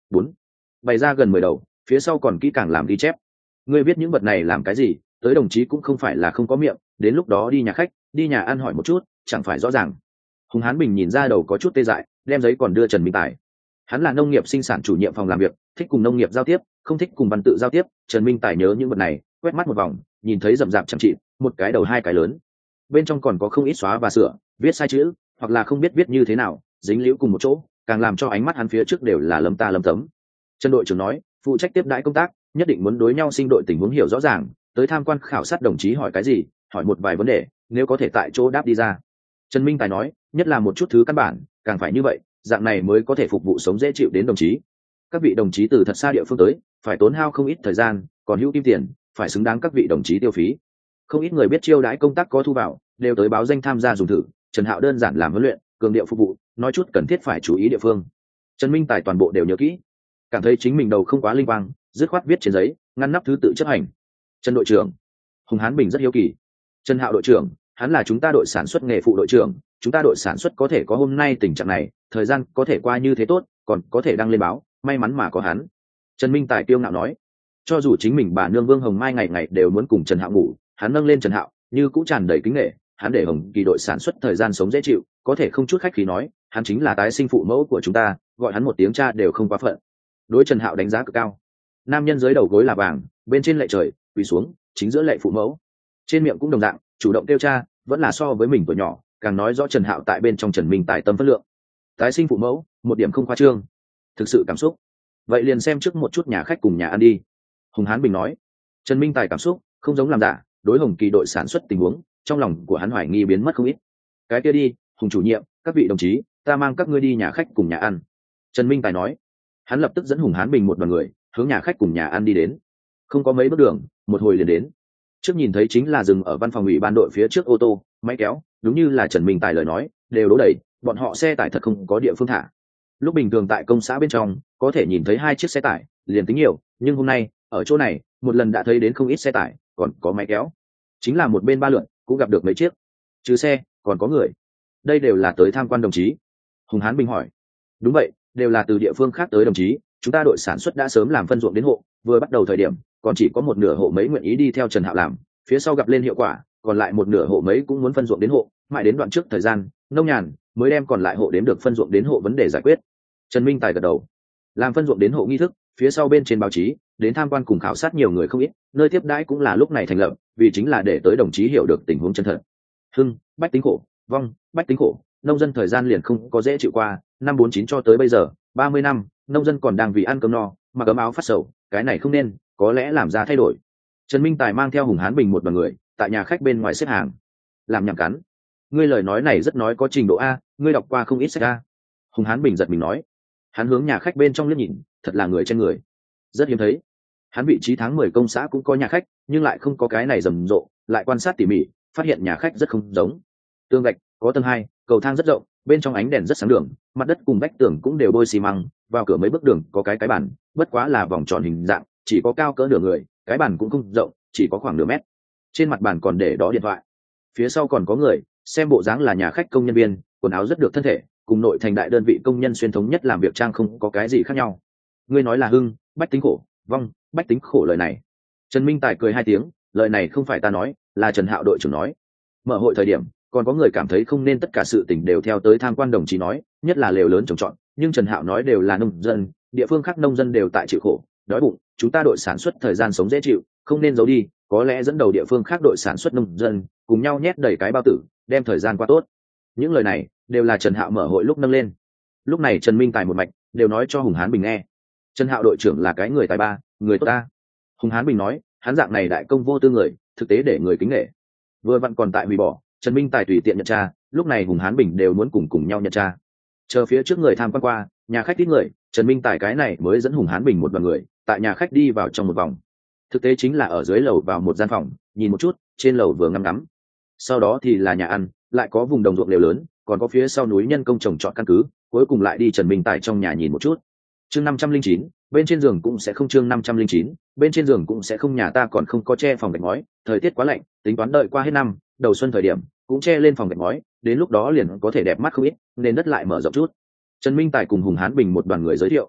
bốn, bày ra gần 10 đầu, phía sau còn kỹ càng làm ghi chép. Ngươi biết những vật này làm cái gì, tới đồng chí cũng không phải là không có miệng, đến lúc đó đi nhà khách, đi nhà ăn hỏi một chút, chẳng phải rõ ràng. Hùng Hán Bình nhìn ra đầu có chút tê dại, đem giấy còn đưa Trần Minh Tài. Hắn là nông nghiệp sinh sản chủ nhiệm phòng làm việc, thích cùng nông nghiệp giao tiếp, không thích cùng văn tự giao tiếp. Trần Minh Tài nhớ những vật này, quét mắt một vòng, nhìn thấy rậm rạp chẳng trị, một cái đầu hai cái lớn. Bên trong còn có không ít xóa và sửa, viết sai chữ, hoặc là không biết viết như thế nào, dính liễu cùng một chỗ, càng làm cho ánh mắt hắn phía trước đều là lấm ta lấm tấm. Trần đội trưởng nói, phụ trách tiếp đãi công tác, nhất định muốn đối nhau sinh đội tình huống hiểu rõ ràng, tới tham quan khảo sát đồng chí hỏi cái gì, hỏi một vài vấn đề, nếu có thể tại chỗ đáp đi ra. Trần Minh Tài nói, nhất là một chút thứ căn bản, càng phải như vậy, dạng này mới có thể phục vụ sống dễ chịu đến đồng chí. Các vị đồng chí từ thật xa địa phương tới, phải tốn hao không ít thời gian, còn hữu kim tiền, phải xứng đáng các vị đồng chí tiêu phí. Không ít người biết chiêu đãi công tác có thu vào, đều tới báo danh tham gia dùng thử. Trần Hạo đơn giản làm huấn luyện, cường điệu phục vụ, nói chút cần thiết phải chú ý địa phương. Trần Minh Tài toàn bộ đều nhớ kỹ, cảm thấy chính mình đầu không quá linh quang, dứt khoát viết trên giấy, ngăn nắp thứ tự chấp hành. Trần đội trưởng. Hùng Hán Bình rất hiếu kỳ. Trần Hạo đội trưởng, hắn là chúng ta đội sản xuất nghề phụ đội trưởng, chúng ta đội sản xuất có thể có hôm nay tình trạng này, thời gian có thể qua như thế tốt, còn có thể đăng lên báo, may mắn mà có hắn. Trần Minh Tài kiêu ngạo nói, cho dù chính mình bà nương Vương Hồng Mai ngày ngày đều muốn cùng Trần Hạo ngủ, hắn nâng lên Trần Hạo, như cũng tràn đầy kính nể, hắn để Hồng Kỳ đội sản xuất thời gian sống dễ chịu, có thể không chút khách khí nói, hắn chính là tái sinh phụ mẫu của chúng ta, gọi hắn một tiếng cha đều không quá phận. Đối Trần Hạo đánh giá cực cao. Nam nhân dưới đầu gối là vàng, bên trên lệ trời, quỳ xuống, chính giữa lệ phụ mẫu. Trên miệng cũng đồng dạng, chủ động kêu cha, vẫn là so với mình tuổi nhỏ, càng nói rõ Trần Hạo tại bên trong Trần Minh Tài tâm phất lượng. Tái sinh phụ mẫu, một điểm không khoa trương, thực sự cảm xúc. Vậy liền xem trước một chút nhà khách cùng nhà ăn đi. Hùng Hán Bình nói. Trần Minh Tài cảm xúc không giống làm giả, đối Hồng Kỳ đội sản xuất tình huống, trong lòng của hắn hoài nghi biến mất không ít. Cái kia đi, Hùng chủ nhiệm, các vị đồng chí, ta mang các ngươi đi nhà khách cùng nhà ăn. Trần Minh Tài nói. Hắn lập tức dẫn Hùng Hán Bình một đoàn người hướng nhà khách cùng nhà ăn đi đến. Không có mấy bước đường, một hồi liền đến. Trước nhìn thấy chính là dừng ở văn phòng ủy ban đội phía trước ô tô, máy kéo, đúng như là Trần Minh Tài lời nói, đều đỗ đầy, bọn họ xe tải thật không có địa phương thả. Lúc bình thường tại công xã bên trong, có thể nhìn thấy 2 chiếc xe tải, liền tính nhiều, nhưng hôm nay, ở chỗ này, một lần đã thấy đến không ít xe tải, còn có máy kéo. Chính là một bên 3 lượn, cũng gặp được mấy chiếc. Trừ xe, còn có người. Đây đều là tới tham quan đồng chí. Hùng Hán Bình hỏi. Đúng vậy, đều là từ địa phương khác tới đồng chí, chúng ta đội sản xuất đã sớm làm phân ruộng đến hộ, vừa bắt đầu thời điểm, còn chỉ có một nửa hộ mấy nguyện ý đi theo Trần Hạo làm, phía sau gặp lên hiệu quả, còn lại một nửa hộ mấy cũng muốn phân ruộng đến hộ, mãi đến đoạn trước thời gian, nông nhàn mới đem còn lại hộ đến được phân ruộng đến hộ vấn đề giải quyết. Trần Minh Tài gật đầu. Làm phân ruộng đến hộ nghi thức, phía sau bên trên báo chí, đến tham quan cùng khảo sát nhiều người không ít, nơi tiếp đãi cũng là lúc này thành lập, vì chính là để tới đồng chí hiểu được tình huống chân thật. Hưng, bách tính khổ, vong, bách tính khổ, nông dân thời gian liền không có dễ chịu qua, năm 49 cho tới bây giờ, 30 năm, nông dân còn đang vì ăn cơm no, mặc ấm áo phát sầu, cái này không nên, có lẽ làm ra thay đổi. Trần Minh Tài mang theo Hùng Hán Bình một đoàn người, tại nhà khách bên ngoài xếp hàng. Làm nhảm cắn. Ngươi lời nói này rất nói có trình độ A, ngươi đọc qua không ít sách A. Hùng Hán Bình giật mình nói. Hắn hướng nhà khách bên trong liếc nhìn, thật là người trên người. Rất hiếm thấy. Hắn vị trí tháng 10 công xã cũng có nhà khách, nhưng lại không có cái này rầm rộ, lại quan sát tỉ mỉ, phát hiện nhà khách rất không giống. Tường gạch, có tầng 2, cầu thang rất rộng, bên trong ánh đèn rất sáng đường, mặt đất cùng vách tường cũng đều bôi xi măng, vào cửa mấy bước đường có cái bàn, bất quá là vòng tròn hình dạng, chỉ có cao cỡ nửa người, cái bàn cũng không rộng, chỉ có khoảng nửa mét. Trên mặt bàn còn để đó điện thoại. Phía sau còn có người, xem bộ dáng là nhà khách công nhân viên, quần áo rất được thân thể, cùng nội thành đại đơn vị công nhân xuyên thống nhất làm việc trang không có cái gì khác nhau. Ngươi nói là hưng, bách tính khổ, vong, bách tính khổ lời này. Trần Minh Tài cười 2 tiếng, lời này không phải ta nói, là Trần Hạo đội trưởng nói. Mở hội thời điểm, còn có người cảm thấy không nên tất cả sự tình đều theo tới tham quan đồng chí nói, nhất là lều lớn trồng trọt, nhưng Trần Hạo nói đều là nông dân, địa phương khác nông dân đều tại chịu khổ, đói bụng, chúng ta đội sản xuất thời gian sống dễ chịu, không nên giấu đi, có lẽ dẫn đầu địa phương khác đội sản xuất nông dân, cùng nhau nhét đầy cái bao tử, đem thời gian qua tốt. Những lời này đều là Trần Hạo mở hội lúc nâng lên. Lúc này Trần Minh Tài một mạch đều nói cho Hùng Hán Bình nghe. Trần Hạo đội trưởng là cái người tài ba, người tốt ta. Hùng Hán Bình nói, hắn dạng này đại công vô tư người, thực tế để người kính nể. Vừa vặn còn tại hủy bỏ, Trần Minh Tài tùy tiện nhận tra, lúc này Hùng Hán Bình đều muốn cùng nhau nhận tra. Chờ phía trước người tham quan qua, nhà khách ít người, Trần Minh Tài cái này mới dẫn Hùng Hán Bình một đoàn người, tại nhà khách đi vào trong một vòng. Thực tế chính là ở dưới lầu vào một gian phòng, nhìn một chút, trên lầu vừa ngắm ngắm. Sau đó thì là nhà ăn, lại có vùng đồng ruộng lều lớn, còn có phía sau núi nhân công trồng trọt căn cứ, cuối cùng lại đi Trần Minh Tài trong nhà nhìn một chút. Chương 509, bên trên giường cũng sẽ không chương 509, bên trên giường cũng sẽ không, nhà ta còn không có che phòng gạch ngói, thời tiết quá lạnh, tính toán đợi qua hết năm, đầu xuân thời điểm cũng che lên phòng gạch ngói, đến lúc đó liền có thể đẹp mắt không ít, nên đất lại mở rộng chút. Trần Minh Tài cùng Hùng Hán Bình một đoàn người giới thiệu.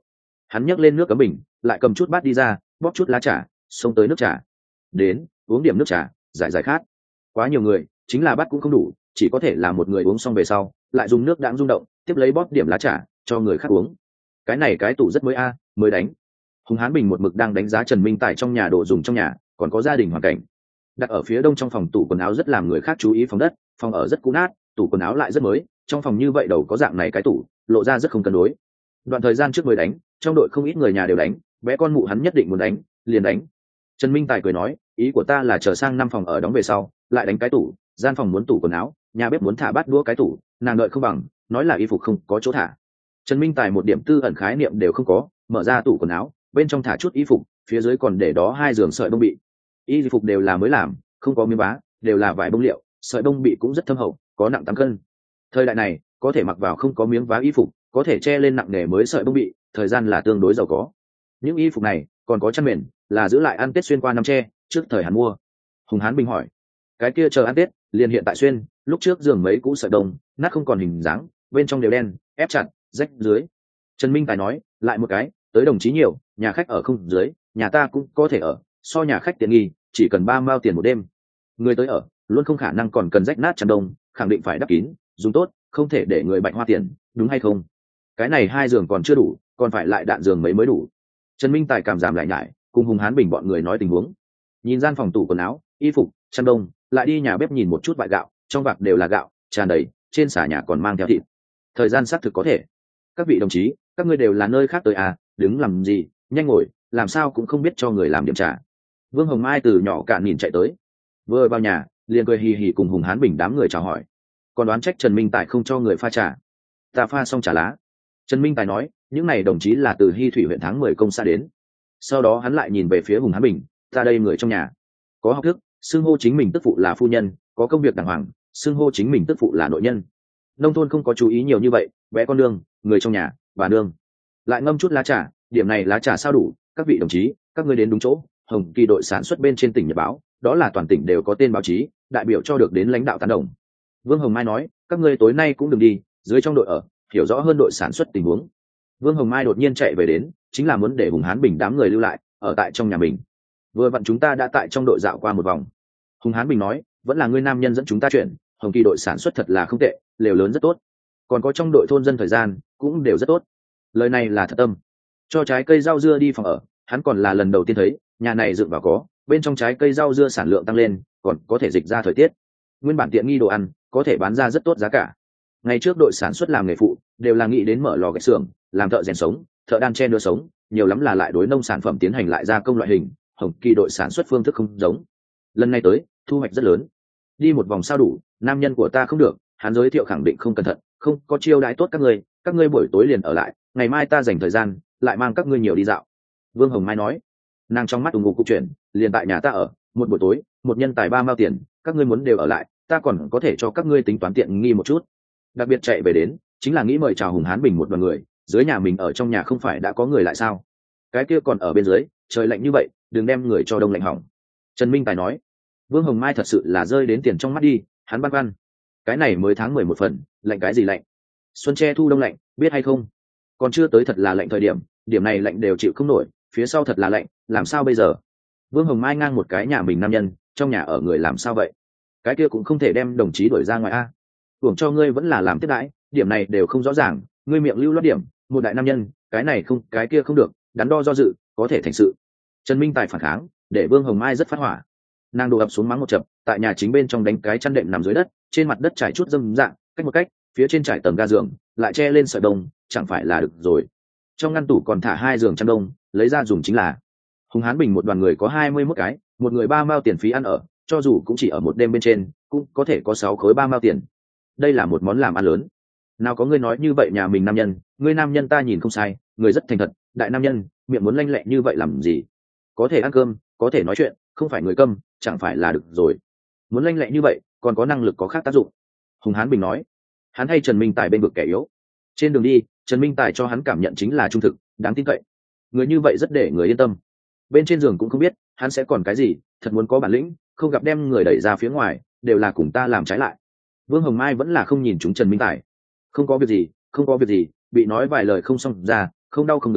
Hắn nhấc lên nước cấm bình, lại cầm chút bát đi ra, bóp chút lá trà, xông tới nước trà. Đến, uống điểm nước trà, giải giải khát. Quá nhiều người, chính là bát cũng không đủ, chỉ có thể là một người uống xong về sau, lại dùng nước đãng rung động, tiếp lấy bóp điểm lá trà, cho người khác uống. Cái này cái tủ rất mới mới đánh. Hùng Hán Bình một mực đang đánh giá Trần Minh Tài trong nhà đồ dùng trong nhà, còn có gia đình hoàn cảnh. Đặt ở phía đông trong phòng tủ quần áo rất làm người khác chú ý phòng đất, phòng ở rất cũ nát, tủ quần áo lại rất mới, trong phòng như vậy đầu có dạng này cái tủ, lộ ra rất không cân đối. Đoạn thời gian trước mới đánh, trong đội không ít người nhà đều đánh, bé con mụ hắn nhất định muốn đánh, liền đánh. Trần Minh Tài cười nói, ý của ta là chờ sang năm phòng ở đóng về sau, lại đánh cái tủ, gian phòng muốn tủ quần áo, nhà bếp muốn thả bát đũa cái tủ, nàng đợi không bằng, nói là y phục không có chỗ thả. Trần Minh Tài một điểm tư ẩn khái niệm đều không có, mở ra tủ quần áo, bên trong thả chút y phục, phía dưới còn để đó 2 giường sợi bông bị. Y phục đều là mới làm, không có miếng vá, đều là vải bông liệu, sợi bông bị cũng rất thâm hậu, có nặng 8 cân. Thời đại này, có thể mặc vào không có miếng vá y phục, có thể che lên nặng nề mới sợi bông bị, thời gian là tương đối giàu có. Những y phục này còn có chăn mền, là giữ lại ăn Tết xuyên qua năm tre, trước thời hắn mua. Hùng Hán Bình hỏi, cái kia chờ ăn Tết, liền hiện tại xuyên, lúc trước giường mấy cũ sợi đông, nát không còn hình dáng, bên trong đều đen, ép chặt, rách dưới. Trần Minh Tài nói, lại một cái, tới đồng chí nhiều, nhà khách ở không dưới, nhà ta cũng có thể ở, so nhà khách tiện nghi, chỉ cần 3 mao tiền một đêm. Người tới ở, luôn không khả năng còn cần rách nát chăn đông, khẳng định phải đắp kín, dùng tốt, không thể để người bệnh hoa tiền, đúng hay không? Cái này 2 giường còn chưa đủ, còn phải lại đạn giường mấy mới đủ. Trần Minh Tài cảm giảm lại nhải, cùng Hùng Hán Bình bọn người nói tình huống. Nhìn gian phòng tủ quần áo, y phục, chăn đông, lại đi nhà bếp nhìn một chút vại gạo, trong vạc đều là gạo, tràn đầy, trên xà nhà còn mang theo thịt. Thời gian xác thực có thể. Các vị đồng chí, các ngươi đều là nơi khác tới đứng làm gì, nhanh ngồi, làm sao cũng không biết cho người làm điểm trà. Vương Hồng Mai từ nhỏ cạn nhìn chạy tới, vừa vào nhà, liền cười hì hì cùng Hùng Hán Bình đám người chào hỏi. Còn đoán trách Trần Minh Tài không cho người pha trà. Ta pha xong trà lá. Trần Minh Tài nói, những này đồng chí là từ Hy Thủy huyện tháng 10 công xã đến. Sau đó hắn lại nhìn về phía Hùng Hán Bình, ta đây người trong nhà, có học thức, xưng hô chính mình tức phụ là phu nhân, có công việc đàng hoàng, xưng hô chính mình tức phụ là nội nhân. Nông thôn không có chú ý nhiều như vậy, bé con nương, người trong nhà, bà nương. Lại ngâm chút lá trà, điểm này lá trà sao đủ, các vị đồng chí, các ngươi đến đúng chỗ. Hồng Kỳ đội sản xuất bên trên tỉnh Nhật báo, đó là toàn tỉnh đều có tên báo chí, đại biểu cho được đến lãnh đạo tán đồng. Vương Hồng Mai nói, các ngươi tối nay cũng đừng đi, dưới trong đội ở, hiểu rõ hơn đội sản xuất tình huống. Vương Hồng Mai đột nhiên chạy về đến, chính là muốn để Hùng Hán Bình đám người lưu lại, ở tại trong nhà mình. Vừa vặn chúng ta đã tại trong đội dạo qua một vòng. Hùng Hán Bình nói, vẫn là ngươi nam nhân dẫn chúng ta chuyển, Hồng Kỳ đội sản xuất thật là không tệ, lều lớn rất tốt, còn có trong đội thôn dân thời gian cũng đều rất tốt. Lời này là thật tâm. Cho trái cây rau dưa đi phòng ở, hắn còn là lần đầu tiên thấy, nhà này dựng vào có, bên trong trái cây rau dưa sản lượng tăng lên, còn có thể dịch ra thời tiết. Nguyên bản tiện nghi đồ ăn, có thể bán ra rất tốt giá cả. Ngày trước đội sản xuất làm nghề phụ, đều là nghĩ đến mở lò gạch xưởng, làm thợ rèn sống, thợ đan che nứa sống, nhiều lắm là lại đối nông sản phẩm tiến hành lại gia công loại hình. Hồng Kỳ đội sản xuất phương thức không giống. Lần này tới, thu hoạch rất lớn. Đi một vòng sao đủ, nam nhân của ta không được, hắn giới thiệu khẳng định không cẩn thận, không có chiêu đãi tốt các ngươi buổi tối liền ở lại, ngày mai ta dành thời gian, lại mang các ngươi nhiều đi dạo. Vương Hồng Mai nói, nàng trong mắt ủng hộ cục chuyển, liền tại nhà ta ở, một buổi tối, một nhân tài 3 mao tiền, các ngươi muốn đều ở lại, ta còn có thể cho các ngươi tính toán tiện nghi một chút. Đặc biệt chạy về đến, chính là nghĩ mời chào Hùng Hán Bình một đoàn người, dưới nhà mình ở trong nhà không phải đã có người lại sao? Cái kia còn ở bên dưới, trời lạnh như vậy, đừng đem người cho đông lạnh hỏng. Trần Minh Tài nói. Vương Hồng Mai thật sự là rơi đến tiền trong mắt đi, hắn băn khoăn. Cái này mới tháng 11 phần, lạnh cái gì lạnh? Xuân tre thu đông lạnh, biết hay không? Còn chưa tới thật là lạnh thời điểm, điểm này lạnh đều chịu không nổi, phía sau thật là lạnh, làm sao bây giờ? Vương Hồng Mai ngang một cái nhà mình nam nhân, trong nhà ở người làm sao vậy? Cái kia cũng không thể đem đồng chí đuổi ra ngoài a. Hưởng cho ngươi vẫn là làm tiếp đãi, điểm này đều không rõ ràng, ngươi miệng lưu loát điểm, một đại nam nhân, cái này không, cái kia không được, đắn đo do dự, có thể thành sự. Trần Minh Tài phản kháng, để Vương Hồng Mai rất phát hỏa. Nàng đổ ập xuống mắng một chập, tại nhà chính bên trong đánh cái chăn đệm nằm dưới đất, trên mặt đất trải chút dâm dạng, cách một cách, phía trên trải tầng ga giường, lại che lên sợi đông, chẳng phải là được rồi. Trong ngăn tủ còn thả 2 giường chăn đông, lấy ra dùng chính là. Hùng Hán Bình một đoàn người có 21 cái, một người 3 mao tiền phí ăn ở, cho dù cũng chỉ ở một đêm bên trên, cũng có thể có 6 khối 3 mao tiền. Đây là một món làm ăn lớn. Nào có ngươi nói như vậy nhà mình nam nhân, ngươi nam nhân ta nhìn không sai, người rất thành thật, đại nam nhân, miệng muốn lanh lẹ như vậy làm gì? Có thể ăn cơm, có thể nói chuyện, không phải người câm, chẳng phải là được rồi. Muốn lanh lẹ như vậy, còn có năng lực có khác tác dụng. Hùng Hán Bình nói. Hắn hay Trần Minh Tài bên vực kẻ yếu. Trên đường đi, Trần Minh Tài cho hắn cảm nhận chính là trung thực, đáng tin cậy. Người như vậy rất để người yên tâm. Bên trên giường cũng không biết hắn sẽ còn cái gì, thật muốn có bản lĩnh, không gặp đem người đẩy ra phía ngoài, đều là cùng ta làm trái lại. Vương Hồng Mai vẫn là không nhìn chúng Trần Minh Tài. Không có việc gì, không có việc gì, bị nói vài lời không xong ra, không đau không ngứa,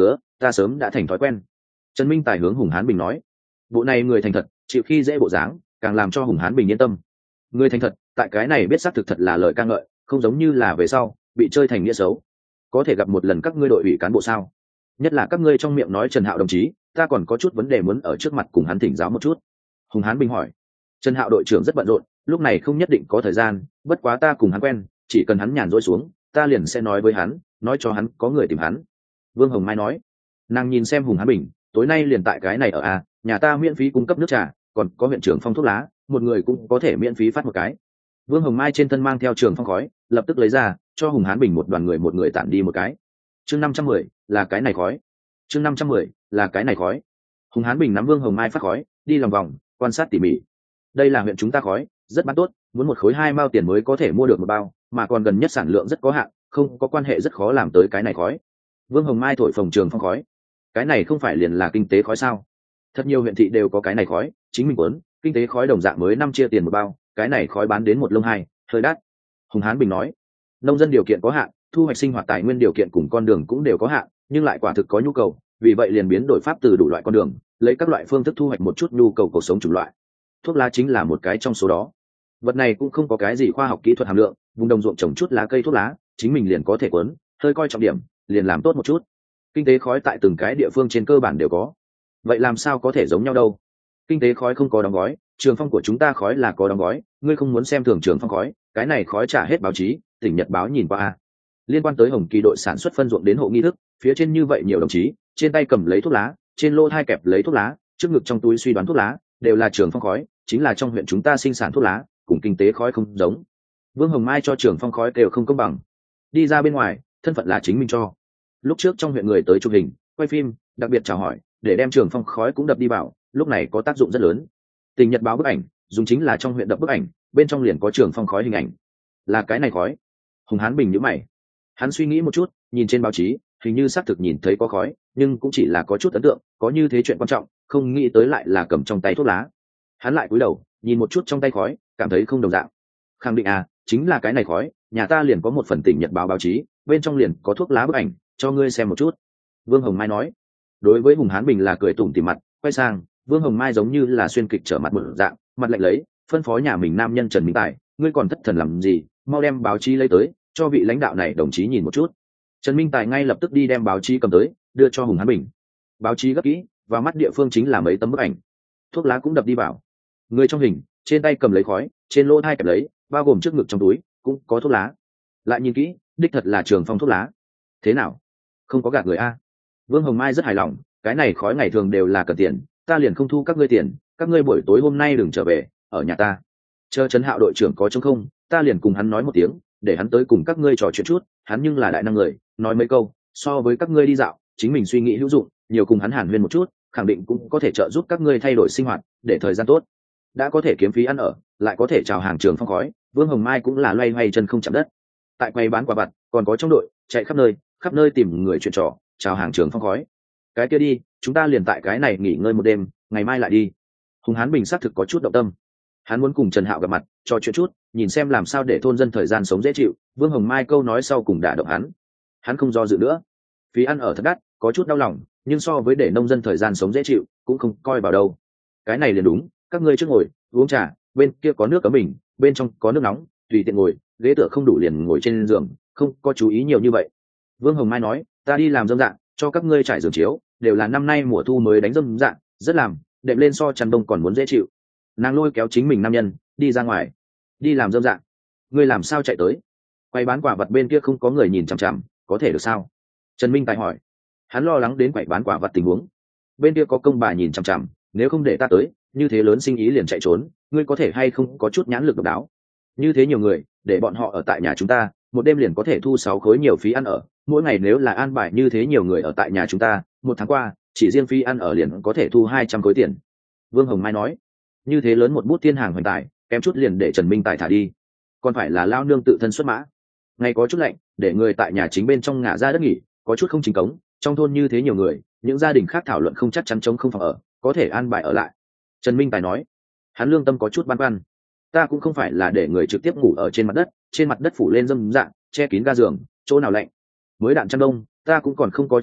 ta sớm đã thành thói quen. Trần Minh Tài hướng Hùng Hán Bình nói. Bộ này người thành thật, chịu khi dễ bộ dáng, càng làm cho Hùng Hán Bình yên tâm. Người thành thật, tại cái này biết xác thực thật là lời ca ngợi, không giống như là về sau bị chơi thành nghĩa xấu. Có thể gặp một lần các ngươi đội ủy cán bộ sao? Nhất là các ngươi trong miệng nói Trần Hạo đồng chí, ta còn có chút vấn đề muốn ở trước mặt cùng hắn thỉnh giáo một chút. Hùng Hán Bình hỏi. Trần Hạo đội trưởng rất bận rộn, lúc này không nhất định có thời gian, bất quá ta cùng hắn quen, chỉ cần hắn nhàn rỗi xuống, ta liền sẽ nói với hắn, nói cho hắn có người tìm hắn. Vương Hồng Mai nói. Nàng nhìn xem Hùng Hán Bình, tối nay liền tại cái này ở à, nhà ta miễn phí cung cấp nước trà, còn có huyện trưởng phong thuốc lá, một người cũng có thể miễn phí phát một cái. Vương Hồng Mai trên thân mang theo trường phong khói, lập tức lấy ra, cho Hùng Hán Bình một người tản đi một cái. Chương 510, là cái này khói. Chương 510, là cái này khói. Hùng Hán Bình nắm Vương Hồng Mai phát khói, đi lòng vòng, quan sát tỉ mỉ. Đây là huyện chúng ta khói, rất bán tốt, muốn một khối 2 mao tiền mới có thể mua được một bao, mà còn gần nhất sản lượng rất có hạn, không có quan hệ rất khó làm tới cái này khói. Vương Hồng Mai thổi phồng trường phong khói. Cái này không phải liền là kinh tế khói sao? Thật nhiều huyện thị đều có cái này khói, chính mình muốn, kinh tế khói đồng dạng mới 5 chia tiền một bao, cái này khói bán đến một lông hai, hơi đắt. Hùng Hán Bình nói. Nông dân điều kiện có hạn, thu hoạch sinh hoạt tài nguyên điều kiện cùng con đường cũng đều có hạn, nhưng lại quả thực có nhu cầu, vì vậy liền biến đổi pháp từ đủ loại con đường, lấy các loại phương thức thu hoạch một chút nhu cầu cuộc sống chủng loại. Thuốc lá chính là một cái trong số đó. Vật này cũng không có cái gì khoa học kỹ thuật hàm lượng, vùng đồng ruộng trồng chút lá cây thuốc lá, chính mình liền có thể cuốn, hơi coi trọng điểm, liền làm tốt một chút. Kinh tế khói tại từng cái địa phương trên cơ bản đều có. Vậy làm sao có thể giống nhau đâu? Kinh tế khói không có đóng gói, Trường Phong của chúng ta khói là có đóng gói, ngươi không muốn xem thường Trường Phong khói, cái này khói trả hết báo chí, tỉnh Nhật báo nhìn qua a. Liên quan tới Hồng Kỳ đội sản xuất phân ruộng đến hộ nghi thức, phía trên như vậy nhiều đồng chí, trên tay cầm lấy thuốc lá, trên lô thai kẹp lấy thuốc lá, trước ngực trong túi suy đoán thuốc lá, đều là Trường Phong khói, chính là trong huyện chúng ta sinh sản thuốc lá, cùng kinh tế khói không giống. Vương Hồng Mai cho Trường Phong khói đều không công bằng. Đi ra bên ngoài, thân phận là chính mình cho. Lúc trước trong huyện người tới chụp hình, quay phim, đặc biệt chào hỏi, để đem Trường Phong khói cũng đập đi vào, lúc này có tác dụng rất lớn. Tình Nhật báo bức ảnh, dùng chính là trong huyện đập bức ảnh, bên trong liền có Trường Phong khói hình ảnh. Là cái này khói. Hùng Hán Bình nhíu mày. Hắn suy nghĩ một chút, nhìn trên báo chí, hình như xác thực nhìn thấy có khói, nhưng cũng chỉ là có chút ấn tượng, có như thế chuyện quan trọng, không nghĩ tới lại là cầm trong tay thuốc lá. Hắn lại cúi đầu, nhìn một chút trong tay khói, cảm thấy không đồng dạng. Khẳng định à, chính là cái này khói, nhà ta liền có một phần Tình Nhật báo báo chí, bên trong liền có thuốc lá bức ảnh, cho ngươi xem một chút. Vương Hồng Mai nói. Đối với Hùng Hán Bình là cười tủm tỉm mặt, quay sang, Vương Hồng Mai giống như là xuyên kịch trở mặt một dạng, mặt lạnh lấy, phân phó nhà mình nam nhân Trần Minh Tài, ngươi còn thất thần làm gì, mau đem báo chí lấy tới, cho vị lãnh đạo này đồng chí nhìn một chút. Trần Minh Tài ngay lập tức đi đem báo chí cầm tới, đưa cho Hùng Hán Bình. Báo chí gấp kỹ, và mắt địa phương chính là mấy tấm bức ảnh. Thuốc lá cũng đập đi vào. Người trong hình, trên tay cầm lấy khói, trên lỗ hai kẹp lấy, bao gồm trước ngực trong túi, cũng có thuốc lá. Lại nhìn kỹ, đích thật là Trường Phong thuốc lá. Thế nào? Không có gạt người a? Vương Hồng Mai rất hài lòng, cái này khói ngày thường đều là cần tiền, ta liền không thu các ngươi tiền, các ngươi buổi tối hôm nay đừng trở về, ở nhà ta. Chờ Trấn Hạo đội trưởng có trống không, ta liền cùng hắn nói một tiếng, để hắn tới cùng các ngươi trò chuyện chút, hắn nhưng là đại năng người, nói mấy câu, so với các ngươi đi dạo, chính mình suy nghĩ hữu dụng, nhiều cùng hắn hàn huyên một chút, khẳng định cũng có thể trợ giúp các ngươi thay đổi sinh hoạt, để thời gian tốt. Đã có thể kiếm phí ăn ở, lại có thể chào hàng Trường Phong khói, Vương Hồng Mai cũng là loay hoay chân không chạm đất. Tại quầy bán quả vặt, còn có trong đội, chạy khắp nơi tìm người chuyện trò, chào hàng Trường Phong khói. Cái kia đi, chúng ta liền tại cái này nghỉ ngơi một đêm, ngày mai lại đi. Hùng Hán Bình xác thực có chút động tâm. Hắn muốn cùng Trần Hạo gặp mặt, trò chuyện chút, nhìn xem làm sao để thôn dân thời gian sống dễ chịu. Vương Hồng Mai câu nói sau cùng đả động hắn. Hắn không do dự nữa. Phí ăn ở thật đắt, có chút đau lòng, nhưng so với để nông dân thời gian sống dễ chịu, cũng không coi vào đâu. Cái này liền đúng, các ngươi trước ngồi, uống trà, bên kia có nước cấm mình, bên trong có nước nóng, tùy tiện ngồi, ghế tựa không đủ liền ngồi trên giường, không có chú ý nhiều như vậy. Vương Hồng Mai nói, ta đi làm dâm dạng, cho các ngươi trải giường chiếu, đều là năm nay mùa thu mới đánh dâm dạng, rất làm, đệm lên so chăn đông còn muốn dễ chịu. Nàng lôi kéo chính mình nam nhân, đi ra ngoài, đi làm dâm dạng. Ngươi làm sao chạy tới? Quầy bán quả vật bên kia không có người nhìn chằm chằm, có thể được sao? Trần Minh Tài hỏi. Hắn lo lắng đến quầy bán quả vật tình huống. Bên kia có công bà nhìn chằm chằm, nếu không để ta tới, như thế lớn sinh ý liền chạy trốn, ngươi có thể hay không có chút nhãn lực độc đáo. Như thế nhiều người, để bọn họ ở tại nhà chúng ta, một đêm liền có thể thu 6 khối nhiều phí ăn ở, mỗi ngày nếu là an bài như thế nhiều người ở tại nhà chúng ta, một tháng qua, chỉ riêng phí ăn ở liền có thể thu 200 khối tiền. Vương Hồng Mai nói, như thế lớn một bút thiên hàng hoành tài, kém chút liền để Trần Minh Tài thả đi. Còn phải là lao nương tự thân xuất mã. Ngày có chút lạnh, để người tại nhà chính bên trong ngả ra đất nghỉ, có chút không chính cống, trong thôn như thế nhiều người, những gia đình khác thảo luận không chắc chắn chống không phòng ở, có thể an bài ở lại. Trần Minh Tài nói, hắn lương tâm có chút băn khoăn. Ta cũng không phải là để người trực tiếp ngủ ở trên mặt đất phủ lên dâm dạng, che kín ga giường, chỗ nào lạnh. Mới đạn chăn đông, ta cũng còn không có che lại,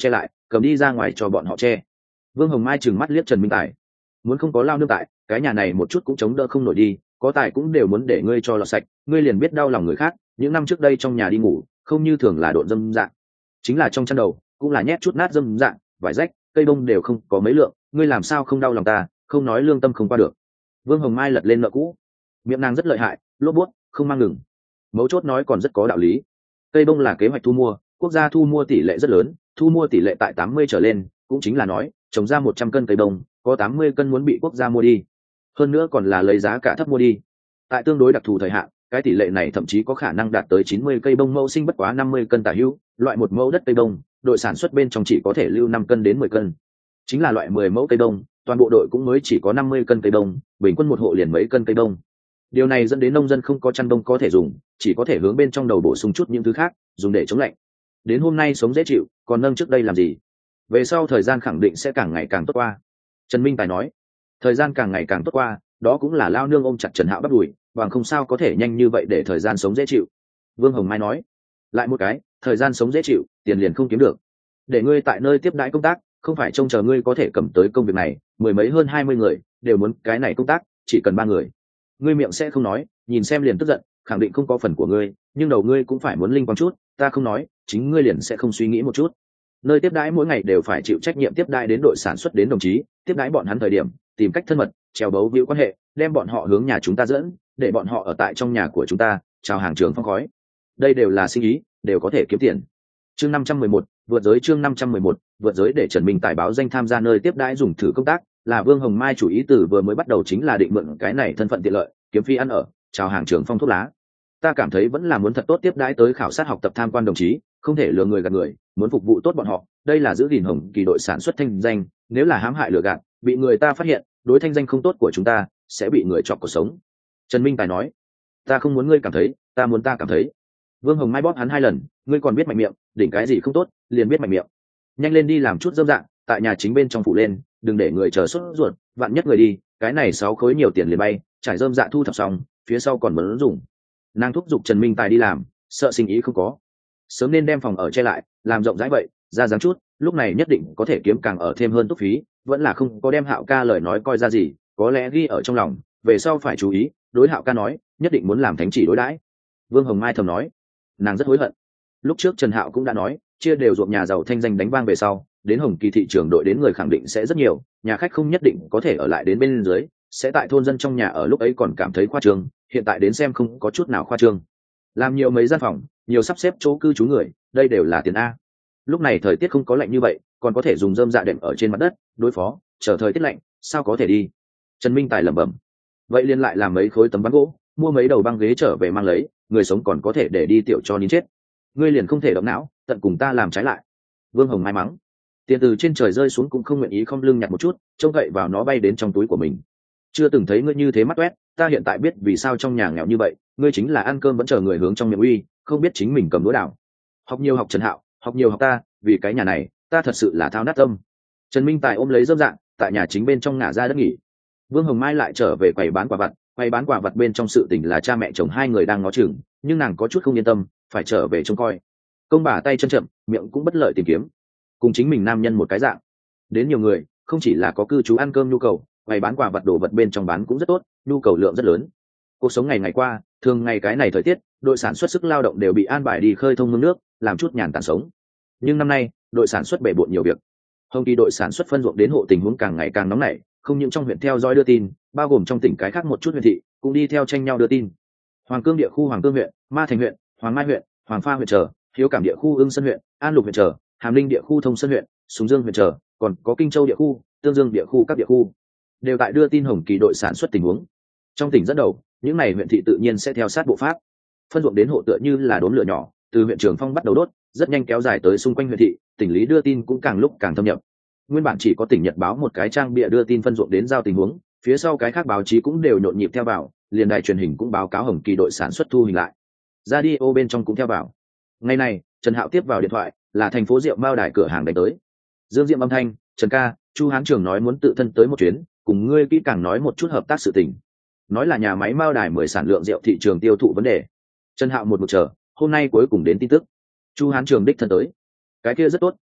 cầm đi ra ngoài cho bọn họ che. Vương Hồng Mai trừng mắt liếc Trần Minh Tài, muốn không có lao nương tại cái nhà này một chút cũng chống đỡ không nổi đi, có tài cũng đều muốn để ngươi cho lọt sạch, ngươi liền biết đau lòng người khác. Những năm trước đây trong nhà đi ngủ không như thường là độn dâm dạng, chính là trong chăn đầu cũng là nhét chút nát dâm dạng, vải rách cây bông đều không có mấy lượng, ngươi làm sao không đau lòng ta, không nói lương tâm không qua được. Vương Hồng Mai lật lên nợ cũ, miệng nàng rất lợi hại, lốp buốt không mang ngừng, mấu chốt nói còn rất có đạo lý. Cây bông là kế hoạch thu mua, quốc gia thu mua tỷ lệ rất lớn, thu mua tỷ lệ tại 80 trở lên, cũng chính là nói trồng ra 100 cân cây bông có 80 cân muốn bị quốc gia mua đi, hơn nữa còn là lấy giá cả thấp mua đi. Tại tương đối đặc thù thời hạn, cái tỷ lệ này thậm chí có khả năng đạt tới 90 cây bông mẫu sinh bất quá 50 cân tả hữu, loại một mẫu đất cây bông đội sản xuất bên trong chỉ có thể lưu 5 cân đến 10 cân, chính là loại 10 mẫu cây bông toàn bộ đội cũng mới chỉ có 50 cân cây bông, bình quân một hộ liền mấy cân cây bông. Điều này dẫn đến nông dân không có chăn bông có thể dùng, chỉ có thể hướng bên trong đầu bổ sung chút những thứ khác dùng để chống lạnh. Đến hôm nay sống dễ chịu, còn nâng trước đây làm gì? Về sau thời gian khẳng định sẽ càng ngày càng tốt qua. Trần Minh Tài nói, thời gian càng ngày càng tốt qua, đó cũng là lao nương ôm chặt Trần Hạo bắt đùi, bằng không sao có thể nhanh như vậy để thời gian sống dễ chịu. Vương Hồng Mai nói, lại một cái, thời gian sống dễ chịu, tiền liền không kiếm được. Để ngươi tại nơi tiếp đãi công tác, không phải trông chờ ngươi có thể cầm tới công việc này, mười mấy hơn 20 người đều muốn cái này công tác, chỉ cần 3 người. Ngươi miệng sẽ không nói, nhìn xem liền tức giận, khẳng định không có phần của ngươi, nhưng đầu ngươi cũng phải muốn linh quang chút, ta không nói, chính ngươi liền sẽ không suy nghĩ một chút. Nơi tiếp đãi mỗi ngày đều phải chịu trách nhiệm tiếp đãi đến đội sản xuất đến đồng chí, tiếp đãi bọn hắn thời điểm, tìm cách thân mật, treo bấu víu quan hệ, đem bọn họ hướng nhà chúng ta dẫn, để bọn họ ở tại trong nhà của chúng ta, chào hàng trường phong khói. Đây đều là sinh ý, đều có thể kiếm tiền. Chương 511, vượt giới. Chương 511, vượt giới. Để Trần Minh Tài báo danh tham gia nơi tiếp đãi dùng thử công tác, là Vương Hồng Mai chủ ý từ vừa mới bắt đầu chính là định mượn cái này thân phận tiện lợi, kiếm phi ăn ở, chào hàng trường phong thuốc lá. Ta cảm thấy vẫn là muốn thật tốt tiếp đãi tới khảo sát học tập tham quan đồng chí, không thể lừa người gạt người, muốn phục vụ tốt bọn họ, đây là giữ gìn Hồng Kỳ đội sản xuất thanh danh, nếu là hãm hại lừa gạt, bị người ta phát hiện, đối thanh danh không tốt của chúng ta sẽ bị người chọc cuộc sống. Trần Minh Tài nói, ta không muốn ngươi cảm thấy, ta muốn ta cảm thấy. Vương Hồng Mai bóp hắn 2 lần, ngươi còn biết mạnh miệng, đỉnh cái gì không tốt, liền biết mạnh miệng. Nhanh lên đi làm chút dâm dạng, tại nhà chính bên trong phụ lên, đừng để người chờ sốt ruột, vạn nhất người đi, cái này 6 khối nhiều tiền liền bay, trải dơm dạ thu thập xong, phía sau còn muốn dùng. Nàng thúc giục Trần Minh Tài đi làm, sợ sinh ý không có, sớm nên đem phòng ở che lại, làm rộng rãi vậy, ra dáng chút, lúc này nhất định có thể kiếm càng ở thêm hơn túc phí, vẫn là không có đem Hạo ca lời nói coi ra gì, có lẽ ghi ở trong lòng, về sau phải chú ý, đối Hạo ca nói, nhất định muốn làm thánh chỉ đối đãi. Vương Hồng Mai thầm nói, nàng rất hối hận. Lúc trước Trần Hạo cũng đã nói, chia đều ruộng nhà giàu thanh danh đánh vang về sau, đến Hồng Kỳ thị trường đội đến người khẳng định sẽ rất nhiều, nhà khách không nhất định có thể ở lại đến bên dưới, sẽ tại thôn dân trong nhà ở lúc ấy còn cảm thấy khoa trương, hiện tại đến xem không có chút nào khoa trương. Làm nhiều mấy gian phòng, nhiều sắp xếp chỗ cư trú người, đây đều là tiền a. Lúc này thời tiết không có lạnh như vậy, còn có thể dùng rơm dạ đệm ở trên mặt đất đối phó, chờ thời tiết lạnh sao có thể đi. Trần Minh Tài lẩm bẩm, vậy liên lại làm mấy khối tấm ván gỗ, mua mấy đầu băng ghế trở về mang lấy, người sống còn có thể để đi tiểu cho nín chết, ngươi liền không thể động não, tận cùng ta làm trái lại. Vương Hồng Mai mắng, tiền từ trên trời rơi xuống cũng không nguyện ý không lưng nhặt một chút, trông cậy vào nó bay đến trong túi của mình. Chưa từng thấy ngươi như thế mắt toét, ta hiện tại biết vì sao trong nhà nghèo như vậy, ngươi chính là ăn cơm vẫn chờ người hướng trong miệng uy, không biết chính mình cầm đũa đảo. Học nhiều học Trần Hạo, học nhiều học ta, vì cái nhà này ta thật sự là thao nát tâm. Trần Minh Tài ôm lấy dâm dạng, tại nhà chính bên trong ngả ra đất nghỉ. Vương Hồng Mai lại trở về quầy bán quả vặt, quầy bán quả vặt bên trong sự tình là cha mẹ chồng 2 người đang ngó chừng, nhưng nàng có chút không yên tâm, phải trở về trông coi. Công bà tay chân chậm, miệng cũng bất lợi tìm kiếm, cùng chính mình nam nhân một cái dạng. Đến nhiều người, không chỉ là có cư trú ăn cơm nhu cầu, quầy bán quả vặt đồ vật bên trong bán cũng rất tốt, nhu cầu lượng rất lớn. Cuộc sống ngày ngày qua, thường ngày cái này thời tiết, đội sản xuất sức lao động đều bị an bài đi khơi thông mương nước, làm chút nhàn tản sống. Nhưng năm nay, đội sản xuất bể bộn nhiều việc. Hồng Kỳ đội sản xuất phân ruộng đến hộ tình huống càng ngày càng nóng nảy, không những trong huyện theo dõi đưa tin, bao gồm trong tỉnh cái khác một chút huyện thị cũng đi theo tranh nhau đưa tin. Hoàng Cương địa khu Hoàng Cương huyện, Ma Thành huyện, Hoàng Mai huyện, Hoàng Pha huyện trở, Hiếu Cảm địa khu Ưng Sơn huyện, An Lục huyện trở, Hàm Linh địa khu Thông Sơn huyện, Sùng Dương huyện trở, còn có Kinh Châu địa khu, Tương Dương địa khu, các địa khu đều tại đưa tin Hồng Kỳ đội sản xuất tình huống. Trong tỉnh dẫn đầu, những này huyện thị tự nhiên sẽ theo sát bộ pháp. Phân ruộng đến hộ tựa như là đốm lửa nhỏ, từ huyện Trường Phong bắt đầu đốt, rất nhanh kéo dài tới xung quanh huyện thị, tỉnh lý đưa tin cũng càng lúc càng thâm nhập. Nguyên bản chỉ có tỉnh Nhật báo một cái trang bìa đưa tin phân ruộng đến giao tình huống, phía sau cái khác báo chí cũng đều nhộn nhịp theo vào, liền đài truyền hình cũng báo cáo Hồng Kỳ đội sản xuất thu hình lại. Radio bên trong cũng theo vào. Ngày này, Trần Hạo tiếp vào điện thoại, là thành phố rượu Mao đài cửa hàng đánh tới. Dương Diệm âm thanh, Trần ca, Chu Hán Trường nói muốn tự thân tới một chuyến, cùng ngươi kỹ càng nói một chút hợp tác sự tình. Nói là nhà máy Mao đài 10 sản lượng rượu thị trường tiêu thụ vấn đề. Trần Hạo một mực chờ, hôm nay cuối cùng đến tin tức. Chu Hán Trường đích thân tới. Cái kia rất tốt,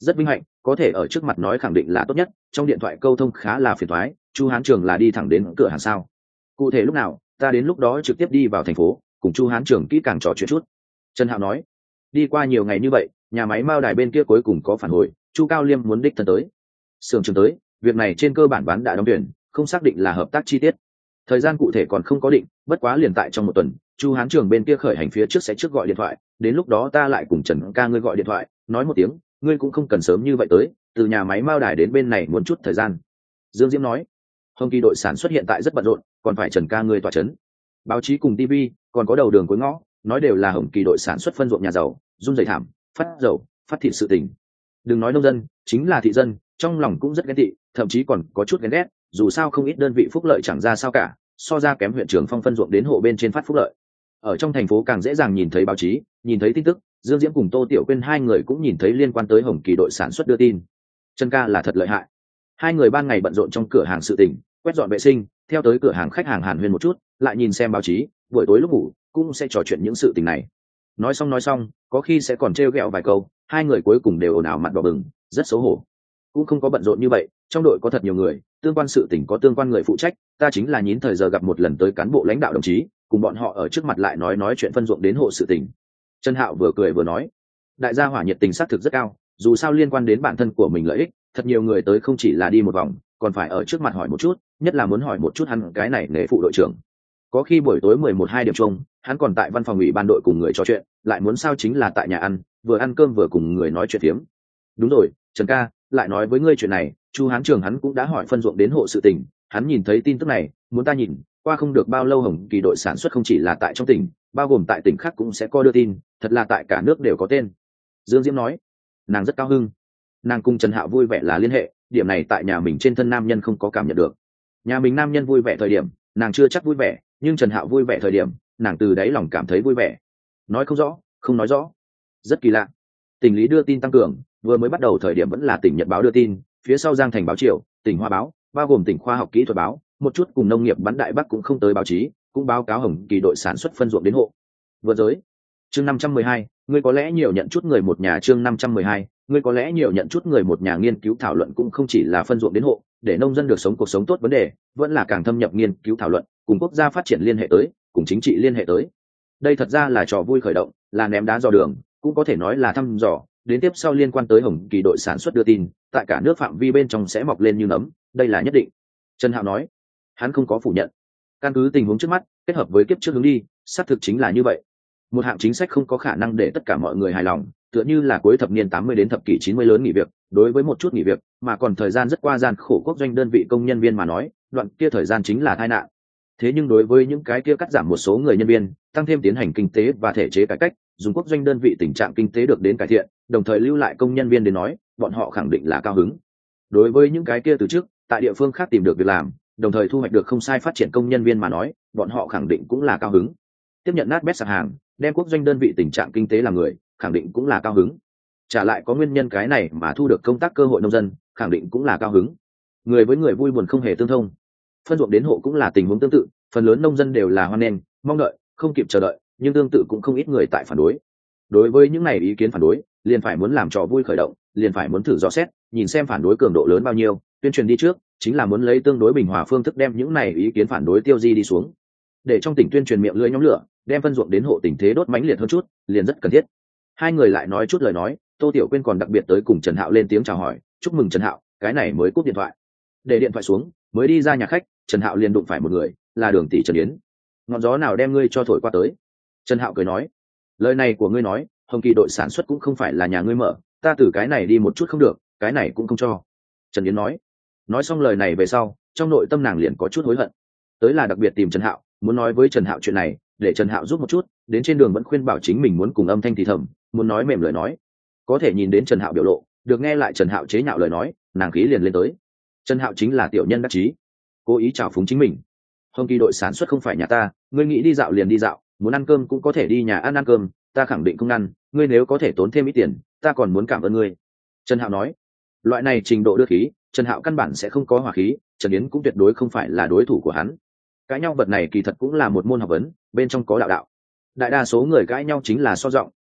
rất vinh hạnh có thể ở trước mặt nói khẳng định là tốt nhất, trong điện thoại câu thông khá là phiền toái. Chu Hán Trường là đi thẳng đến cửa hàng sao? Cụ thể lúc nào, ta đến lúc đó trực tiếp đi vào thành phố cùng Chu Hán Trường kỹ càng trò chuyện chút. Trần Hạo nói. Đi qua nhiều ngày như vậy, nhà máy mao đài bên kia cuối cùng có phản hồi, Chu Cao Liêm muốn đích thân tới xưởng trường tới, việc này trên cơ bản bán đã đóng tuyển, không xác định là hợp tác chi tiết, thời gian cụ thể còn không có định, bất quá liền tại trong một tuần, Chu Hán Trường bên kia khởi hành phía trước sẽ trước gọi điện thoại, đến lúc đó ta lại cùng Trần ca ngươi gọi điện thoại nói một tiếng, ngươi cũng không cần sớm như vậy tới, từ nhà máy mao đài đến bên này muốn chút thời gian. Dương Diễm nói. Hồng Kỳ đội sản xuất hiện tại rất bận rộn, còn phải Trần ca ngươi tỏa chấn. Báo chí cùng TV còn có đầu đường cuối ngõ nói đều là Hồng Kỳ đội sản xuất phân ruộng nhà giàu, run rẩy thảm, phát dầu phát thịt sự tình. Đừng nói nông dân, chính là thị dân trong lòng cũng rất ghen tị, thậm chí còn có chút ghen ghét, dù sao không ít đơn vị phúc lợi chẳng ra sao cả, so ra kém huyện trưởng Phong phân ruộng đến hộ bên trên phát phúc lợi. Ở trong thành phố càng dễ dàng nhìn thấy báo chí, nhìn thấy tin tức. Dương Diễm cùng Tô Tiểu Quyên hai người cũng nhìn thấy liên quan tới Hồng Kỳ đội sản xuất đưa tin. Trần ca là thật lợi hại. Hai người ban ngày bận rộn trong cửa hàng sự tình, quét dọn vệ sinh, theo tới cửa hàng khách hàng hàn huyên một chút, lại nhìn xem báo chí, buổi tối lúc ngủ cũng sẽ trò chuyện những sự tình này. Nói xong, có khi sẽ còn trêu ghẹo vài câu, hai người cuối cùng đều ồn ào mặt đỏ bừng, rất xấu hổ. Cũng không có bận rộn như vậy, trong đội có thật nhiều người, tương quan sự tình có tương quan người phụ trách, ta chính là nhín thời giờ gặp một lần tới cán bộ lãnh đạo đồng chí, cùng bọn họ ở trước mặt lại nói chuyện phân ruộng đến hộ sự tình. Trần Hạo vừa cười vừa nói, đại gia hỏa nhiệt tình xác thực rất cao, dù sao liên quan đến bản thân của mình lợi ích, thật nhiều người tới không chỉ là đi một vòng, còn phải ở trước mặt hỏi một chút, nhất là muốn hỏi một chút hắn cái này nghề phụ đội trưởng. Có khi buổi tối 11-12 điểm chung, hắn còn tại văn phòng ủy ban đội cùng người trò chuyện, lại muốn sao chính là tại nhà ăn, vừa ăn cơm vừa cùng người nói chuyện phiếm. Đúng rồi, Trần ca, lại nói với ngươi chuyện này, Chu Hán Trường hắn cũng đã hỏi phân ruộng đến hộ sự tình, hắn nhìn thấy tin tức này, muốn ta nhìn, qua không được bao lâu Hồng Kỳ đội sản xuất không chỉ là tại trong tỉnh, bao gồm tại tỉnh khác cũng sẽ có đưa tin, thật là tại cả nước đều có tên. Dương Diễm nói. Nàng rất cao hưng. Nàng cùng Trần Hạo vui vẻ là liên hệ, điểm này tại nhà mình trên thân nam nhân không có cảm nhận được. Nhà mình nam nhân vui vẻ thời điểm, nàng chưa chắc vui vẻ, nhưng Trần Hạo vui vẻ thời điểm, nàng từ đáy lòng cảm thấy vui vẻ. Nói không rõ, không nói rõ. Rất kỳ lạ. Tỉnh lý đưa tin tăng cường, vừa mới bắt đầu thời điểm vẫn là tỉnh Nhật báo đưa tin, phía sau Giang Thành báo Triều, tỉnh Hoa báo, bao gồm tỉnh Khoa học Kỹ thuật báo, một chút cùng nông nghiệp bắn Đại Bắc cũng không tới báo chí, cũng báo cáo Hồng Kỳ đội sản xuất phân ruộng đến hộ. Vừa giới. Chương 512, ngươi có lẽ nhiều nhận chút người một nhà. Chương 512, ngươi có lẽ nhiều nhận chút người một nhà. Nghiên cứu thảo luận cũng không chỉ là phân ruộng đến hộ, để nông dân được sống cuộc sống tốt vấn đề, vẫn là càng thâm nhập nghiên cứu thảo luận, cùng quốc gia phát triển liên hệ tới, cùng chính trị liên hệ tới. Đây thật ra là trò vui khởi động, là ném đá dò đường, cũng có thể nói là thăm dò, đến tiếp sau liên quan tới Hồng Kỳ đội sản xuất đưa tin, tại cả nước phạm vi bên trong sẽ mọc lên như nấm, đây là nhất định. Trần Hạo nói. Hắn không có phủ nhận. Căn cứ tình huống trước mắt, kết hợp với kiếp trước hướng đi, xác thực chính là như vậy. Một hạng chính sách không có khả năng để tất cả mọi người hài lòng, tựa như là cuối thập niên 80 đến thập kỷ 90 lớn nghỉ việc, đối với một chút nghỉ việc, mà còn thời gian rất qua gian khổ quốc doanh đơn vị công nhân viên mà nói, đoạn kia thời gian chính là tai nạn. Thế nhưng đối với những cái kia cắt giảm một số người nhân viên, tăng thêm tiến hành kinh tế và thể chế cải cách, dùng quốc doanh đơn vị tình trạng kinh tế được đến cải thiện, đồng thời lưu lại công nhân viên đến nói, bọn họ khẳng định là cao hứng. Đối với những cái kia từ trước tại địa phương khác tìm được việc làm, đồng thời thu hoạch được không sai phát triển công nhân viên mà nói, bọn họ khẳng định cũng là cao hứng. Tiếp nhận nát bét sạp hàng, đem quốc doanh đơn vị tình trạng kinh tế làm người, khẳng định cũng là cao hứng. Trả lại có nguyên nhân cái này mà thu được công tác cơ hội nông dân, khẳng định cũng là cao hứng. Người với người vui buồn không hề tương thông. Phân ruộng đến hộ cũng là tình huống tương tự, phần lớn nông dân đều là hoan nghênh, mong đợi, không kịp chờ đợi, nhưng tương tự cũng không ít người tại phản đối. Đối với những này ý kiến phản đối, liền phải muốn làm trò vui khởi động, liền phải muốn thử dò xét, nhìn xem phản đối cường độ lớn bao nhiêu, tuyên truyền đi trước, chính là muốn lấy tương đối bình hòa phương thức đem những này ý kiến phản đối tiêu di đi xuống. Để trong tỉnh tuyên truyền miệng lưỡi nhóm lửa, đem phân ruộng đến hộ tình thế đốt mãnh liệt hơn chút, liền rất cần thiết. Hai người lại nói chút lời nói, Tô Tiểu Quyên còn đặc biệt tới cùng Trần Hạo lên tiếng chào hỏi, chúc mừng Trần Hạo, cái này mới cúp điện thoại. Để điện thoại xuống, mới đi ra nhà khách, Trần Hạo liền đụng phải một người, là Đường tỷ Trần Yến. Ngọn gió nào đem ngươi cho thổi qua tới? Trần Hạo cười nói, lời này của ngươi nói, Hồng Kỳ đội sản xuất cũng không phải là nhà ngươi mở, ta từ cái này đi một chút không được, cái này cũng không cho. Trần Yến nói xong lời này về sau, trong nội tâm nàng liền có chút hối hận. Tới là đặc biệt tìm Trần Hạo, muốn nói với Trần Hạo chuyện này, để Trần Hạo giúp một chút, đến trên đường vẫn khuyên bảo chính mình muốn cùng âm thanh thì thầm, muốn nói mềm lời nói. Có thể nhìn đến Trần Hạo biểu lộ, được nghe lại Trần Hạo chế nhạo lời nói, nàng khí liền lên tới. Trần Hạo chính là tiểu nhân đắc chí, cố ý trào phúng chính mình. Hồng Kỳ đội sản xuất không phải nhà ta, ngươi nghĩ đi dạo liền đi dạo, muốn ăn cơm cũng có thể đi nhà ăn cơm, ta khẳng định không ăn, ngươi nếu có thể tốn thêm ít tiền, ta còn muốn cảm ơn ngươi. Trần Hạo nói, loại này trình độ đưa khí, Trần Hạo căn bản sẽ không có hòa khí, Trần Yến cũng tuyệt đối không phải là đối thủ của hắn. Cãi nhau vật này kỳ thật cũng là một môn học vấn, bên trong có đạo đạo. Đại đa số người cãi nhau chính là so giọng,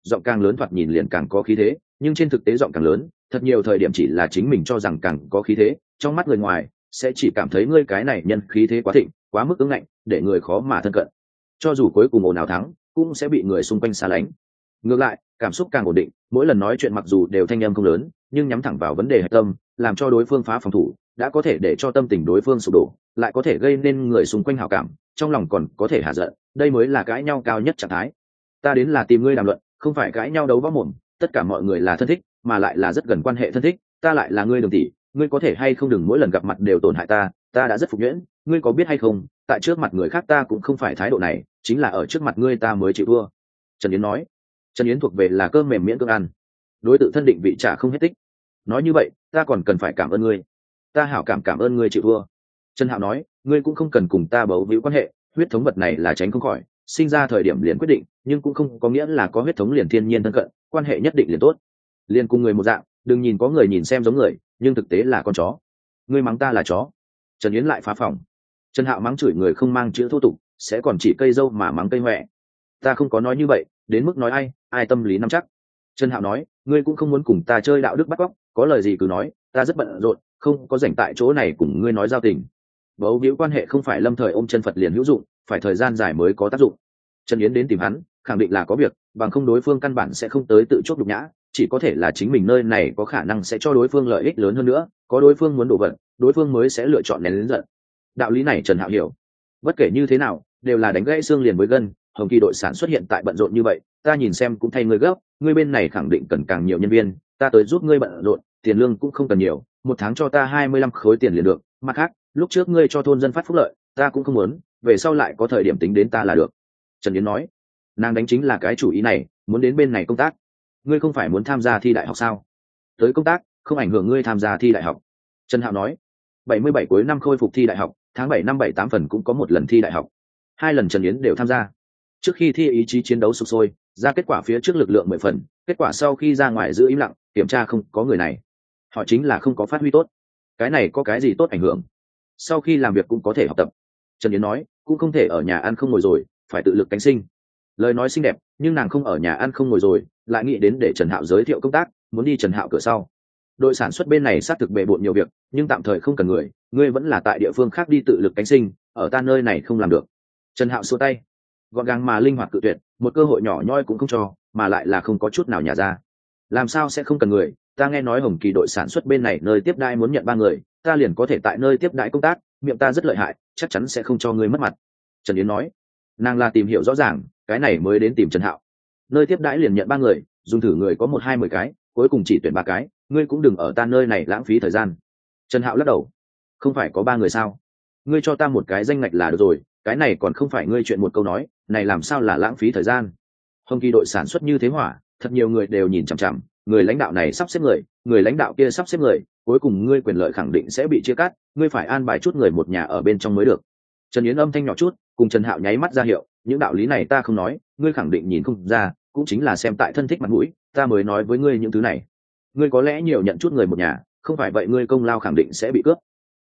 giọng càng lớn thoạt nhìn liền càng có khí thế, nhưng trên thực tế giọng càng lớn thật nhiều thời điểm chỉ là chính mình cho rằng càng có khí thế, trong mắt người ngoài sẽ chỉ cảm thấy ngươi cái này nhân khí thế quá thịnh, quá mức ứng ngạnh, để người khó mà thân cận. Cho dù cuối cùng ồn ào thắng cũng sẽ bị người xung quanh xa lánh. Ngược lại cảm xúc càng ổn định, mỗi lần nói chuyện mặc dù đều thanh âm không lớn nhưng nhắm thẳng vào vấn đề hạch tâm, làm cho đối phương phá phòng thủ, đã có thể để cho tâm tình đối phương sụp đổ, lại có thể gây nên người xung quanh hảo cảm, trong lòng còn có thể hạ giận. Đây mới là cãi nhau cao nhất trạng thái. Ta đến là tìm ngươi đàm luận, không phải cãi nhau đấu võ mồm. Tất cả mọi người là thân thích, mà lại là rất gần quan hệ thân thích, ta lại là ngươi đường tỷ, ngươi có thể hay không đừng mỗi lần gặp mặt đều tổn hại ta. Ta đã rất phục nhuyễn, ngươi có biết hay không, tại trước mặt người khác ta cũng không phải thái độ này, chính là ở trước mặt ngươi ta mới chịu thua. Trần Yến nói. Trần Yến thuộc về là cơm mềm miễn cưỡng ăn, đối tự thân định vị trả không hết tích. Nói như vậy ta còn cần phải cảm ơn ngươi. Ta hảo cảm ơn ngươi chịu thua. Trần Hạo nói, ngươi cũng không cần cùng ta bấu víu quan hệ, huyết thống vật này là tránh không khỏi, sinh ra thời điểm liền quyết định, nhưng cũng không có nghĩa là có huyết thống liền thiên nhiên thân cận, quan hệ nhất định liền tốt. Liền cùng người một dạng, đừng nhìn có người nhìn xem giống người, nhưng thực tế là con chó. Ngươi mắng ta là chó. Trần Yến lại phá phòng. Trần Hạo mắng chửi người không mang chữ thô tục, sẽ còn chỉ cây dâu mà mắng cây hoẹ. Ta không có nói như vậy, đến mức nói ai tâm lý nắm chắc. Trần Hạo nói, ngươi cũng không muốn cùng ta chơi đạo đức bắt cóc, có lời gì cứ nói, ta rất bận rộn, không có rảnh tại chỗ này cùng ngươi nói giao tình. Bấu víu quan hệ không phải lâm thời ôm chân Phật liền hữu dụng, phải thời gian dài mới có tác dụng. Trần Yến đến tìm hắn khẳng định là có việc, bằng không đối phương căn bản sẽ không tới tự chốt nhục nhã, chỉ có thể là chính mình nơi này có khả năng sẽ cho đối phương lợi ích lớn hơn nữa, có đối phương muốn đổ vật, đối phương mới sẽ lựa chọn nén lớn giận. Đạo lý này Trần Hạo hiểu. Bất kể như thế nào đều là đánh gãy xương liền với gân. Hồng Kỳ đội sản xuất hiện tại bận rộn như vậy, ta nhìn xem cũng thay ngươi gấp, ngươi bên này khẳng định cần càng nhiều nhân viên, ta tới giúp ngươi bận rộn, tiền lương cũng không cần nhiều, một tháng cho ta 25 khối tiền liền được. Mặt khác lúc trước ngươi cho thôn dân phát phúc lợi ta cũng không muốn, về sau lại có thời điểm tính đến ta là được. Trần Yến nói. Nàng đánh chính là cái chủ ý này, muốn đến bên này công tác. Ngươi không phải muốn tham gia thi đại học sao? Tới công tác không ảnh hưởng ngươi tham gia thi đại học. Trần Hạo nói. 77 cuối năm khôi phục thi đại học, tháng 7 năm 78 phần cũng có một lần thi đại học. 2 lần Trần Yến đều tham gia. Trước khi thi ý chí chiến đấu sục sôi, ra kết quả phía trước lực lượng 10 phần, kết quả sau khi ra ngoài giữ im lặng, kiểm tra không có người này. Họ chính là không có phát huy tốt. Cái này có cái gì tốt ảnh hưởng? Sau khi làm việc cũng có thể học tập. Trần Yến nói, cũng không thể ở nhà ăn không ngồi rồi, phải tự lực cánh sinh. Lời nói xinh đẹp, nhưng nàng không ở nhà ăn không ngồi rồi, lại nghĩ đến để Trần Hạo giới thiệu công tác, muốn đi Trần Hạo cửa sau. Đội sản xuất bên này xác thực bề bộn nhiều việc, nhưng tạm thời không cần người, ngươi vẫn là tại địa phương khác đi tự lực cánh sinh, ở ta nơi này không làm được. Trần Hạo xua tay, gọn gàng mà linh hoạt cự tuyệt, một cơ hội nhỏ nhoi cũng không cho, mà lại là không có chút nào nhả ra. Làm sao sẽ không cần người? Ta nghe nói Hồng Kỳ đội sản xuất bên này nơi tiếp đãi muốn nhận 3 người, ta liền có thể tại nơi tiếp đãi công tác, miệng ta rất lợi hại, chắc chắn sẽ không cho ngươi mất mặt. Trần Yến nói. Nàng là tìm hiểu rõ ràng, cái này mới đến tìm Trần Hạo. Nơi tiếp đãi liền nhận 3 người, dùng thử người có 1, 2, 10 cái, cuối cùng chỉ tuyển 3 cái, ngươi cũng đừng ở ta nơi này lãng phí thời gian. Trần Hạo lắc đầu. Không phải có 3 người sao? Ngươi cho ta một cái danh ngạch là được rồi, cái này còn không phải ngươi chuyện một câu nói, này làm sao là lãng phí thời gian? Hồng Kỳ đội sản xuất như thế hỏa, thật nhiều người đều nhìn chằm chằm, người lãnh đạo này sắp xếp người lãnh đạo kia sắp xếp người, cuối cùng ngươi quyền lợi khẳng định sẽ bị chia cắt, ngươi phải an bài chút người một nhà ở bên trong mới được. Trần Yến âm thanh nhỏ chút, cùng Trần Hạo nháy mắt ra hiệu, những đạo lý này ta không nói, ngươi khẳng định nhìn không ra, cũng chính là xem tại thân thích mặt mũi, ta mới nói với ngươi những thứ này. Ngươi có lẽ nhiều nhận chút người một nhà, không phải vậy ngươi công lao khẳng định sẽ bị cướp.